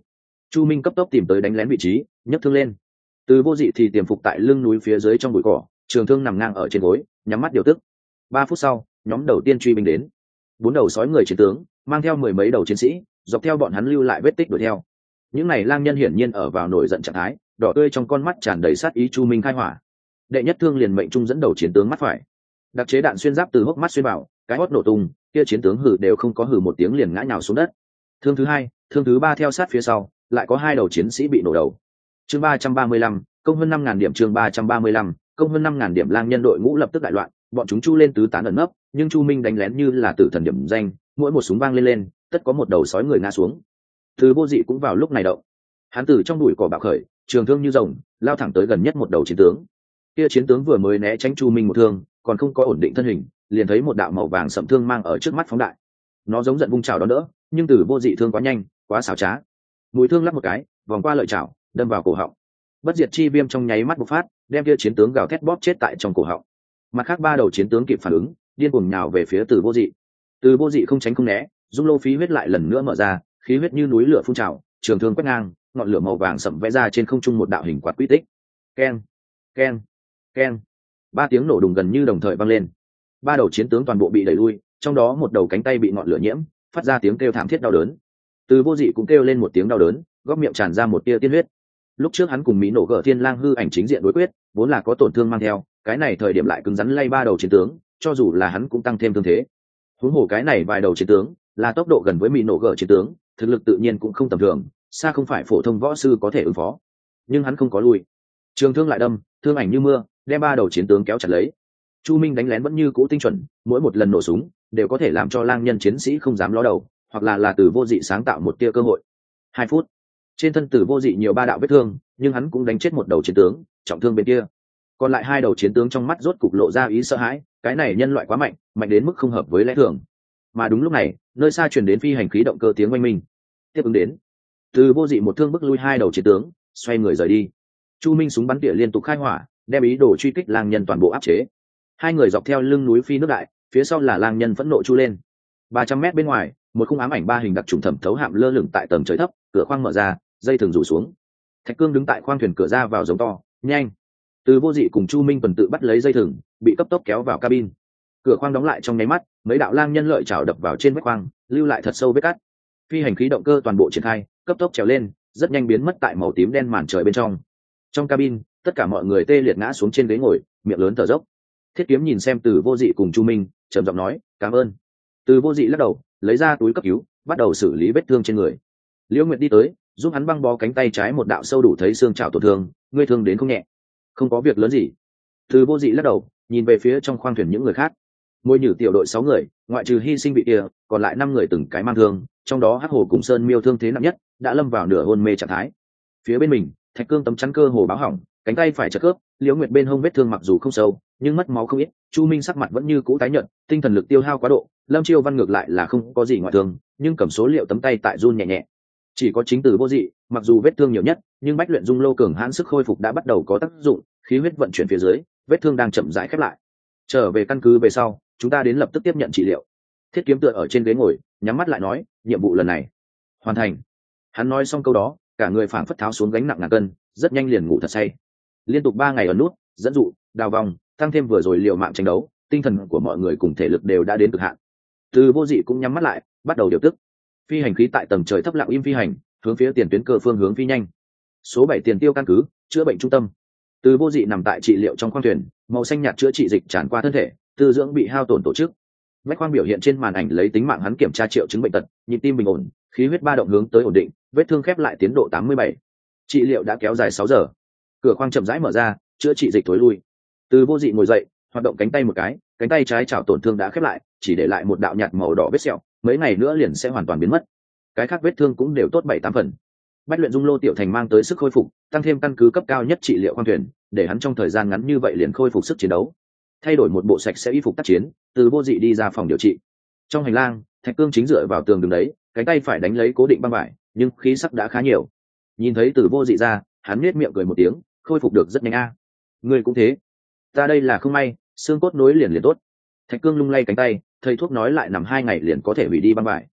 Chu Minh cấp tốc tìm tới đánh lén vị trí, nhấc thương lên. Từ Vô Dị thì tiềm phục tại lưng núi phía dưới trong bụi cỏ, trường thương nằm ngang ở trên gối, nhắm mắt điều tức. Ba phút sau, nhóm đầu tiên truy binh đến. Bốn đầu sói người chiến tướng, mang theo mười mấy đầu chiến sĩ, dọc theo bọn hắn lưu lại vết tích đuổi theo. Những này lang nhân hiển nhiên ở vào nổi giận trạng thái, đỏ tươi trong con mắt tràn đầy sát ý. Chu Minh khai hỏa. Đệ nhất thương liền mệnh trung dẫn đầu chiến tướng mắt phải. Đặc chế đạn xuyên giáp từ hốc mắt xuyên vào, cái hót nổ tung, kia chiến tướng hử đều không có hử một tiếng liền ngã nhào xuống đất. Thương thứ hai, thương thứ ba theo sát phía sau, lại có hai đầu chiến sĩ bị nổ đầu. Chương ba trăm ba mươi lăm, công hơn năm ngàn điểm. Chương ba trăm ba mươi lăm, công hơn năm ngàn điểm. Lang nhân đội ngũ lập tức đại loạn, bọn chúng chu lên tứ tán ẩn nấp, nhưng Chu Minh đánh lén như là tử thần điểm danh, mỗi một súng vang lên lên, tất có một đầu sói người ngã xuống. Từ Vô Dị cũng vào lúc này động. Hắn từ trong bụi cỏ bạo khởi, trường thương như rồng, lao thẳng tới gần nhất một đầu chiến tướng. Kia chiến tướng vừa mới né tránh Chu Minh một thương, còn không có ổn định thân hình, liền thấy một đạo màu vàng sậm thương mang ở trước mắt phóng đại. Nó giống giận vung chảo đón đỡ, nhưng Từ Vô Dị thương quá nhanh, quá xảo trá. Mũi thương lắp một cái, vòng qua lợi chảo, đâm vào cổ họng. Bất diệt chi viêm trong nháy mắt bộc phát, đem kia chiến tướng gào thét bóp chết tại trong cổ họng. Mặt khác ba đầu chiến tướng kịp phản ứng, điên cuồng nhào về phía Từ Vô Dị. Từ Vô Dị không tránh không né, dung lô phí huyết lại lần nữa mở ra, khí huyết như núi lửa phun trào, trường thương quét ngang, ngọn lửa màu vàng sậm vẽ ra trên không trung một đạo hình quạt quy tích. Keng, keng, keng. Ba tiếng nổ đùng gần như đồng thời vang lên. Ba đầu chiến tướng toàn bộ bị đẩy lui, trong đó một đầu cánh tay bị ngọn lửa nhiễm, phát ra tiếng kêu thảm thiết đau đớn. Từ Vô Dị cũng kêu lên một tiếng đau đớn, góc miệng tràn ra một tia tiên huyết. Lúc trước hắn cùng Mỹ nổ gở Thiên Lang hư ảnh chính diện đối quyết, vốn là có tổn thương mang theo, cái này thời điểm lại cứng rắn lay ba đầu chiến tướng, cho dù là hắn cũng tăng thêm thương thế. Huống hồ cái này vài đầu chiến tướng, là tốc độ gần với Mỹ nổ gở chiến tướng, thực lực tự nhiên cũng không tầm thường, xa không phải phổ thông võ sư có thể ứng phó. Nhưng hắn không có lui, trường thương lại đâm, thương ảnh như mưa, đem ba đầu chiến tướng kéo chặt lấy. Chu Minh đánh lén vẫn như cũ tinh chuẩn, mỗi một lần nổ súng đều có thể làm cho lang nhân chiến sĩ không dám ló đầu, hoặc là là Từ Vô Dị sáng tạo một tia cơ hội. Hai phút, trên thân Từ Vô Dị nhiều ba đạo vết thương, nhưng hắn cũng đánh chết một đầu chiến tướng, trọng thương bên kia. Còn lại hai đầu chiến tướng trong mắt rốt cục lộ ra ý sợ hãi, cái này nhân loại quá mạnh, mạnh đến mức không hợp với lẽ thường. Mà đúng lúc này, nơi xa truyền đến phi hành khí động cơ tiếng oanh minh. Tiếp ứng đến, Từ Vô Dị một thương bức lui hai đầu chiến tướng, xoay người rời đi. Chu Minh súng bắn tỉa liên tục khai hỏa, đem ý đồ truy kích lang nhân toàn bộ áp chế. Hai người dọc theo lưng núi phi nước đại, phía sau là lang nhân phẫn nộ chu lên. Ba trăm mét bên ngoài, một khung ám ảnh ba hình đặc trùng thẩm thấu hạm lơ lửng tại tầng trời thấp, cửa khoang mở ra, dây thừng rủ xuống. Thạch Cương đứng tại khoang thuyền cửa ra vào giống to, nhanh. Từ Vô Dị cùng Chu Minh tuần tự bắt lấy dây thừng, bị cấp tốc kéo vào cabin. Cửa khoang đóng lại trong nháy mắt, mấy đạo lang nhân lợi chảo đập vào trên vách khoang, lưu lại thật sâu vết cắt. Phi hành khí động cơ toàn bộ triển khai, cấp tốc trèo lên, rất nhanh biến mất tại màu tím đen màn trời bên trong. Trong cabin, tất cả mọi người tê liệt ngã xuống trên ghế ngồi, miệng lớn thở dốc. Thiết Kiếm nhìn xem Từ Vô Dị cùng Chu Minh, trầm giọng nói, "Cảm ơn." Từ Vô Dị lắc đầu, lấy ra túi cấp cứu, bắt đầu xử lý vết thương trên người. Liễu Nguyệt đi tới, giúp hắn băng bó cánh tay trái một đạo sâu đủ thấy xương chảo tổn thương, ngươi thương đến không nhẹ. Không có việc lớn gì. Từ Vô Dị lắc đầu, nhìn về phía trong khoang thuyền những người khác. Môi Nhử tiểu đội sáu người, ngoại trừ hy sinh vị kia, còn lại năm người từng cái mang thương, trong đó Hắc Hồ cùng Sơn Miêu thương thế nặng nhất, đã lâm vào nửa hôn mê trạng thái. Phía bên mình, Thạch Cương tấm chắn cơ hồ báo hỏng, cánh tay phải chật khớp, Liễu Nguyệt bên hông vết thương mặc dù không sâu, nhưng mất máu không ít. Chu Minh sắc mặt vẫn như cũ tái nhợt, tinh thần lực tiêu hao quá độ. Lâm Chiêu Văn ngược lại là không có gì ngoại thương, nhưng cầm số liệu tấm tay tại run nhẹ nhẹ. Chỉ có chính Từ Vô Dị, mặc dù vết thương nhiều nhất, nhưng bách luyện dung lô cường hãn sức khôi phục đã bắt đầu có tác dụng, khí huyết vận chuyển phía dưới, vết thương đang chậm rãi khép lại. Trở về căn cứ về sau, chúng ta đến lập tức tiếp nhận trị liệu. Thiết Kiếm tựa ở trên ghế ngồi, nhắm mắt lại nói, nhiệm vụ lần này hoàn thành. Hắn nói xong câu đó, cả người phảng phất tháo xuống gánh nặng ngàn cân, rất nhanh liền ngủ thật say. Liên tục ba ngày ở nút, dẫn dụ, đào vòng, tăng thêm vừa rồi liều mạng tranh đấu, tinh thần của mọi người cùng thể lực đều đã đến cực hạn. Từ Vô Dị cũng nhắm mắt lại, bắt đầu điều tức. Phi hành khí tại tầng trời thấp lặng im phi hành, hướng phía tiền tuyến cơ phương hướng phi nhanh. Số bảy tiền tiêu căn cứ, chữa bệnh trung tâm. Từ Vô Dị nằm tại trị liệu trong khoang thuyền, màu xanh nhạt chữa trị dịch tràn qua thân thể, tư dưỡng bị hao tổn tổ chức. Vách khoang biểu hiện trên màn ảnh lấy tính mạng hắn kiểm tra triệu chứng bệnh tật, nhịp tim bình ổn, khí huyết ba động hướng tới ổn định, vết thương khép lại tiến độ tám mươi bảy. Trị liệu đã kéo dài sáu giờ. Cửa khoang chậm rãi mở ra, chữa trị dịch tối lui. Từ Vô Dị ngồi dậy, hoạt động cánh tay một cái, cánh tay trái chảo tổn thương đã khép lại, chỉ để lại một đạo nhạt màu đỏ vết sẹo, mấy ngày nữa liền sẽ hoàn toàn biến mất. Cái khác vết thương cũng đều tốt bảy tám phần. Bách luyện dung lô tiểu thành mang tới sức khôi phục, tăng thêm căn cứ cấp cao nhất trị liệu khoang thuyền, để hắn trong thời gian ngắn như vậy liền khôi phục sức chiến đấu. Thay đổi một bộ sạch sẽ y phục tác chiến, Từ Vô Dị đi ra phòng điều trị. Trong hành lang, Thạch Cương chính dựa vào tường đứng đấy, cánh tay phải đánh lấy cố định băng vải, nhưng khí sắc đã khá nhiều. Nhìn thấy Từ Vô Dị ra, hắn nhếch miệng cười một tiếng, khôi phục được rất nhanh a. À. Ngươi cũng thế. Ta đây là không may, xương cốt nối liền liền tốt. Thạch Cương lung lay cánh tay, thầy thuốc nói lại nằm hai ngày liền có thể hủy đi băng vải.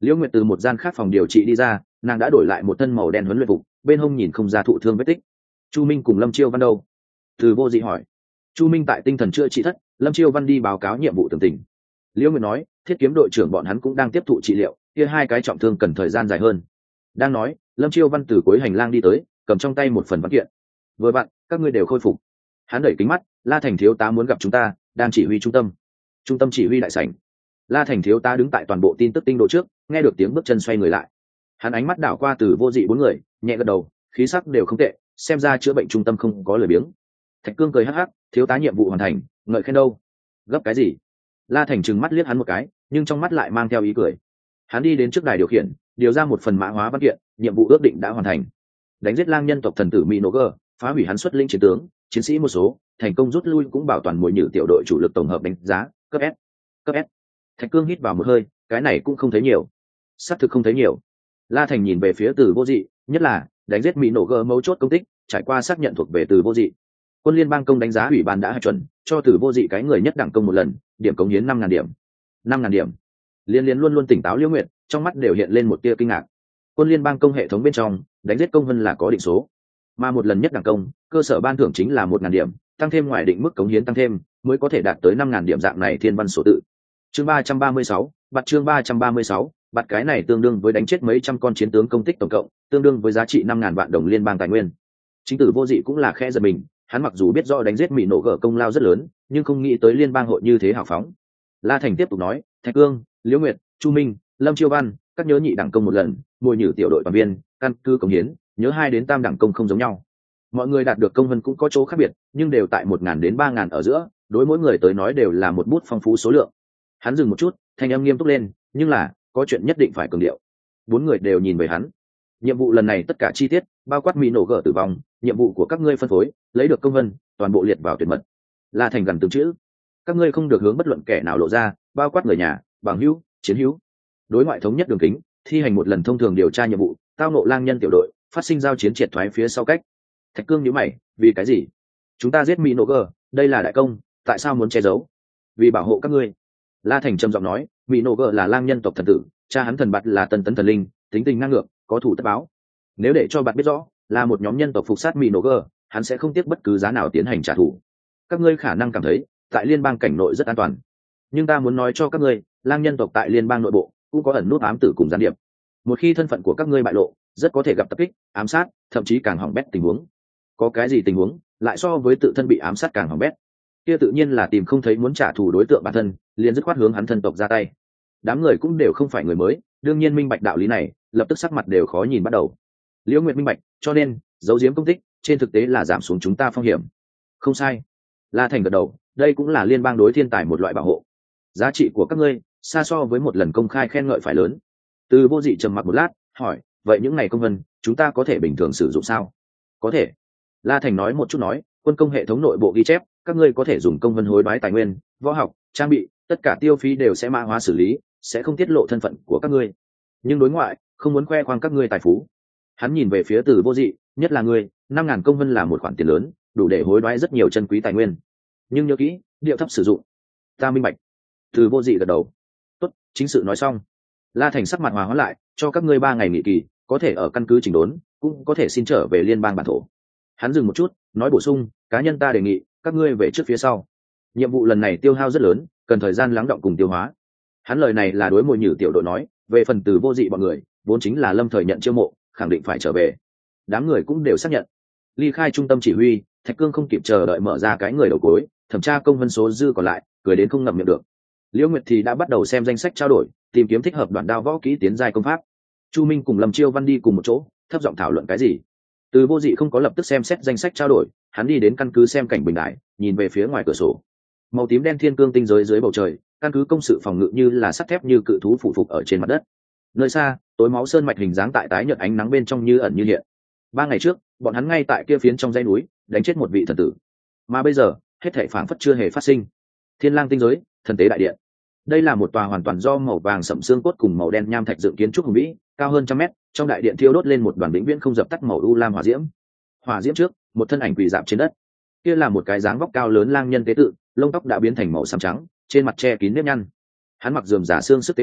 Liễu Nguyệt từ một gian khác phòng điều trị đi ra, nàng đã đổi lại một thân màu đen huấn luyện phục, bên hông nhìn không ra thụ thương vết tích. Chu Minh cùng Lâm Chiêu Văn đâu? Từ Vô Dị hỏi. Chu Minh tại tinh thần chữa trị thất, Lâm Chiêu Văn đi báo cáo nhiệm vụ tường tình. Liễu Nguyệt nói, thiết kiếm đội trưởng bọn hắn cũng đang tiếp thụ trị liệu, kia hai cái trọng thương cần thời gian dài hơn. Đang nói, Lâm Chiêu Văn từ cuối hành lang đi tới, cầm trong tay một phần văn kiện. Vừa bạn, các ngươi đều khôi phục. Hắn đẩy kính mắt, La Thành thiếu tá muốn gặp chúng ta, đang chỉ huy trung tâm. Trung tâm chỉ huy đại sảnh. La Thành thiếu tá đứng tại toàn bộ tin tức tinh độ trước, nghe được tiếng bước chân xoay người lại. Hắn ánh mắt đảo qua Từ Vô Dị bốn người, nhẹ gật đầu, khí sắc đều không tệ, xem ra chữa bệnh trung tâm không có lời biếng. Thạch Cương cười hắc hắc, thiếu tá nhiệm vụ hoàn thành, ngợi khen đâu? Gấp cái gì? La Thành trừng mắt liếc hắn một cái, nhưng trong mắt lại mang theo ý cười. Hắn đi đến trước đài điều khiển, điều ra một phần mã hóa văn kiện, nhiệm vụ ước định đã hoàn thành. Đánh giết lang nhân tộc thần tử Minogue, phá hủy hắn xuất linh chiến tướng, chiến sĩ một số, thành công rút lui cũng bảo toàn mùi nhử tiểu đội chủ lực tổng hợp đánh giá, cấp S. Cấp S. Thạch Cương hít vào một hơi, cái này cũng không thấy nhiều. Xác thực không thấy nhiều. La Thành nhìn về phía Từ Vô Dị, nhất là đánh giết Minogue mấu chốt công tích, trải qua xác nhận thuộc về Từ Vô Dị. Quân liên bang công đánh giá ủy ban đã hạch chuẩn, cho Từ Vô Dị cái người nhất đẳng công một lần, điểm cống hiến năm ngàn điểm. năm ngàn điểm. Liên Liên luôn luôn tỉnh táo Liễu Nguyệt, trong mắt đều hiện lên một tia kinh ngạc. Quân liên bang công hệ thống bên trong, đánh giết công vân là có định số, mà một lần nhất đẳng công, cơ sở ban thưởng chính là một ngàn điểm, tăng thêm ngoài định mức cống hiến tăng thêm, mới có thể đạt tới năm ngàn điểm dạng này thiên văn số tự. Chương ba trăm ba mươi sáu, bạt chương ba trăm ba mươi sáu, bạt cái này tương đương với đánh chết mấy trăm con chiến tướng công tích tổng cộng, tương đương với giá trị năm ngàn vạn đồng liên bang tài nguyên. Chính Tử Vô Dị cũng là khẽ giật mình, hắn mặc dù biết rõ đánh giết Mị nổ gở công lao rất lớn, nhưng không nghĩ tới liên bang hội như thế hào phóng. La Thành tiếp tục nói, Thạch Cương, Liễu Nguyệt, Chu Minh, Lâm Chiêu Văn, các nhớ nhị đẳng công một lần, mùi nhử tiểu đội toàn viên, căn cứ cống hiến, nhớ hai đến tam đẳng công không giống nhau. Mọi người đạt được công vân cũng có chỗ khác biệt, nhưng đều tại một ngàn đến ba ngàn ở giữa, đối mỗi người tới nói đều là một bút phong phú số lượng. Hắn dừng một chút, thanh âm nghiêm túc lên, nhưng là có chuyện nhất định phải cường điệu. Bốn người đều nhìn về hắn. Nhiệm vụ lần này tất cả chi tiết, bao quát Mị nổ gở tử vong, nhiệm vụ của các ngươi phân phối, lấy được công vân, toàn bộ liệt vào tuyệt mật. La Thành gần từng chữ, các ngươi không được hướng bất luận kẻ nào lộ ra, bao quát người nhà, bằng hữu, chiến hữu. Đối ngoại thống nhất đường kính, thi hành một lần thông thường điều tra nhiệm vụ, tao nộ lang nhân tiểu đội, phát sinh giao chiến triệt thoái phía sau cách. Thạch Cương nhíu mày, vì cái gì? Chúng ta giết Mị nổ gở, đây là đại công, tại sao muốn che giấu? Vì bảo hộ các ngươi. La Thành trầm giọng nói, Mị nổ gở là lang nhân tộc thần tử, cha hắn thần bạt là tân tấn thần linh, tính tình ngang ngược, có thủ tất báo. Nếu để cho bạn biết rõ là một nhóm nhân tộc phục sát Mị nổ gở, hắn sẽ không tiếc bất cứ giá nào tiến hành trả thù. Các ngươi khả năng cảm thấy tại liên bang cảnh nội rất an toàn, nhưng ta muốn nói cho các ngươi, lang nhân tộc tại liên bang nội bộ cũng có ẩn nút ám tử cùng gián điệp. Một khi thân phận của các ngươi bại lộ, rất có thể gặp tập kích, ám sát, thậm chí càng hỏng bét tình huống. Có cái gì tình huống lại so với tự thân bị ám sát càng hỏng bét? Kia tự nhiên là tìm không thấy muốn trả thù đối tượng bản thân, liền dứt khoát hướng hắn thân tộc ra tay. Đám người cũng đều không phải người mới, đương nhiên minh bạch đạo lý này, lập tức sắc mặt đều khó nhìn bắt đầu. Liễu Nguyệt minh bạch, cho nên giấu giếm công tích, trên thực tế là giảm xuống chúng ta phong hiểm. Không sai. La Thành gật đầu, đây cũng là liên bang đối thiên tài một loại bảo hộ. Giá trị của các ngươi xa so với một lần công khai khen ngợi phải lớn. Từ Vô Dị trầm mặc một lát, hỏi, vậy những ngày công vân, chúng ta có thể bình thường sử dụng sao? Có thể. La Thành nói một chút nói, quân công hệ thống nội bộ ghi chép, các ngươi có thể dùng công vân hối đoái tài nguyên, võ học, trang bị, tất cả tiêu phí đều sẽ mã hóa xử lý, sẽ không tiết lộ thân phận của các ngươi. Nhưng đối ngoại, không muốn khoe khoang các ngươi tài phú. Hắn nhìn về phía Từ Vô Dị, nhất là ngươi, năm ngàn công vân là một khoản tiền lớn, đủ để hối đoái rất nhiều chân quý tài nguyên. Nhưng nhớ kỹ, điệu thấp sử dụng. Ta minh bạch. Từ Vô Dị gật đầu. Tốt, chính sự nói xong. La Thành sắc mặt hòa hoãn lại, cho các ngươi ba ngày nghỉ kỳ, có thể ở căn cứ chỉnh đốn, cũng có thể xin trở về liên bang bản thổ. Hắn dừng một chút, nói bổ sung, cá nhân ta đề nghị các ngươi về trước phía sau. Nhiệm vụ lần này tiêu hao rất lớn, cần thời gian lắng đọng cùng tiêu hóa. Hắn lời này là đối mồi nhử tiểu đội nói, về phần Từ Vô Dị bọn người, vốn chính là lâm thời nhận chiêu mộ, khẳng định phải trở về. Đám người cũng đều xác nhận. Ly khai trung tâm chỉ huy, Thạch Cương không kịp chờ đợi mở ra cái người đầu cuối, thẩm tra công vân số dư còn lại, cười đến không ngậm miệng được. Liễu Nguyệt thì đã bắt đầu xem danh sách trao đổi, tìm kiếm thích hợp đoạn đao võ kỹ tiến giai công pháp. Chu Minh cùng Lâm Chiêu Văn đi cùng một chỗ, thấp giọng thảo luận cái gì. Từ Vô Dị không có lập tức xem xét danh sách trao đổi, hắn đi đến căn cứ xem cảnh bình đại, nhìn về phía ngoài cửa sổ. Màu tím đen thiên cương tinh giới dưới bầu trời, căn cứ công sự phòng ngự như là sắt thép như cự thú phụ phục ở trên mặt đất. Nơi xa, tối máu sơn mạch hình dáng tại tái nhợt ánh nắng bên trong như ẩn như hiện. Ba ngày trước, bọn hắn ngay tại kia phiến trong dãy núi, đánh chết một vị thần tử. Mà bây giờ, hết thảy phảng phất chưa hề phát sinh. Thiên Lang tinh giới, thần tế đại điện. Đây là một tòa hoàn toàn do màu vàng sẫm xương cốt cùng màu đen nham thạch dựng kiến trúc hùng vĩ, cao hơn trăm mét, trong đại điện thiêu đốt lên một đoàn vĩnh viễn không dập tắt màu u lam hỏa diễm. Hỏa diễm trước, một thân ảnh quỳ rạp trên đất. Kia là một cái dáng vóc cao lớn lang nhân tế tự, lông tóc đã biến thành màu xám trắng, trên mặt che kín nếp nhăn. Hắn mặc rườm rà xương sức tế bào,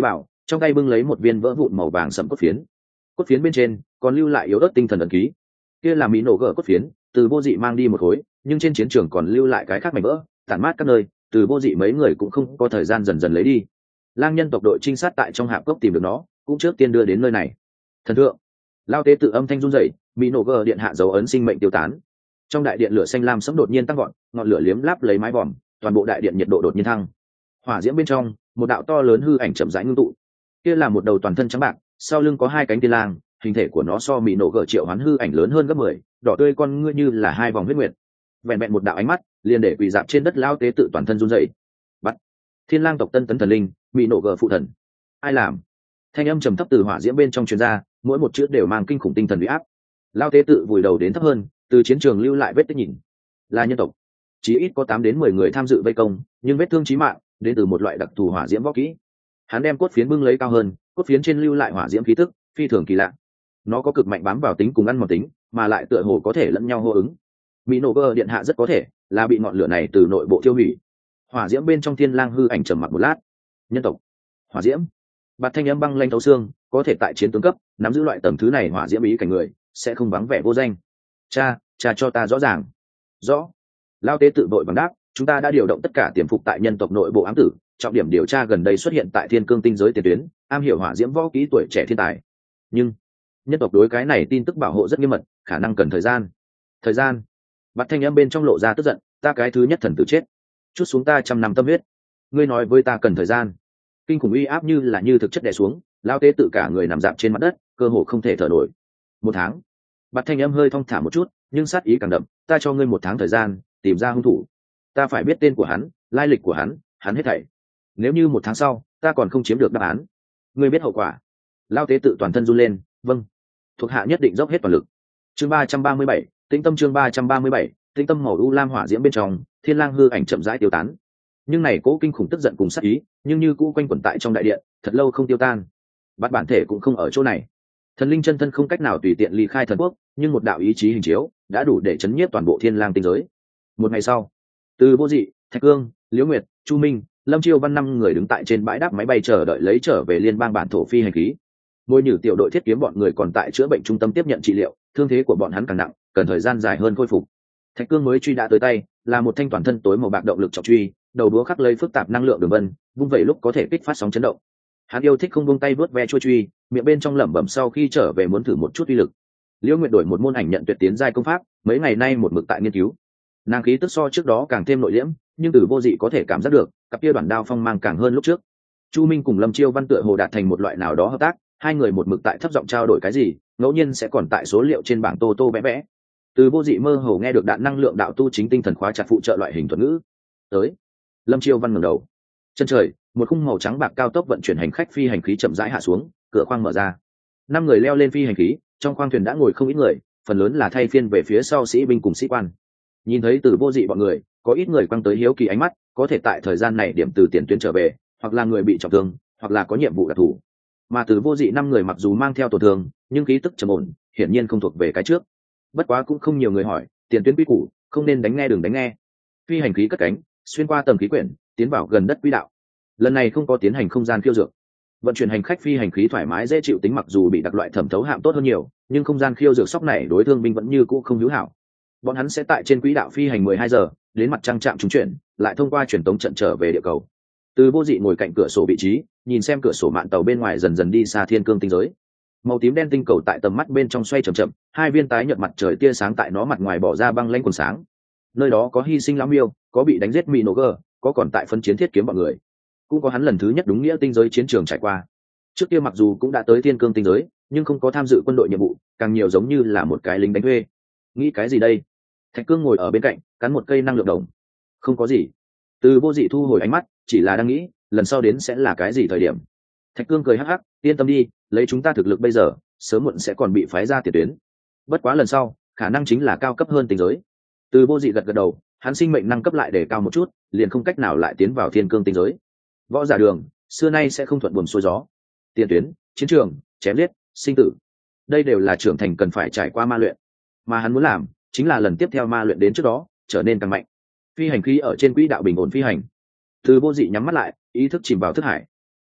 trong tay bưng lấy một viên vỡ vụn màu vàng sẫm cốt phiến. Cốt phiến bên trên còn lưu lại yếu ớt tinh thần ấn ký. Kia là mỹ nổ gở cốt phiến, từ vô dị mang đi một khối, nhưng trên chiến trường còn lưu lại cái khác mảnh vỡ, tản mát các nơi, từ vô dị mấy người cũng không có thời gian dần dần lấy đi. Lang nhân tộc đội trinh sát tại trong hạp cốc tìm được nó, cũng trước tiên đưa đến nơi này. Thần thượng, lao tế tự âm thanh run rẩy, mỹ nổ gở điện hạ dấu ấn sinh mệnh tiêu tán. Trong đại điện lửa xanh lam sẫm đột nhiên tăng gọn, ngọn lửa liếm láp lấy mái vòm, toàn bộ đại điện nhiệt độ đột nhiên thăng. Hỏa diễm bên trong, một đạo to lớn hư ảnh chậm rãi ngưng tụ. Kia là một đầu toàn thân trắng bạc, sau lưng có hai cánh tiên lang, hình thể của nó so mỹ nổ gở triệu hoán hư ảnh lớn hơn gấp mười, đỏ tươi con ngươi như là hai vòng huyết nguyệt. Vẹn vẹn một đạo ánh mắt, liền để quỳ dạp trên đất lao tế tự toàn thân run rẩy. Bắt. Thiên lang tộc tân tấn thần linh, mỹ nổ gở phụ thần. Ai làm? Thanh âm trầm thấp từ hỏa diễm bên trong truyền ra, mỗi một chữ đều mang kinh khủng tinh thần uy áp. Lao tế tự vùi đầu đến thấp hơn, từ chiến trường lưu lại vết tích nhìn. Là nhân tộc. Chỉ ít có tám đến mười người tham dự vây công, nhưng vết thương chí mạng đến từ một loại đặc thù hỏa diễm võ kỹ. Hắn đem cốt phiến bưng lấy cao hơn, cốt phiến trên lưu lại hỏa diễm khí tức, phi thường kỳ lạ. Nó có cực mạnh bám vào tính cùng ăn mòn tính, mà lại tựa hồ có thể lẫn nhau hô ứng. Mỹ nổ gở điện hạ rất có thể là bị ngọn lửa này từ nội bộ tiêu hủy. Hỏa diễm bên trong thiên lang hư ảnh trầm mặc một lát. Nhân tộc. Hỏa diễm. Bạt thanh âm băng lanh thấu xương, có thể tại chiến tướng cấp nắm giữ loại tầm thứ này hỏa diễm ý cảnh người, sẽ không vắng vẻ vô danh. Cha, cha cho ta rõ ràng. Rõ. Lao tế tự đội bằng đáp, chúng ta đã điều động tất cả tiềm phục tại nhân tộc nội bộ ám tử, trọng điểm điều tra gần đây xuất hiện tại thiên cương tinh giới tiền tuyến, am hiểu hỏa diễm võ kỹ tuổi trẻ thiên tài. Nhưng nhân tộc đối cái này tin tức bảo hộ rất nghiêm mật, khả năng cần thời gian. Thời gian. Bạt thanh âm bên trong lộ ra tức giận, ta cái thứ nhất thần tử chết, chút xuống ta trăm năm tâm huyết, ngươi nói với ta cần thời gian. Kinh khủng uy áp như là như thực chất đè xuống, lao tế tự cả người nằm dạp trên mặt đất, cơ hồ không thể thở nổi. Một tháng. Bạt thanh âm hơi thong thả một chút, nhưng sát ý càng đậm, ta cho ngươi một tháng thời gian tìm ra hung thủ, ta phải biết tên của hắn, lai lịch của hắn, hắn hết thảy. Nếu như một tháng sau ta còn không chiếm được đáp án, ngươi biết hậu quả. Lao tế tự toàn thân run lên, vâng, thuộc hạ nhất định dốc hết toàn lực. Chương ba trăm ba mươi bảy, tĩnh tâm. Chương ba trăm ba mươi bảy, tĩnh tâm. Màu u lam hỏa diễm bên trong, thiên lang hư ảnh chậm rãi tiêu tán. Nhưng này cố kinh khủng tức giận cùng sát ý, nhưng như cũ quanh quẩn tại trong đại điện, thật lâu không tiêu tan. Bắt bản thể cũng không ở chỗ này. Thần linh chân thân không cách nào tùy tiện ly khai thần quốc, nhưng một đạo ý chí hình chiếu đã đủ để chấn nhiếp toàn bộ thiên lang tinh giới. Một ngày sau, từ vô dị, Thạch Cương, Liễu Nguyệt, Chu Minh, Lâm Chiêu Văn năm người đứng tại trên bãi đáp máy bay chờ đợi lấy trở về liên bang bản thổ phi hành khí. Ngôi nhử tiểu đội thiết kiếm bọn người còn tại chữa bệnh trung tâm tiếp nhận trị liệu, thương thế của bọn hắn càng nặng, cần thời gian dài hơn khôi phục. Thạch Cương mới truy đã tới tay, là một thanh toàn thân tối màu bạc động lực trọng truy, đầu đũa khắc lấy phức tạp năng lượng đường vân, vung vẩy lúc có thể kích phát sóng chấn động. Hắn yêu thích không buông tay vớt ve chua truy, miệng bên trong lẩm bẩm sau khi trở về muốn thử một chút uy lực. Liễu Nguyệt đổi một môn ảnh nhận tuyệt tiến giai công pháp, mấy ngày nay một mực tại nghiên cứu. Nàng khí tức so trước đó càng thêm nội liễm, nhưng từ vô dị có thể cảm giác được cặp kia đoàn đao phong mang càng hơn lúc trước. Chu Minh cùng Lâm Chiêu Văn tựa hồ đạt thành một loại nào đó hợp tác, hai người một mực tại thấp giọng trao đổi cái gì, ngẫu nhiên sẽ còn tại số liệu trên bảng tô tô vẽ vẽ. Từ vô dị mơ hồ nghe được đạn năng lượng đạo tu chính tinh thần khóa chặt phụ trợ loại hình thuật ngữ. Tới. Lâm Chiêu Văn ngẩng đầu. Chân trời, một khung màu trắng bạc cao tốc vận chuyển hành khách phi hành khí chậm rãi hạ xuống, cửa khoang mở ra. Năm người leo lên phi hành khí, trong khoang thuyền đã ngồi không ít người, phần lớn là thay phiên về phía sau sĩ binh cùng sĩ quan. Nhìn thấy từ vô dị bọn người, có ít người quăng tới hiếu kỳ ánh mắt, có thể tại thời gian này điểm từ tiền tuyến trở về, hoặc là người bị trọng thương, hoặc là có nhiệm vụ đặc thù. Mà từ vô dị năm người mặc dù mang theo tổn thương, nhưng khí tức trầm ổn, hiển nhiên không thuộc về cái trước. Bất quá cũng không nhiều người hỏi, tiền tuyến quy củ, không nên đánh nghe đừng đánh nghe. Phi hành khí cất cánh, xuyên qua tầng khí quyển, tiến vào gần đất quỹ đạo. Lần này không có tiến hành không gian khiêu dược, vận chuyển hành khách phi hành khí thoải mái dễ chịu tính mặc dù bị đặc loại thẩm thấu hạm tốt hơn nhiều, nhưng không gian khiêu dược sóc này đối thương binh vẫn như cũ không hữu hảo. Bọn hắn sẽ tại trên quỹ đạo phi hành mười hai giờ, đến mặt trăng trạm trúng chuyển, lại thông qua truyền tống trận trở về địa cầu. Từ vô dị ngồi cạnh cửa sổ vị trí, nhìn xem cửa sổ mạn tàu bên ngoài dần dần đi xa thiên cương tinh giới. Màu tím đen tinh cầu tại tầm mắt bên trong xoay chậm chậm, hai viên tái nhợt mặt trời tia sáng tại nó mặt ngoài bỏ ra băng lãnh quần sáng. Nơi đó có hy sinh lão miêu, có bị đánh giết mì nổ gờ, có còn tại phân chiến thiết kiếm bọn người, cũng có hắn lần thứ nhất đúng nghĩa tinh giới chiến trường trải qua. Trước kia mặc dù cũng đã tới thiên cương tinh giới, nhưng không có tham dự quân đội nhiệm vụ, càng nhiều giống như là một cái lính đánh thuê. Nghĩ cái gì đây? Thạch Cương ngồi ở bên cạnh, cắn một cây năng lượng đồng. Không có gì. Từ vô dị thu hồi ánh mắt, chỉ là đang nghĩ, lần sau đến sẽ là cái gì thời điểm. Thạch Cương cười hắc hắc, yên tâm đi, lấy chúng ta thực lực bây giờ, sớm muộn sẽ còn bị phái ra tiền tuyến. Bất quá lần sau, khả năng chính là cao cấp hơn tinh giới. Từ vô dị gật gật đầu, hắn sinh mệnh năng cấp lại để cao một chút, liền không cách nào lại tiến vào thiên cương tinh giới. Võ giả đường, xưa nay sẽ không thuận buồm xuôi gió. Tiền tuyến, chiến trường, chém liết, sinh tử, đây đều là trưởng thành cần phải trải qua ma luyện. Mà hắn muốn làm, chính là lần tiếp theo ma luyện đến trước đó, trở nên càng mạnh. Phi hành khí ở trên quỹ đạo bình ổn phi hành. Từ vô dị nhắm mắt lại, ý thức chìm vào thức hải.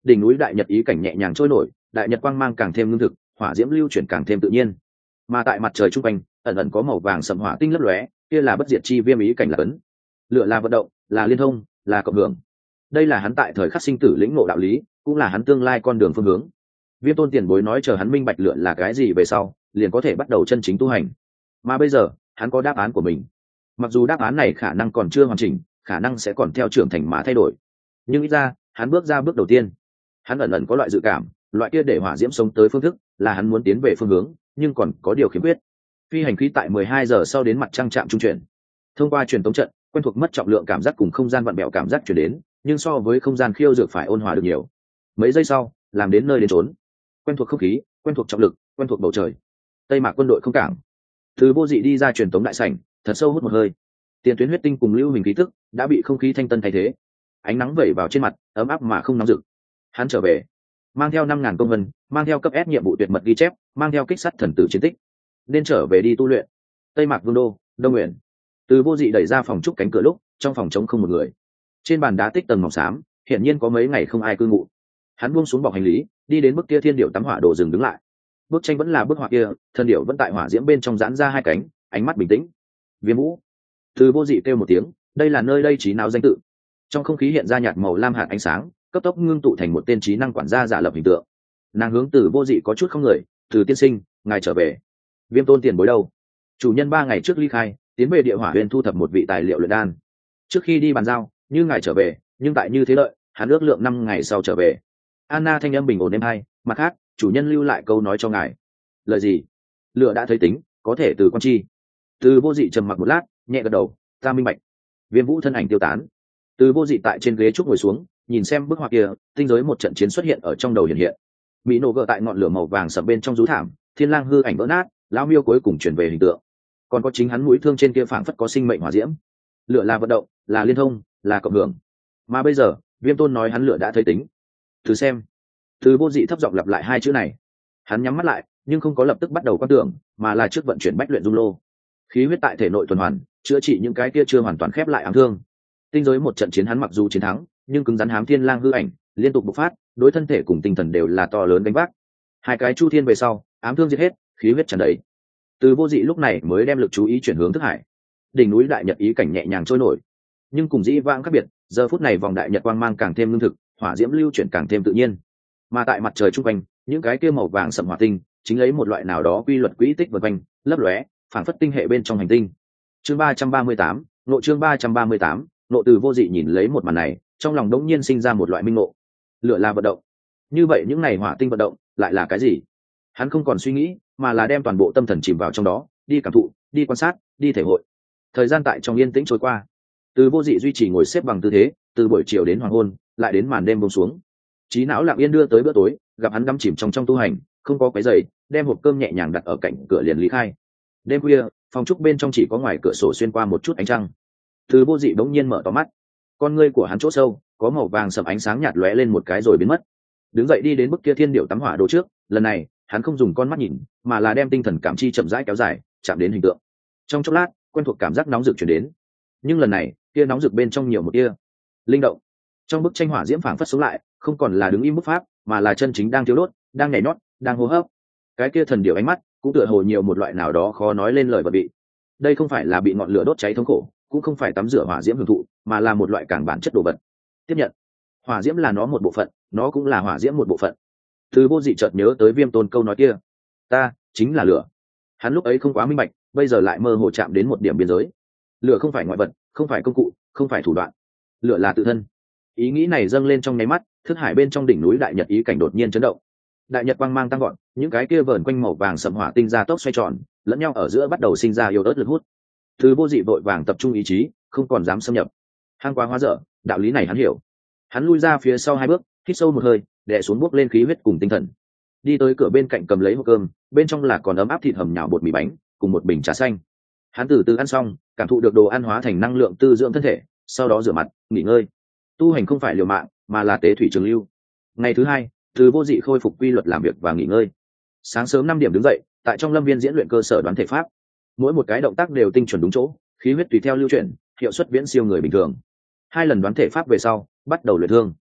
đỉnh núi đại nhật ý cảnh nhẹ nhàng trôi nổi, đại nhật quang mang càng thêm ngưng thực, hỏa diễm lưu chuyển càng thêm tự nhiên. Mà tại mặt trời trung quanh ẩn ẩn có màu vàng sậm hỏa tinh lấp lóe, kia là bất diệt chi viêm ý cảnh là cấn. Lửa là vận động, là liên thông, là cộng hưởng. Đây là hắn tại thời khắc sinh tử lĩnh ngộ đạo lý, cũng là hắn tương lai con đường phương hướng. Viêm Tôn tiền bối nói chờ hắn minh bạch lửa là cái gì về sau, liền có thể bắt đầu chân chính tu hành. Mà bây giờ, hắn có đáp án của mình. Mặc dù đáp án này khả năng còn chưa hoàn chỉnh, khả năng sẽ còn theo trưởng thành mà thay đổi, nhưng ít ra, hắn bước ra bước đầu tiên. Hắn ẩn ẩn có loại dự cảm, loại kia để hỏa diễm sống tới phương thức, là hắn muốn tiến về phương hướng, nhưng còn có điều khiếm khuyết. Phi hành khí tại mười hai giờ sau đến mặt trăng trạm trung chuyển. Thông qua truyền tống trận, quen thuộc mất trọng lượng cảm giác cùng không gian vặn bẹo cảm giác chuyển đến, nhưng so với không gian khiêu dược phải ôn hòa được nhiều. Mấy giây sau, làm đến nơi đến trốn. Quen thuộc không khí, quen thuộc trọng lực, quen thuộc bầu trời. Tây Mạc quân đội không cảng. Từ Vô Dị đi ra truyền tống đại sảnh, thật sâu hút một hơi. Tiền tuyến huyết tinh cùng lưu hình khí tức đã bị không khí thanh tân thay thế. Ánh nắng vẩy vào trên mặt, ấm áp mà không nóng rực. Hắn trở về, mang theo năm ngàn công vân, mang theo cấp S nhiệm vụ tuyệt mật ghi chép, mang theo kích sắt thần tử chiến tích, nên trở về đi tu luyện. Tây Mạc Vương đô, Đông Nguyện. Từ Vô Dị đẩy ra phòng trúc cánh cửa lúc, trong phòng trống không một người. Trên bàn đá tích tầng mỏng xám, hiển nhiên có mấy ngày không ai cư ngụ. Hắn buông xuống bọc hành lý, đi đến bức kia thiên điệu tắm hỏa đồ dừng đứng lại. Bức tranh vẫn là bức họa kia, thân điệu vẫn tại hỏa diễm bên trong giãn ra hai cánh, ánh mắt bình tĩnh. Viêm Vũ. Từ Vô Dị kêu một tiếng, đây là nơi đây trí não danh tự. Trong không khí hiện ra nhạt màu lam hạt ánh sáng, cấp tốc ngưng tụ thành một tên trí năng quản gia giả lập hình tượng. Nàng hướng Từ Vô Dị có chút không người, "Từ tiên sinh, ngài trở về." Viêm Tôn tiền bối đâu? Chủ nhân ba ngày trước ly khai, tiến về địa hỏa huyền thu thập một vị tài liệu luyện đan. Trước khi đi bàn giao, như ngài trở về, nhưng tại như thế lợi, hắn ước lượng năm ngày sau trở về. Anna thanh âm bình ổn êm hay, mặt khác, chủ nhân lưu lại câu nói cho ngài. Lời gì? Lựa đã thấy tính, có thể từ con chi. Từ Vô Dị trầm mặc một lát, nhẹ gật đầu, ta minh bạch. Viêm Vũ thân ảnh tiêu tán. Từ Vô Dị tại trên ghế trúc ngồi xuống, nhìn xem bức họa kia, tinh giới một trận chiến xuất hiện ở trong đầu hiện hiện. Mỹ nổ gỡ tại ngọn lửa màu vàng sậm bên trong rú thảm, thiên lang hư ảnh vỡ nát, lão miêu cuối cùng chuyển về hình tượng. Còn có chính hắn mũi thương trên kia phảng phất có sinh mệnh hỏa diễm. Lửa là vận động, là liên thông, là cộng hưởng. Mà bây giờ, Viêm Tôn nói hắn lửa đã thấy tính. Thử xem. Từ Vô Dị thấp giọng lặp lại hai chữ này. Hắn nhắm mắt lại, nhưng không có lập tức bắt đầu quan tưởng, mà là trước vận chuyển bách luyện dung lô. Khí huyết tại thể nội tuần hoàn, chữa trị những cái kia chưa hoàn toàn khép lại ám thương. Tinh giới một trận chiến hắn mặc dù chiến thắng, nhưng cứng rắn hám thiên lang hư ảnh liên tục bộc phát, đối thân thể cùng tinh thần đều là to lớn đánh vác. Hai cái chu thiên về sau, ám thương giết hết, khí huyết tràn đầy. Từ Vô Dị lúc này mới đem lực chú ý chuyển hướng thức hải. Đỉnh núi đại nhật ý cảnh nhẹ nhàng trôi nổi, nhưng cùng dĩ vãng khác biệt, giờ phút này vòng đại nhật quang mang càng thêm lương thực, hỏa diễm lưu chuyển càng thêm tự nhiên. Mà tại mặt trời trung quanh, những cái kia màu vàng sẫm hỏa tinh chính lấy một loại nào đó quy luật quỹ tích vần quanh, lấp lóe, phản phất tinh hệ bên trong hành tinh. Chương ba trăm ba mươi tám, nội chương ba trăm ba mươi tám, nội Từ Vô Dị nhìn lấy một màn này, trong lòng đống nhiên sinh ra một loại minh ngộ. Lửa là vận động. Như vậy những này hỏa tinh vận động lại là cái gì? Hắn không còn suy nghĩ, mà là đem toàn bộ tâm thần chìm vào trong đó, đi cảm thụ, đi quan sát, đi thể hội. Thời gian tại trong yên tĩnh trôi qua. Từ Vô Dị duy trì ngồi xếp bằng tư thế, từ buổi chiều đến hoàng hôn, lại đến màn đêm buông xuống. Trí não lặng yên đưa tới bữa tối, gặp hắn ngâm chìm trong trong tu hành, không có quấy rầy, đem hộp cơm nhẹ nhàng đặt ở cạnh cửa liền lý khai. Đêm khuya, phòng trúc bên trong chỉ có ngoài cửa sổ xuyên qua một chút ánh trăng. Từ Vô Dị bỗng nhiên mở to mắt, con ngươi của hắn chỗ sâu có màu vàng sẫm ánh sáng nhạt lóe lên một cái rồi biến mất. Đứng dậy đi đến bức kia thiên điệu tắm hỏa đồ trước, lần này hắn không dùng con mắt nhìn, mà là đem tinh thần cảm chi chậm rãi kéo dài, chạm đến hình tượng. Trong chốc lát, quen thuộc cảm giác nóng rực truyền đến, nhưng lần này, kia nóng rực bên trong nhiều một tia linh động. Trong bức tranh hỏa diễm phảng phất sống lại, không còn là đứng im bức pháp, mà là chân chính đang thiếu đốt, đang nhảy nhót, đang hô hấp. Cái kia thần điệu ánh mắt cũng tựa hồ nhiều một loại nào đó khó nói lên lời và bị. Đây không phải là bị ngọn lửa đốt cháy thống khổ, cũng không phải tắm rửa hỏa diễm hưởng thụ, mà là một loại càng bản chất đồ vật. Tiếp nhận. Hỏa diễm là nó một bộ phận, nó cũng là hỏa diễm một bộ phận. Từ Vô Dị chợt nhớ tới Viêm Tôn câu nói kia, ta chính là lửa. Hắn lúc ấy không quá minh bạch, bây giờ lại mơ hồ chạm đến một điểm biên giới. Lửa không phải ngoại vật, không phải công cụ, không phải thủ đoạn. Lửa là tự thân. Ý nghĩ này dâng lên trong nháy mắt, thức hải bên trong đỉnh núi đại nhật ý cảnh đột nhiên chấn động. Đại nhật quang mang tăng gọn, những cái kia vờn quanh màu vàng sẫm hỏa tinh ra tốc xoay tròn, lẫn nhau ở giữa bắt đầu sinh ra yếu ớt lực hút. Từ Vô Dị vội vàng tập trung ý chí, không còn dám xâm nhập. Hang quá hóa dở, đạo lý này hắn hiểu. Hắn lui ra phía sau hai bước, hít sâu một hơi, đè xuống bước lên khí huyết cùng tinh thần. Đi tới cửa bên cạnh cầm lấy hộp cơm, bên trong là còn ấm áp thịt hầm nhào bột mì bánh, cùng một bình trà xanh. Hắn từ từ ăn xong, cảm thụ được đồ ăn hóa thành năng lượng tư dưỡng thân thể, sau đó rửa mặt, nghỉ ngơi. Tu hành không phải liều mạng, mà là tế thủy trường lưu. Ngày thứ hai, Từ Vô Dị khôi phục quy luật làm việc và nghỉ ngơi. Sáng sớm năm điểm đứng dậy, tại trong lâm viên diễn luyện cơ sở đoán thể pháp. Mỗi một cái động tác đều tinh chuẩn đúng chỗ, khí huyết tùy theo lưu chuyển, hiệu suất viễn siêu người bình thường. Hai lần đoán thể pháp về sau, bắt đầu luyện thương.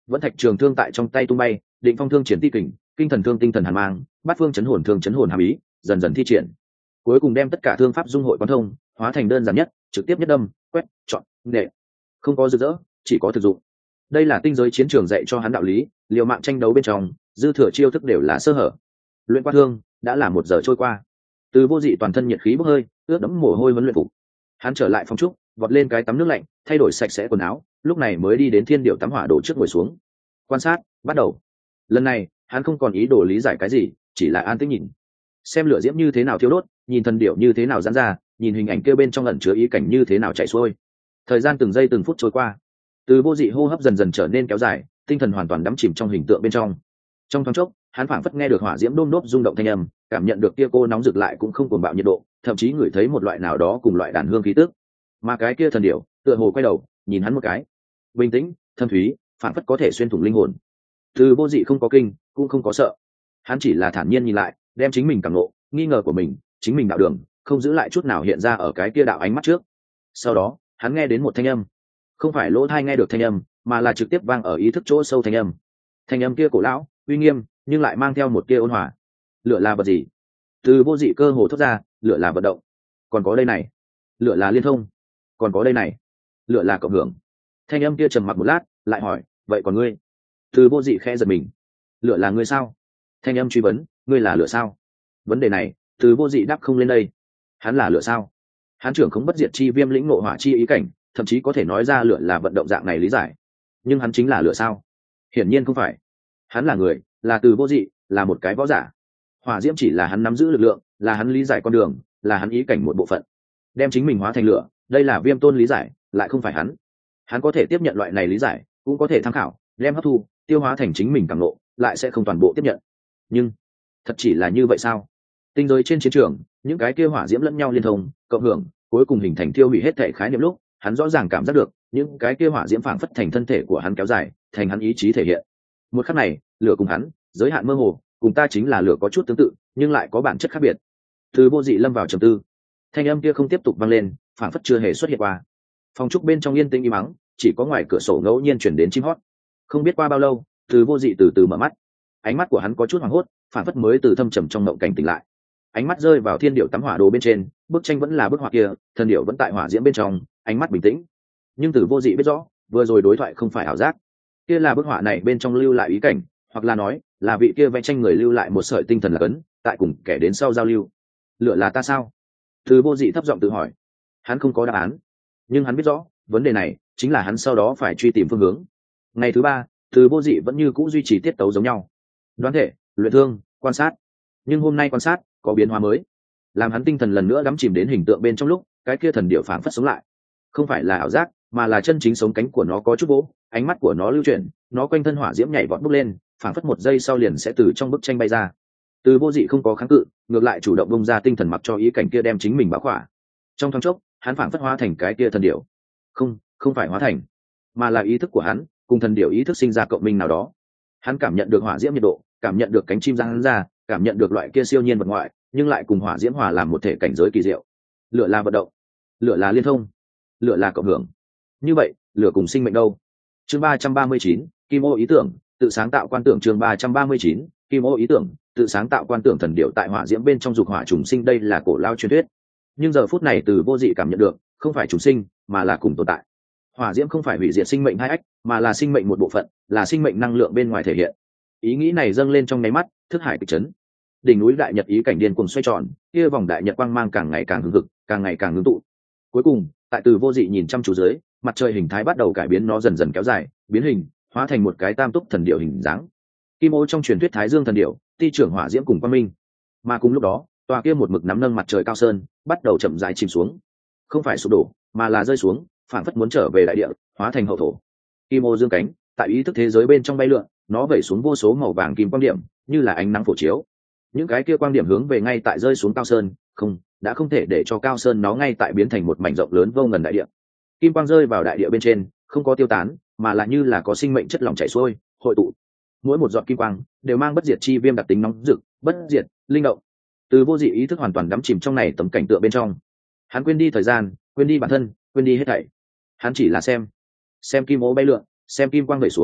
vẫn thạch trường thương tại trong tay tung bay, định phong thương triển ti kình, kinh thần thương tinh thần hàn mang, bát phương chấn hồn thương chấn hồn hàm ý, dần dần thi triển, cuối cùng đem tất cả thương pháp dung hội quán thông, hóa thành đơn giản nhất, trực tiếp nhất đâm, quét, chọn, nệ, không có rực rỡ, chỉ có thực dụng. Đây là tinh giới chiến trường dạy cho hắn đạo lý, liều mạng tranh đấu bên trong, dư thừa chiêu thức đều là sơ hở. Luyện qua thương đã là một giờ trôi qua, Từ Vô Dị toàn thân nhiệt khí bốc hơi, ướt đẫm mồ hôi huấn luyện phục. Hắn trở lại phòng trúc, vọt lên cái tắm nước lạnh, thay đổi sạch sẽ quần áo, lúc này mới đi đến thiên điệu tắm hỏa đổ trước ngồi xuống. Quan sát, bắt đầu. Lần này, hắn không còn ý đồ lý giải cái gì, chỉ là an tĩnh nhìn, xem lửa diễm như thế nào thiêu đốt, nhìn thần điệu như thế nào giãn ra, nhìn hình ảnh kia bên trong ẩn chứa ý cảnh như thế nào chạy xuôi. Thời gian từng giây từng phút trôi qua, Từ Vô Dị hô hấp dần dần trở nên kéo dài, tinh thần hoàn toàn đắm chìm trong hình tượng bên trong. Trong thoáng chốc, hắn phảng phất nghe được hỏa diễm đôm đốp rung động thanh âm, cảm nhận được kia cô nóng rực lại cũng không cuồng bạo nhiệt độ, thậm chí ngửi thấy một loại nào đó cùng loại đàn hương khí tức. Mà cái kia thần điểu, tựa hồ quay đầu, nhìn hắn một cái, bình tĩnh, thâm thúy, phảng phất có thể xuyên thủng linh hồn. Từ Vô Dị không có kinh, cũng không có sợ, hắn chỉ là thản nhiên nhìn lại, đem chính mình cảm ngộ, nghi ngờ của mình, chính mình đạo đường, không giữ lại chút nào hiện ra ở cái kia đạo ánh mắt trước. Sau đó, hắn nghe đến một thanh âm, không phải lỗ tai nghe được thanh âm, mà là trực tiếp vang ở ý thức chỗ sâu thanh âm. Thanh âm kia cổ lão, uy nghiêm, nhưng lại mang theo một tia ôn hòa. Lửa là vật gì? Từ Vô Dị cơ hồ thốt ra, lửa là vận động. Còn có đây này, lửa là liên thông. Còn có đây này, lửa là cộng hưởng. Thanh âm kia trầm mặc một lát, lại hỏi, vậy còn ngươi? Từ Vô Dị khẽ giật mình. Lửa là ngươi sao? Thanh âm truy vấn, ngươi là lửa sao? Vấn đề này, Từ Vô Dị đáp không lên đây. Hắn là lửa sao? Hắn trưởng không bất diệt chi viêm lĩnh ngộ hỏa chi ý cảnh, thậm chí có thể nói ra lửa là vận động dạng này lý giải. Nhưng hắn chính là lửa sao? Hiển nhiên không phải. Hắn là người, là Từ Vô Dị, là một cái võ giả. Hỏa diễm chỉ là hắn nắm giữ lực lượng, là hắn lý giải con đường, là hắn ý cảnh một bộ phận. Đem chính mình hóa thành lửa, đây là Viêm Tôn lý giải, lại không phải hắn. Hắn có thể tiếp nhận loại này lý giải, cũng có thể tham khảo, đem hấp thu, tiêu hóa thành chính mình cảm ngộ, lại sẽ không toàn bộ tiếp nhận. Nhưng, thật chỉ là như vậy sao? Tinh giới trên chiến trường, những cái kia hỏa diễm lẫn nhau liên thông, cộng hưởng, cuối cùng hình thành tiêu hủy hết thể khái niệm lúc, hắn rõ ràng cảm giác được, những cái kia hỏa diễm phảng phất thành thân thể của hắn kéo dài, thành hắn ý chí thể hiện. Một khắc này, lửa cùng hắn, giới hạn mơ hồ, cùng ta chính là lửa có chút tương tự, nhưng lại có bản chất khác biệt. Từ Vô Dị lâm vào trầm tư, thanh âm kia không tiếp tục vang lên, phảng phất chưa hề xuất hiện qua. Phòng trúc bên trong yên tĩnh im mắng, chỉ có ngoài cửa sổ ngẫu nhiên chuyển đến chim hót. Không biết qua bao lâu, Từ Vô Dị từ từ mở mắt, ánh mắt của hắn có chút hoảng hốt, phảng phất mới từ thâm trầm trong mộng cảnh tỉnh lại. Ánh mắt rơi vào thiên điệu tắm hỏa đồ bên trên, bức tranh vẫn là bức họa kia, thần điệu vẫn tại hỏa diễm bên trong, ánh mắt bình tĩnh. Nhưng Từ Vô Dị biết rõ, vừa rồi đối thoại không phải ảo giác, kia là bức họa này bên trong lưu lại ý cảnh, hoặc là nói là vị kia vẽ tranh người lưu lại một sợi tinh thần là cấn, tại cùng kẻ đến sau giao lưu. Lửa là ta sao? Từ Vô Dị thấp giọng tự hỏi. Hắn không có đáp án, nhưng hắn biết rõ vấn đề này chính là hắn sau đó phải truy tìm phương hướng. Ngày thứ ba, Từ Vô Dị vẫn như cũ duy trì tiết tấu giống nhau, đoán thể, luyện thương, quan sát. Nhưng hôm nay quan sát có biến hóa mới, làm hắn tinh thần lần nữa đắm chìm đến hình tượng bên trong lúc cái kia thần điệu phảng phất sống lại. Không phải là ảo giác, mà là chân chính sống, cánh của nó có chút vỗ, ánh mắt của nó lưu chuyển, nó quanh thân hỏa diễm nhảy vọt bốc lên, phảng phất một giây sau liền sẽ từ trong bức tranh bay ra. Từ Vô Dị không có kháng cự, ngược lại chủ động bung ra tinh thần mặc cho ý cảnh kia đem chính mình bao khỏa. Trong thoáng chốc, hắn phảng phất hóa thành cái kia thần điệu. Không, không phải hóa thành, mà là ý thức của hắn cùng thần điệu ý thức sinh ra cộng minh nào đó. Hắn cảm nhận được hỏa diễm nhiệt độ, cảm nhận được cánh chim giang hắn ra, cảm nhận được loại kia siêu nhiên vật ngoại, nhưng lại cùng hỏa diễm hòa làm một thể cảnh giới kỳ diệu. Lửa là vận động, lửa là liên thông, lửa là cộng hưởng. Như vậy, lửa cùng sinh mệnh đâu? Chương ba trăm ba mươi chín, Kim Ô ý tưởng, tự sáng tạo quan tưởng. Chương ba trăm ba mươi chín, Kim Ô ý tưởng, tự sáng tạo quan tưởng. Thần điệu tại hỏa diễm bên trong dục hỏa trùng sinh, đây là cổ lao truyền thuyết. Nhưng giờ phút này Từ Vô Dị cảm nhận được, không phải trùng sinh, mà là cùng tồn tại. Hỏa diễm không phải hủy diệt sinh mệnh hai ách, mà là sinh mệnh một bộ phận, là sinh mệnh năng lượng bên ngoài thể hiện. Ý nghĩ này dâng lên trong nháy mắt, thức hải kịch chấn. Đỉnh núi đại nhật ý cảnh điên cuồng xoay tròn, kia vòng đại nhật quang mang càng ngày càng hừng hực, càng ngày càng ngưng tụ. Cuối cùng, tại Từ Vô Dị nhìn chăm chú dưới, mặt trời hình thái bắt đầu cải biến, nó dần dần kéo dài, biến hình, hóa thành một cái tam túc thần điệu hình dáng. Kim Ô trong truyền thuyết Thái Dương thần điệu, ti trưởng hỏa diễm cùng quang minh. Mà cùng lúc đó, tòa kia một mực nắm nâng mặt trời cao sơn, bắt đầu chậm rãi chìm xuống. Không phải sụp đổ, mà là rơi xuống, phản phất muốn trở về đại địa, hóa thành hậu thổ. Kim Ô dương cánh, tại ý thức thế giới bên trong bay lượn, nó vẩy xuống vô số màu vàng kim quang điểm, như là ánh nắng phổ chiếu. Những cái kia quang điểm hướng về ngay tại rơi xuống cao sơn, không, đã không thể để cho cao sơn nó ngay tại biến thành một mảnh rộng lớn vô ngần đại địa. Kim quang rơi vào đại địa bên trên, không có tiêu tán, mà là như là có sinh mệnh chất lỏng chảy xuôi, hội tụ. Mỗi một giọt kim quang đều mang bất diệt chi viêm đặc tính nóng rực, bất diệt, linh động. Từ Vô Dị ý thức hoàn toàn đắm chìm trong này tấm cảnh tượng bên trong. Hắn quên đi thời gian, quên đi bản thân, quên đi hết thảy. Hắn chỉ là xem, xem kim ô bay lượn, xem kim quang vẩy xuống,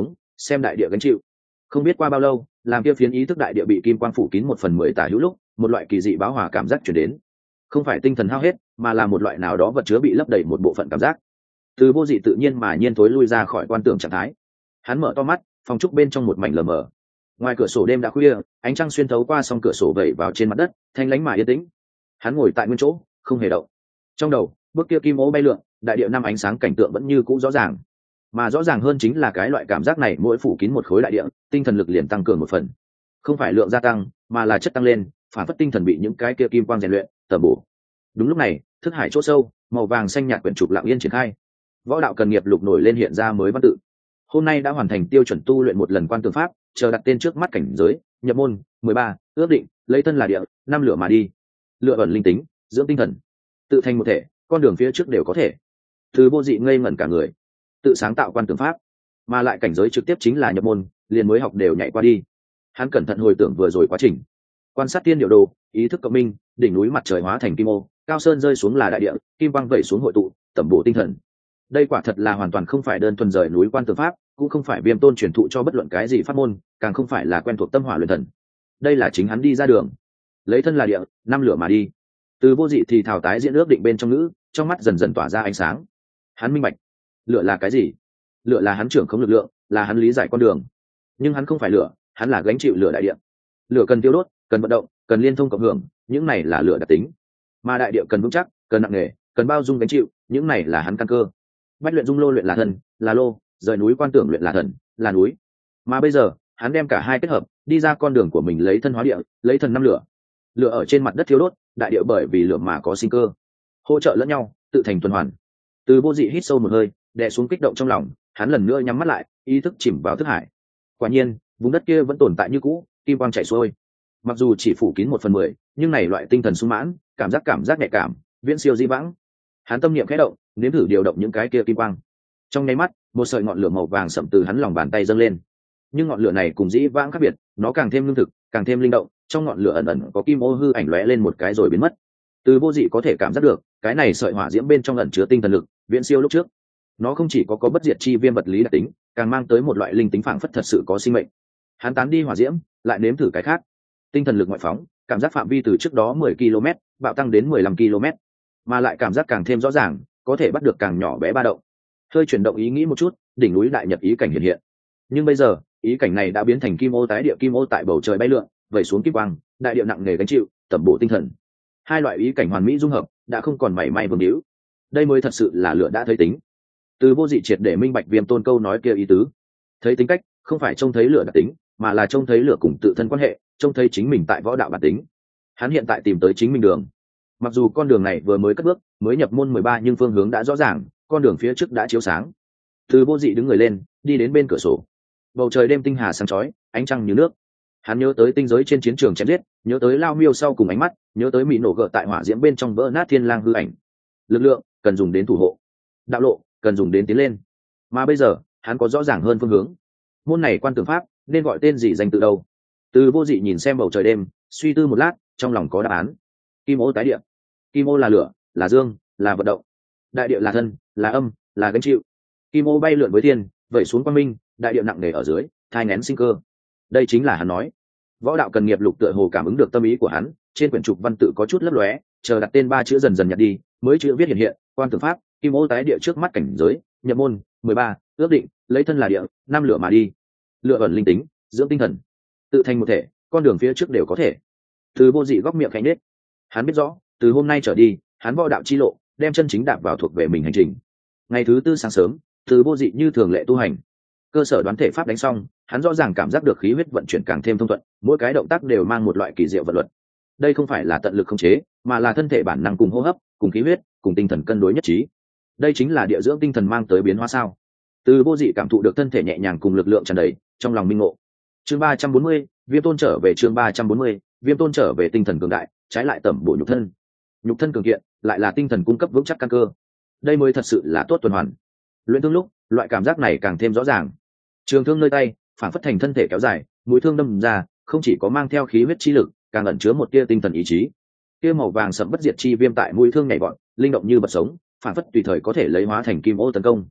xem đại địa gánh chịu. Không biết qua bao lâu, làm kia phiến ý thức đại địa bị kim quang phủ kín một phần mười tả hữu lúc, một loại kỳ dị báo hòa cảm giác chuyển đến. Không phải tinh thần hao hết, mà là một loại nào đó vật chứa bị lấp đầy một bộ phận cảm giác. Từ vô dị tự nhiên mà nhiên tối lui ra khỏi quan tưởng trạng thái. Hắn mở to mắt, phòng trúc bên trong một mảnh lờ mờ. Ngoài cửa sổ đêm đã khuya, ánh trăng xuyên thấu qua song cửa sổ vẩy vào trên mặt đất, thanh lãnh mà yên tĩnh. Hắn ngồi tại nguyên chỗ, không hề động. Trong đầu, bước kia kim ô bay lượn, đại địa năm ánh sáng cảnh tượng vẫn như cũ rõ ràng. Mà rõ ràng hơn chính là cái loại cảm giác này, mỗi phủ kín một khối đại địa, tinh thần lực liền tăng cường một phần. Không phải lượng gia tăng, mà là chất tăng lên, phản phất tinh thần bị những cái kia kim quang rèn luyện, tầm bổ. Đúng lúc này, thức hải chỗ sâu, màu vàng xanh nhạt quyển trục lặng yên triển khai. Võ đạo cần nghiệp lục nổi lên hiện ra mới văn tự. Hôm nay đã hoàn thành tiêu chuẩn tu luyện một lần quan tưởng pháp, chờ đặt tên trước mắt cảnh giới, nhập môn, mười ba, ước định, lấy thân là địa, năm lửa mà đi. Lựa ẩn linh tính, dưỡng tinh thần, tự thành một thể, con đường phía trước đều có thể. Từ vô dị ngây ngẩn cả người, tự sáng tạo quan tưởng pháp, mà lại cảnh giới trực tiếp chính là nhập môn, liền mới học đều nhảy qua đi. Hắn cẩn thận hồi tưởng vừa rồi quá trình, quan sát tiên điệu đồ, ý thức cộng minh, đỉnh núi mặt trời hóa thành kim ô, cao sơn rơi xuống là đại địa, kim quang vẩy xuống hội tụ, tẩm bổ tinh thần. Đây quả thật là hoàn toàn không phải đơn thuần rời núi quan tưởng pháp, cũng không phải Viêm Tôn truyền thụ cho bất luận cái gì pháp môn, càng không phải là quen thuộc tâm hỏa luyện thần. Đây là chính hắn đi ra đường, lấy thân là địa, năm lửa mà đi. Từ vô dị thì thảo tái diễn ước định bên trong ngữ, trong mắt dần dần tỏa ra ánh sáng. Hắn minh bạch, lửa là cái gì? Lửa là hắn trưởng không lực lượng, là hắn lý giải con đường. Nhưng hắn không phải lửa, hắn là gánh chịu lửa đại địa. Lửa cần tiêu đốt, cần vận động, cần liên thông cộng hưởng, những này là lửa đặc tính. Mà đại địa cần vững chắc, cần nặng nề, cần bao dung gánh chịu, những này là hắn căn cơ. Bách luyện dung lô luyện là thần, là lô, rời núi quan tưởng luyện là thần, là núi. Mà bây giờ, hắn đem cả hai kết hợp, đi ra con đường của mình, lấy thân hóa địa, lấy thần năm lửa. Lửa ở trên mặt đất thiếu đốt, đại địa bởi vì lửa mà có sinh cơ, hỗ trợ lẫn nhau, tự thành tuần hoàn. Từ vô dị hít sâu một hơi, đè xuống kích động trong lòng, hắn lần nữa nhắm mắt lại, ý thức chìm vào thức hải. Quả nhiên, vùng đất kia vẫn tồn tại như cũ, kim quang chảy xuôi. Mặc dù chỉ phủ kín một phần mười, nhưng này loại tinh thần sung mãn, cảm giác cảm giác nhạy cảm, viễn siêu di vãng. Hắn tâm niệm khẽ động, nếm thử điều động những cái kia kim quang. Trong nháy mắt, một sợi ngọn lửa màu vàng sậm từ hắn lòng bàn tay dâng lên. Nhưng ngọn lửa này cùng dĩ vãng khác biệt, nó càng thêm lương thực, càng thêm linh động, trong ngọn lửa ẩn ẩn có kim ô hư ảnh lóe lên một cái rồi biến mất. Từ vô dị có thể cảm giác được, cái này sợi hỏa diễm bên trong ẩn chứa tinh thần lực, viễn siêu lúc trước. Nó không chỉ có có bất diệt chi viêm vật lý đặc tính, càng mang tới một loại linh tính phảng phất thật sự có sinh mệnh. Hắn tán đi hỏa diễm, lại nếm thử cái khác. Tinh thần lực ngoại phóng, cảm giác phạm vi từ trước đó mười ki lô mét, bạo tăng đến mười lăm ki lô mét, mà lại cảm giác càng thêm rõ ràng, có thể bắt được càng nhỏ bé ba động. Hơi chuyển động ý nghĩ một chút, đỉnh núi đại nhật ý cảnh hiện hiện. Nhưng bây giờ, ý cảnh này đã biến thành kim ô tái địa, kim ô tại bầu trời bay lượn, vẩy xuống kim quang, đại địa nặng nề gánh chịu, tẩm bổ tinh thần. Hai loại ý cảnh hoàn mỹ dung hợp, đã không còn mảy may vương hữu. Đây mới thật sự là lửa đã thấy tính. Từ vô dị triệt để minh bạch Viêm Tôn câu nói kia ý tứ. Thấy tính cách, không phải trông thấy lửa đặc tính, mà là trông thấy lửa cùng tự thân quan hệ, trông thấy chính mình tại võ đạo bản tính. Hắn hiện tại tìm tới chính mình đường. Mặc dù con đường này vừa mới cất bước, mới nhập môn mười ba, nhưng phương hướng đã rõ ràng, con đường phía trước đã chiếu sáng. Từ vô dị đứng người lên, đi đến bên cửa sổ. Bầu trời đêm tinh hà sáng chói, ánh trăng như nước. Hắn nhớ tới tinh giới trên chiến trường chém giết, nhớ tới Lao Miêu sau cùng ánh mắt, nhớ tới mỹ nổ gỡ tại hỏa diễm bên trong vỡ nát thiên lang hư ảnh. Lực lượng cần dùng đến thủ hộ, đạo lộ cần dùng đến tiến lên. Mà bây giờ, hắn có rõ ràng hơn phương hướng. Môn này quan tưởng pháp nên gọi tên gì, danh tự đâu? Từ vô dị nhìn xem bầu trời đêm, suy tư một lát, trong lòng có đáp án. Kim ô tái địa. Kim ô là lửa, là dương, là vận động. Đại địa là thân, là âm, là gánh chịu. Kim ô bay lượn với thiên, vẩy xuống quang minh, đại địa nặng nề ở dưới, thai nén sinh cơ. Đây chính là hắn nói. Võ đạo cần nghiệp lục tựa hồ cảm ứng được tâm ý của hắn, trên quyển trục văn tự có chút lấp lóe, chờ đặt tên ba chữ dần dần nhặt đi, mới chữ viết hiện hiện, quan tưởng pháp, kim ô tái địa trước mắt cảnh giới, nhập môn, mười ba, ước định, lấy thân là địa, năm lửa mà đi. Lựa ẩn linh tính, dưỡng tinh thần, tự thành một thể, con đường phía trước đều có thể. Từ vô dị góc miệng khẽ nhếch. Hắn biết rõ, từ hôm nay trở đi, hắn võ đạo chi lộ, đem chân chính đạp vào thuộc về mình hành trình. Ngày thứ tư sáng sớm, từ vô dị như thường lệ tu hành. Cơ sở đoán thể pháp đánh xong, hắn rõ ràng cảm giác được khí huyết vận chuyển càng thêm thông thuận, mỗi cái động tác đều mang một loại kỳ diệu vật luật. Đây không phải là tận lực khống chế, mà là thân thể bản năng cùng hô hấp, cùng khí huyết, cùng tinh thần cân đối nhất trí. Đây chính là địa dưỡng tinh thần mang tới biến hóa sao? Từ vô dị cảm thụ được thân thể nhẹ nhàng cùng lực lượng tràn đầy, trong lòng minh ngộ. Chương ba trăm bốn mươi, Viêm Tôn trở về. Chương ba trăm bốn mươi, Viêm Tôn trở về. Tinh thần cường đại, trái lại tẩm bổ nhục thân. Nhục thân cường kiện, lại là tinh thần cung cấp vững chắc căn cơ. Đây mới thật sự là tốt tuần hoàn. Luyện thương lúc, loại cảm giác này càng thêm rõ ràng. Trường thương nơi tay, phản phất thành thân thể kéo dài, mũi thương đâm ra, không chỉ có mang theo khí huyết chi lực, càng ẩn chứa một tia tinh thần ý chí. Tia màu vàng sẫm bất diệt chi viêm tại mũi thương nhảy vọt, linh động như bật sống, phản phất tùy thời có thể lấy hóa thành kim ô tấn công.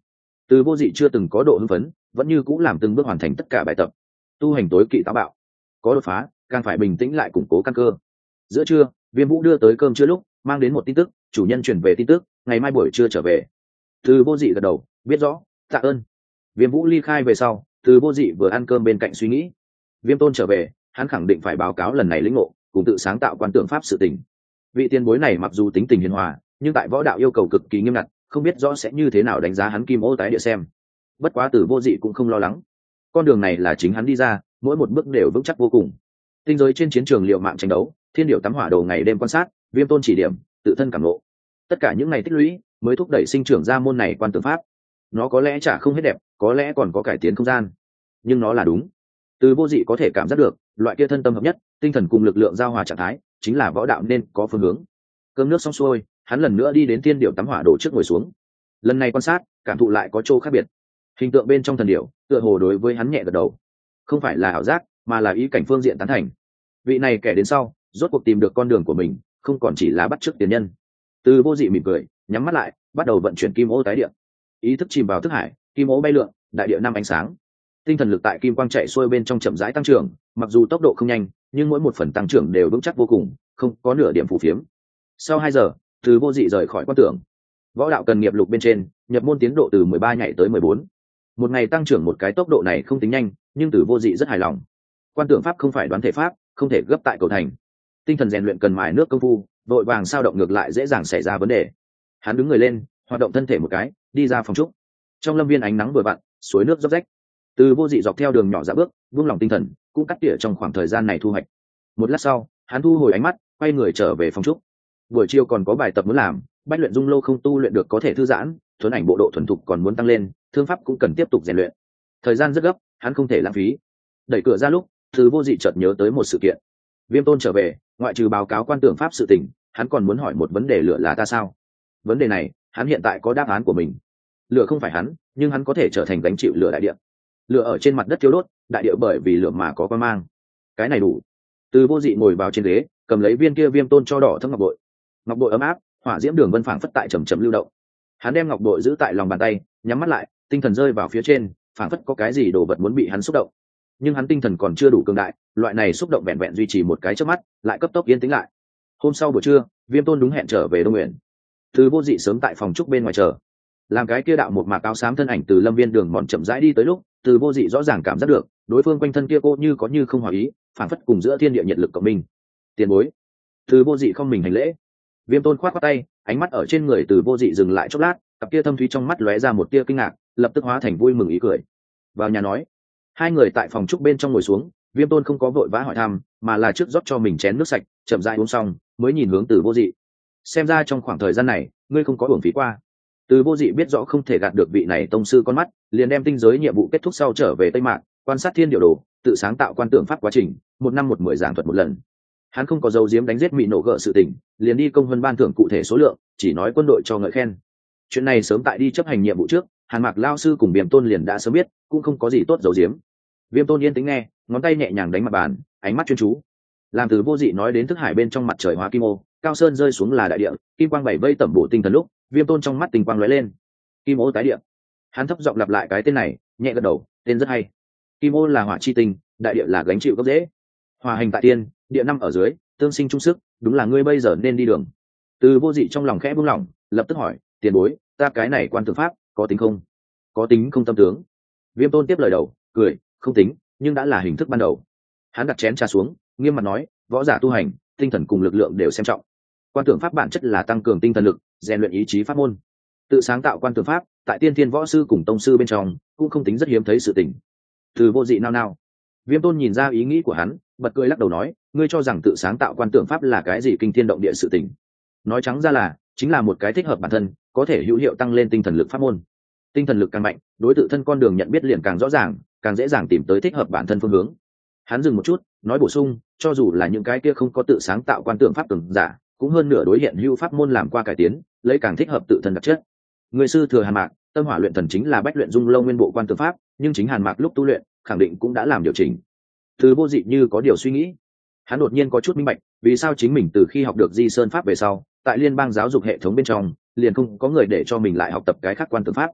Từ Vô Dị chưa từng có độ hưng phấn, vẫn như cũng làm từng bước hoàn thành tất cả bài tập. Tu hành tối kỵ táo bạo, có đột phá càng phải bình tĩnh lại củng cố căn cơ. Giữa trưa, Viêm Vũ đưa tới cơm trưa lúc mang đến một tin tức, chủ nhân truyền về tin tức, ngày mai buổi trưa trở về. Từ Vô Dị gật đầu, biết rõ, tạ ơn. Viêm Vũ ly khai về sau, Từ Vô Dị vừa ăn cơm bên cạnh suy nghĩ. Viêm Tôn trở về, hắn khẳng định phải báo cáo lần này lĩnh ngộ cùng tự sáng tạo quan tượng pháp sự tình. Vị tiền bối này mặc dù tính tình hiền hòa, nhưng tại võ đạo yêu cầu cực kỳ nghiêm ngặt, không biết rõ sẽ như thế nào đánh giá hắn kim ô tái địa xem. Bất quá Từ Vô Dị cũng không lo lắng, con đường này là chính hắn đi ra, mỗi một bước đều vững chắc vô cùng. Tinh giới trên chiến trường liệu mạng tranh đấu, thiên điệu tắm hỏa đầu ngày đêm quan sát, Viêm Tôn chỉ điểm, tự thân cảm ngộ, tất cả những ngày tích lũy mới thúc đẩy sinh trưởng ra môn này quan tượng pháp. Nó có lẽ chả không hết đẹp, có lẽ còn có cải tiến không gian, nhưng nó là đúng. Từ Vô Dị có thể cảm giác được, loại kia thân tâm hợp nhất, tinh thần cùng lực lượng giao hòa trạng thái, chính là võ đạo nên có phương hướng. Cơm nước xong xuôi, hắn lần nữa đi đến thiên điệu tắm hỏa đổ trước ngồi xuống. Lần này quan sát, cảm thụ lại có chỗ khác biệt. Hình tượng bên trong thần điệu, tựa hồ đối với hắn nhẹ gật đầu. Không phải là ảo giác, mà là ý cảnh phương diện tán thành. Vị này kẻ đến sau, rốt cuộc tìm được con đường của mình, không còn chỉ là bắt chước tiền nhân. Từ Vô Dị mỉm cười, nhắm mắt lại, bắt đầu vận chuyển kim ô tái địa. Ý thức chìm vào thức hải, kim ô bay lượn, đại địa năm ánh sáng. Tinh thần lực tại kim quang chạy xuôi bên trong chậm rãi tăng trưởng, mặc dù tốc độ không nhanh, nhưng mỗi một phần tăng trưởng đều vững chắc vô cùng, không có nửa điểm phù phiếm. Sau hai giờ, Từ Vô Dị rời khỏi quan tưởng. Võ đạo cần nghiệp lục bên trên, nhập môn tiến độ từ mười ba nhảy tới mười bốn. Một ngày tăng trưởng một cái tốc độ này không tính nhanh, nhưng Từ Vô Dị rất hài lòng. Quan tưởng pháp không phải đoán thể pháp, không thể gấp tại cầu thành. Tinh thần rèn luyện cần mài nước công phu, vội vàng sao động ngược lại dễ dàng xảy ra vấn đề. Hắn đứng người lên, hoạt động thân thể một cái, đi ra phòng trúc. Trong lâm viên ánh nắng vừa vặn, suối nước róc rách. Từ Vô Dị dọc theo đường nhỏ dạo bước, vung lòng tinh thần, cũng cắt tỉa trong khoảng thời gian này thu hoạch. Một lát sau, hắn thu hồi ánh mắt, quay người trở về phòng trúc. Buổi chiều còn có bài tập muốn làm, bách luyện dung lô không tu luyện được có thể thư giãn, thuần ảnh bộ độ thuần thục còn muốn tăng lên, thương pháp cũng cần tiếp tục rèn luyện. Thời gian rất gấp, hắn không thể lãng phí. Đẩy cửa ra lúc, Từ Vô Dị chợt nhớ tới một sự kiện. Viêm Tôn trở về, ngoại trừ báo cáo quan tưởng pháp sự tình, hắn còn muốn hỏi một vấn đề lửa là ta sao? Vấn đề này, hắn hiện tại có đáp án của mình. Lửa không phải hắn, nhưng hắn có thể trở thành gánh chịu lửa đại địa. Lửa ở trên mặt đất thiêu đốt, đại địa bởi vì lửa mà có quang mang. Cái này đủ. Từ Vô Dị ngồi vào trên ghế, cầm lấy viên kia Viêm Tôn cho đỏ thâm ngọc bội. Ngọc bội ấm áp, hỏa diễm đường vân phảng phất tại chậm chậm lưu động. Hắn đem ngọc bội giữ tại lòng bàn tay, nhắm mắt lại, tinh thần rơi vào phía trên, phảng phất có cái gì đồ vật muốn bị hắn xúc động. Nhưng hắn tinh thần còn chưa đủ cường đại, loại này xúc động vẹn vẹn duy trì một cái chớp mắt, lại cấp tốc yên tĩnh lại. Hôm sau buổi trưa, Viêm Tôn đúng hẹn trở về Đông Nguyện. Từ Vô Dị sớm tại phòng trúc bên ngoài chờ. Làm cái kia đạo một mạc áo xám thân ảnh từ lâm viên đường mòn chậm rãi đi tới lúc, Từ Vô Dị rõ ràng cảm giác được, đối phương quanh thân kia cô như có như không hòa ý, phảng phất cùng giữa thiên địa nhiệt lực cộng minh. Tiền bối. Từ Vô Dị không mình hành lễ. Viêm Tôn khoát khoát tay, ánh mắt ở trên người Từ Vô Dị dừng lại chốc lát, cặp kia thâm thúy trong mắt lóe ra một tia kinh ngạc, lập tức hóa thành vui mừng ý cười. Vào nhà nói. Hai người tại phòng trúc bên trong ngồi xuống, Viêm Tôn không có vội vã hỏi thăm, mà là trước rót cho mình chén nước sạch, chậm rãi uống xong, mới nhìn hướng Từ Vô Dị. Xem ra trong khoảng thời gian này, ngươi không có uổng phí qua. Từ Vô Dị biết rõ không thể gạt được vị này tông sư con mắt, liền đem tinh giới nhiệm vụ kết thúc sau trở về Tây Mạc, quan sát thiên điều đồ, tự sáng tạo quan tượng pháp quá trình, một năm một mười giảng thuật một lần. Hắn không có dấu diếm đánh giết mị nổ gỡ sự tình, liền đi công vân ban thưởng cụ thể số lượng, chỉ nói quân đội cho ngợi khen. Chuyện này sớm tại đi chấp hành nhiệm vụ trước, Hàn Mạc lao sư cùng Viêm Tôn liền đã sớm biết, cũng không có gì tốt dấu diếm. Viêm Tôn yên tĩnh nghe, ngón tay nhẹ nhàng đánh mặt bàn, ánh mắt chuyên chú. Làm Từ Vô Dị nói đến thức hải bên trong mặt trời hóa kim ô, cao sơn rơi xuống là đại địa, kim quang bảy vây tẩm bổ tinh thần lúc, Viêm Tôn trong mắt tình quang lóe lên. Kim ô tái địa. Hắn thấp giọng lặp lại cái tên này, nhẹ gật đầu, tên rất hay. Kim ô là hỏa chi tinh, đại địa là gánh chịu gốc rễ. Hòa hành tại tiên, địa năm ở dưới, tương sinh chung sức, đúng là ngươi bây giờ nên đi đường. Từ Vô Dị trong lòng khẽ buông lỏng, lập tức hỏi, tiền bối, ta cái này quan tượng pháp, có tính không? Có tính không tâm tướng? Viêm Tôn tiếp lời đầu, cười, không tính, nhưng đã là hình thức ban đầu. Hắn đặt chén trà xuống, nghiêm mặt nói, võ giả tu hành, tinh thần cùng lực lượng đều xem trọng. Quan tượng pháp bản chất là tăng cường tinh thần lực, rèn luyện ý chí pháp môn. Tự sáng tạo quan tượng pháp, tại tiên thiên võ sư cùng tông sư bên trong, cũng không tính rất hiếm thấy sự tình. Từ Vô Dị nao nao. Viêm Tôn nhìn ra ý nghĩ của hắn, bật cười lắc đầu nói, ngươi cho rằng tự sáng tạo quan tượng pháp là cái gì kinh thiên động địa sự tình? Nói trắng ra là, chính là một cái thích hợp bản thân, có thể hữu hiệu tăng lên tinh thần lực pháp môn. Tinh thần lực càng mạnh, đối tự thân con đường nhận biết liền càng rõ ràng, càng dễ dàng tìm tới thích hợp bản thân phương hướng. Hắn dừng một chút, nói bổ sung, cho dù là những cái kia không có tự sáng tạo quan tượng pháp cường giả, cũng hơn nửa đối hiện hữu pháp môn làm qua cải tiến, lấy càng thích hợp tự thân đặc chất. Người sư thừa Hàn Mạc, tâm hỏa luyện thần chính là bách luyện dung lâu nguyên bộ quan tượng pháp, nhưng chính Hàn Mạc lúc tu luyện, khẳng định cũng đã làm điều chỉnh. Từ Vô Dị như có điều suy nghĩ, hắn đột nhiên có chút minh bạch, vì sao chính mình từ khi học được Di Sơn pháp về sau, tại liên bang giáo dục hệ thống bên trong, liền không có người để cho mình lại học tập cái khác quan tượng pháp.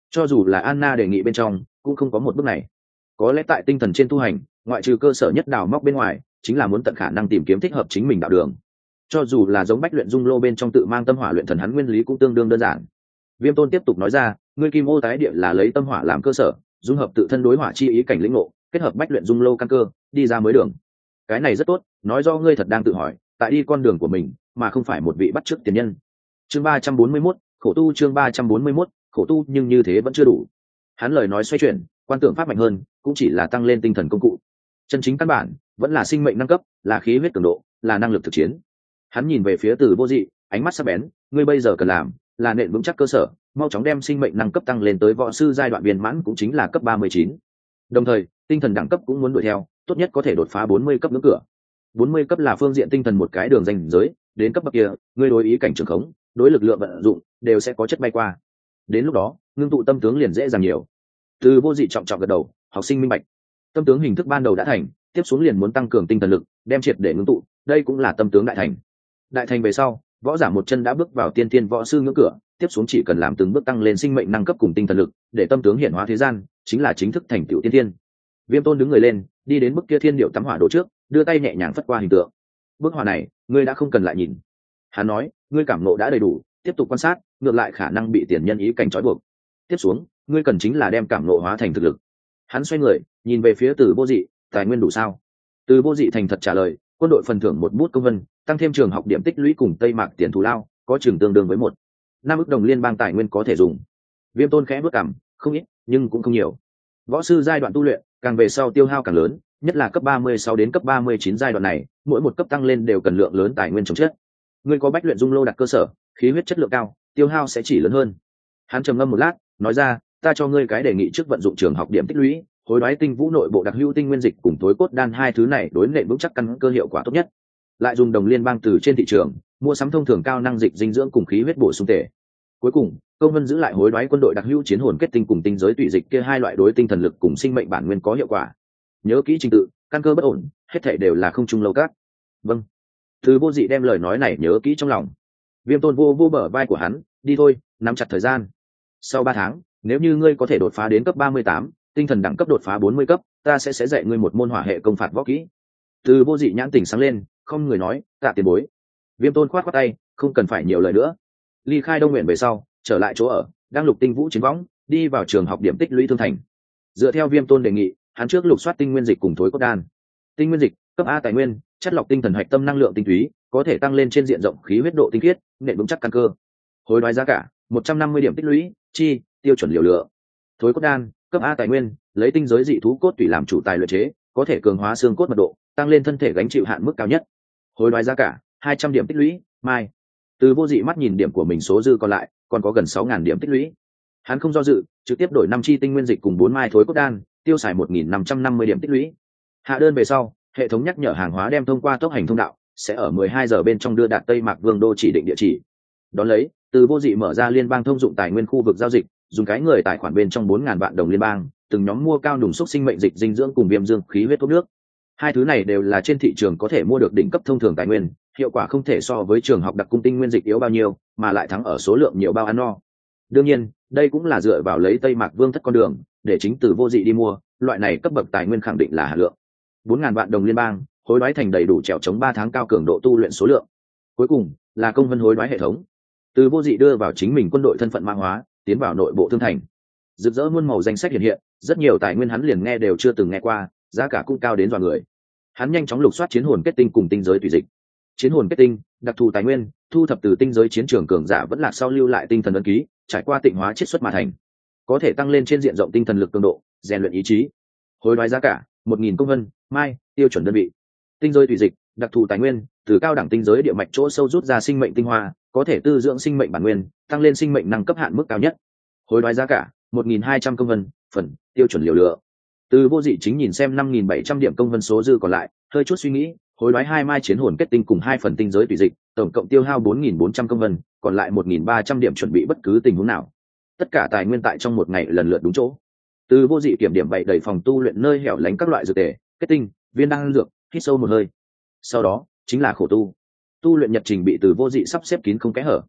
Cho dù là Anna đề nghị bên trong cũng không có một bước này. Có lẽ tại tinh thần trên tu hành, ngoại trừ cơ sở nhất đào móc bên ngoài, chính là muốn tận khả năng tìm kiếm thích hợp chính mình đạo đường. Cho dù là giống bách luyện dung lô bên trong tự mang tâm hỏa luyện thần, hắn nguyên lý cũng tương đương đơn giản. Viêm Tôn tiếp tục nói ra, ngươi kim ô tái địa là lấy tâm hỏa làm cơ sở, dung hợp tự thân đối hỏa chi ý cảnh lĩnh ngộ, kết hợp bách luyện dung lô căn cơ, đi ra mới đường. Cái này rất tốt, nói do ngươi thật đang tự hỏi, tại đi con đường của mình, mà không phải một vị bắt chước tiền nhân. Chương ba trăm bốn mươi mốt, khổ tu. Chương ba trăm bốn mươi mốt, khổ tu, nhưng như thế vẫn chưa đủ. Hắn lời nói xoay chuyển, quan tưởng pháp mạnh hơn, cũng chỉ là tăng lên tinh thần công cụ. Chân chính căn bản vẫn là sinh mệnh nâng cấp, là khí huyết cường độ, là năng lực thực chiến. Hắn nhìn về phía Từ Vô Dị, ánh mắt sắc bén, ngươi bây giờ cần làm là nện vững chắc cơ sở, mau chóng đem sinh mệnh năng cấp tăng lên tới võ sư giai đoạn viên mãn, cũng chính là cấp ba mươi chín. Đồng thời, tinh thần đẳng cấp cũng muốn đuổi theo, tốt nhất có thể đột phá bốn mươi cấp ngưỡng cửa. bốn mươi cấp là phương diện tinh thần một cái đường ranh giới, đến cấp bậc kia, ngươi đối ý cảnh trường khống, đối lực lượng vận dụng đều sẽ có chất bay qua. Đến lúc đó, ngưng tụ tâm tướng liền dễ dàng nhiều. Từ Vô Dị trọng trọng gật đầu, học sinh minh bạch. Tâm tướng hình thức ban đầu đã thành, tiếp xuống liền muốn tăng cường tinh thần lực, đem triệt để ngưng tụ, đây cũng là tâm tướng đại thành. Đại thành về sau, võ giả một chân đã bước vào tiên tiên võ sư ngưỡng cửa, tiếp xuống chỉ cần làm từng bước tăng lên sinh mệnh năng cấp cùng tinh thần lực, để tâm tướng hiện hóa thế gian, chính là chính thức thành tựu tiên tiên. Viêm Tôn đứng người lên, đi đến bức kia thiên điệu tắm hỏa đồ trước, đưa tay nhẹ nhàng phất qua hình tượng. Bức họa này, ngươi đã không cần lại nhìn. Hắn nói, ngươi cảm ngộ đã đầy đủ, tiếp tục quan sát, ngược lại khả năng bị tiền nhân ý cảnh trói buộc. Tiếp xuống, ngươi cần chính là đem cảm ngộ hóa thành thực lực. Hắn xoay người, nhìn về phía Từ Vô Dị, tài nguyên đủ sao? Từ Vô Dị thành thật trả lời, quân đội phần thưởng một bút công vân, tăng thêm trường học điểm tích lũy cùng Tây Mạc tiền thù lao, có chừng tương đương với một năm ức đồng liên bang tài nguyên có thể dùng. Viêm Tôn khẽ bước cằm, không ít, nhưng cũng không nhiều. Võ sư giai đoạn tu luyện, càng về sau tiêu hao càng lớn, nhất là cấp ba mươi sáu đến cấp ba mươi chín giai đoạn này, mỗi một cấp tăng lên đều cần lượng lớn tài nguyên chống chất. Ngươi có bách luyện dung lô đặt cơ sở, khí huyết chất lượng cao, tiêu hao sẽ chỉ lớn hơn. Hắn trầm ngâm một lát, nói ra, ta cho ngươi cái đề nghị trước vận dụng trường học điểm tích lũy, hối đoái tinh vũ nội bộ đặc hữu tinh nguyên dịch cùng tối cốt đan, hai thứ này đối nện vững chắc căn cơ hiệu quả tốt nhất. Lại dùng đồng liên bang từ trên thị trường mua sắm thông thường cao năng dịch dinh dưỡng cùng khí huyết bổ sung tể. Cuối cùng, công vân giữ lại hối đoái quân đội đặc hữu chiến hồn kết tinh cùng tinh giới tùy dịch kia hai loại đối tinh thần lực cùng sinh mệnh bản nguyên có hiệu quả. Nhớ kỹ trình tự, căn cơ bất ổn, hết thảy đều là không trung lâu cát. Vâng. Từ Vô Dị đem lời nói này nhớ kỹ trong lòng. Viêm Tôn vô vô bờ vai của hắn, đi thôi, nắm chặt thời gian. Sau ba tháng, nếu như ngươi có thể đột phá đến cấp ba mươi tám, tinh thần đẳng cấp đột phá bốn mươi cấp, ta sẽ sẽ dạy ngươi một môn hỏa hệ công phạt võ kỹ. Từ Vô Dị nhãn tỉnh sáng lên, không người nói, tạ tiền bối. Viêm Tôn khoát khoát tay, không cần phải nhiều lời nữa. Ly khai Đông Nguyện về sau, trở lại chỗ ở, đang lục tinh vũ chiến võng, đi vào trường học điểm tích lũy thương thành. Dựa theo Viêm Tôn đề nghị, hắn trước lục soát tinh nguyên dịch cùng thối cốt đan. Tinh nguyên dịch, cấp A tài nguyên, chất lọc tinh thần hạch tâm năng lượng tinh túy, có thể tăng lên trên diện rộng khí huyết độ tinh khiết, nền vững chắc căn cơ. Hối đoái giá cả một trăm năm mươi điểm tích lũy, chi tiêu chuẩn liều lựa. Thối cốt đan, cấp A tài nguyên, lấy tinh giới dị thú cốt tủy làm chủ tài luyện chế, có thể cường hóa xương cốt mật độ, tăng lên thân thể gánh chịu hạn mức cao nhất. Hối đoái giá cả hai trăm điểm tích lũy, mai. Từ Vô Dị mắt nhìn điểm của mình số dư còn lại, còn có gần sáu nghìn điểm tích lũy. Hắn không do dự, trực tiếp đổi năm chi tinh nguyên dịch cùng bốn mai thối cốt đan, tiêu xài một nghìn năm trăm năm mươi điểm tích lũy. Hạ đơn về sau, hệ thống nhắc nhở hàng hóa đem thông qua tốc hành thông đạo, sẽ ở mười hai giờ bên trong đưa đạt Tây Mạc Vương đô chỉ định địa chỉ. Đón lấy, Từ Vô Dị mở ra liên bang thông dụng tài nguyên khu vực giao dịch, dùng cái người tài khoản bên trong bốn nghìn vạn đồng liên bang, từng nhóm mua cao nùng xúc sinh mệnh dịch dinh dưỡng cùng viêm dương khí huyết thuốc nước. Hai thứ này đều là trên thị trường có thể mua được đỉnh cấp thông thường tài nguyên, hiệu quả không thể so với trường học đặc cung tinh nguyên dịch yếu bao nhiêu, mà lại thắng ở số lượng nhiều bao ăn no. Đương nhiên, đây cũng là dựa vào lấy Tây Mạc Vương thất con đường, để chính Từ Vô Dị đi mua, loại này cấp bậc tài nguyên khẳng định là hạ lượng. bốn nghìn vạn đồng liên bang, hối đoái thành đầy đủ trèo chống ba tháng cao cường độ tu luyện số lượng. Cuối cùng là công vân hối đoái hệ thống. Từ Vô Dị đưa vào chính mình quân đội thân phận mã hóa, tiến vào nội bộ thương thành. Rực rỡ muôn màu danh sách hiện hiện, rất nhiều tài nguyên hắn liền nghe đều chưa từng nghe qua, giá cả cũng cao đến dọa người. Hắn nhanh chóng lục soát chiến hồn kết tinh cùng tinh giới tùy dịch. Chiến hồn kết tinh, đặc thù tài nguyên, thu thập từ tinh giới chiến trường cường giả vẫn lạc sau lưu lại tinh thần ấn ký, trải qua tịnh hóa chiết xuất mà thành, có thể tăng lên trên diện rộng tinh thần lực cường độ, rèn luyện ý chí. Hối đoái giá cả một nghìn công vân, mai, tiêu chuẩn đơn vị. Tinh giới tùy dịch, đặc thù tài nguyên, từ cao đẳng tinh giới địa mạch chỗ sâu rút ra sinh mệnh tinh hoa, có thể tư dưỡng sinh mệnh bản nguyên, tăng lên sinh mệnh năng cấp hạn mức cao nhất. Hối đoái giá cả một nghìn hai trăm công vân, phần, tiêu chuẩn liều lựa. Từ Vô Dị chính nhìn xem năm nghìn bảy trăm điểm công vân số dư còn lại, hơi chút suy nghĩ, hối đoái hai mai chiến hồn kết tinh cùng hai phần tinh giới tùy dịch, tổng cộng tiêu hao bốn nghìn bốn trăm công vân, còn lại một nghìn ba trăm điểm chuẩn bị bất cứ tình huống nào. Tất cả tài nguyên tại trong một ngày lần lượt đúng chỗ. Từ Vô Dị kiểm điểm bày đầy phòng tu luyện nơi hẻo lánh các loại dược tề, kết tinh, viên đan dược, hít sâu một hơi. Sau đó chính là khổ tu. Tu luyện nhật trình bị Từ Vô Dị sắp xếp kín không kẽ hở.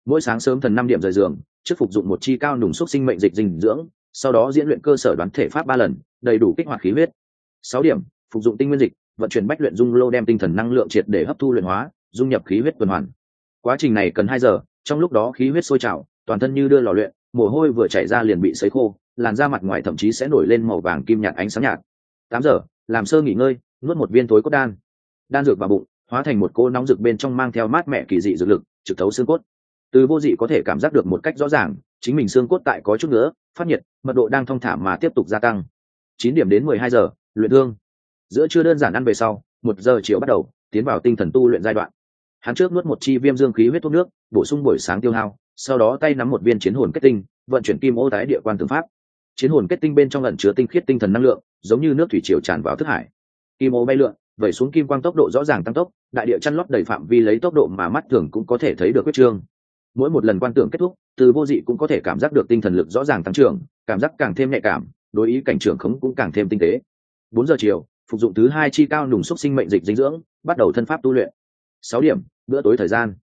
Mỗi sáng sớm thần năm điểm rời giường, trước phục dụng một chi cao nùng xúc sinh mệnh dịch dinh dưỡng, sau đó diễn luyện cơ sở đoán thể pháp ba lần, đầy đủ kích hoạt khí huyết. Sáu điểm, phục dụng tinh nguyên dịch, vận chuyển bách luyện dung lô đem tinh thần năng lượng triệt để hấp thu luyện hóa, dung nhập khí huyết tuần hoàn. Quá trình này cần hai giờ, trong lúc đó khí huyết sôi trào, toàn thân như đưa lò luyện, mồ hôi vừa chảy ra liền bị sấy khô, làn da mặt ngoài thậm chí sẽ nổi lên màu vàng kim nhạt ánh sáng nhạt. Tám giờ, làm sơ nghỉ ngơi, nuốt một viên thối cốt đan. Đan dược vào bụng, hóa thành một cỗ nóng rực bên trong mang theo mát mẻ kỳ dị dược lực, trực thấu xương cốt. Từ vô dị có thể cảm giác được một cách rõ ràng, chính mình xương cốt tại có chút nữa phát nhiệt, mật độ đang thong thả mà tiếp tục gia tăng. Chín điểm đến mười hai giờ, luyện thương. Giữa trưa đơn giản ăn về sau, một giờ chiều bắt đầu tiến vào tinh thần tu luyện giai đoạn. Hắn trước nuốt một chi viêm dương khí huyết thuốc nước, bổ sung buổi sáng tiêu hao, sau đó tay nắm một viên chiến hồn kết tinh, vận chuyển kim ô tái địa quan tướng pháp. Chiến hồn kết tinh bên trong ẩn chứa tinh khiết tinh thần năng lượng, giống như nước thủy triều tràn vào thức hải. Kim ô bay lượn, vẩy xuống kim quang tốc độ rõ ràng tăng tốc, đại địa chăn lót đầy phạm vi lấy tốc độ mà mắt thường cũng có thể thấy được huyết trương. Mỗi một lần quan tưởng kết thúc, từ vô dị cũng có thể cảm giác được tinh thần lực rõ ràng tăng trưởng, cảm giác càng thêm nhạy cảm, đối ý cảnh trưởng khống cũng càng thêm tinh tế. Bốn giờ chiều, phục dụng thứ hai chi cao nùng xúc sinh mệnh dịch dinh dưỡng, bắt đầu thân pháp tu luyện. Sáu điểm, bữa tối thời gian.